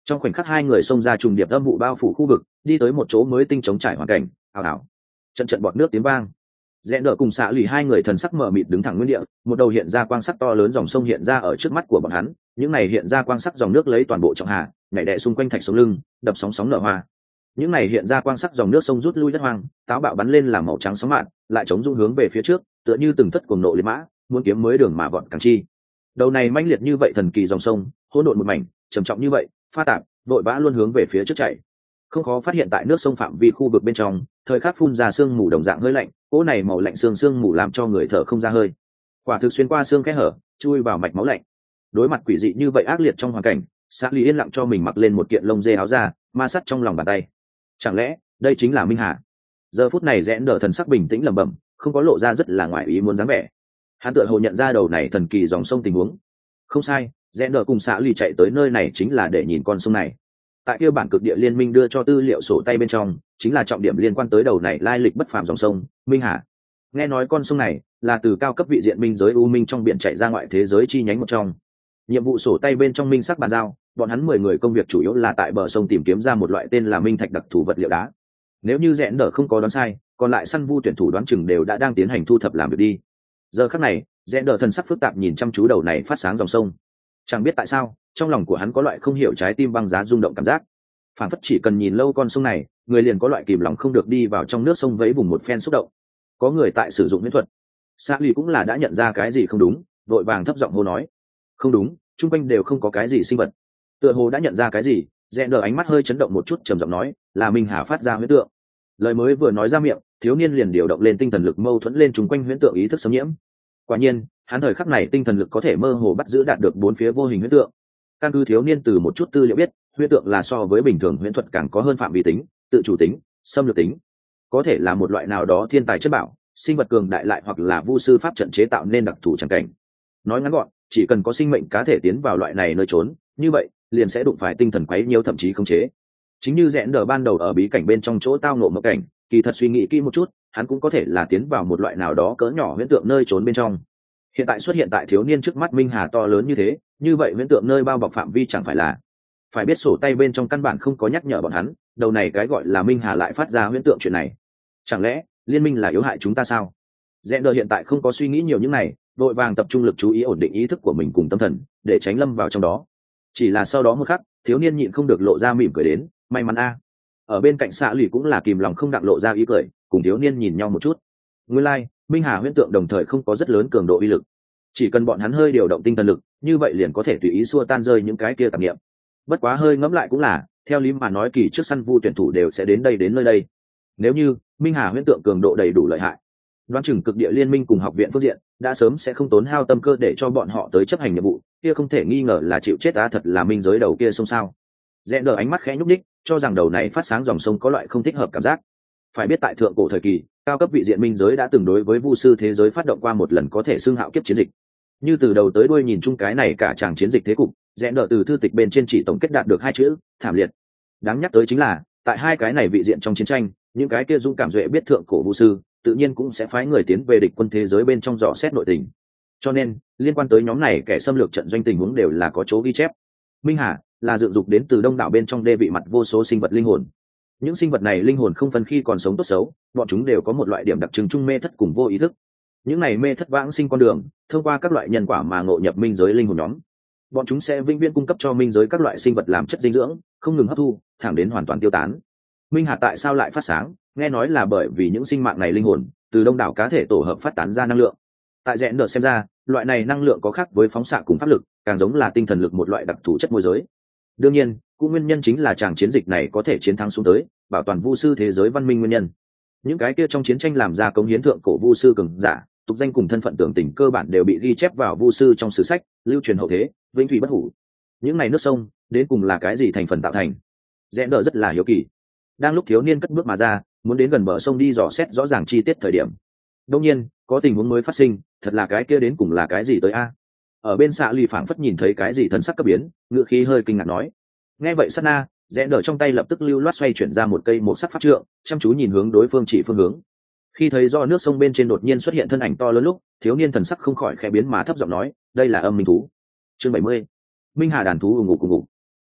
Trong khoảnh khắc hai người xông ra trùng điệp âm vụ bao phủ khu vực, đi tới một chỗ mới tinh chống trải hoàn cảnh, ảo ảo, trận trận bọt nước tiếng vang. Rẽ đỡ cùng xạ lì hai người thần sắc mờ mịt đứng thẳng nguyên địa, một đầu hiện ra quang sắc to lớn dòng sông hiện ra ở trước mắt của bọn hắn, những này hiện ra quang sắc dòng nước lấy toàn bộ trọng hà, nhảy đè xung quanh thạch sống lưng, đập sóng sóng nở hoa. Những này hiện ra quang sắc dòng nước sông rút lui đất hoang, táo bạo bắn lên làm màu trắng sóng mạn, lại chống dung hướng về phía trước, tựa như từng thất cuồng nộ liệt mã, muốn kiếm mới đường mà vọt càng chi. Đầu này manh liệt như vậy thần kỳ dòng sông, hỗn độn một mảnh, trầm trọng như vậy, pha tạp, vội vã luôn hướng về phía trước chạy. Không khó phát hiện tại nước sông phạm vi khu vực bên trong, thời khắc phun ra sương mù đồng dạng hơi lạnh, cỗ này màu lạnh sương sương mù làm cho người thở không ra hơi. Quả thực xuyên qua xương kẽ hở, chui vào mạch máu lạnh. Đối mặt quỷ dị như vậy ác liệt trong hoàn cảnh, Sa Lý yên lặng cho mình mặc lên một kiện lông dê áo da, ma sắt trong lòng bàn tay. Chẳng lẽ đây chính là Minh Hà? Giờ phút này rẽ nở thần sắc bình tĩnh lẩm bẩm, không có lộ ra rất là ngoại ý muốn dáng vẻ. Hắn tựa hồ nhận ra đầu này thần kỳ dòng sông tình huống. Không sai, rẽ nở cùng Sa Lý chạy tới nơi này chính là để nhìn con sông này. Tại kia bản cực địa liên minh đưa cho tư liệu sổ tay bên trong, chính là trọng điểm liên quan tới đầu này lai lịch bất phàm dòng sông Minh Hà. Nghe nói con sông này là từ cao cấp vị diện minh giới u minh trong biển chạy ra ngoại thế giới chi nhánh một trong. Nhiệm vụ sổ tay bên trong minh sắc bàn giao, bọn hắn mười người công việc chủ yếu là tại bờ sông tìm kiếm ra một loại tên là minh thạch đặc thù vật liệu đá. Nếu như rẽ nở không có đoán sai, còn lại săn vu tuyển thủ đoán chừng đều đã đang tiến hành thu thập làm việc đi. Giờ khắc này, rẽ nở thần sắc phức tạp nhìn chăm chú đầu này phát sáng dòng sông. Chẳng biết tại sao, trong lòng của hắn có loại không hiểu trái tim băng giá rung động cảm giác. Phản phất chỉ cần nhìn lâu con sông này, người liền có loại kìm lòng không được đi vào trong nước sông vẫy vùng một phen xúc động. Có người tại sử dụng huyễn thuật. Sa Lì cũng là đã nhận ra cái gì không đúng, vội vàng thấp giọng hô nói: "Không đúng, chung quanh đều không có cái gì sinh vật." Tựa hồ đã nhận ra cái gì, rẽ nở ánh mắt hơi chấn động một chút, trầm giọng nói: "Là Minh Hà phát ra huyễn tượng." Lời mới vừa nói ra miệng, thiếu niên liền điều động lên tinh thần lực mâu thuẫn lên chung quanh huyễn tượng ý thức xâm nhiễm. Quả nhiên, hắn thời khắc này tinh thần lực có thể mơ hồ bắt giữ đạt được bốn phía vô hình huyễn tượng. Căn cứ thiếu niên từ một chút tư liệu biết, huyễn tượng là so với bình thường huyễn thuật càng có hơn phạm vi tính, tự chủ tính, xâm lược tính, có thể là một loại nào đó thiên tài chất bảo, sinh vật cường đại lại hoặc là vu sư pháp trận chế tạo nên đặc thù chẳng cảnh. Nói ngắn gọn, chỉ cần có sinh mệnh cá thể tiến vào loại này nơi trốn, như vậy liền sẽ đụng phải tinh thần quấy nhiễu thậm chí khống chế. Chính như rẽn đờ ban đầu ở bí cảnh bên trong chỗ tao ngộ một cảnh, kỳ thật suy nghĩ kỹ một chút, hắn cũng có thể là tiến vào một loại nào đó cỡ nhỏ huyễn tượng nơi trốn bên trong. Hiện tại xuất hiện tại thiếu niên trước mắt Minh Hà to lớn như thế, như vậy huyễn tượng nơi bao bọc phạm vi chẳng phải là. Phải biết sổ tay bên trong căn bản không có nhắc nhở bọn hắn, đầu này cái gọi là Minh Hà lại phát ra huyễn tượng chuyện này. Chẳng lẽ liên minh là yếu hại chúng ta sao? Rẽn đờ hiện tại không có suy nghĩ nhiều những này, vội vàng tập trung lực chú ý ổn định ý thức của mình cùng tâm thần, để tránh lâm vào trong đó. Chỉ là sau đó một khắc, thiếu niên nhịn không được lộ ra mỉm cười đến, may mắn a. Ở bên cạnh xạ lì cũng là kìm lòng không đặng lộ ra ý cười, cùng thiếu niên nhìn nhau một chút. Nguyên lai, like, Minh Hà huyễn tượng đồng thời không có rất lớn cường độ uy lực. Chỉ cần bọn hắn hơi điều động tinh thần lực, như vậy liền có thể tùy ý xua tan rơi những cái kia tạp niệm. Bất quá hơi ngẫm lại cũng là, theo lý mà nói kỳ trước săn vu tuyển thủ đều sẽ đến đây đến nơi đây. Nếu như Minh Hà huyễn tượng cường độ đầy đủ lợi hại, đoán chừng cực địa liên minh cùng học viện phương diện đã sớm sẽ không tốn hao tâm cơ để cho bọn họ tới chấp hành nhiệm vụ, kia không thể nghi ngờ là chịu chết á, thật là minh giới đầu kia sông sao. Rẽ đờ ánh mắt khẽ nhúc nhích, cho rằng đầu này phát sáng dòng sông có loại không thích hợp cảm giác. Phải biết tại thượng cổ thời kỳ, cao cấp vị diện minh giới đã từng đối với vu sư thế giới phát động qua một lần có thể xưng hạo kiếp chiến dịch. Như từ đầu tới đuôi nhìn chung cái này cả chàng chiến dịch thế cục, rẽ đờ từ thư tịch bên trên chỉ tổng kết đạt được hai chữ: thảm liệt. Đáng nhắc tới chính là, tại hai cái này vị diện trong chiến tranh, những cái kia dũng cảm duệ biết thượng cổ vu sư tự nhiên cũng sẽ phái người tiến về địch quân thế giới bên trong dò xét nội tình. Cho nên liên quan tới nhóm này kẻ xâm lược trận doanh tình huống đều là có chỗ ghi chép. Minh Hà là dựng dục đến từ đông đảo bên trong đê vị mặt vô số sinh vật linh hồn. Những sinh vật này linh hồn không phân khi còn sống tốt xấu, bọn chúng đều có một loại điểm đặc trưng chung mê thất cùng vô ý thức. Những này mê thất vãng sinh con đường, thông qua các loại nhân quả mà ngộ nhập minh giới linh hồn nhóm. Bọn chúng sẽ vĩnh viễn cung cấp cho minh giới các loại sinh vật làm chất dinh dưỡng, không ngừng hấp thu, thẳng đến hoàn toàn tiêu tán. Minh Hà tại sao lại phát sáng? Nghe nói là bởi vì những sinh mạng này linh hồn từ đông đảo cá thể tổ hợp phát tán ra năng lượng. Tại rẽn đờ xem ra, loại này năng lượng có khác với phóng xạ cùng pháp lực, càng giống là tinh thần lực, một loại đặc thù chất môi giới. Đương nhiên, cũng nguyên nhân chính là chàng chiến dịch này có thể chiến thắng xuống tới, bảo toàn vu sư thế giới văn minh nguyên nhân. Những cái kia trong chiến tranh làm ra cống hiến thượng cổ vu sư cường giả, tục danh cùng thân phận tưởng tình cơ bản đều bị ghi chép vào vu sư trong sử sách, lưu truyền hậu thế, vĩnh thủy bất hủ. Những này nước sông đến cùng là cái gì thành phần tạo thành? Rẽn đờ rất là hiếu kỳ. Đang lúc thiếu niên cất bước mà ra, muốn đến gần bờ sông đi dò xét rõ ràng chi tiết thời điểm, đương nhiên có tình huống mới phát sinh, thật là cái kia đến cùng là cái gì tới a? Ở bên xạ lì phảng phất nhìn thấy cái gì thần sắc cấp biến, ngựa khí hơi kinh ngạc nói. Nghe vậy sát na, rẽ nở trong tay lập tức lưu loát xoay chuyển ra một cây một sắc pháp trượng, chăm chú nhìn hướng đối phương chỉ phương hướng. Khi thấy do nước sông bên trên đột nhiên xuất hiện thân ảnh to lớn lúc, thiếu niên thần sắc không khỏi khẽ biến mà thấp giọng nói, đây là âm minh thú. Chương bảy mươi. Minh Hà đàn thú ù ngục ù ngục.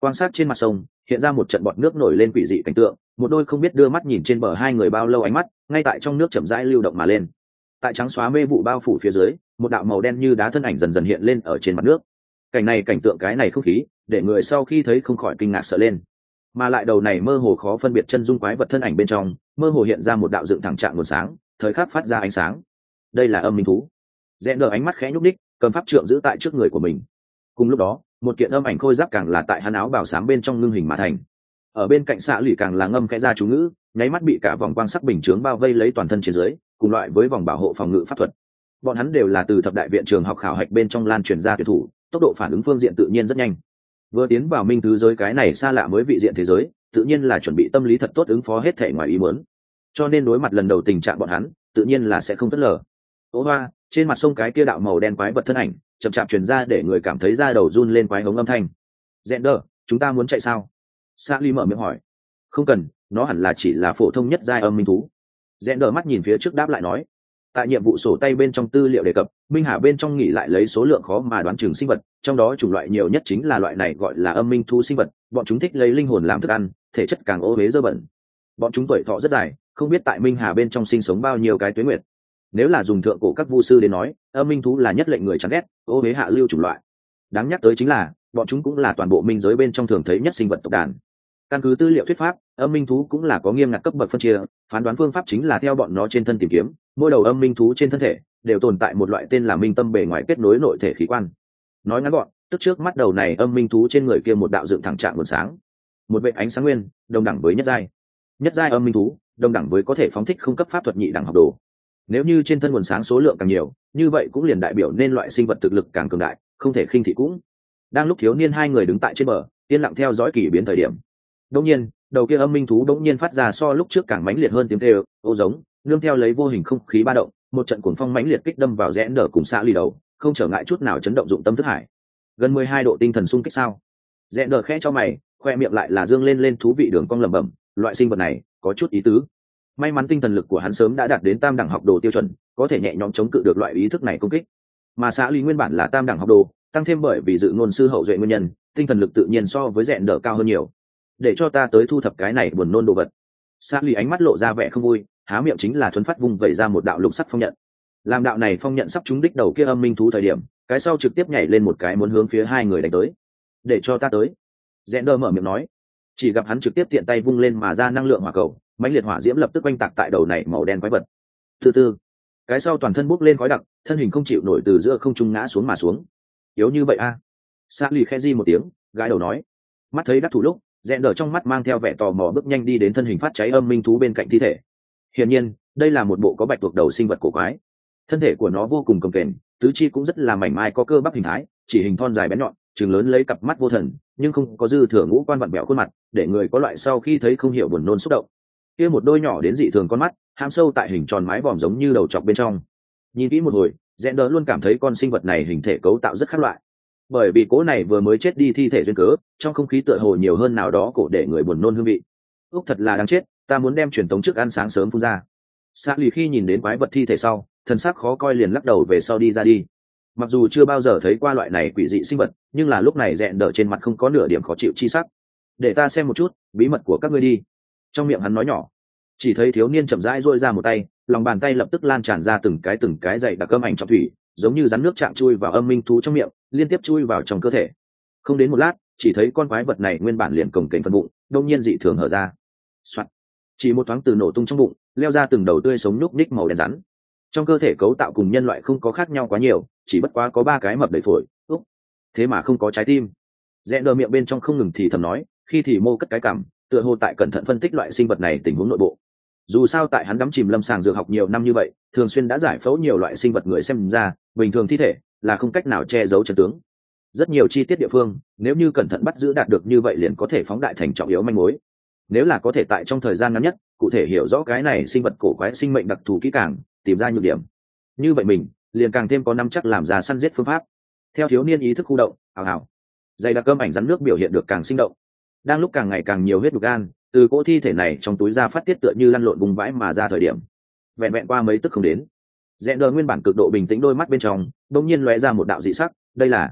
Quan sát trên mặt sông hiện ra một trận bọt nước nổi lên quỷ dị cảnh tượng, một đôi không biết đưa mắt nhìn trên bờ hai người bao lâu ánh mắt ngay tại trong nước chậm rãi lưu động mà lên. Tại trắng xóa mê vụ bao phủ phía dưới, một đạo màu đen như đá thân ảnh dần dần hiện lên ở trên mặt nước. Cảnh này cảnh tượng cái này không khí để người sau khi thấy không khỏi kinh ngạc sợ lên. Mà lại đầu này mơ hồ khó phân biệt chân dung quái vật thân ảnh bên trong mơ hồ hiện ra một đạo dựng thẳng trạng nguồn sáng, thời khắc phát ra ánh sáng. Đây là âm minh thú. Rẽ đờ ánh mắt khẽ nhúc đích, cầm pháp trượng giữ tại trước người của mình. Cùng lúc đó một kiện âm ảnh khôi giáp càng là tại hắn áo bào xám bên trong ngưng hình mà thành. Ở bên cạnh xạ lì càng là ngâm khẽ ra chú ngữ, nháy mắt bị cả vòng quang sắc bình chướng bao vây lấy toàn thân trên dưới, cùng loại với vòng bảo hộ phòng ngự pháp thuật. Bọn hắn đều là từ thập đại viện trường học khảo hạch bên trong lan truyền ra tuyển thủ, tốc độ phản ứng phương diện tự nhiên rất nhanh. Vừa tiến vào minh thứ giới cái này xa lạ mới vị diện thế giới, tự nhiên là chuẩn bị tâm lý thật tốt ứng phó hết thể ngoài ý muốn. Cho nên đối mặt lần đầu tình trạng bọn hắn, tự nhiên là sẽ không phớt lờ. Ô hoa, trên mặt sông cái kia đạo màu đen quái vật thân ảnh, chậm chạp truyền ra để người cảm thấy da đầu run lên quái hống âm thanh. Zender, chúng ta muốn chạy sao? Sally mở miệng hỏi. Không cần, nó hẳn là chỉ là phổ thông nhất giai âm minh thú. Zender mắt nhìn phía trước đáp lại nói. Tại nhiệm vụ sổ tay bên trong tư liệu đề cập, Minh Hà bên trong nghỉ lại lấy số lượng khó mà đoán chừng sinh vật, trong đó chủng loại nhiều nhất chính là loại này gọi là âm minh thú sinh vật, bọn chúng thích lấy linh hồn làm thức ăn, thể chất càng ô uế dơ bẩn. Bọn chúng tuổi thọ rất dài, không biết tại Minh Hà bên trong sinh sống bao nhiêu cái tuế nguyệt. Nếu là dùng thượng cổ các vu sư đến nói, âm minh thú là nhất lệnh người chán ghét, ô uế hạ lưu chủng loại. Đáng nhắc tới chính là, bọn chúng cũng là toàn bộ minh giới bên trong thường thấy nhất sinh vật tộc đàn. Căn cứ tư liệu thuyết pháp, âm minh thú cũng là có nghiêm ngặt cấp bậc phân chia, phán đoán phương pháp chính là theo bọn nó trên thân tìm kiếm, mỗi đầu âm minh thú trên thân thể đều tồn tại một loại tên là minh tâm bề ngoài kết nối nội thể khí quan. Nói ngắn gọn, tức trước mắt đầu này âm minh thú trên người kia một đạo dựng thẳng trạng nguồn sáng, một vệt ánh sáng nguyên, đồng đẳng với nhất giai. Nhất giai âm minh thú, đồng đẳng với có thể phóng thích không cấp pháp thuật nhị đẳng học đồ. Nếu như trên thân nguồn sáng số lượng càng nhiều, như vậy cũng liền đại biểu nên loại sinh vật thực lực càng cường đại, không thể khinh thị cũng. Đang lúc thiếu niên hai người đứng tại trên bờ, yên lặng theo dõi kỳ biến thời điểm. Đột nhiên, đầu kia âm minh thú đột nhiên phát ra so lúc trước càng mãnh liệt hơn tiếng kêu, ô giống, nương theo lấy vô hình không khí ba động, một trận cuồng phong mãnh liệt kích đâm vào rẽ nở cùng xạ ly đầu, không trở ngại chút nào chấn động dụng tâm thức hải. Gần mười hai độ tinh thần xung kích sao? Rẽ nở khẽ cho mày, khoe miệng lại là dương lên lên thú vị đường cong lẩm bẩm, loại sinh vật này có chút ý tứ. May mắn tinh thần lực của hắn sớm đã đạt đến tam đẳng học đồ tiêu chuẩn, có thể nhẹ nhõm chống cự được loại ý thức này công kích. Mà xạ ly nguyên bản là tam đẳng học đồ, tăng thêm bởi vì dự ngôn sư hậu duệ nguyên nhân, tinh thần lực tự nhiên so với rẽ nở cao hơn nhiều. Để cho ta tới thu thập cái này buồn nôn đồ vật. Xạ ly ánh mắt lộ ra vẻ không vui, há miệng chính là thuấn phát vung vẩy ra một đạo lục sắc phong nhận. Làm đạo này phong nhận sắp trúng đích đầu kia âm minh thú thời điểm, cái sau trực tiếp nhảy lên một cái muốn hướng phía hai người đánh tới. Để cho ta tới. Rẽ nở mở miệng nói. Chỉ gặp hắn trực tiếp tiện tay vung lên mà ra năng lượng hỏa cầu, mãnh liệt hỏa diễm lập tức oanh tạc tại đầu này màu đen quái vật. Từ từ, cái sau toàn thân bốc lên khói đặc, thân hình không chịu nổi từ giữa không trung ngã xuống mà xuống. Yếu như vậy a? À? Sa lì khẽ di một tiếng, gãi đầu nói. Mắt thấy đắc thủ lúc, rẽn đờ trong mắt mang theo vẻ tò mò bước nhanh đi đến thân hình phát cháy âm minh thú bên cạnh thi thể. Hiển nhiên, đây là một bộ có bạch tuộc đầu sinh vật cổ quái. Thân thể của nó vô cùng cồng kềnh, tứ chi cũng rất là mảnh mai có cơ bắp hình thái, chỉ hình thon dài bén nhọn, trừng lớn lấy cặp mắt vô thần, nhưng không có dư thừa ngũ quan vặn bẹo khuôn mặt, để người có loại sau khi thấy không hiểu buồn nôn xúc động. Kia một đôi nhỏ đến dị thường con mắt, hám sâu tại hình tròn mái vòm giống như đầu chọc bên trong. Nhìn kỹ một hồi, rẽn đờ luôn cảm thấy con sinh vật này hình thể cấu tạo rất khác loại. Bởi vì cố này vừa mới chết đi thi thể duyên cớ, trong không khí tựa hồ nhiều hơn nào đó cổ để người buồn nôn hương vị. Úc thật là đáng chết, ta muốn đem truyền tống trước ăn sáng sớm phun ra. Sa lì khi nhìn đến quái vật thi thể sau, thần sắc khó coi liền lắc đầu về sau đi ra đi. Mặc dù chưa bao giờ thấy qua loại này quỷ dị sinh vật, nhưng là lúc này rẽn đờ trên mặt không có nửa điểm khó chịu chi sắc. Để ta xem một chút bí mật của các ngươi đi. Trong miệng hắn nói nhỏ. Chỉ thấy thiếu niên chậm rãi duỗi ra một tay, lòng bàn tay lập tức lan tràn ra từng cái từng cái dày đặc âm ảnh trong thủy, giống như rắn nước chạm chui vào âm minh thú trong miệng, liên tiếp chui vào trong cơ thể. Không đến một lát, chỉ thấy con quái vật này nguyên bản liền cồng kềnh phân bụng, đột nhiên dị thường hở ra. Soạn. Chỉ một thoáng từ nổ tung trong bụng, leo ra từng đầu tươi sống nhúc nhích màu đen rắn. Trong cơ thể cấu tạo cùng nhân loại không có khác nhau quá nhiều, chỉ bất quá có ba cái mập đầy phổi, úc, thế mà không có trái tim. Rẽ đờ miệng bên trong không ngừng thì thầm nói, khi thì mô cất cái cằm, tựa hồ tại cẩn thận phân tích loại sinh vật này tình huống nội bộ. Dù sao tại hắn đắm chìm lâm sàng dược học nhiều năm như vậy, thường xuyên đã giải phẫu nhiều loại sinh vật người xem ra, bình thường thi thể là không cách nào che giấu chân tướng. Rất nhiều chi tiết địa phương, nếu như cẩn thận bắt giữ đạt được như vậy liền có thể phóng đại thành trọng yếu manh mối. Nếu là có thể tại trong thời gian ngắn nhất, cụ thể hiểu rõ cái này sinh vật cổ quái sinh mệnh đặc thù kỹ càng, tìm ra nhược điểm. Như vậy mình liền càng thêm có nắm chắc làm ra săn giết phương pháp. Theo thiếu niên ý thức khu động, ảo ảo, dày đặc cơm ảnh rắn nước biểu hiện được càng sinh động. Đang lúc càng ngày càng nhiều huyết đục gan từ cỗ thi thể này trong túi ra phát tiết tựa như lăn lộn vùng vãi mà ra thời điểm, vẹn vẹn qua mấy tức không đến, rẽ đờ nguyên bản cực độ bình tĩnh đôi mắt bên trong đột nhiên lóe ra một đạo dị sắc. Đây là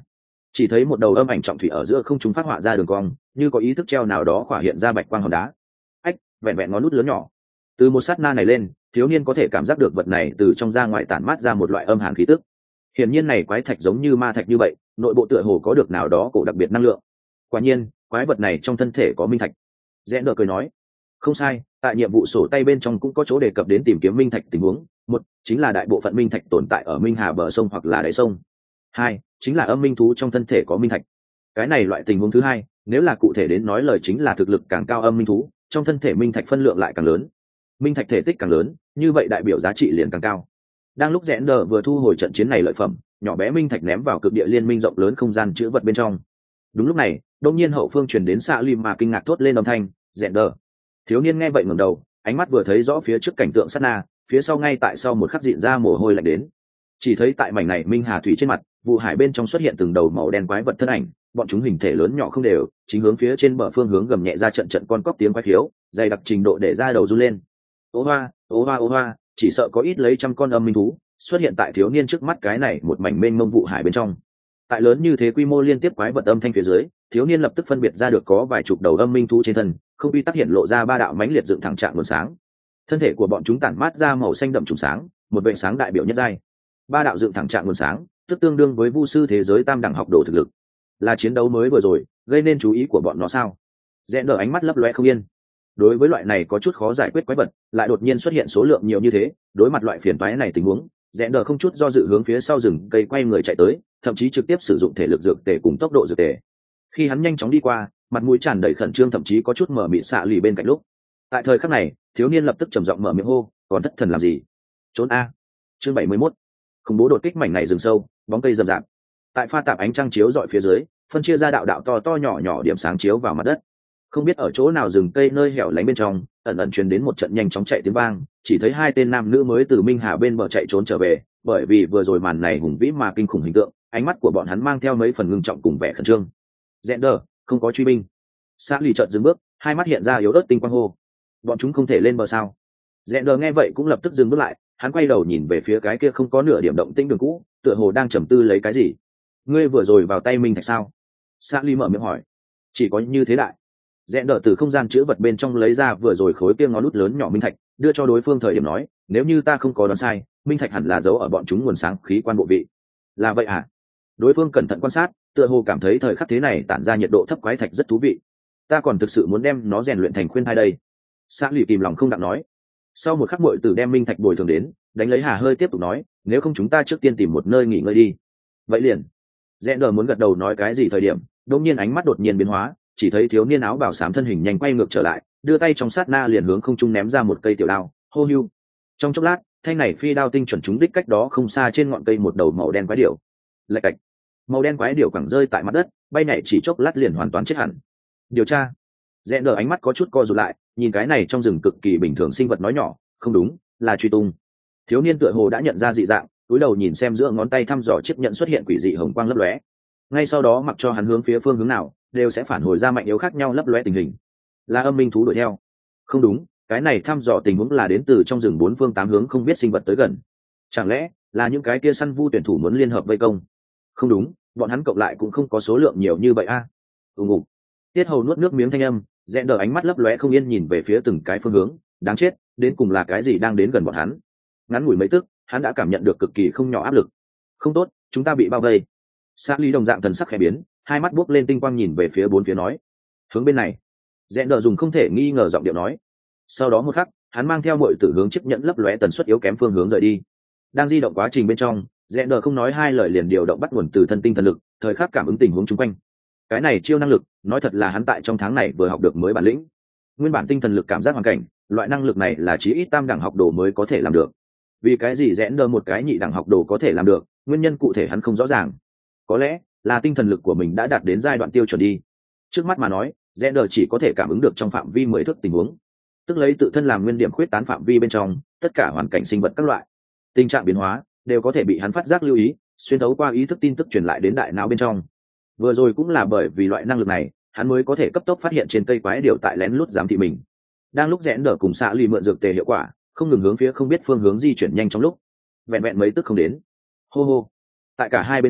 chỉ thấy một đầu âm ảnh trọng thủy ở giữa không trung phát họa ra đường cong, như có ý thức treo nào đó khỏa hiện ra bạch quang hòn đá. Ách, vẹn vẹn ngón nút lớn nhỏ. Từ một sát na này lên, thiếu niên có thể cảm giác được vật này từ trong ra ngoài tản mát ra một loại âm hàn khí tức. Hiển nhiên này quái thạch giống như ma thạch như vậy, nội bộ tựa hồ có được nào đó cổ đặc biệt năng lượng. Quả nhiên, quái vật này trong thân thể có minh thạch. Rẽ đờ cười nói, không sai, tại nhiệm vụ sổ tay bên trong cũng có chỗ đề cập đến tìm kiếm minh thạch tình huống. Một, chính là đại bộ phận minh thạch tồn tại ở minh hà bờ sông hoặc là đáy sông. Hai, chính là âm minh thú trong thân thể có minh thạch. Cái này loại tình huống thứ hai, nếu là cụ thể đến nói lời chính là thực lực càng cao âm minh thú, trong thân thể minh thạch phân lượng lại càng lớn. Minh thạch thể tích càng lớn, như vậy đại biểu giá trị liền càng cao. Đang lúc rẽ đờ vừa thu hồi trận chiến này lợi phẩm, nhỏ bé minh thạch ném vào cực địa liên minh rộng lớn không gian chứa vật bên trong. Đúng lúc này, đột nhiên hậu phương truyền đến xạ lim mà kinh ngạc thốt lên âm thanh, rẽ đờ. Thiếu niên nghe vậy ngẩng đầu, ánh mắt vừa thấy rõ phía trước cảnh tượng sát na, phía sau ngay tại sau một khắc dịn ra mồ hôi lạnh đến. Chỉ thấy tại mảnh này minh hà thủy trên mặt, vụ hải bên trong xuất hiện từng đầu màu đen quái vật thân ảnh, bọn chúng hình thể lớn nhỏ không đều, chính hướng phía trên bờ phương hướng gầm nhẹ ra trận trận con cóc tiếng quái khiếu, dày đặc trình độ để ra đầu run lên. Ô hoa, ô hoa ô hoa, chỉ sợ có ít lấy trăm con âm minh thú xuất hiện tại thiếu niên trước mắt cái này một mảnh mênh mông vụ hải bên trong. Tại lớn như thế quy mô liên tiếp quái vật âm thanh phía dưới, thiếu niên lập tức phân biệt ra được có vài chục đầu âm minh thú trên thân, không quy tắc hiện lộ ra ba đạo mãnh liệt dựng thẳng trạng nguồn sáng. Thân thể của bọn chúng tản mát ra màu xanh đậm trùng sáng, một vệ sáng đại biểu nhất giai. Ba đạo dựng thẳng trạng nguồn sáng, tức tương đương với vu sư thế giới tam đẳng học đồ thực lực. Là chiến đấu mới vừa rồi, gây nên chú ý của bọn nó sao? Rẽ nở ánh mắt lấp loe không yên. Đối với loại này có chút khó giải quyết quái vật, lại đột nhiên xuất hiện số lượng nhiều như thế, đối mặt loại phiền toái này tình huống, rẽ nở không chút do dự hướng phía sau rừng cây quay người chạy tới, thậm chí trực tiếp sử dụng thể lực dược tề cùng tốc độ dược tề. Khi hắn nhanh chóng đi qua, mặt mũi tràn đầy khẩn trương, thậm chí có chút mở mịt xạ lì bên cạnh lúc. Tại thời khắc này, thiếu niên lập tức trầm giọng mở miệng hô, còn thất thần làm gì? Trốn a! Chương bảy mươi mốt. Khủng bố đột kích mảnh này rừng sâu, bóng cây rậm rạp. Tại pha tạp ánh trăng chiếu rọi phía dưới, phân chia ra đạo đạo to to nhỏ nhỏ điểm sáng chiếu vào mặt đất. Không biết ở chỗ nào rừng cây nơi hẻo lánh bên trong, ẩn ẩn truyền đến một trận nhanh chóng chạy tiếng vang, chỉ thấy hai tên nam nữ mới từ minh hà bên bờ chạy trốn trở về, bởi vì vừa rồi màn này hùng vĩ mà kinh khủng hình tượng, ánh mắt của bọn hắn mang theo mấy phần ngưng trọng cùng vẻ khẩn trương. Zender, không có truy binh. Sa lì chợt dừng bước, hai mắt hiện ra yếu ớt tinh quang hô, bọn chúng không thể lên bờ sao? Zender nghe vậy cũng lập tức dừng bước lại, hắn quay đầu nhìn về phía cái kia không có nửa điểm động tĩnh đường cũ, tựa hồ đang trầm tư lấy cái gì. Ngươi vừa rồi vào tay minh thạch sao? Sa lì mở miệng hỏi. Chỉ có như thế đại. Rẽ đỡ từ không gian chứa vật bên trong lấy ra vừa rồi khối kia ngón nút lớn nhỏ minh thạch, đưa cho đối phương thời điểm nói, nếu như ta không có đoán sai, minh thạch hẳn là giấu ở bọn chúng nguồn sáng khí quan bộ vị. Là vậy à? Đối phương cẩn thận quan sát, tựa hồ cảm thấy thời khắc thế này tản ra nhiệt độ thấp quái thạch rất thú vị. Ta còn thực sự muốn đem nó rèn luyện thành khuyên thai đây. Sa lì kìm lòng không đặng nói. Sau một khắc muội tử đem minh thạch bồi thường đến, đánh lấy hà hơi tiếp tục nói, nếu không chúng ta trước tiên tìm một nơi nghỉ ngơi đi. Vậy liền. Rẽ đỡ muốn gật đầu nói cái gì thời điểm, đột nhiên ánh mắt đột nhiên biến hóa, chỉ thấy thiếu niên áo bào xám thân hình nhanh quay ngược trở lại, đưa tay trong sát na liền hướng không trung ném ra một cây tiểu đao, hô hưu. Trong chốc lát, thanh này phi đao tinh chuẩn trúng đích cách đó không xa trên ngọn cây một đầu màu đen quái điểu. Lạch cạch. Màu đen quái điểu quẳng rơi tại mặt đất, bay nhảy chỉ chốc lát liền hoàn toàn chết hẳn. Điều tra. Rẽ đỡ ánh mắt có chút co rụt lại, nhìn cái này trong rừng cực kỳ bình thường sinh vật nói nhỏ, không đúng, là truy tung. Thiếu niên tựa hồ đã nhận ra dị dạng, cúi đầu nhìn xem giữa ngón tay thăm dò chiếc nhận xuất hiện quỷ dị hồng quang lấp lóe. Ngay sau đó mặc cho hắn hướng phía phương hướng nào, đều sẽ phản hồi ra mạnh yếu khác nhau lấp lóe tình hình. Là âm minh thú đuổi theo. Không đúng, cái này thăm dò tình huống là đến từ trong rừng bốn phương tám hướng không biết sinh vật tới gần. Chẳng lẽ là những cái kia săn vu tuyển thủ muốn liên hợp vây công? Không đúng, bọn hắn cộng lại cũng không có số lượng nhiều như vậy a. À? Ù ngục. Tiết Hầu nuốt nước miếng thanh âm, rẽ đờ ánh mắt lấp lóe không yên nhìn về phía từng cái phương hướng, đáng chết, đến cùng là cái gì đang đến gần bọn hắn? Ngắn ngủi mấy tức, hắn đã cảm nhận được cực kỳ không nhỏ áp lực. Không tốt, chúng ta bị bao vây. Sa Lý đồng dạng thần sắc khẽ biến, hai mắt buốc lên tinh quang nhìn về phía bốn phía nói, hướng bên này. Rẽ đờ dùng không thể nghi ngờ giọng điệu nói. Sau đó một khắc, hắn mang theo mọi tử hướng chiếc nhẫn lấp lóe tần suất yếu kém phương hướng rời đi. Đang di động quá trình bên trong, Rẽ đờ không nói hai lời liền điều động bắt nguồn từ thân tinh thần lực, thời khắc cảm ứng tình huống chung quanh. Cái này chiêu năng lực, nói thật là hắn tại trong tháng này vừa học được mới bản lĩnh. Nguyên bản tinh thần lực cảm giác hoàn cảnh, loại năng lực này là chí ít tam đẳng học đồ mới có thể làm được. Vì cái gì Rẽ đờ một cái nhị đẳng học đồ có thể làm được, nguyên nhân cụ thể hắn không rõ ràng. Có lẽ là tinh thần lực của mình đã đạt đến giai đoạn tiêu chuẩn đi. Trước mắt mà nói, Rẽ đờ chỉ có thể cảm ứng được trong phạm vi mười thước tình huống, tức lấy tự thân làm nguyên điểm khuyết tán phạm vi bên trong tất cả hoàn cảnh sinh vật các loại tình trạng biến hóa đều có thể bị hắn phát giác lưu ý, xuyên thấu qua ý thức tin tức truyền lại đến đại não bên trong. Vừa rồi cũng là bởi vì loại năng lực này, hắn mới có thể cấp tốc phát hiện trên cây quái điều tại lén lút giám thị mình. Đang lúc Rẽ đờ cùng xạ lì mượn dược tề hiệu quả, không ngừng hướng phía không biết phương hướng di chuyển nhanh trong lúc vẹn vẹn mấy tức không đến, hô hô, tại cả hai bên hai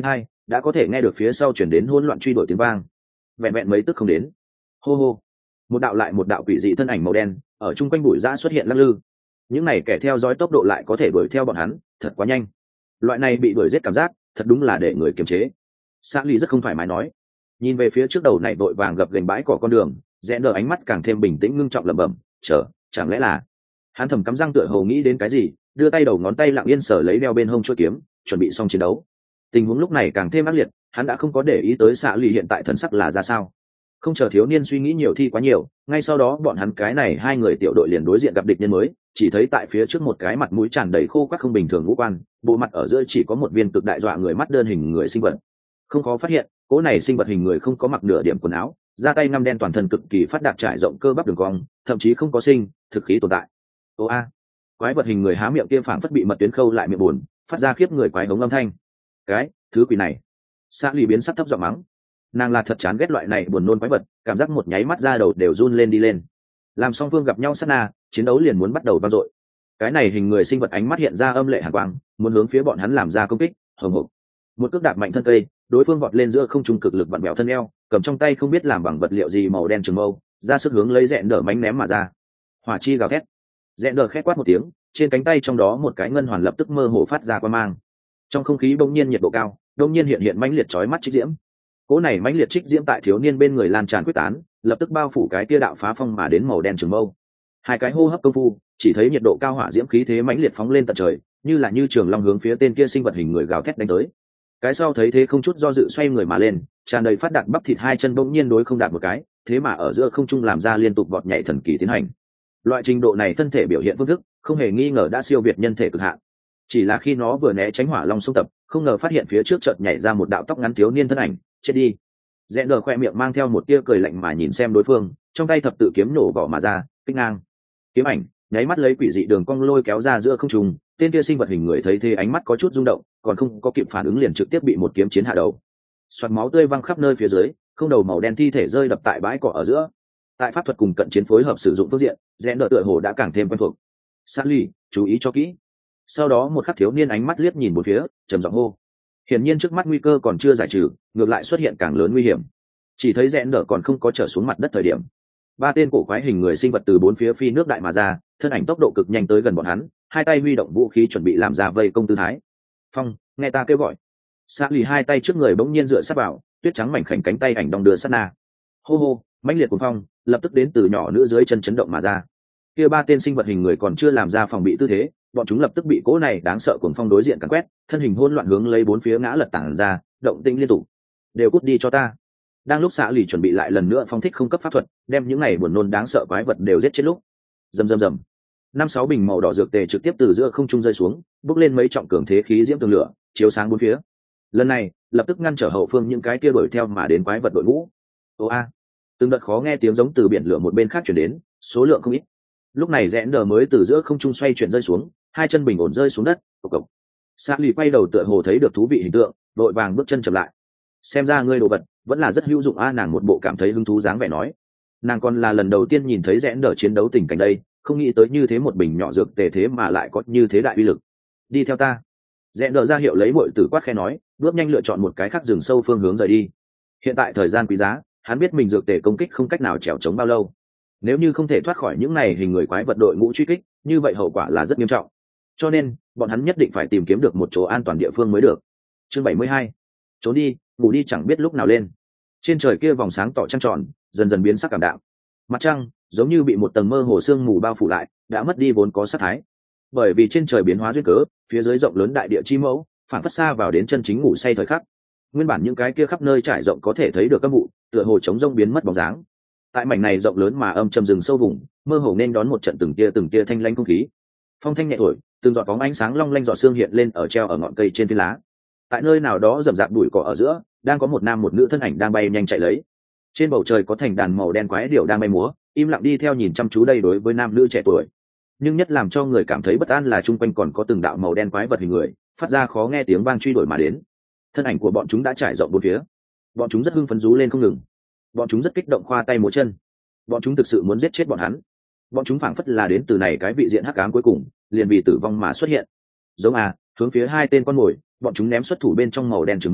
đã có thể nghe được phía sau chuyển đến hỗn loạn truy đuổi tiếng vang. Vẹn vẹn mấy tức không đến, hô hô, một đạo lại một đạo quỷ dị thân ảnh màu đen ở chung quanh bụi rã xuất hiện lắc lư. Những này kẻ theo dõi tốc độ lại có thể đuổi theo bọn hắn, thật quá nhanh. Loại này bị đuổi giết cảm giác, thật đúng là để người kiềm chế. Xã Ly rất không thoải mái nói, nhìn về phía trước đầu này vội vàng gập gành bãi cỏ con đường, rẽ nở ánh mắt càng thêm bình tĩnh ngưng trọng lẩm bẩm, chờ, chẳng lẽ là... Hắn thầm cắm răng tựa hồ nghĩ đến cái gì, đưa tay đầu ngón tay lặng yên sờ lấy đeo bên hông chuôi kiếm, chuẩn bị xong chiến đấu. Tình huống lúc này càng thêm ác liệt, hắn đã không có để ý tới Xã Ly hiện tại thần sắc là ra sao. Không chờ thiếu niên suy nghĩ nhiều thi quá nhiều, ngay sau đó bọn hắn cái này hai người tiểu đội liền đối diện gặp địch nhân mới, chỉ thấy tại phía trước một cái mặt mũi tràn đầy khô quắc không bình thường ngũ quan, bộ mặt ở giữa chỉ có một viên cực đại dọa người mắt đơn hình người sinh vật. Không khó phát hiện, cỗ này sinh vật hình người không có mặc nửa điểm quần áo, da tay ngăm đen toàn thân cực kỳ phát đạt trải rộng cơ bắp đường cong, thậm chí không có sinh thực khí tồn tại. Ô a, quái vật hình người há miệng kia phảng phất bị mật tuyến khâu lại miệng buồn, phát ra khiếp người quái hống âm thanh. Cái thứ quỷ này, Xã Ly biến sắc thấp giọng mắng. Nàng là thật chán ghét loại này buồn nôn quái vật, cảm giác một nháy mắt ra đầu đều run lên đi lên. Làm song phương gặp nhau sát na, chiến đấu liền muốn bắt đầu vang dội. Cái này hình người sinh vật ánh mắt hiện ra âm lệ hàn quang, muốn hướng phía bọn hắn làm ra công kích. Hồng hộc, một cước đạp mạnh thân cây, đối phương vọt lên giữa không trung cực lực vặn bẹo thân eo, cầm trong tay không biết làm bằng vật liệu gì màu đen trường mâu, ra sức hướng lấy rẽn đỡ mánh ném mà ra. Hỏa chi gào thét, rẽn đỡ khét quát một tiếng, trên cánh tay trong đó một cái ngân hoàn lập tức mơ hồ phát ra quang mang. Trong không khí bỗng nhiên nhiệt độ cao, bỗng nhiên hiện hiện mãnh liệt chói mắt trích diễm. Cỗ này mãnh liệt trích diễm tại thiếu niên bên người lan tràn quyết tán, lập tức bao phủ cái kia đạo phá phong mà đến màu đen trường mâu. Hai cái hô hấp công phu, chỉ thấy nhiệt độ cao hỏa diễm khí thế mãnh liệt phóng lên tận trời, như là như trường long hướng phía tên kia sinh vật hình người gào thét đánh tới. Cái sau thấy thế không chút do dự xoay người mà lên, tràn đầy phát đạt bắp thịt hai chân bỗng nhiên đối không đạt một cái, thế mà ở giữa không trung làm ra liên tục vọt nhảy thần kỳ tiến hành. Loại trình độ này thân thể biểu hiện phương thức, không hề nghi ngờ đã siêu việt nhân thể cực hạn. Chỉ là khi nó vừa né tránh hỏa long xung tập, không ngờ phát hiện phía trước chợt nhảy ra một đạo tóc ngắn thiếu niên thân ảnh, chết đi. Rẽ đờ khoe miệng mang theo một tia cười lạnh mà nhìn xem đối phương, trong tay thập tự kiếm nổ vỏ mà ra, kích ngang. Kiếm ảnh nháy mắt lấy quỷ dị đường cong lôi kéo ra giữa không trung, tên kia sinh vật hình người thấy thế ánh mắt có chút rung động, còn không có kịp phản ứng liền trực tiếp bị một kiếm chiến hạ đầu. Xoạt máu tươi văng khắp nơi phía dưới, không đầu màu đen thi thể rơi đập tại bãi cỏ ở giữa. Tại pháp thuật cùng cận chiến phối hợp sử dụng phương diện, rẽ đờ tựa hồ đã càng thêm quen thuộc. Xã Ly, chú ý cho kỹ. Sau đó một khắc thiếu niên ánh mắt liếc nhìn một phía, trầm giọng hô. Hiển nhiên trước mắt nguy cơ còn chưa giải trừ, ngược lại xuất hiện càng lớn nguy hiểm. Chỉ thấy rẽ nở còn không có trở xuống mặt đất thời điểm, ba tên cổ quái hình người sinh vật từ bốn phía phi nước đại mà ra, thân ảnh tốc độ cực nhanh tới gần bọn hắn, hai tay huy động vũ khí chuẩn bị làm ra vây công tư thái. Phong, nghe ta kêu gọi. Xã Ly hai tay trước người bỗng nhiên dựa sát vào, tuyết trắng mảnh khảnh cánh tay ảnh đong đưa sát na. Hô hô, mãnh liệt cuồng phong lập tức đến từ nhỏ nữa dưới chân chấn động mà ra. Kia ba tên sinh vật hình người còn chưa làm ra phòng bị tư thế, bọn chúng lập tức bị cỗ này đáng sợ cuồng phong đối diện càn quét, thân hình hỗn loạn hướng lấy bốn phía ngã lật tản ra, động tĩnh liên tục. Đều cút đi cho ta. Đang lúc Xã Lì chuẩn bị lại lần nữa phong thích không cấp pháp thuật, đem những này buồn nôn đáng sợ quái vật đều giết chết lúc. Rầm rầm rầm. Năm sáu bình màu đỏ dược tề trực tiếp từ giữa không trung rơi xuống, bốc lên mấy trọng cường thế khí diễm tường lửa, chiếu sáng bốn phía. Lần này, lập tức ngăn trở hậu phương những cái kia đuổi theo mà đến quái vật đội ngũ. Ô a. Từng đợt khó nghe tiếng giống từ biển lửa một bên khác truyền đến, số lượng không ít. Lúc này rẽ đờ mới từ giữa không trung xoay chuyển rơi xuống, hai chân bình ổn rơi xuống đất. Cộc cộc. Xã Lì quay đầu tựa hồ thấy được thú vị hình tượng, đội vàng bước chân chậm lại. Xem ra ngươi đồ vật vẫn là rất hữu dụng a. Nàng một bộ cảm thấy hứng thú dáng vẻ nói. Nàng còn là lần đầu tiên nhìn thấy rẽ đờ chiến đấu tình cảnh đây, không nghĩ tới như thế một bình nhỏ dược tề thế mà lại có như thế đại uy lực. Đi theo ta. Rẽ đờ ra hiệu lấy muội tử quát khe nói, bước nhanh lựa chọn một cái khác rừng sâu phương hướng rời đi. Hiện tại thời gian quý giá, hắn biết mình dược tề công kích không cách nào trèo chống bao lâu. Nếu như không thể thoát khỏi những này hình người quái vật đội ngũ truy kích, như vậy hậu quả là rất nghiêm trọng. Cho nên, bọn hắn nhất định phải tìm kiếm được một chỗ an toàn địa phương mới được. Chương bảy mươi hai. Trốn đi, ngủ đi chẳng biết lúc nào lên. Trên trời kia vòng sáng tỏ trăng tròn, dần dần biến sắc cảm đạm. Mặt trăng giống như bị một tầng mơ hồ sương mù bao phủ lại, đã mất đi vốn có sát thái. Bởi vì trên trời biến hóa duyên cớ, phía dưới rộng lớn đại địa chi mẫu, phản phất xa vào đến chân chính ngủ say thời khắc. Nguyên bản những cái kia khắp nơi trải rộng có thể thấy được các vụ, tựa hồ trống rông biến mất bóng dáng. Tại mảnh này rộng lớn mà âm trầm rừng sâu vùng, mơ hồ nên đón một trận từng tia từng tia thanh lãnh không khí. Phong thanh nhẹ thổi, từng giọt bóng ánh sáng long lanh giọt sương hiện lên ở treo ở ngọn cây trên phi lá. Tại nơi nào đó rậm rạp bụi cỏ ở giữa, đang có một nam một nữ thân ảnh đang bay nhanh chạy lấy. Trên bầu trời có thành đàn màu đen quái điểu đang bay múa, im lặng đi theo nhìn chăm chú đây đối với nam nữ trẻ tuổi. Nhưng nhất làm cho người cảm thấy bất an là chung quanh còn có từng đạo màu đen quái vật hình người, phát ra khó nghe tiếng vang truy đuổi mà đến. Thân ảnh của bọn chúng đã trải rộng bốn phía. Bọn chúng rất hưng phấn rú lên không ngừng. Bọn chúng rất kích động khoa tay múa chân. Bọn chúng thực sự muốn giết chết bọn hắn. Bọn chúng phảng phất là đến từ này cái vị diện hắc ám cuối cùng, liền vì tử vong mà xuất hiện. Giống à, hướng phía hai tên con mồi, bọn chúng ném xuất thủ bên trong màu đen trường mâu,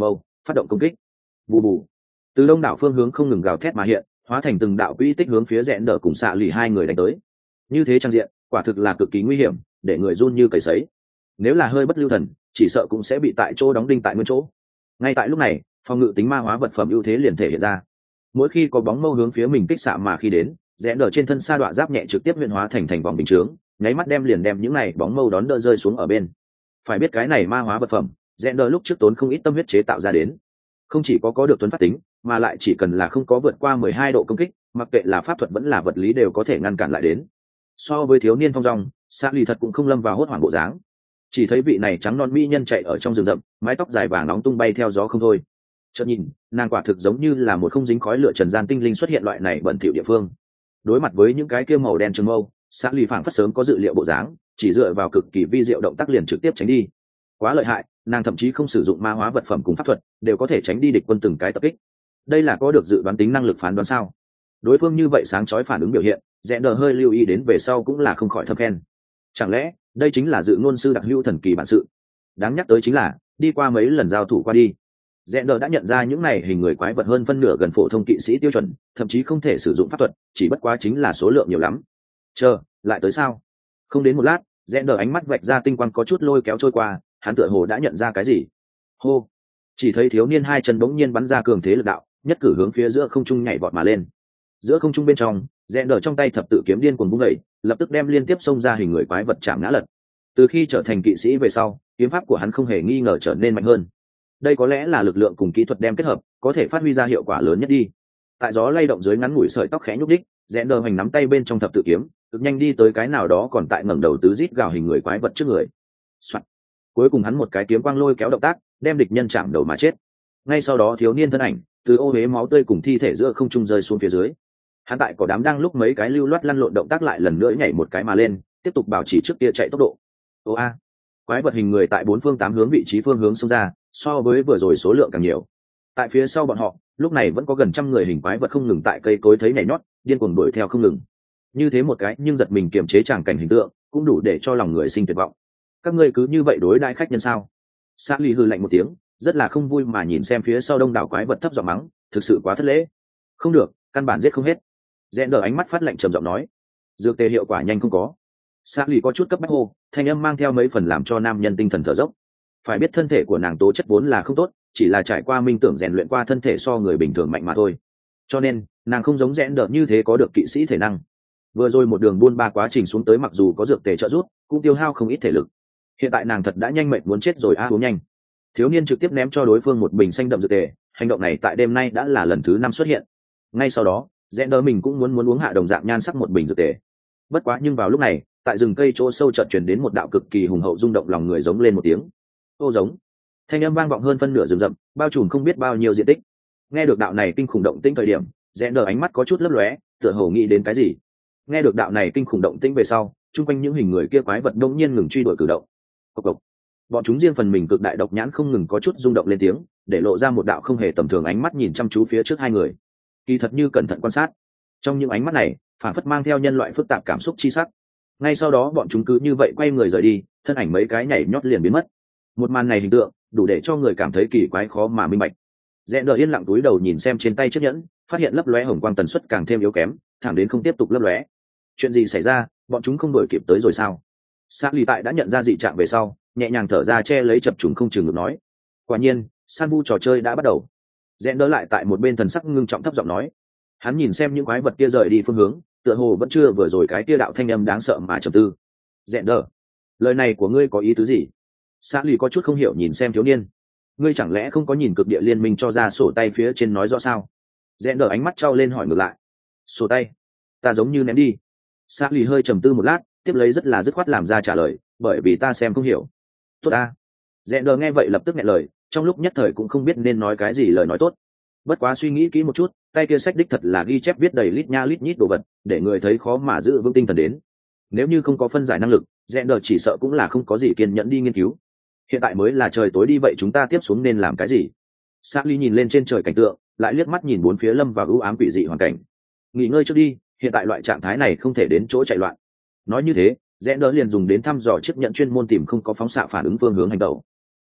phát động công kích. Bù bù. Từ đông đảo phương hướng không ngừng gào thét mà hiện, hóa thành từng đạo quỹ tích hướng phía rẽn đờ cùng xạ lì hai người đánh tới. Như thế trang diện quả thực là cực kỳ nguy hiểm, để người run như cầy sấy. Nếu là hơi bất lưu thần, chỉ sợ cũng sẽ bị tại chỗ đóng đinh tại nguyên chỗ. Ngay tại lúc này, phòng ngự tính ma hóa vật phẩm ưu thế liền thể hiện ra. Mỗi khi có bóng mâu hướng phía mình kích xạ mà khi đến, rẽn đờ trên thân sa đoạn giáp nhẹ trực tiếp huyễn hóa thành thành vòng bình chướng, nháy mắt đem liền đem những này bóng mâu đón đỡ rơi xuống ở bên. Phải biết cái này ma hóa vật phẩm, rẽn đờ lúc trước tốn không ít tâm huyết chế tạo ra đến, không chỉ có có được tuấn phát tính, mà lại chỉ cần là không có vượt qua mười hai độ công kích, mặc kệ là pháp thuật vẫn là vật lý đều có thể ngăn cản lại đến. So với thiếu niên phong dong, Sa Lì thật cũng không lâm vào hốt hoảng bộ dáng, chỉ thấy vị này trắng non mỹ nhân chạy ở trong rừng rậm, mái tóc dài vàng nóng tung bay theo gió không thôi. Chợt nhìn, nàng quả thực giống như là một không dính khói lửa trần gian tinh linh xuất hiện loại này bẩn thỉu địa phương. Đối mặt với những cái kia màu đen trường mâu, Sa Lì phảng phất sớm có dự liệu bộ dáng, chỉ dựa vào cực kỳ vi diệu động tác liền trực tiếp tránh đi. Quá lợi hại, nàng thậm chí không sử dụng ma hóa vật phẩm cùng pháp thuật, đều có thể tránh đi địch quân từng cái tập kích. Đây là có được dự đoán tính năng lực phán đoán sao? Đối phương như vậy sáng chói phản ứng biểu hiện, rẽ đờ hơi lưu ý đến về sau cũng là không khỏi thâm khen. Chẳng lẽ đây chính là dự ngôn sư đặc hữu thần kỳ bản sự? Đáng nhắc tới chính là đi qua mấy lần giao thủ qua đi, rẽ đờ đã nhận ra những này hình người quái vật hơn phân nửa gần phổ thông kỵ sĩ tiêu chuẩn, thậm chí không thể sử dụng pháp thuật, chỉ bất quá chính là số lượng nhiều lắm. Chờ, lại tới sao? Không đến một lát, rẽ đờ ánh mắt vạch ra tinh quang có chút lôi kéo trôi qua, hắn tựa hồ đã nhận ra cái gì. Hô! Chỉ thấy thiếu niên hai chân bỗng nhiên bắn ra cường thế lực đạo, nhất cử hướng phía giữa không trung nhảy vọt mà lên. Giữa không trung bên trong, rẽ đờ trong tay thập tự kiếm điên cuồng vung dậy, lập tức đem liên tiếp xông ra hình người quái vật chạm ngã lật. Từ khi trở thành kỵ sĩ về sau, kiếm pháp của hắn không hề nghi ngờ trở nên mạnh hơn. Đây có lẽ là lực lượng cùng kỹ thuật đem kết hợp, có thể phát huy ra hiệu quả lớn nhất đi. Tại gió lay động dưới ngắn ngủi sợi tóc khẽ nhúc đích, rẽ đờ hoành nắm tay bên trong thập tự kiếm, cực nhanh đi tới cái nào đó còn tại ngẩng đầu tứ rít gào hình người quái vật trước người. Soạn. Cuối cùng hắn một cái kiếm quang lôi kéo động tác, đem địch nhân chạm đầu mà chết. Ngay sau đó thiếu niên thân ảnh từ ô huế máu tươi cùng thi thể giữa không trung rơi xuống phía dưới. Hắn tại cỏ đám đang lúc mấy cái lưu loát lăn lộn động tác lại lần nữa nhảy một cái mà lên, tiếp tục bảo trì trước kia chạy tốc độ. Ô a, quái vật hình người tại bốn phương tám hướng vị trí phương hướng xông ra, so với vừa rồi số lượng càng nhiều. Tại phía sau bọn họ, lúc này vẫn có gần trăm người hình quái vật không ngừng tại cây cối thấy nhảy nhót, điên cuồng đuổi theo không ngừng. Như thế một cái nhưng giật mình kiềm chế tràng cảnh hình tượng, cũng đủ để cho lòng người sinh tuyệt vọng. Các ngươi cứ như vậy đối đãi khách nhân sao? Sa Ly hừ lạnh một tiếng, rất là không vui mà nhìn xem phía sau đông đảo quái vật thấp giọng mắng, thực sự quá thất lễ. Không được, căn bản giết không hết. Rẽn đờ ánh mắt phát lạnh trầm giọng nói, dược tề hiệu quả nhanh không có. Sa Ly có chút cấp bách hô, thanh âm mang theo mấy phần làm cho nam nhân tinh thần thở dốc. Phải biết thân thể của nàng tố chất vốn là không tốt, chỉ là trải qua minh tưởng rèn luyện qua thân thể so người bình thường mạnh mà thôi. Cho nên nàng không giống Rẽn đờ như thế có được kỵ sĩ thể năng. Vừa rồi một đường buôn ba quá trình xuống tới, mặc dù có dược tề trợ giúp, cũng tiêu hao không ít thể lực. Hiện tại nàng thật đã nhanh mệt muốn chết rồi, a uống nhanh. Thiếu niên trực tiếp ném cho đối phương một bình xanh đậm dược tề, hành động này tại đêm nay đã là lần thứ năm xuất hiện. Ngay sau đó, Rẽn đờ mình cũng muốn muốn uống hạ đồng dạng nhan sắc một bình dược tề. Bất quá nhưng vào lúc này, tại rừng cây chỗ sâu chợt truyền đến một đạo cực kỳ hùng hậu rung động lòng người giống lên một tiếng. Ô giống. Thanh âm vang vọng hơn phân nửa rừng rậm, bao trùm không biết bao nhiêu diện tích. Nghe được đạo này kinh khủng động tĩnh thời điểm, Rẽn đờ ánh mắt có chút lấp lóe, tựa hồ nghĩ đến cái gì. Nghe được đạo này kinh khủng động tĩnh về sau, chung quanh những hình người kia quái vật đông nhiên ngừng truy đuổi cử động. Cộc cộc. Bọn chúng riêng phần mình cực đại độc nhãn không ngừng có chút rung động lên tiếng, để lộ ra một đạo không hề tầm thường ánh mắt nhìn chăm chú phía trước hai người. Kỳ thật như cẩn thận quan sát, trong những ánh mắt này, phản phất mang theo nhân loại phức tạp cảm xúc chi sắc. Ngay sau đó bọn chúng cứ như vậy quay người rời đi, thân ảnh mấy cái nhảy nhót liền biến mất. Một màn này hình tượng đủ để cho người cảm thấy kỳ quái khó mà minh bạch. Rẽ đờ yên lặng túi đầu nhìn xem trên tay chiếc nhẫn, phát hiện lấp lóe hồng quang tần suất càng thêm yếu kém, thẳng đến không tiếp tục lấp lóe. Chuyện gì xảy ra, bọn chúng không đuổi kịp tới rồi sao? Sa Lì tại đã nhận ra dị trạng về sau, nhẹ nhàng thở ra che lấy chập trùng không chừng ngược nói. Quả nhiên, san bu trò chơi đã bắt đầu. Rẽ đỡ lại tại một bên thần sắc ngưng trọng thấp giọng nói. Hắn nhìn xem những quái vật kia rời đi phương hướng, tựa hồ vẫn chưa vừa rồi cái kia đạo thanh âm đáng sợ mà trầm tư. Rẽ đỡ, lời này của ngươi có ý tứ gì? Sa Lì có chút không hiểu nhìn xem thiếu niên. Ngươi chẳng lẽ không có nhìn cực địa liên minh cho ra sổ tay phía trên nói rõ sao? Rẽ đỡ ánh mắt trao lên hỏi ngược lại. Sổ tay? Ta giống như ném đi. Sa Lì hơi trầm tư một lát, tiếp lấy rất là dứt khoát làm ra trả lời, bởi vì ta xem không hiểu. Tốt ta. Rẽ đỡ nghe vậy lập tức nghẹn lời, trong lúc nhất thời cũng không biết nên nói cái gì lời nói tốt. Bất quá suy nghĩ kỹ một chút, tay kia sách đích thật là ghi chép viết đầy lít nha lít nhít đồ vật, để người thấy khó mà giữ vững tinh thần đến. Nếu như không có phân giải năng lực, Rẽ đỡ chỉ sợ cũng là không có gì kiên nhẫn đi nghiên cứu. Hiện tại mới là trời tối đi, vậy chúng ta tiếp xuống nên làm cái gì? Sa Ly nhìn lên trên trời cảnh tượng, lại liếc mắt nhìn bốn phía lâm vào ưu ám quỷ dị hoàn cảnh. Nghỉ ngơi trước đi, hiện tại loại trạng thái này không thể đến chỗ chạy loạn. Nói như thế, Rẽ đỡ liền dùng đến thăm dò chiếc nhận chuyên môn tìm không có phóng xạ phản ứng phương hướng hành động.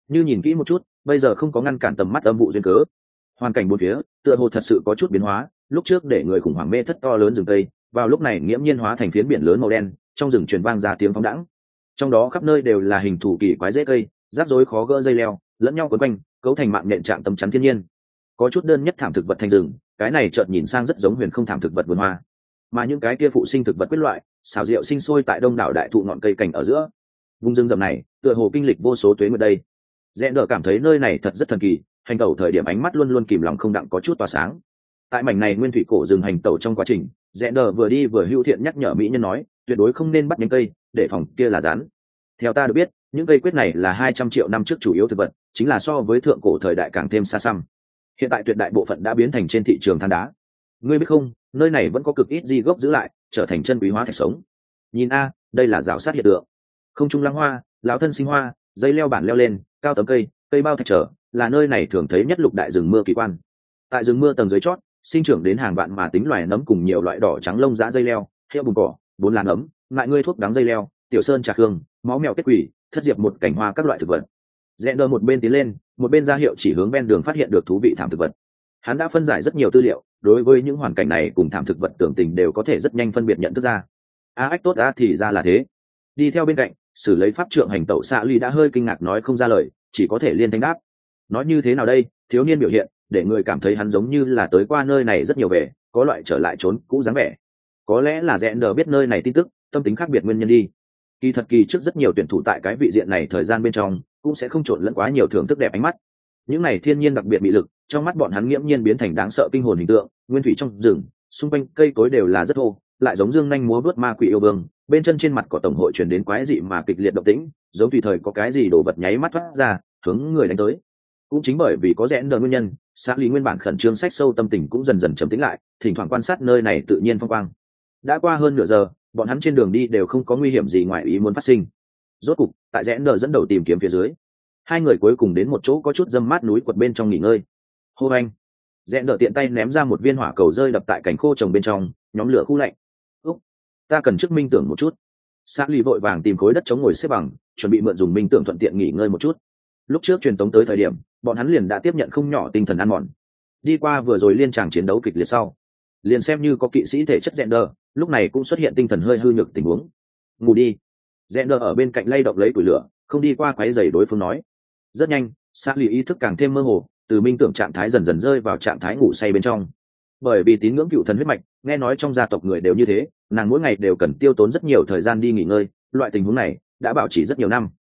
như nhìn kỹ một chút bây giờ không có ngăn cản tầm mắt âm vụ duyên cớ. Hoàn cảnh bốn phía tựa hồ thật sự có chút biến hóa, lúc trước để người khủng hoảng mê thất to lớn rừng cây vào lúc này nghiễm nhiên hóa thành phiến biển lớn màu đen, trong rừng truyền vang ra tiếng phóng đãng. Trong đó khắp nơi đều là hình thù kỳ quái rễ cây, rắc rối khó gỡ dây leo lẫn nhau quấn quanh, cấu thành mạng nhện trạng tấm chắn thiên nhiên. Có chút đơn nhất thảm thực vật thành rừng, cái này chợt nhìn sang rất giống huyền không thảm thực vật vườn hoa, mà những cái kia phụ sinh thực vật quyết loại xào rượu sinh sôi tại đông đảo đại thụ ngọn cây cảnh ở giữa. Vùng rừng rậm này tựa hồ kinh lịch vô số tuế nguyệt đây. Rẽ đỡ cảm thấy nơi này thật rất thần kỳ, hành tẩu thời điểm ánh mắt luôn luôn kìm lòng không đặng có chút tỏa sáng. Tại mảnh này nguyên thủy cổ rừng hành tẩu trong quá trình, Rẽ đỡ vừa đi vừa hữu thiện nhắc nhở mỹ nhân nói, tuyệt đối không nên bắt nhánh cây, để phòng kia là rắn. Theo ta được biết, những cây quyết này là hai trăm triệu năm trước chủ yếu thực vật, chính là so với thượng cổ thời đại càng thêm xa xăm. Hiện tại tuyệt đại bộ phận đã biến thành trên thị trường than đá. Ngươi biết không, nơi này vẫn có cực ít di gốc giữ lại, trở thành chân quý hóa thạch sống. Nhìn a, đây là rào sát hiện tượng. Không trung lăng hoa, lão thân sinh hoa, dây leo bản leo lên, cao tấm cây, cây bao thạch trở, là nơi này thường thấy nhất lục đại rừng mưa kỳ quan. Tại rừng mưa tầng dưới chót, sinh trưởng đến hàng vạn mà tính loài nấm cùng nhiều loại đỏ trắng lông dã dây leo, heo bùn cỏ, bốn lá nấm, ngại ngươi thuốc đắng dây leo, tiểu sơn trà hương, máu mèo kết quỷ, thất diệp một cảnh hoa các loại thực vật. Rẽ đờ một bên tiến lên, một bên ra hiệu chỉ hướng ven đường phát hiện được thú vị thảm thực vật. Hắn đã phân giải rất nhiều tư liệu, đối với những hoàn cảnh này cùng thảm thực vật tưởng tình đều có thể rất nhanh phân biệt nhận thức ra. A ách tốt a thì ra là thế. Đi theo bên cạnh, xử lấy pháp trượng hành tẩu xạ ly đã hơi kinh ngạc nói không ra lời, chỉ có thể liên thanh đáp. Nói như thế nào đây, thiếu niên biểu hiện để người cảm thấy hắn giống như là tới qua nơi này rất nhiều về, có loại trở lại trốn cũ dáng vẻ. Có lẽ là Rẽ đờ biết nơi này tin tức, tâm tính khác biệt nguyên nhân đi. Kỳ thật kỳ trước rất nhiều tuyển thủ tại cái vị diện này thời gian bên trong cũng sẽ không trộn lẫn quá nhiều thưởng thức đẹp ánh mắt. Những này thiên nhiên đặc biệt bị lực, trong mắt bọn hắn nghiễm nhiên biến thành đáng sợ kinh hồn hình tượng, nguyên thủy trong rừng, xung quanh cây cối đều là rất thô, lại giống dương nhanh múa vớt ma quỷ yêu vương, bên chân trên mặt cỏ tổng hội truyền đến quái dị mà kịch liệt động tĩnh, giống tùy thời có cái gì đổ vật nháy mắt thoát ra, hướng người đánh tới. Cũng chính bởi vì có Rẽ đờ nguyên nhân, xã lý nguyên bản khẩn trương sách sâu tâm tình cũng dần dần trầm tĩnh lại, thỉnh thoảng quan sát nơi này tự nhiên phong quang. Đã qua hơn nửa giờ, bọn hắn trên đường đi đều không có nguy hiểm gì ngoài ý muốn phát sinh. Rốt cục, tại Rẽ đờ dẫn đầu tìm kiếm phía dưới, hai người cuối cùng đến một chỗ có chút dâm mát núi quật bên trong nghỉ ngơi. Hô anh, Rẽ đờ tiện tay ném ra một viên hỏa cầu rơi đập tại cành khô trồng bên trong, nhóm lửa khu lạnh. Úc, ta cần trước minh tưởng một chút. Xã lì vội vàng tìm khối đất chống ngồi xếp bằng, chuẩn bị mượn dùng minh tưởng thuận tiện nghỉ ngơi một chút. Lúc trước truyền tống tới thời điểm, bọn hắn liền đã tiếp nhận không nhỏ tinh thần ăn mòn. Đi qua vừa rồi liên tràng chiến đấu kịch liệt sau, liền xem như có kỵ sĩ thể chất Rẽ đờ, lúc này cũng xuất hiện tinh thần hơi hư nhược tình huống. Ngủ đi. Rẽ đờ ở bên cạnh lay động lấy củi lửa, không đi qua quấy rầy đối phương nói. Rất nhanh, xã lì ý thức càng thêm mơ hồ, từ minh tưởng trạng thái dần dần rơi vào trạng thái ngủ say bên trong. Bởi vì tín ngưỡng cựu thần huyết mạch, nghe nói trong gia tộc người đều như thế, nàng mỗi ngày đều cần tiêu tốn rất nhiều thời gian đi nghỉ ngơi, loại tình huống này đã bảo trì rất nhiều năm.